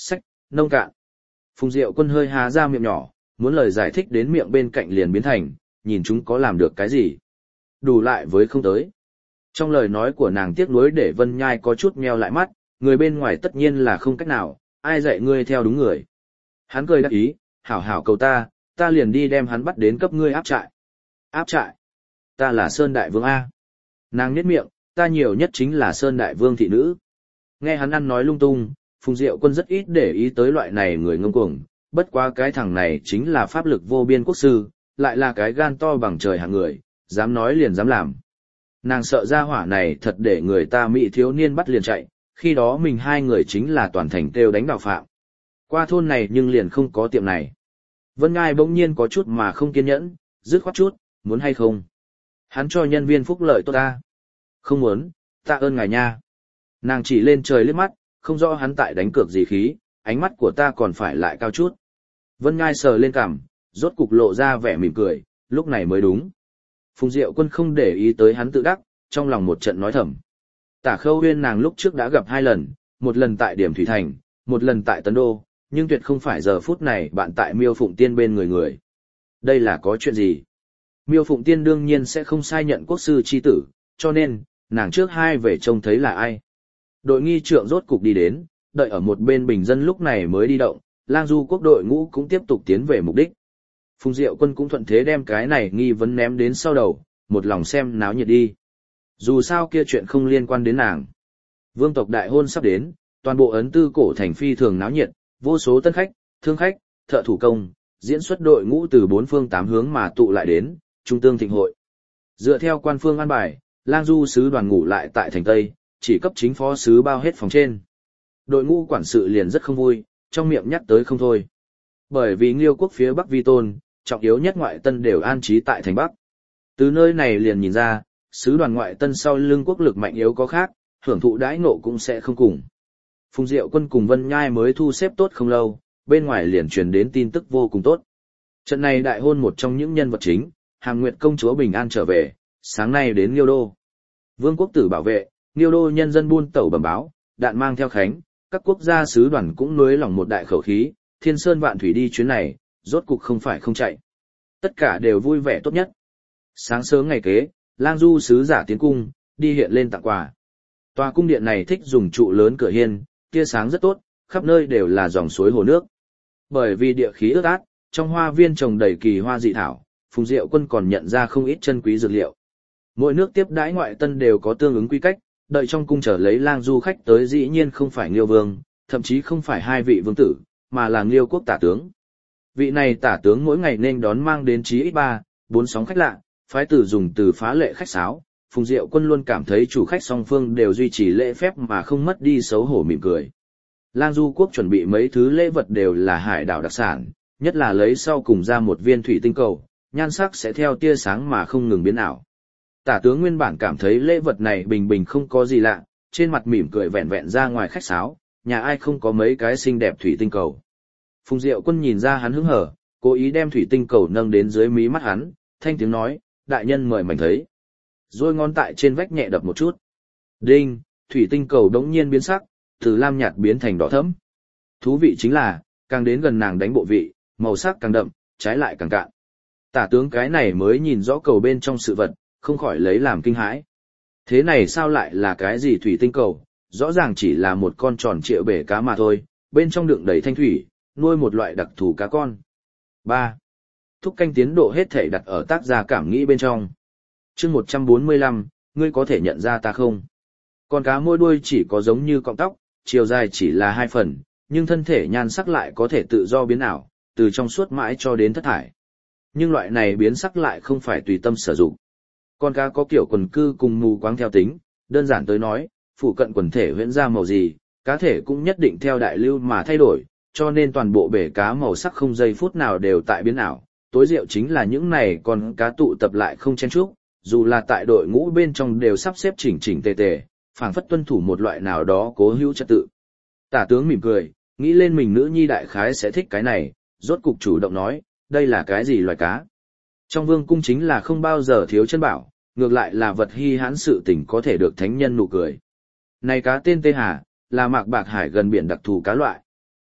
nông cạn. Phùng Diệu Quân hơi há ra miệng nhỏ, muốn lời giải thích đến miệng bên cạnh liền biến thành, nhìn chúng có làm được cái gì. Đủ lại với không tới. Trong lời nói của nàng tiếc nuối để Vân Nhai có chút meo lại mắt, người bên ngoài tất nhiên là không cách nào, ai dạy ngươi theo đúng người. Hắn cười đắc ý, hảo hảo cầu ta, ta liền đi đem hắn bắt đến cấp ngươi áp trại. Áp trại? Ta là Sơn Đại Vương A. Nàng nhếch miệng, ta nhiều nhất chính là Sơn Đại Vương thị nữ. Nghe hắn ăn nói lung tung, Phùng Diệu Quân rất ít để ý tới loại này người ngông cuồng, bất quá cái thằng này chính là pháp lực vô biên quốc sư, lại là cái gan to bằng trời hạng người, dám nói liền dám làm. Nàng sợ ra hỏa này thật để người ta mỹ thiếu niên bắt liền chạy, khi đó mình hai người chính là toàn thành kêu đánh đạo phạm. Qua thôn này nhưng liền không có tiệm này. Vân Ngai bỗng nhiên có chút mà không kiên nhẫn, dứt khoát chút, muốn hay không? Hắn cho nhân viên phúc lợi tốt ta. Không muốn, tạ ơn ngài nha. Nàng chỉ lên trời liếc mắt, không rõ hắn tại đánh cược gì khí, ánh mắt của ta còn phải lại cao chút. Vân Ngai sờ lên cằm, rốt cục lộ ra vẻ mỉm cười, lúc này mới đúng. Phùng Diệu Quân không để ý tới hắn tự đắc, trong lòng một trận nói thầm. Tả Khâu Huyên nàng lúc trước đã gặp hai lần, một lần tại Điểm Thủy Thành, một lần tại Tấn Đô, nhưng tuyệt không phải giờ phút này bạn tại Miêu Phụng Tiên bên người người. Đây là có chuyện gì? Miêu Phụng Tiên đương nhiên sẽ không sai nhận quốc sư chi tử, cho nên, nàng trước hai về trông thấy là ai. Đội nghi trượng rốt cục đi đến, đợi ở một bên bình dân lúc này mới đi động, Lang Du quốc đội ngũ cũng tiếp tục tiến về mục đích. Phùng Diệu Quân cũng thuận thế đem cái này nghi vấn ném đến sau đầu, một lòng xem náo nhiệt đi. Dù sao kia chuyện không liên quan đến nàng. Vương tộc đại hôn sắp đến, toàn bộ ấn tư cổ thành phi thường náo nhiệt, vô số tân khách, thương khách, thợ thủ công, diễn xuất đội ngũ từ bốn phương tám hướng mà tụ lại đến, trung tương thịnh hội. Dựa theo quan phương an bài, Lang Du sứ đoàn ngủ lại tại thành Tây, chỉ cấp chính phó sứ bao hết phòng trên. Đội ngũ quản sự liền rất không vui, trong miệng nhắc tới không thôi. Bởi vì Nghiêu quốc phía Bắc vi tôn, trọng yếu nhất ngoại tân đều an trí tại thành Bắc. Từ nơi này liền nhìn ra, sứ đoàn ngoại tân sau lưng quốc lực mạnh yếu có khác, hưởng thụ đãi ngộ cũng sẽ không cùng. Phùng Diệu Quân cùng Vân Nhai mới thu xếp tốt không lâu, bên ngoài liền truyền đến tin tức vô cùng tốt. Trận này đại hôn một trong những nhân vật chính, Hàm Nguyệt công chúa bình an trở về, sáng nay đến Nghiêu đô. Vương quốc tử bảo vệ, Nghiêu đô nhân dân buôn tẩu bẩm báo, đạn mang theo khánh, các quốc gia sứ đoàn cũng nới lỏng một đại khẩu khí, Thiên Sơn vạn thủy đi chuyến này, rốt cục không phải không chạy. Tất cả đều vui vẻ tốt nhất. Sáng sớm ngày kế, Lang Du sứ giả tiến cung, đi hiện lên tặng quà. Tòa cung điện này thích dùng trụ lớn cửa hiên, tia sáng rất tốt, khắp nơi đều là dòng suối hồ nước. Bởi vì địa khí ướt át, trong hoa viên trồng đầy kỳ hoa dị thảo, Phùng Diệu Quân còn nhận ra không ít chân quý dược liệu. Mỗi nước tiếp đãi ngoại tân đều có tương ứng quy cách, đợi trong cung chờ lấy Lang Du khách tới dĩ nhiên không phải Nghiêu vương, thậm chí không phải hai vị vương tử, mà là Nghiêu quốc tả tướng. Vị này tả tướng mỗi ngày nên đón mang đến chí ít ba, bốn sóng khách lạ, phái tử dùng từ phá lệ khách sáo. Phùng Diệu Quân luôn cảm thấy chủ khách song phương đều duy trì lễ phép mà không mất đi xấu hổ mỉm cười. Lang Du quốc chuẩn bị mấy thứ lễ vật đều là hải đảo đặc sản, nhất là lấy sau cùng ra một viên thủy tinh cầu, nhan sắc sẽ theo tia sáng mà không ngừng biến ảo. Tả tướng nguyên bản cảm thấy lễ vật này bình bình không có gì lạ, trên mặt mỉm cười vẹn vẹn ra ngoài khách sáo, nhà ai không có mấy cái xinh đẹp thủy tinh cầu. Phùng Diệu Quân nhìn ra hắn hứng hở, cố ý đem thủy tinh cầu nâng đến dưới mí mắt hắn, thanh tiếng nói, đại nhân mời mảnh thấy. Rồi ngón tại trên vách nhẹ đập một chút. Đinh, thủy tinh cầu đống nhiên biến sắc, từ lam nhạt biến thành đỏ thẫm. Thú vị chính là, càng đến gần nàng đánh bộ vị, màu sắc càng đậm, trái lại càng cạn. Tả tướng cái này mới nhìn rõ cầu bên trong sự vật, không khỏi lấy làm kinh hãi. Thế này sao lại là cái gì thủy tinh cầu, rõ ràng chỉ là một con tròn trịa bể cá mà thôi, bên trong đựng đầy thanh thủy, nuôi một loại đặc thù cá con. ba. Thúc canh tiến độ hết thể đặt ở tác gia cảm nghĩ bên trong. Chương một trăm bốn mươi lăm, ngươi có thể nhận ra ta không? Con cá môi đuôi chỉ có giống như cọng tóc, chiều dài chỉ là hai phần, nhưng thân thể nhan sắc lại có thể tự do biến ảo, từ trong suốt mãi cho đến thất thải. Nhưng loại này biến sắc lại không phải tùy tâm sử dụng. Con cá có kiểu quần cư cùng mù quáng theo tính, đơn giản tới nói, phụ cận quần thể huyễn ra màu gì, cá thể cũng nhất định theo đại lưu mà thay đổi, cho nên toàn bộ bể cá màu sắc không giây phút nào đều tại biến ảo. Tối diệu chính là những này con cá tụ tập lại không chen chúc, dù là tại đội ngũ bên trong đều sắp xếp chỉnh chỉnh tề tề, phảng phất tuân thủ một loại nào đó cố hữu trật tự. Tả tướng mỉm cười, nghĩ lên mình nữ nhi đại khái sẽ thích cái này, rốt cục chủ động nói, đây là cái gì loài cá? Trong vương cung chính là không bao giờ thiếu chân bảo, ngược lại là vật hi hãn sự tình có thể được thánh nhân nụ cười. Này cá tên Tê Hà, là mạc bạc hải gần biển đặc thù cá loại.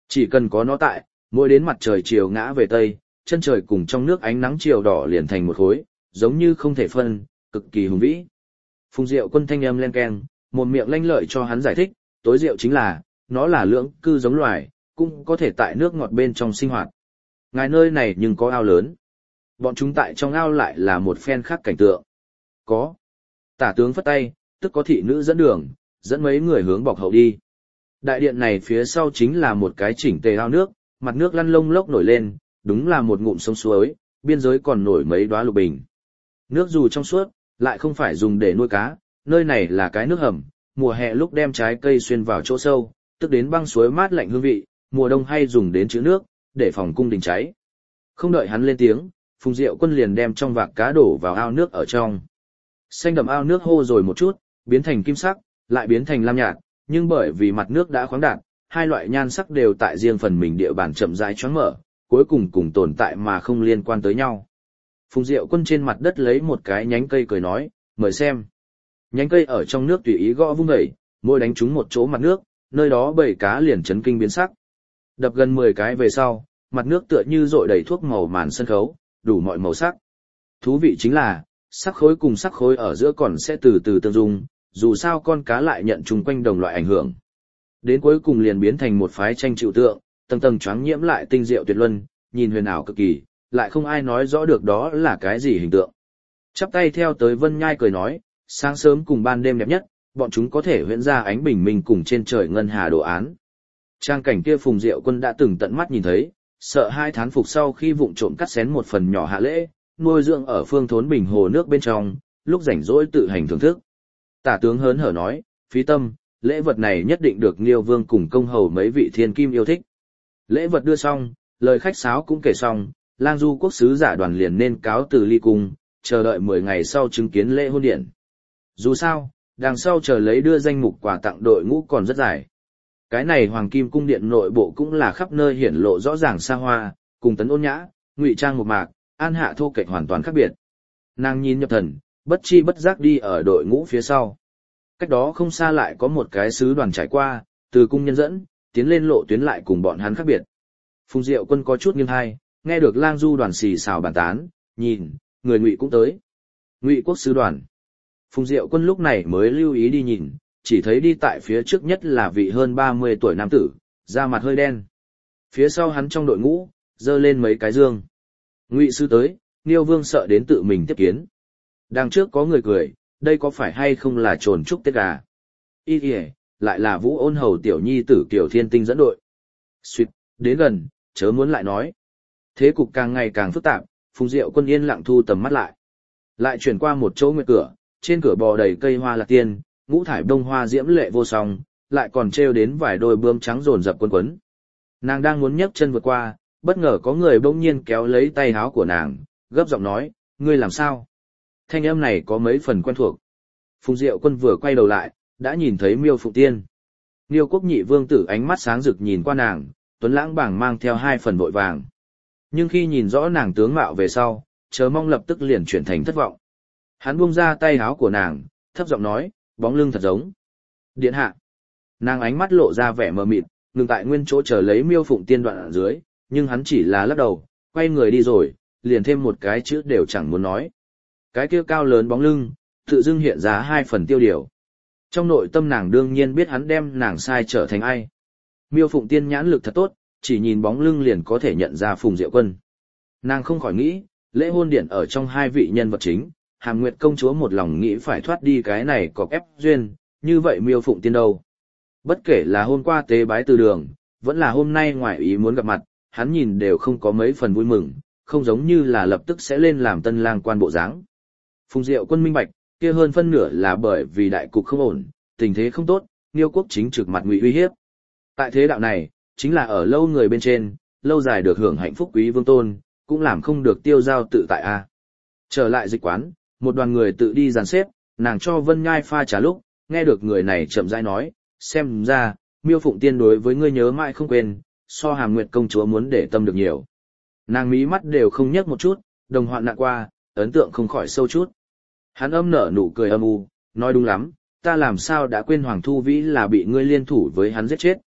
Chỉ cần có nó tại, mỗi đến mặt trời chiều ngã về tây, chân trời cùng trong nước ánh nắng chiều đỏ liền thành một khối, giống như không thể phân, cực kỳ hùng vĩ. Phùng Diệu Quân thanh âm len keng, một miệng lanh lợi cho hắn giải thích, tối diệu chính là, nó là lưỡng cư giống loài, cũng có thể tại nước ngọt bên trong sinh hoạt. Ngài nơi này nhưng có ao lớn. Bọn chúng tại trong ao lại là một phen khác cảnh tượng. Có. Tả tướng phất tay, tức có thị nữ dẫn đường, dẫn mấy người hướng bọc hậu đi. Đại điện này phía sau chính là một cái chỉnh tề ao nước, mặt nước lăn lông lốc nổi lên, đúng là một ngụm sông suối, biên giới còn nổi mấy đóa lục bình. Nước dù trong suốt, lại không phải dùng để nuôi cá, nơi này là cái nước hầm, mùa hè lúc đem trái cây xuyên vào chỗ sâu, tức đến băng suối mát lạnh hương vị, mùa đông hay dùng đến trữ nước, để phòng cung đình cháy. Không đợi hắn lên tiếng, Phùng Diệu Quân liền đem trong vạc cá đổ vào ao nước ở trong. Xanh đậm ao nước hô rồi một chút, biến thành kim sắc, lại biến thành lam nhạt, nhưng bởi vì mặt nước đã khoáng đạt, hai loại nhan sắc đều tại riêng phần mình địa bàn chậm rãi choáng mở, cuối cùng cùng tồn tại mà không liên quan tới nhau. Phùng Diệu Quân trên mặt đất lấy một cái nhánh cây cười nói, mời xem. Nhánh cây ở trong nước tùy ý gõ vung dậy, môi đánh trúng một chỗ mặt nước, nơi đó bầy cá liền chấn kinh biến sắc. Đập gần mười cái về sau, mặt nước tựa như rội đầy thuốc màu màn sân khấu, đủ mọi màu sắc. Thú vị chính là, sắc khối cùng sắc khối ở giữa còn sẽ từ từ tương dung, dù sao con cá lại nhận chung quanh đồng loại ảnh hưởng. Đến cuối cùng liền biến thành một phái tranh chịu tượng, tầng tầng choáng nhiễm lại tinh diệu tuyệt luân, nhìn huyền ảo cực kỳ, lại không ai nói rõ được đó là cái gì hình tượng. Chắp tay theo tới Vân Nhai cười nói, sáng sớm cùng ban đêm đẹp nhất, bọn chúng có thể huyễn ra ánh bình minh cùng trên trời ngân hà đồ án. Trang cảnh kia Phùng Diệu Quân đã từng tận mắt nhìn thấy, sợ hai thán phục sau khi vụng trộm cắt xén một phần nhỏ hạ lễ, nuôi dưỡng ở phương thốn bình hồ nước bên trong, lúc rảnh rỗi tự hành thưởng thức. Tả tướng hớn hở nói, phí tâm, lễ vật này nhất định được Liêu Vương cùng công hầu mấy vị thiên kim yêu thích. Lễ vật đưa xong, lời khách sáo cũng kể xong, Lang Du quốc sứ giả đoàn liền nên cáo từ ly cung, chờ đợi mười ngày sau chứng kiến lễ hôn điển. Dù sao, đằng sau chờ lấy đưa danh mục quà tặng đội ngũ còn rất dài. Cái này Hoàng Kim cung điện nội bộ cũng là khắp nơi hiển lộ rõ ràng xa hoa, cùng tấn ôn nhã, ngụy trang một mạc, an hạ thô kệch hoàn toàn khác biệt. Nàng nhìn nhập thần, bất chi bất giác đi ở đội ngũ phía sau. Cách đó không xa lại có một cái sứ đoàn trải qua, từ cung nhân dẫn, tiến lên lộ tuyến lại cùng bọn hắn khác biệt. Phùng Diệu Quân có chút nghiêng hai, nghe được Lang Du đoàn xì xào bàn tán, nhìn, người Ngụy cũng tới. Ngụy quốc sứ đoàn. Phùng Diệu Quân lúc này mới lưu ý đi nhìn, chỉ thấy đi tại phía trước nhất là vị hơn ba mươi tuổi nam tử, da mặt hơi đen. Phía sau hắn trong đội ngũ, dơ lên mấy cái dương. Ngụy sứ tới, Niêu Vương sợ đến tự mình tiếp kiến. Đằng trước có người cười, đây có phải hay không là trồn trúc tết gà? Ý kìa, lại là Vũ Ôn Hầu tiểu nhi tử Kiều Thiên Tinh dẫn đội. Xuyệt, đến gần, chớ muốn lại nói. Thế cục càng ngày càng phức tạp, Phùng Diệu Quân yên lặng thu tầm mắt lại. Lại chuyển qua một chỗ nguyệt cửa, trên cửa bò đầy cây hoa lạc tiên, ngũ thải đông hoa diễm lệ vô song, lại còn treo đến vài đôi bươm trắng rồn rập quấn quấn. Nàng đang muốn nhấc chân vượt qua, bất ngờ có người bỗng nhiên kéo lấy tay áo của nàng, gấp giọng nói, ngươi làm sao? Thanh âm này có mấy phần quen thuộc. Phùng Diệu Quân vừa quay đầu lại, đã nhìn thấy Miêu Phụng Tiên. Niêu quốc nhị vương tử ánh mắt sáng rực nhìn qua nàng, tuấn lãng bảng mang theo hai phần vội vàng. Nhưng khi nhìn rõ nàng tướng mạo về sau, chờ mong lập tức liền chuyển thành thất vọng. Hắn buông ra tay áo của nàng, thấp giọng nói, bóng lưng thật giống. Điện hạ. Nàng ánh mắt lộ ra vẻ mờ mịt, ngừng tại nguyên chỗ chờ lấy Miêu Phụng Tiên đoạn ở dưới, nhưng hắn chỉ là lắc đầu, quay người đi rồi, liền thêm một cái chữ đều chẳng muốn nói. Cái kia cao lớn bóng lưng, tự dưng hiện ra hai phần tiêu điều. Trong nội tâm nàng đương nhiên biết hắn đem nàng sai trở thành ai. Miêu Phụng Tiên nhãn lực thật tốt, chỉ nhìn bóng lưng liền có thể nhận ra Phùng Diệu Quân. Nàng không khỏi nghĩ, lễ hôn điển ở trong hai vị nhân vật chính, Hàm Nguyệt công chúa một lòng nghĩ phải thoát đi cái này cọc ép duyên, như vậy Miêu Phụng Tiên đâu. Bất kể là hôm qua tế bái từ đường, vẫn là hôm nay ngoài ý muốn gặp mặt, hắn nhìn đều không có mấy phần vui mừng, không giống như là lập tức sẽ lên làm tân lang quan bộ dáng. Phùng Diệu Quân minh bạch, kia hơn phân nửa là bởi vì đại cục không ổn, tình thế không tốt, Niêu quốc chính trực mặt ngụy uy hiếp. Tại thế đạo này, chính là ở lâu người bên trên, lâu dài được hưởng hạnh phúc quý vương tôn, cũng làm không được tiêu giao tự tại a. Trở lại dịch quán, một đoàn người tự đi dàn xếp, nàng cho Vân Nhai pha trà lúc, nghe được người này chậm rãi nói, xem ra, Miêu Phụng Tiên đối với ngươi nhớ mãi không quên, so Hàm Nguyệt công chúa muốn để tâm được nhiều. Nàng mí mắt đều không nhấc một chút, đồng hoạn nạn qua, ấn tượng không khỏi sâu chút. Hắn âm nở nụ cười âm u, nói đúng lắm, ta làm sao đã quên Hoàng Thu Vĩ là bị ngươi liên thủ với hắn giết chết.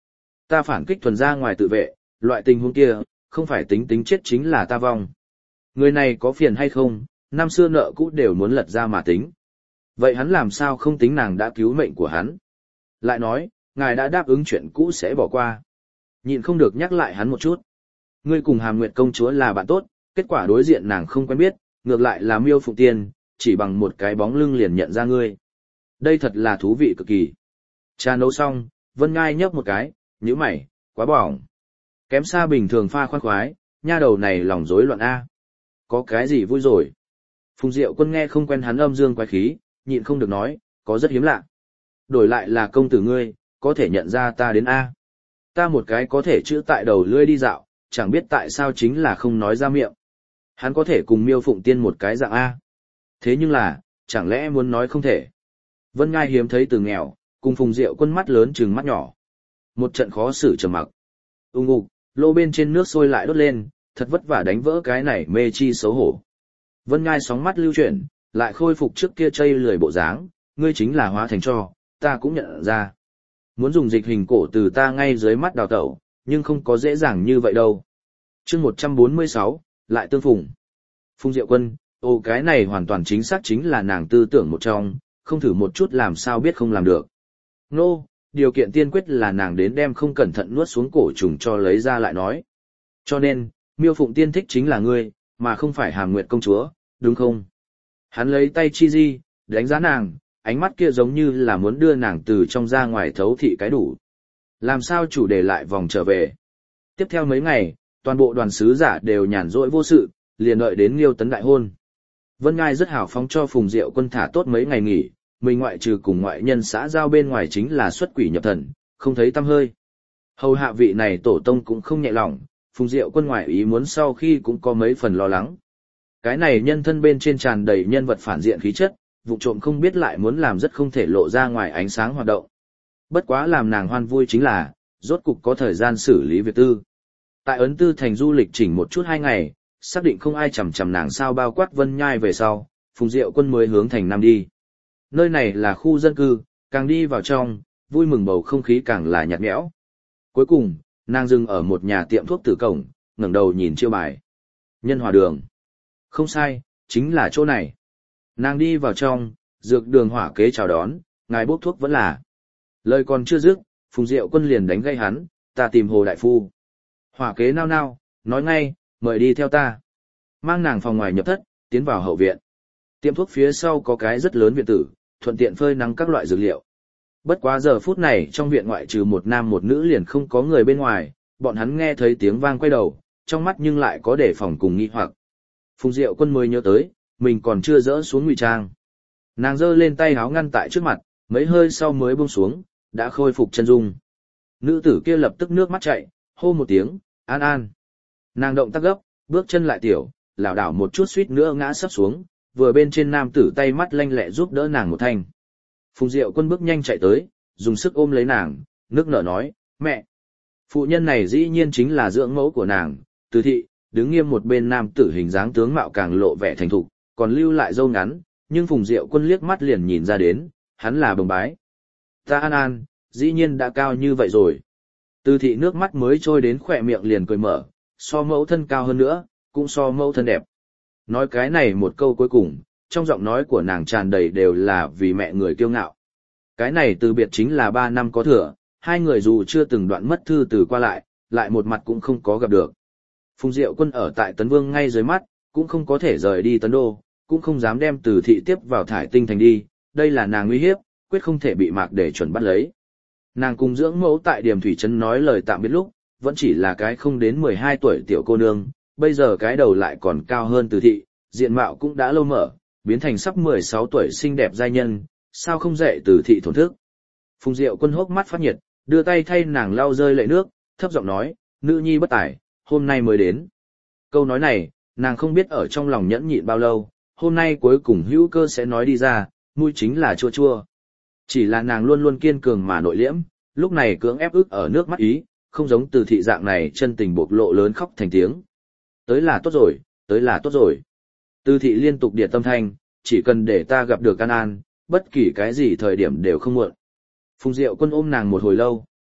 Ta phản kích thuần ra ngoài tự vệ, loại tình huống kia, không phải tính tính chết chính là ta vong. Người này có phiền hay không, năm xưa nợ cũ đều muốn lật ra mà tính. Vậy hắn làm sao không tính nàng đã cứu mệnh của hắn? Lại nói, ngài đã đáp ứng chuyện cũ sẽ bỏ qua. Nhịn không được nhắc lại hắn một chút. Ngươi cùng Hàm Nguyệt công chúa là bạn tốt, kết quả đối diện nàng không quen biết, ngược lại là Miêu Phụng Tiên, chỉ bằng một cái bóng lưng liền nhận ra ngươi. Đây thật là thú vị cực kỳ. Trà nấu xong, Vân Ngai nhấp một cái, nhíu mày, quá bỏng. Kém xa bình thường pha khoan khoái, nha đầu này lòng rối loạn A. Có cái gì vui rồi? Phùng Diệu Quân nghe không quen hắn âm dương quái khí, nhịn không được nói, có rất hiếm lạ. Đổi lại là công tử ngươi, có thể nhận ra ta đến A. Ta một cái có thể chữ tại đầu lưỡi đi dạo, chẳng biết tại sao chính là không nói ra miệng. Hắn có thể cùng Miêu Phụng Tiên một cái dạng A. Thế nhưng là, chẳng lẽ muốn nói không thể. Vân Ngai hiếm thấy từ nghèo, cùng Phùng Diệu Quân mắt lớn trừng mắt nhỏ. Một trận khó xử trầm mặc. Ung ục, lô bên trên nước sôi lại đốt lên, thật vất vả đánh vỡ cái này mê chi xấu hổ. Vân Ngai sóng mắt lưu chuyển, lại khôi phục trước kia chây lười bộ dáng, ngươi chính là hóa thành cho, ta cũng nhận ra. Muốn dùng dịch hình cổ từ ta ngay dưới mắt đào tẩu, nhưng không có dễ dàng như vậy đâu. Chương một trăm bốn mươi sáu, lại tương phùng. Phùng Diệu Quân, ồ cái này hoàn toàn chính xác chính là nàng tư tưởng một trong, không thử một chút làm sao biết không làm được. Nô, no, điều kiện tiên quyết là nàng đến đem không cẩn thận nuốt xuống cổ trùng cho lấy ra lại nói. Cho nên, Miêu Phụng Tiên thích chính là ngươi, mà không phải Hàm Nguyệt công chúa, đúng không? Hắn lấy tay chi di, đánh giá nàng, ánh mắt kia giống như là muốn đưa nàng từ trong ra ngoài thấu thị cái đủ. Làm sao chủ đề lại vòng trở về? Tiếp theo mấy ngày, toàn bộ đoàn sứ giả đều nhàn rỗi vô sự, liền đợi đến Liêu Tấn đại hôn. Vân Ngai rất hào phóng cho Phùng Diệu Quân thả tốt mấy ngày nghỉ, mình ngoại trừ cùng ngoại nhân xã giao bên ngoài chính là xuất quỷ nhập thần, không thấy tăm hơi. Hầu hạ vị này tổ tông cũng không nhẹ lòng, Phùng Diệu Quân ngoại ý muốn sau khi cũng có mấy phần lo lắng. Cái này nhân thân bên trên tràn đầy nhân vật phản diện khí chất, vụ trộm không biết lại muốn làm rất không thể lộ ra ngoài ánh sáng hoạt động. Bất quá làm nàng hoan vui chính là, rốt cục có thời gian xử lý việc tư. Tại Ấn Tư thành du lịch chỉnh một chút hai ngày, xác định không ai chằm chằm nàng sao bao quát Vân Nhai về sau, Phùng Diệu Quân mới hướng thành Nam đi. Nơi này là khu dân cư, càng đi vào trong, vui mừng bầu không khí càng là nhạt nhẽo. Cuối cùng, nàng dừng ở một nhà tiệm thuốc tử cổng, ngẩng đầu nhìn chiêu bài. Nhân Hòa Đường. Không sai, chính là chỗ này. Nàng đi vào trong, dược đường hỏa kế chào đón, ngài bốc thuốc vẫn là. Lời còn chưa dứt, Phùng Diệu Quân liền đánh gây hắn, ta tìm Hồ Đại Phu. Hỏa kế nao nao, nói ngay, mời đi theo ta. Mang nàng phòng ngoài nhập thất, tiến vào hậu viện. Tiệm thuốc phía sau có cái rất lớn viện tử, thuận tiện phơi nắng các loại dược liệu. Bất quá giờ phút này trong viện ngoại trừ một nam một nữ liền không có người bên ngoài, bọn hắn nghe thấy tiếng vang quay đầu, trong mắt nhưng lại có đề phòng cùng nghi hoặc. Phùng Diệu Quân mới nhớ tới, mình còn chưa dỡ xuống ngụy trang. Nàng giơ lên tay háo ngăn tại trước mặt, mấy hơi sau mới buông xuống, đã khôi phục chân dung. Nữ tử kia lập tức nước mắt chạy, hô một tiếng, an an. Nàng động tác gấp, bước chân lại tiểu, lảo đảo một chút suýt nữa ngã sấp xuống, vừa bên trên nam tử tay mắt lanh lẹ giúp đỡ nàng một thanh. Phùng Diệu Quân bước nhanh chạy tới, dùng sức ôm lấy nàng, nước nở nói, mẹ. Phụ nhân này dĩ nhiên chính là dưỡng mẫu của nàng, Từ Thị, đứng nghiêm một bên nam tử hình dáng tướng mạo càng lộ vẻ thành thục, còn lưu lại râu ngắn, nhưng Phùng Diệu Quân liếc mắt liền nhìn ra đến, hắn là bồng bái. Ta an an, dĩ nhiên đã cao như vậy rồi. Từ Thị nước mắt mới trôi đến khỏe miệng liền cười mở, so mẫu thân cao hơn nữa, cũng so mẫu thân đẹp. Nói cái này một câu cuối cùng, trong giọng nói của nàng tràn đầy đều là vì mẹ người kiêu ngạo. Cái này từ biệt chính là ba năm có thừa, hai người dù chưa từng đoạn mất thư từ qua lại, lại một mặt cũng không có gặp được. Phùng Diệu Quân ở tại Tấn Vương ngay dưới mắt, cũng không có thể rời đi Tấn Đô, cũng không dám đem Từ Thị tiếp vào Thải Tinh thành đi, đây là nàng nguy hiếp, quyết không thể bị Mạc để chuẩn bắt lấy. Nàng cùng dưỡng mẫu tại Điểm Thủy Trấn nói lời tạm biệt lúc, vẫn chỉ là cái không đến mười hai tuổi tiểu cô nương, bây giờ cái đầu lại còn cao hơn Từ Thị, diện mạo cũng đã lâu mở, biến thành sắp mười sáu tuổi xinh đẹp giai nhân, sao không dạy Từ Thị thổn thức. Phùng Diệu Quân hốc mắt phát nhiệt, đưa tay thay nàng lau rơi lệ nước, thấp giọng nói, nữ nhi bất tài, hôm nay mới đến. Câu nói này, nàng không biết ở trong lòng nhẫn nhịn bao lâu, hôm nay cuối cùng hữu cơ sẽ nói đi ra, mũi chính là chua chua. Chỉ là nàng luôn luôn kiên cường mà nội liễm, lúc này cưỡng ép ức ở nước mắt ý, không giống Từ Thị dạng này chân tình bộc lộ lớn khóc thành tiếng. Tới là tốt rồi, tới là tốt rồi. Từ Thị liên tục điệt tâm thanh, chỉ cần để ta gặp được An An, bất kỳ cái gì thời điểm đều không muộn. Phùng Diệu Quân ôm nàng một hồi lâu,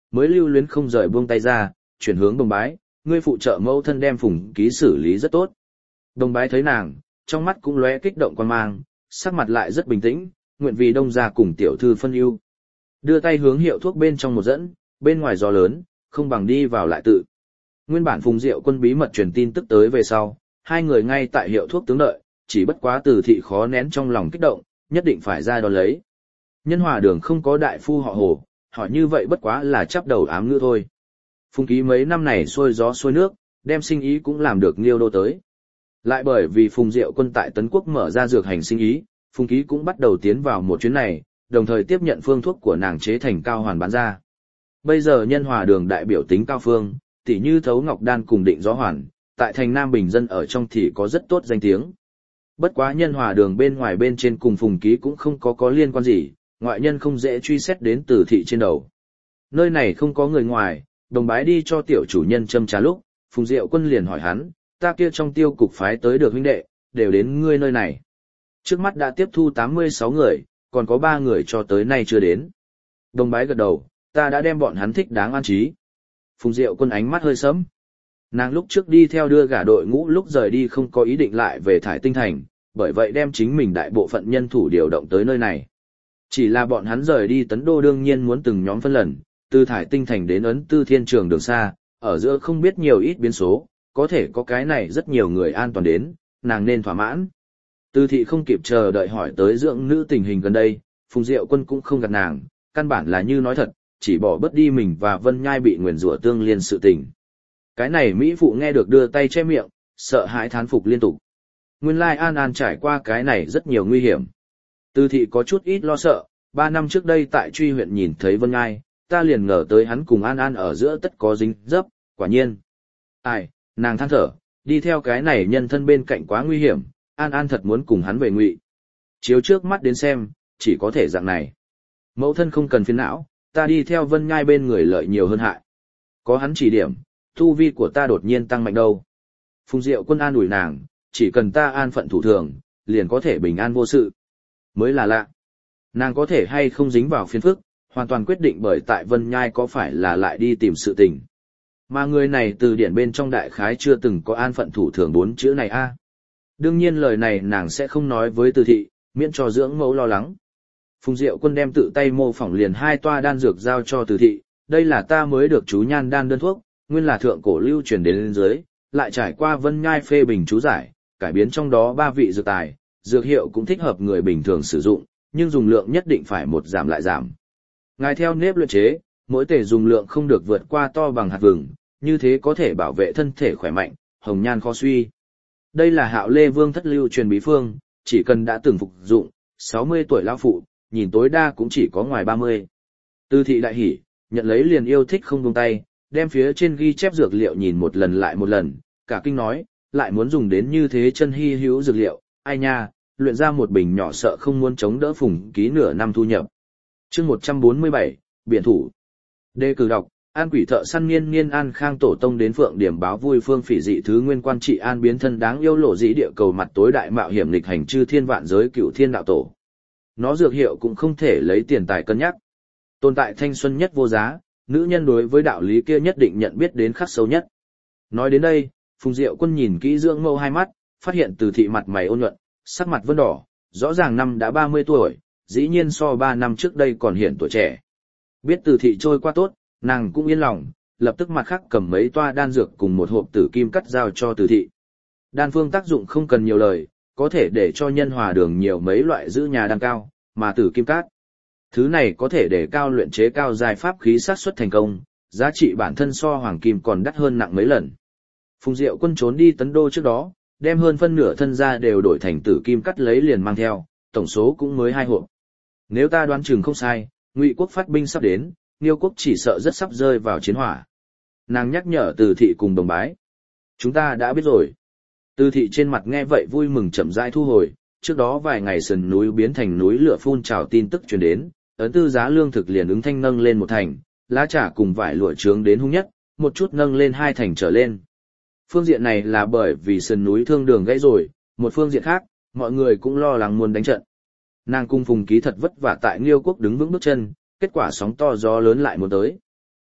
mới lưu luyến không rời buông tay ra, chuyển hướng Đồng Bái, ngươi phụ trợ mẫu thân đem Phùng Ký xử lý rất tốt. Đồng Bái thấy nàng, trong mắt cũng lóe kích động quan mang, sắc mặt lại rất bình tĩnh, nguyện vì Đông gia cùng tiểu thư phân ưu. Đưa tay hướng hiệu thuốc bên trong một dẫn, bên ngoài gió lớn, không bằng đi vào lại tự. Nguyên bản Phùng Diệu Quân bí mật truyền tin tức tới về sau, hai người ngay tại hiệu thuốc tướng đợi, chỉ bất quá Từ thị khó nén trong lòng kích động, nhất định phải ra đón lấy. Nhân Hòa Đường không có đại phu họ Hồ, hỏi như vậy bất quá là chắp đầu ám ngữ thôi. Phùng Ký mấy năm này xuôi gió xuôi nước, đem sinh ý cũng làm được Nghiêu Đô tới. Lại bởi vì Phùng Diệu Quân tại Tấn Quốc mở ra dược hành sinh ý, Phùng Ký cũng bắt đầu tiến vào một chuyến này, đồng thời tiếp nhận phương thuốc của nàng chế thành cao hoàn bán ra. Bây giờ Nhân Hòa Đường đại biểu tính cao phương, tỉ như Thấu Ngọc Đan cùng Định Gió Hoàn, tại thành Nam Bình dân ở trong thì có rất tốt danh tiếng. Bất quá Nhân Hòa Đường bên ngoài bên trên cùng Phùng Ký cũng không có có liên quan gì, ngoại nhân không dễ truy xét đến Từ thị trên đầu. Nơi này không có người ngoài, Đồng Bái đi cho tiểu chủ nhân châm trà lúc, Phùng Diệu Quân liền hỏi hắn, ta kia trong tiêu cục phái tới được huynh đệ, đều đến ngươi nơi này. Trước mắt đã tiếp thu tám mươi sáu người, còn có ba người cho tới nay chưa đến. Đồng Bái gật đầu, ta đã đem bọn hắn thích đáng an trí. Phùng Diệu Quân ánh mắt hơi sẫm. Nàng lúc trước đi theo đưa gả đội ngũ lúc rời đi không có ý định lại về Thải Tinh Thành, bởi vậy đem chính mình đại bộ phận nhân thủ điều động tới nơi này. Chỉ là bọn hắn rời đi Tấn Đô đương nhiên muốn từng nhóm phân lần, từ Thải Tinh Thành đến Ấn Tư Thiên Trường đường xa, ở giữa không biết nhiều ít biến số, có thể có cái này rất nhiều người an toàn đến, nàng nên thỏa mãn. Từ thị không kịp chờ đợi hỏi tới dưỡng nữ tình hình gần đây, Phùng Diệu Quân cũng không gạt nàng, căn bản là như nói thật, chỉ bỏ bớt đi mình và Vân Nhai bị nguyền rủa tương liên sự tình. Cái này Mỹ phụ nghe được đưa tay che miệng, sợ hãi thán phục liên tục. Nguyên lai An An trải qua cái này rất nhiều nguy hiểm. Từ thị có chút ít lo sợ, ba năm trước đây tại Truy huyện nhìn thấy Vân Nhai, ta liền ngờ tới hắn cùng An An ở giữa tất có dính dấp, quả nhiên. Ai, nàng than thở, đi theo cái này nhân thân bên cạnh quá nguy hiểm, An An thật muốn cùng hắn về ngụy. Chiếu trước mắt đến xem, chỉ có thể dạng này. Mẫu thân không cần phiền não, ta đi theo Vân Nhai bên người lợi nhiều hơn hại. Có hắn chỉ điểm, tu vi của ta đột nhiên tăng mạnh đâu. Phùng Diệu Quân an ủi nàng, chỉ cần ta an phận thủ thường, liền có thể bình an vô sự. Mới là lạ. Nàng có thể hay không dính vào phiền phức, hoàn toàn quyết định bởi tại Vân Nhai có phải là lại đi tìm sự tình. Mà người này từ điển bên trong đại khái chưa từng có an phận thủ thường bốn chữ này a. Đương nhiên lời này nàng sẽ không nói với Từ thị, miễn cho dưỡng mẫu lo lắng. Phùng Diệu Quân đem tự tay mô phỏng liền hai toa đan dược giao cho Từ thị, đây là ta mới được chú nhan đan đơn thuốc, nguyên là thượng cổ lưu truyền đến lên dưới, lại trải qua Vân Nhai phê bình chú giải, cải biến trong đó ba vị dược tài, dược hiệu cũng thích hợp người bình thường sử dụng, nhưng dùng lượng nhất định phải một giảm lại giảm. Ngài theo nếp luyện chế, mỗi tể dùng lượng không được vượt qua to bằng hạt vừng, như thế có thể bảo vệ thân thể khỏe mạnh, hồng nhan khó suy. Đây là Hạo Lê Vương thất lưu truyền bí phương, chỉ cần đã từng phục dụng, sáu mươi tuổi lão phụ, nhìn tối đa cũng chỉ có ngoài ba mươi. Từ thị đại hỉ, nhận lấy liền yêu thích không buông tay, đem phía trên ghi chép dược liệu nhìn một lần lại một lần, cả kinh nói, lại muốn dùng đến như thế chân hy hữu dược liệu, ai nha, luyện ra một bình nhỏ sợ không muốn chống đỡ Phùng Ký nửa năm thu nhập. Chương một trăm bốn mươi bảy, Biển thủ. Đề cử đọc, An quỷ thợ săn niên niên An Khang tổ tông đến Phượng Điểm báo vui phương phỉ dị thứ nguyên quan trị an biến thân đáng yêu lộ dĩ địa cầu mặt tối đại mạo hiểm lịch hành chư thiên vạn giới cửu thiên đạo tổ. Nó dược hiệu cũng không thể lấy tiền tài cân nhắc. Tồn tại thanh xuân nhất vô giá, nữ nhân đối với đạo lý kia nhất định nhận biết đến khắc sâu nhất. Nói đến đây, Phùng Diệu Quân nhìn kỹ dưỡng mâu hai mắt, phát hiện Từ thị mặt mày ôn nhuận, sắc mặt vân đỏ, rõ ràng năm đã ba mươi tuổi, dĩ nhiên so ba năm trước đây còn hiện tuổi trẻ. Biết Từ thị trôi qua tốt, nàng cũng yên lòng, lập tức mặt khác cầm mấy toa đan dược cùng một hộp tử kim cắt giao cho Từ thị. Đan phương tác dụng không cần nhiều lời, có thể để cho Nhân Hòa Đường nhiều mấy loại giữ nhà đan cao, mà tử kim cắt. Thứ này có thể để cao luyện chế cao giai pháp khí sát xuất thành công, giá trị bản thân so hoàng kim còn đắt hơn nặng mấy lần. Phùng Diệu Quân trốn đi Tấn Đô trước đó, đem hơn phân nửa thân gia đều đổi thành tử kim cắt lấy liền mang theo, tổng số cũng mới hai hộp. Nếu ta đoán chừng không sai, Ngụy quốc phát binh sắp đến, Nghiêu quốc chỉ sợ rất sắp rơi vào chiến hỏa. Nàng nhắc nhở Từ thị cùng Đồng Bái. Chúng ta đã biết rồi. Từ thị trên mặt nghe vậy vui mừng chậm rãi thu hồi, trước đó vài ngày sườn núi biến thành núi lửa phun trào tin tức truyền đến, ấn tư giá lương thực liền ứng thanh nâng lên một thành, lá trà cùng vải lụa trướng đến hung nhất, một chút nâng lên hai thành trở lên. Phương diện này là bởi vì sườn núi thương đường gãy rồi, một phương diện khác, mọi người cũng lo lắng muốn đánh trận. Nàng cung Phùng Ký thật vất vả tại Nghiêu quốc đứng vững bước chân, kết quả sóng to gió lớn lại muốn tới.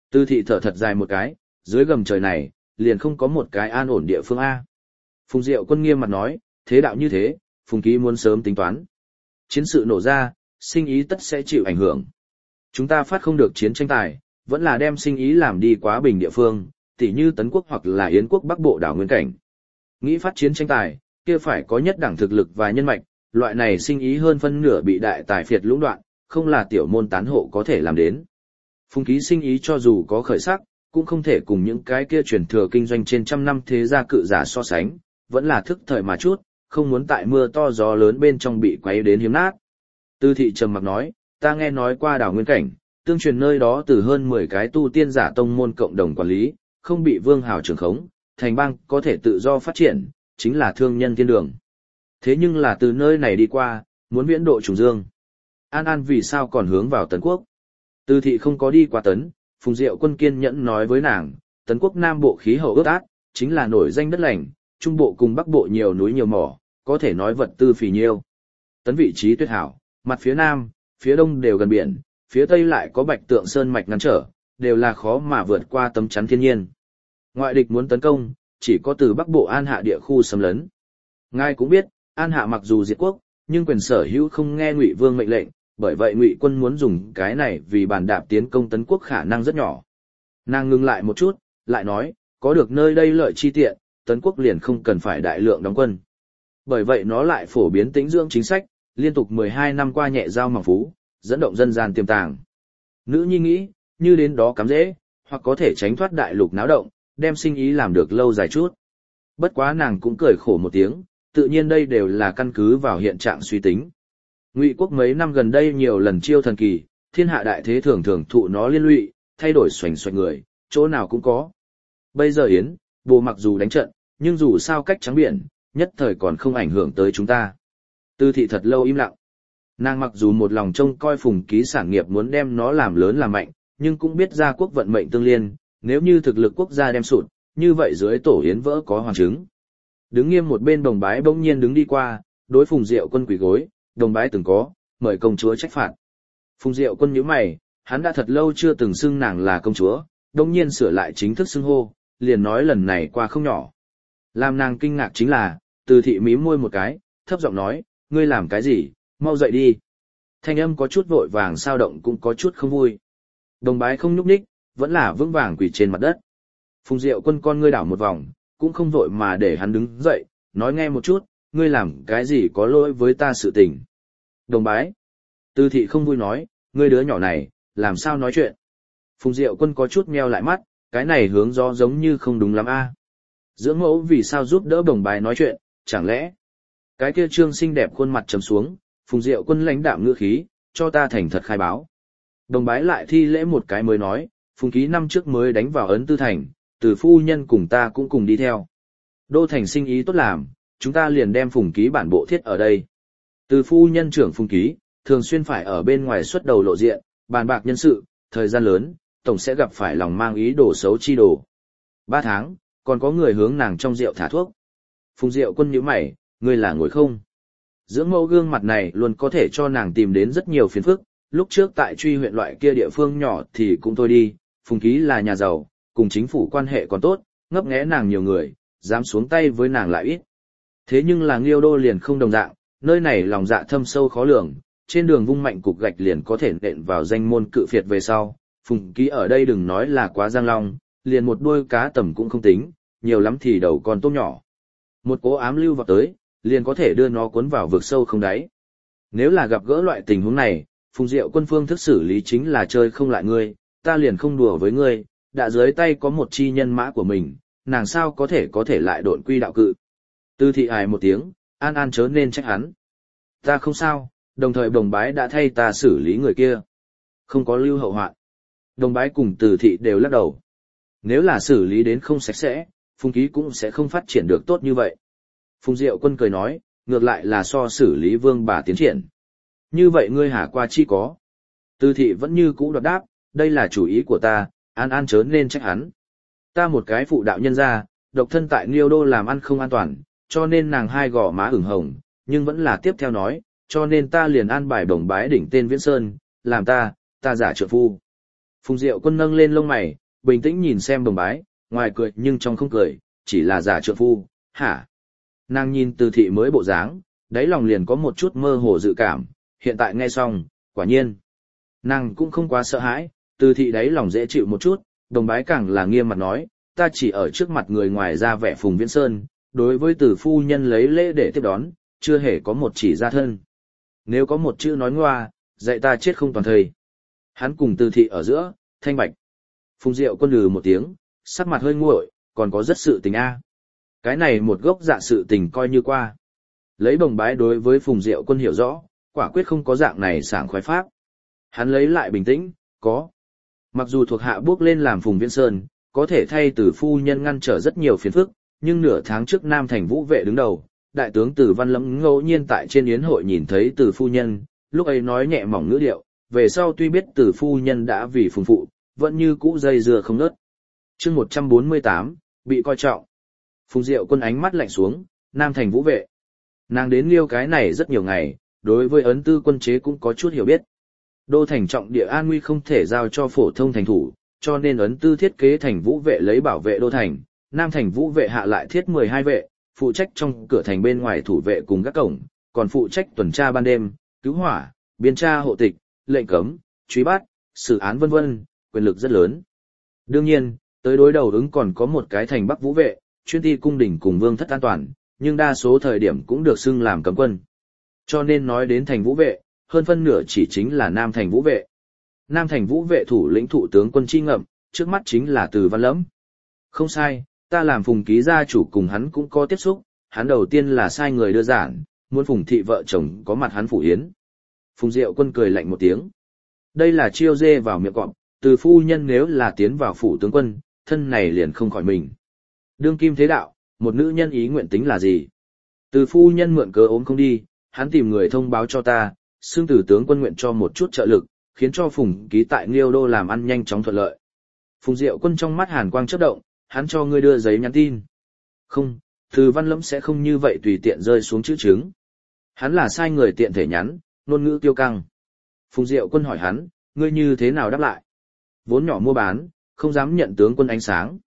Tư thị thở thật dài một cái, dưới gầm trời này, liền không có một cái an ổn địa phương A. Phùng Diệu Quân nghiêm mặt nói, thế đạo như thế, Phùng Ký muốn sớm tính toán. Chiến sự nổ ra, sinh ý tất sẽ chịu ảnh hưởng. Chúng ta phát không được chiến tranh tài, vẫn là đem sinh ý làm đi quá bình địa phương, tỉ như Tấn Quốc hoặc là Yến Quốc Bắc Bộ đảo Nguyên Cảnh. Nghĩ phát chiến tranh tài, kia phải có nhất đẳng thực lực và nhân mạch, loại này sinh ý hơn phân nửa bị đại tài phiệt lũng đoạn, không là tiểu môn tán hộ có thể làm đến. Phùng Ký sinh ý cho dù có khởi sắc, cũng không thể cùng những cái kia truyền thừa kinh doanh trên trăm năm thế gia cự giả so sánh, vẫn là thức thời mà chút, không muốn tại mưa to gió lớn bên trong bị quấy đến hiếm nát. Tư thị trầm mặc nói, ta nghe nói qua đảo Nguyên Cảnh, tương truyền nơi đó từ hơn mười cái tu tiên giả tông môn cộng đồng quản lý, không bị vương hào trưởng khống, thành bang có thể tự do phát triển, chính là thương nhân thiên đường. Thế nhưng là từ nơi này đi qua, muốn viễn độ trùng dương. An An vì sao còn hướng vào Tấn Quốc? Tư thị không có đi qua Tấn, Phùng Diệu Quân kiên nhẫn nói với nàng, Tấn Quốc Nam Bộ khí hậu ướt át, chính là nổi danh đất lành, Trung Bộ cùng Bắc Bộ nhiều núi nhiều mỏ, có thể nói vật tư phì nhiêu. Tấn vị trí tuyệt hảo, mặt phía Nam, phía Đông đều gần biển, phía Tây lại có Bạch Tượng Sơn mạch ngăn trở, đều là khó mà vượt qua tấm chắn thiên nhiên. Ngoại địch muốn tấn công, chỉ có từ Bắc Bộ An Hạ địa khu xâm lấn. Ngài cũng biết, An Hạ mặc dù diệt quốc, nhưng quyền sở hữu không nghe Ngụy Vương mệnh lệnh, bởi vậy Ngụy quân muốn dùng cái này vì bàn đạp tiến công Tấn Quốc khả năng rất nhỏ. Nàng ngừng lại một chút, lại nói, có được nơi đây lợi chi tiện, Tấn Quốc liền không cần phải đại lượng đóng quân. Bởi vậy nó lại phổ biến tĩnh dưỡng chính sách, liên tục mười hai năm qua nhẹ giao mỏng phú, dẫn động dân gian tiềm tàng. Nữ nhi nghĩ, như đến đó cắm dễ, hoặc có thể tránh thoát đại lục náo động, đem sinh ý làm được lâu dài chút. Bất quá nàng cũng cười khổ một tiếng, tự nhiên đây đều là căn cứ vào hiện trạng suy tính. Ngụy quốc mấy năm gần đây nhiều lần chiêu thần kỳ, thiên hạ đại thế thường thường thụ nó liên lụy, thay đổi xoành xoạch người, chỗ nào cũng có. Bây giờ Yến, Bồ mặc dù đánh trận, nhưng dù sao cách trắng biển, nhất thời còn không ảnh hưởng tới chúng ta. Tư thị thật lâu im lặng. Nàng mặc dù một lòng trông coi Phùng Ký sản nghiệp muốn đem nó làm lớn làm mạnh, nhưng cũng biết gia quốc vận mệnh tương liên, nếu như thực lực quốc gia đem sụt, như vậy dưới tổ Yến vỡ có hoàn chứng. Đứng nghiêm một bên Đồng Bái bỗng nhiên đứng đi qua, đối Phùng Diệu Quân quỳ gối, Đồng Bái từng có, mời công chúa trách phạt. Phùng Diệu Quân nhíu mày, hắn đã thật lâu chưa từng xưng nàng là công chúa, đông nhiên sửa lại chính thức xưng hô, liền nói lần này qua không nhỏ. Làm nàng kinh ngạc chính là, Từ thị mím môi một cái, thấp giọng nói, ngươi làm cái gì, mau dậy đi. Thanh âm có chút vội vàng sao động cũng có chút không vui. Đồng Bái không nhúc nhích, vẫn là vững vàng quỳ trên mặt đất. Phùng Diệu Quân con ngươi đảo một vòng, cũng không vội mà để hắn đứng dậy, nói nghe một chút, ngươi làm cái gì có lỗi với ta sự tình. Đồng Bái. Tư thị không vui nói, ngươi đứa nhỏ này, làm sao nói chuyện. Phùng Diệu Quân có chút meo lại mắt, cái này hướng gió giống như không đúng lắm a. Dưỡng mẫu vì sao giúp đỡ Đồng Bái nói chuyện, chẳng lẽ. Cái kia trương xinh đẹp khuôn mặt trầm xuống, Phùng Diệu Quân lãnh đạm ngữ khí, cho ta thành thật khai báo. Đồng Bái lại thi lễ một cái mới nói, Phùng Ký năm trước mới đánh vào Ấn Tư Thành, Từ phu nhân cùng ta cũng cùng đi theo. Đô thành sinh ý tốt làm, chúng ta liền đem Phùng Ký bản bộ thiết ở đây. Từ phu nhân trưởng Phùng Ký, thường xuyên phải ở bên ngoài xuất đầu lộ diện, bàn bạc nhân sự, thời gian lớn, tổng sẽ gặp phải lòng mang ý đồ xấu chi đồ. Ba tháng, còn có người hướng nàng trong rượu thả thuốc. Phùng Diệu Quân nhíu mày, ngươi là ngồi không? Dưỡng mẫu gương mặt này luôn có thể cho nàng tìm đến rất nhiều phiền phức, lúc trước tại Truy huyện loại kia địa phương nhỏ thì cũng thôi đi, Phùng Ký là nhà giàu, cùng chính phủ quan hệ còn tốt, ngấp nghé nàng nhiều người, dám xuống tay với nàng lại ít. Thế nhưng là Nghiêu Đô liền không đồng dạng, nơi này lòng dạ thâm sâu khó lường, trên đường vung mạnh cục gạch liền có thể nện vào danh môn cự phiệt về sau. Phùng Ký ở đây đừng nói là quá giang long, liền một đuôi cá tầm cũng không tính, nhiều lắm thì đầu con tôm nhỏ. Một cố ám lưu vào tới, liền có thể đưa nó cuốn vào vực sâu không đáy. Nếu là gặp gỡ loại tình huống này, Phùng Diệu Quân phương thức xử lý chính là chơi không lại ngươi, ta liền không đùa với ngươi, đã dưới tay có một chi nhân mã của mình, nàng sao có thể có thể lại độn quy đạo cự. Tư thị ải một tiếng, An An chớ nên trách hắn. Ta không sao, đồng thời Đồng Bái đã thay ta xử lý người kia. Không có lưu hậu hoạn. Đồng Bái cùng Từ thị đều lắc đầu. Nếu là xử lý đến không sạch sẽ, Phùng Ký cũng sẽ không phát triển được tốt như vậy. Phùng Diệu Quân cười nói, ngược lại là so xử lý vương bà tiến triển. Như vậy ngươi hả qua chi có. Từ thị vẫn như cũ đột đáp, đây là chủ ý của ta, An An chớ nên trách hắn. Ta một cái phụ đạo nhân gia, độc thân tại Nghiêu Đô làm ăn không an toàn, cho nên nàng hai gò má ửng hồng, nhưng vẫn là tiếp theo nói, cho nên ta liền an bài Đồng Bái đỉnh tên Viễn Sơn, làm ta, ta giả trượng phu. Phùng Diệu Quân nâng lên lông mày, bình tĩnh nhìn xem Đồng Bái, ngoài cười nhưng trong không cười, chỉ là giả trượng phu, hả? Nàng nhìn Từ thị mới bộ dáng, đáy lòng liền có một chút mơ hồ dự cảm, hiện tại nghe xong, quả nhiên. Nàng cũng không quá sợ hãi, Từ thị đáy lòng dễ chịu một chút, Đồng Bái càng là nghiêm mặt nói, ta chỉ ở trước mặt người ngoài ra vẻ Phùng Viễn Sơn, đối với Từ phu nhân lấy lễ để tiếp đón, chưa hề có một chỉ ra thân. Nếu có một chữ nói ngoa, dạy ta chết không toàn thây. Hắn cùng Từ thị ở giữa, thanh bạch. Phùng Diệu Quân lừ một tiếng, sắc mặt hơi nguội, còn có rất sự tình a. Cái này một gốc dạ sự tình coi như qua. Lấy Bồng Bái đối với Phùng Diệu Quân hiểu rõ, quả quyết không có dạng này sảng khoái pháp. Hắn lấy lại bình tĩnh, có. Mặc dù thuộc hạ bước lên làm Phùng Viễn Sơn, có thể thay Từ phu nhân ngăn trở rất nhiều phiền phức, nhưng nửa tháng trước Nam Thành Vũ vệ đứng đầu, đại tướng Từ Văn Lâm ngẫu nhiên tại trên yến hội nhìn thấy Từ phu nhân, lúc ấy nói nhẹ mỏng ngữ điệu, về sau tuy biết Từ phu nhân đã vì phùng phụ, vẫn như cũ dây dưa không ngớt. Chương một trăm bốn mươi tám, bị coi trọng. Phùng Diệu Quân ánh mắt lạnh xuống, Nam Thành Vũ vệ. Nàng đến Liêu cái này rất nhiều ngày, đối với ấn tư quân chế cũng có chút hiểu biết. Đô thành trọng địa an nguy không thể giao cho phổ thông thành thủ, cho nên ấn tư thiết kế thành Vũ vệ lấy bảo vệ đô thành, Nam Thành Vũ vệ hạ lại thiết mười hai vệ, phụ trách trong cửa thành bên ngoài thủ vệ cùng các cổng, còn phụ trách tuần tra ban đêm, cứu hỏa, biên tra hộ tịch, lệnh cấm, truy bắt, xử án vân vân, quyền lực rất lớn. Đương nhiên, tới đối đầu ứng còn có một cái thành Bắc Vũ vệ, chuyên ti cung đình cùng vương thất an toàn, nhưng đa số thời điểm cũng được xưng làm cấm quân. Cho nên nói đến thành Vũ vệ, hơn phân nửa chỉ chính là Nam Thành Vũ vệ. Nam Thành Vũ vệ thủ lĩnh thủ tướng quân Chi Ngậm, trước mắt chính là Từ Văn Lẫm. Không sai, ta làm Phùng ký gia chủ cùng hắn cũng có tiếp xúc, hắn đầu tiên là sai người đưa giản, muốn Phùng thị vợ chồng có mặt hắn phủ yến. Phùng Diệu Quân cười lạnh một tiếng. Đây là chiêu dê vào miệng cọp, Từ phu nhân nếu là tiến vào phủ tướng quân, thân này liền không khỏi mình. Đương kim thế đạo, một nữ nhân ý nguyện tính là gì? Từ phu nhân mượn cớ ốm không đi, hắn tìm người thông báo cho ta, xưng Từ tướng quân nguyện cho một chút trợ lực, khiến cho Phùng ký tại Liêu đô làm ăn nhanh chóng thuận lợi. Phùng Diệu Quân trong mắt hàn quang chớp động, hắn cho ngươi đưa giấy nhắn tin. Không, Từ Văn Lẫm sẽ không như vậy tùy tiện rơi xuống chữ chứng. Hắn là sai người tiện thể nhắn, ngôn ngữ tiêu căng. Phùng Diệu Quân hỏi hắn, ngươi như thế nào đáp lại? Vốn nhỏ mua bán, không dám nhận tướng quân ánh sáng.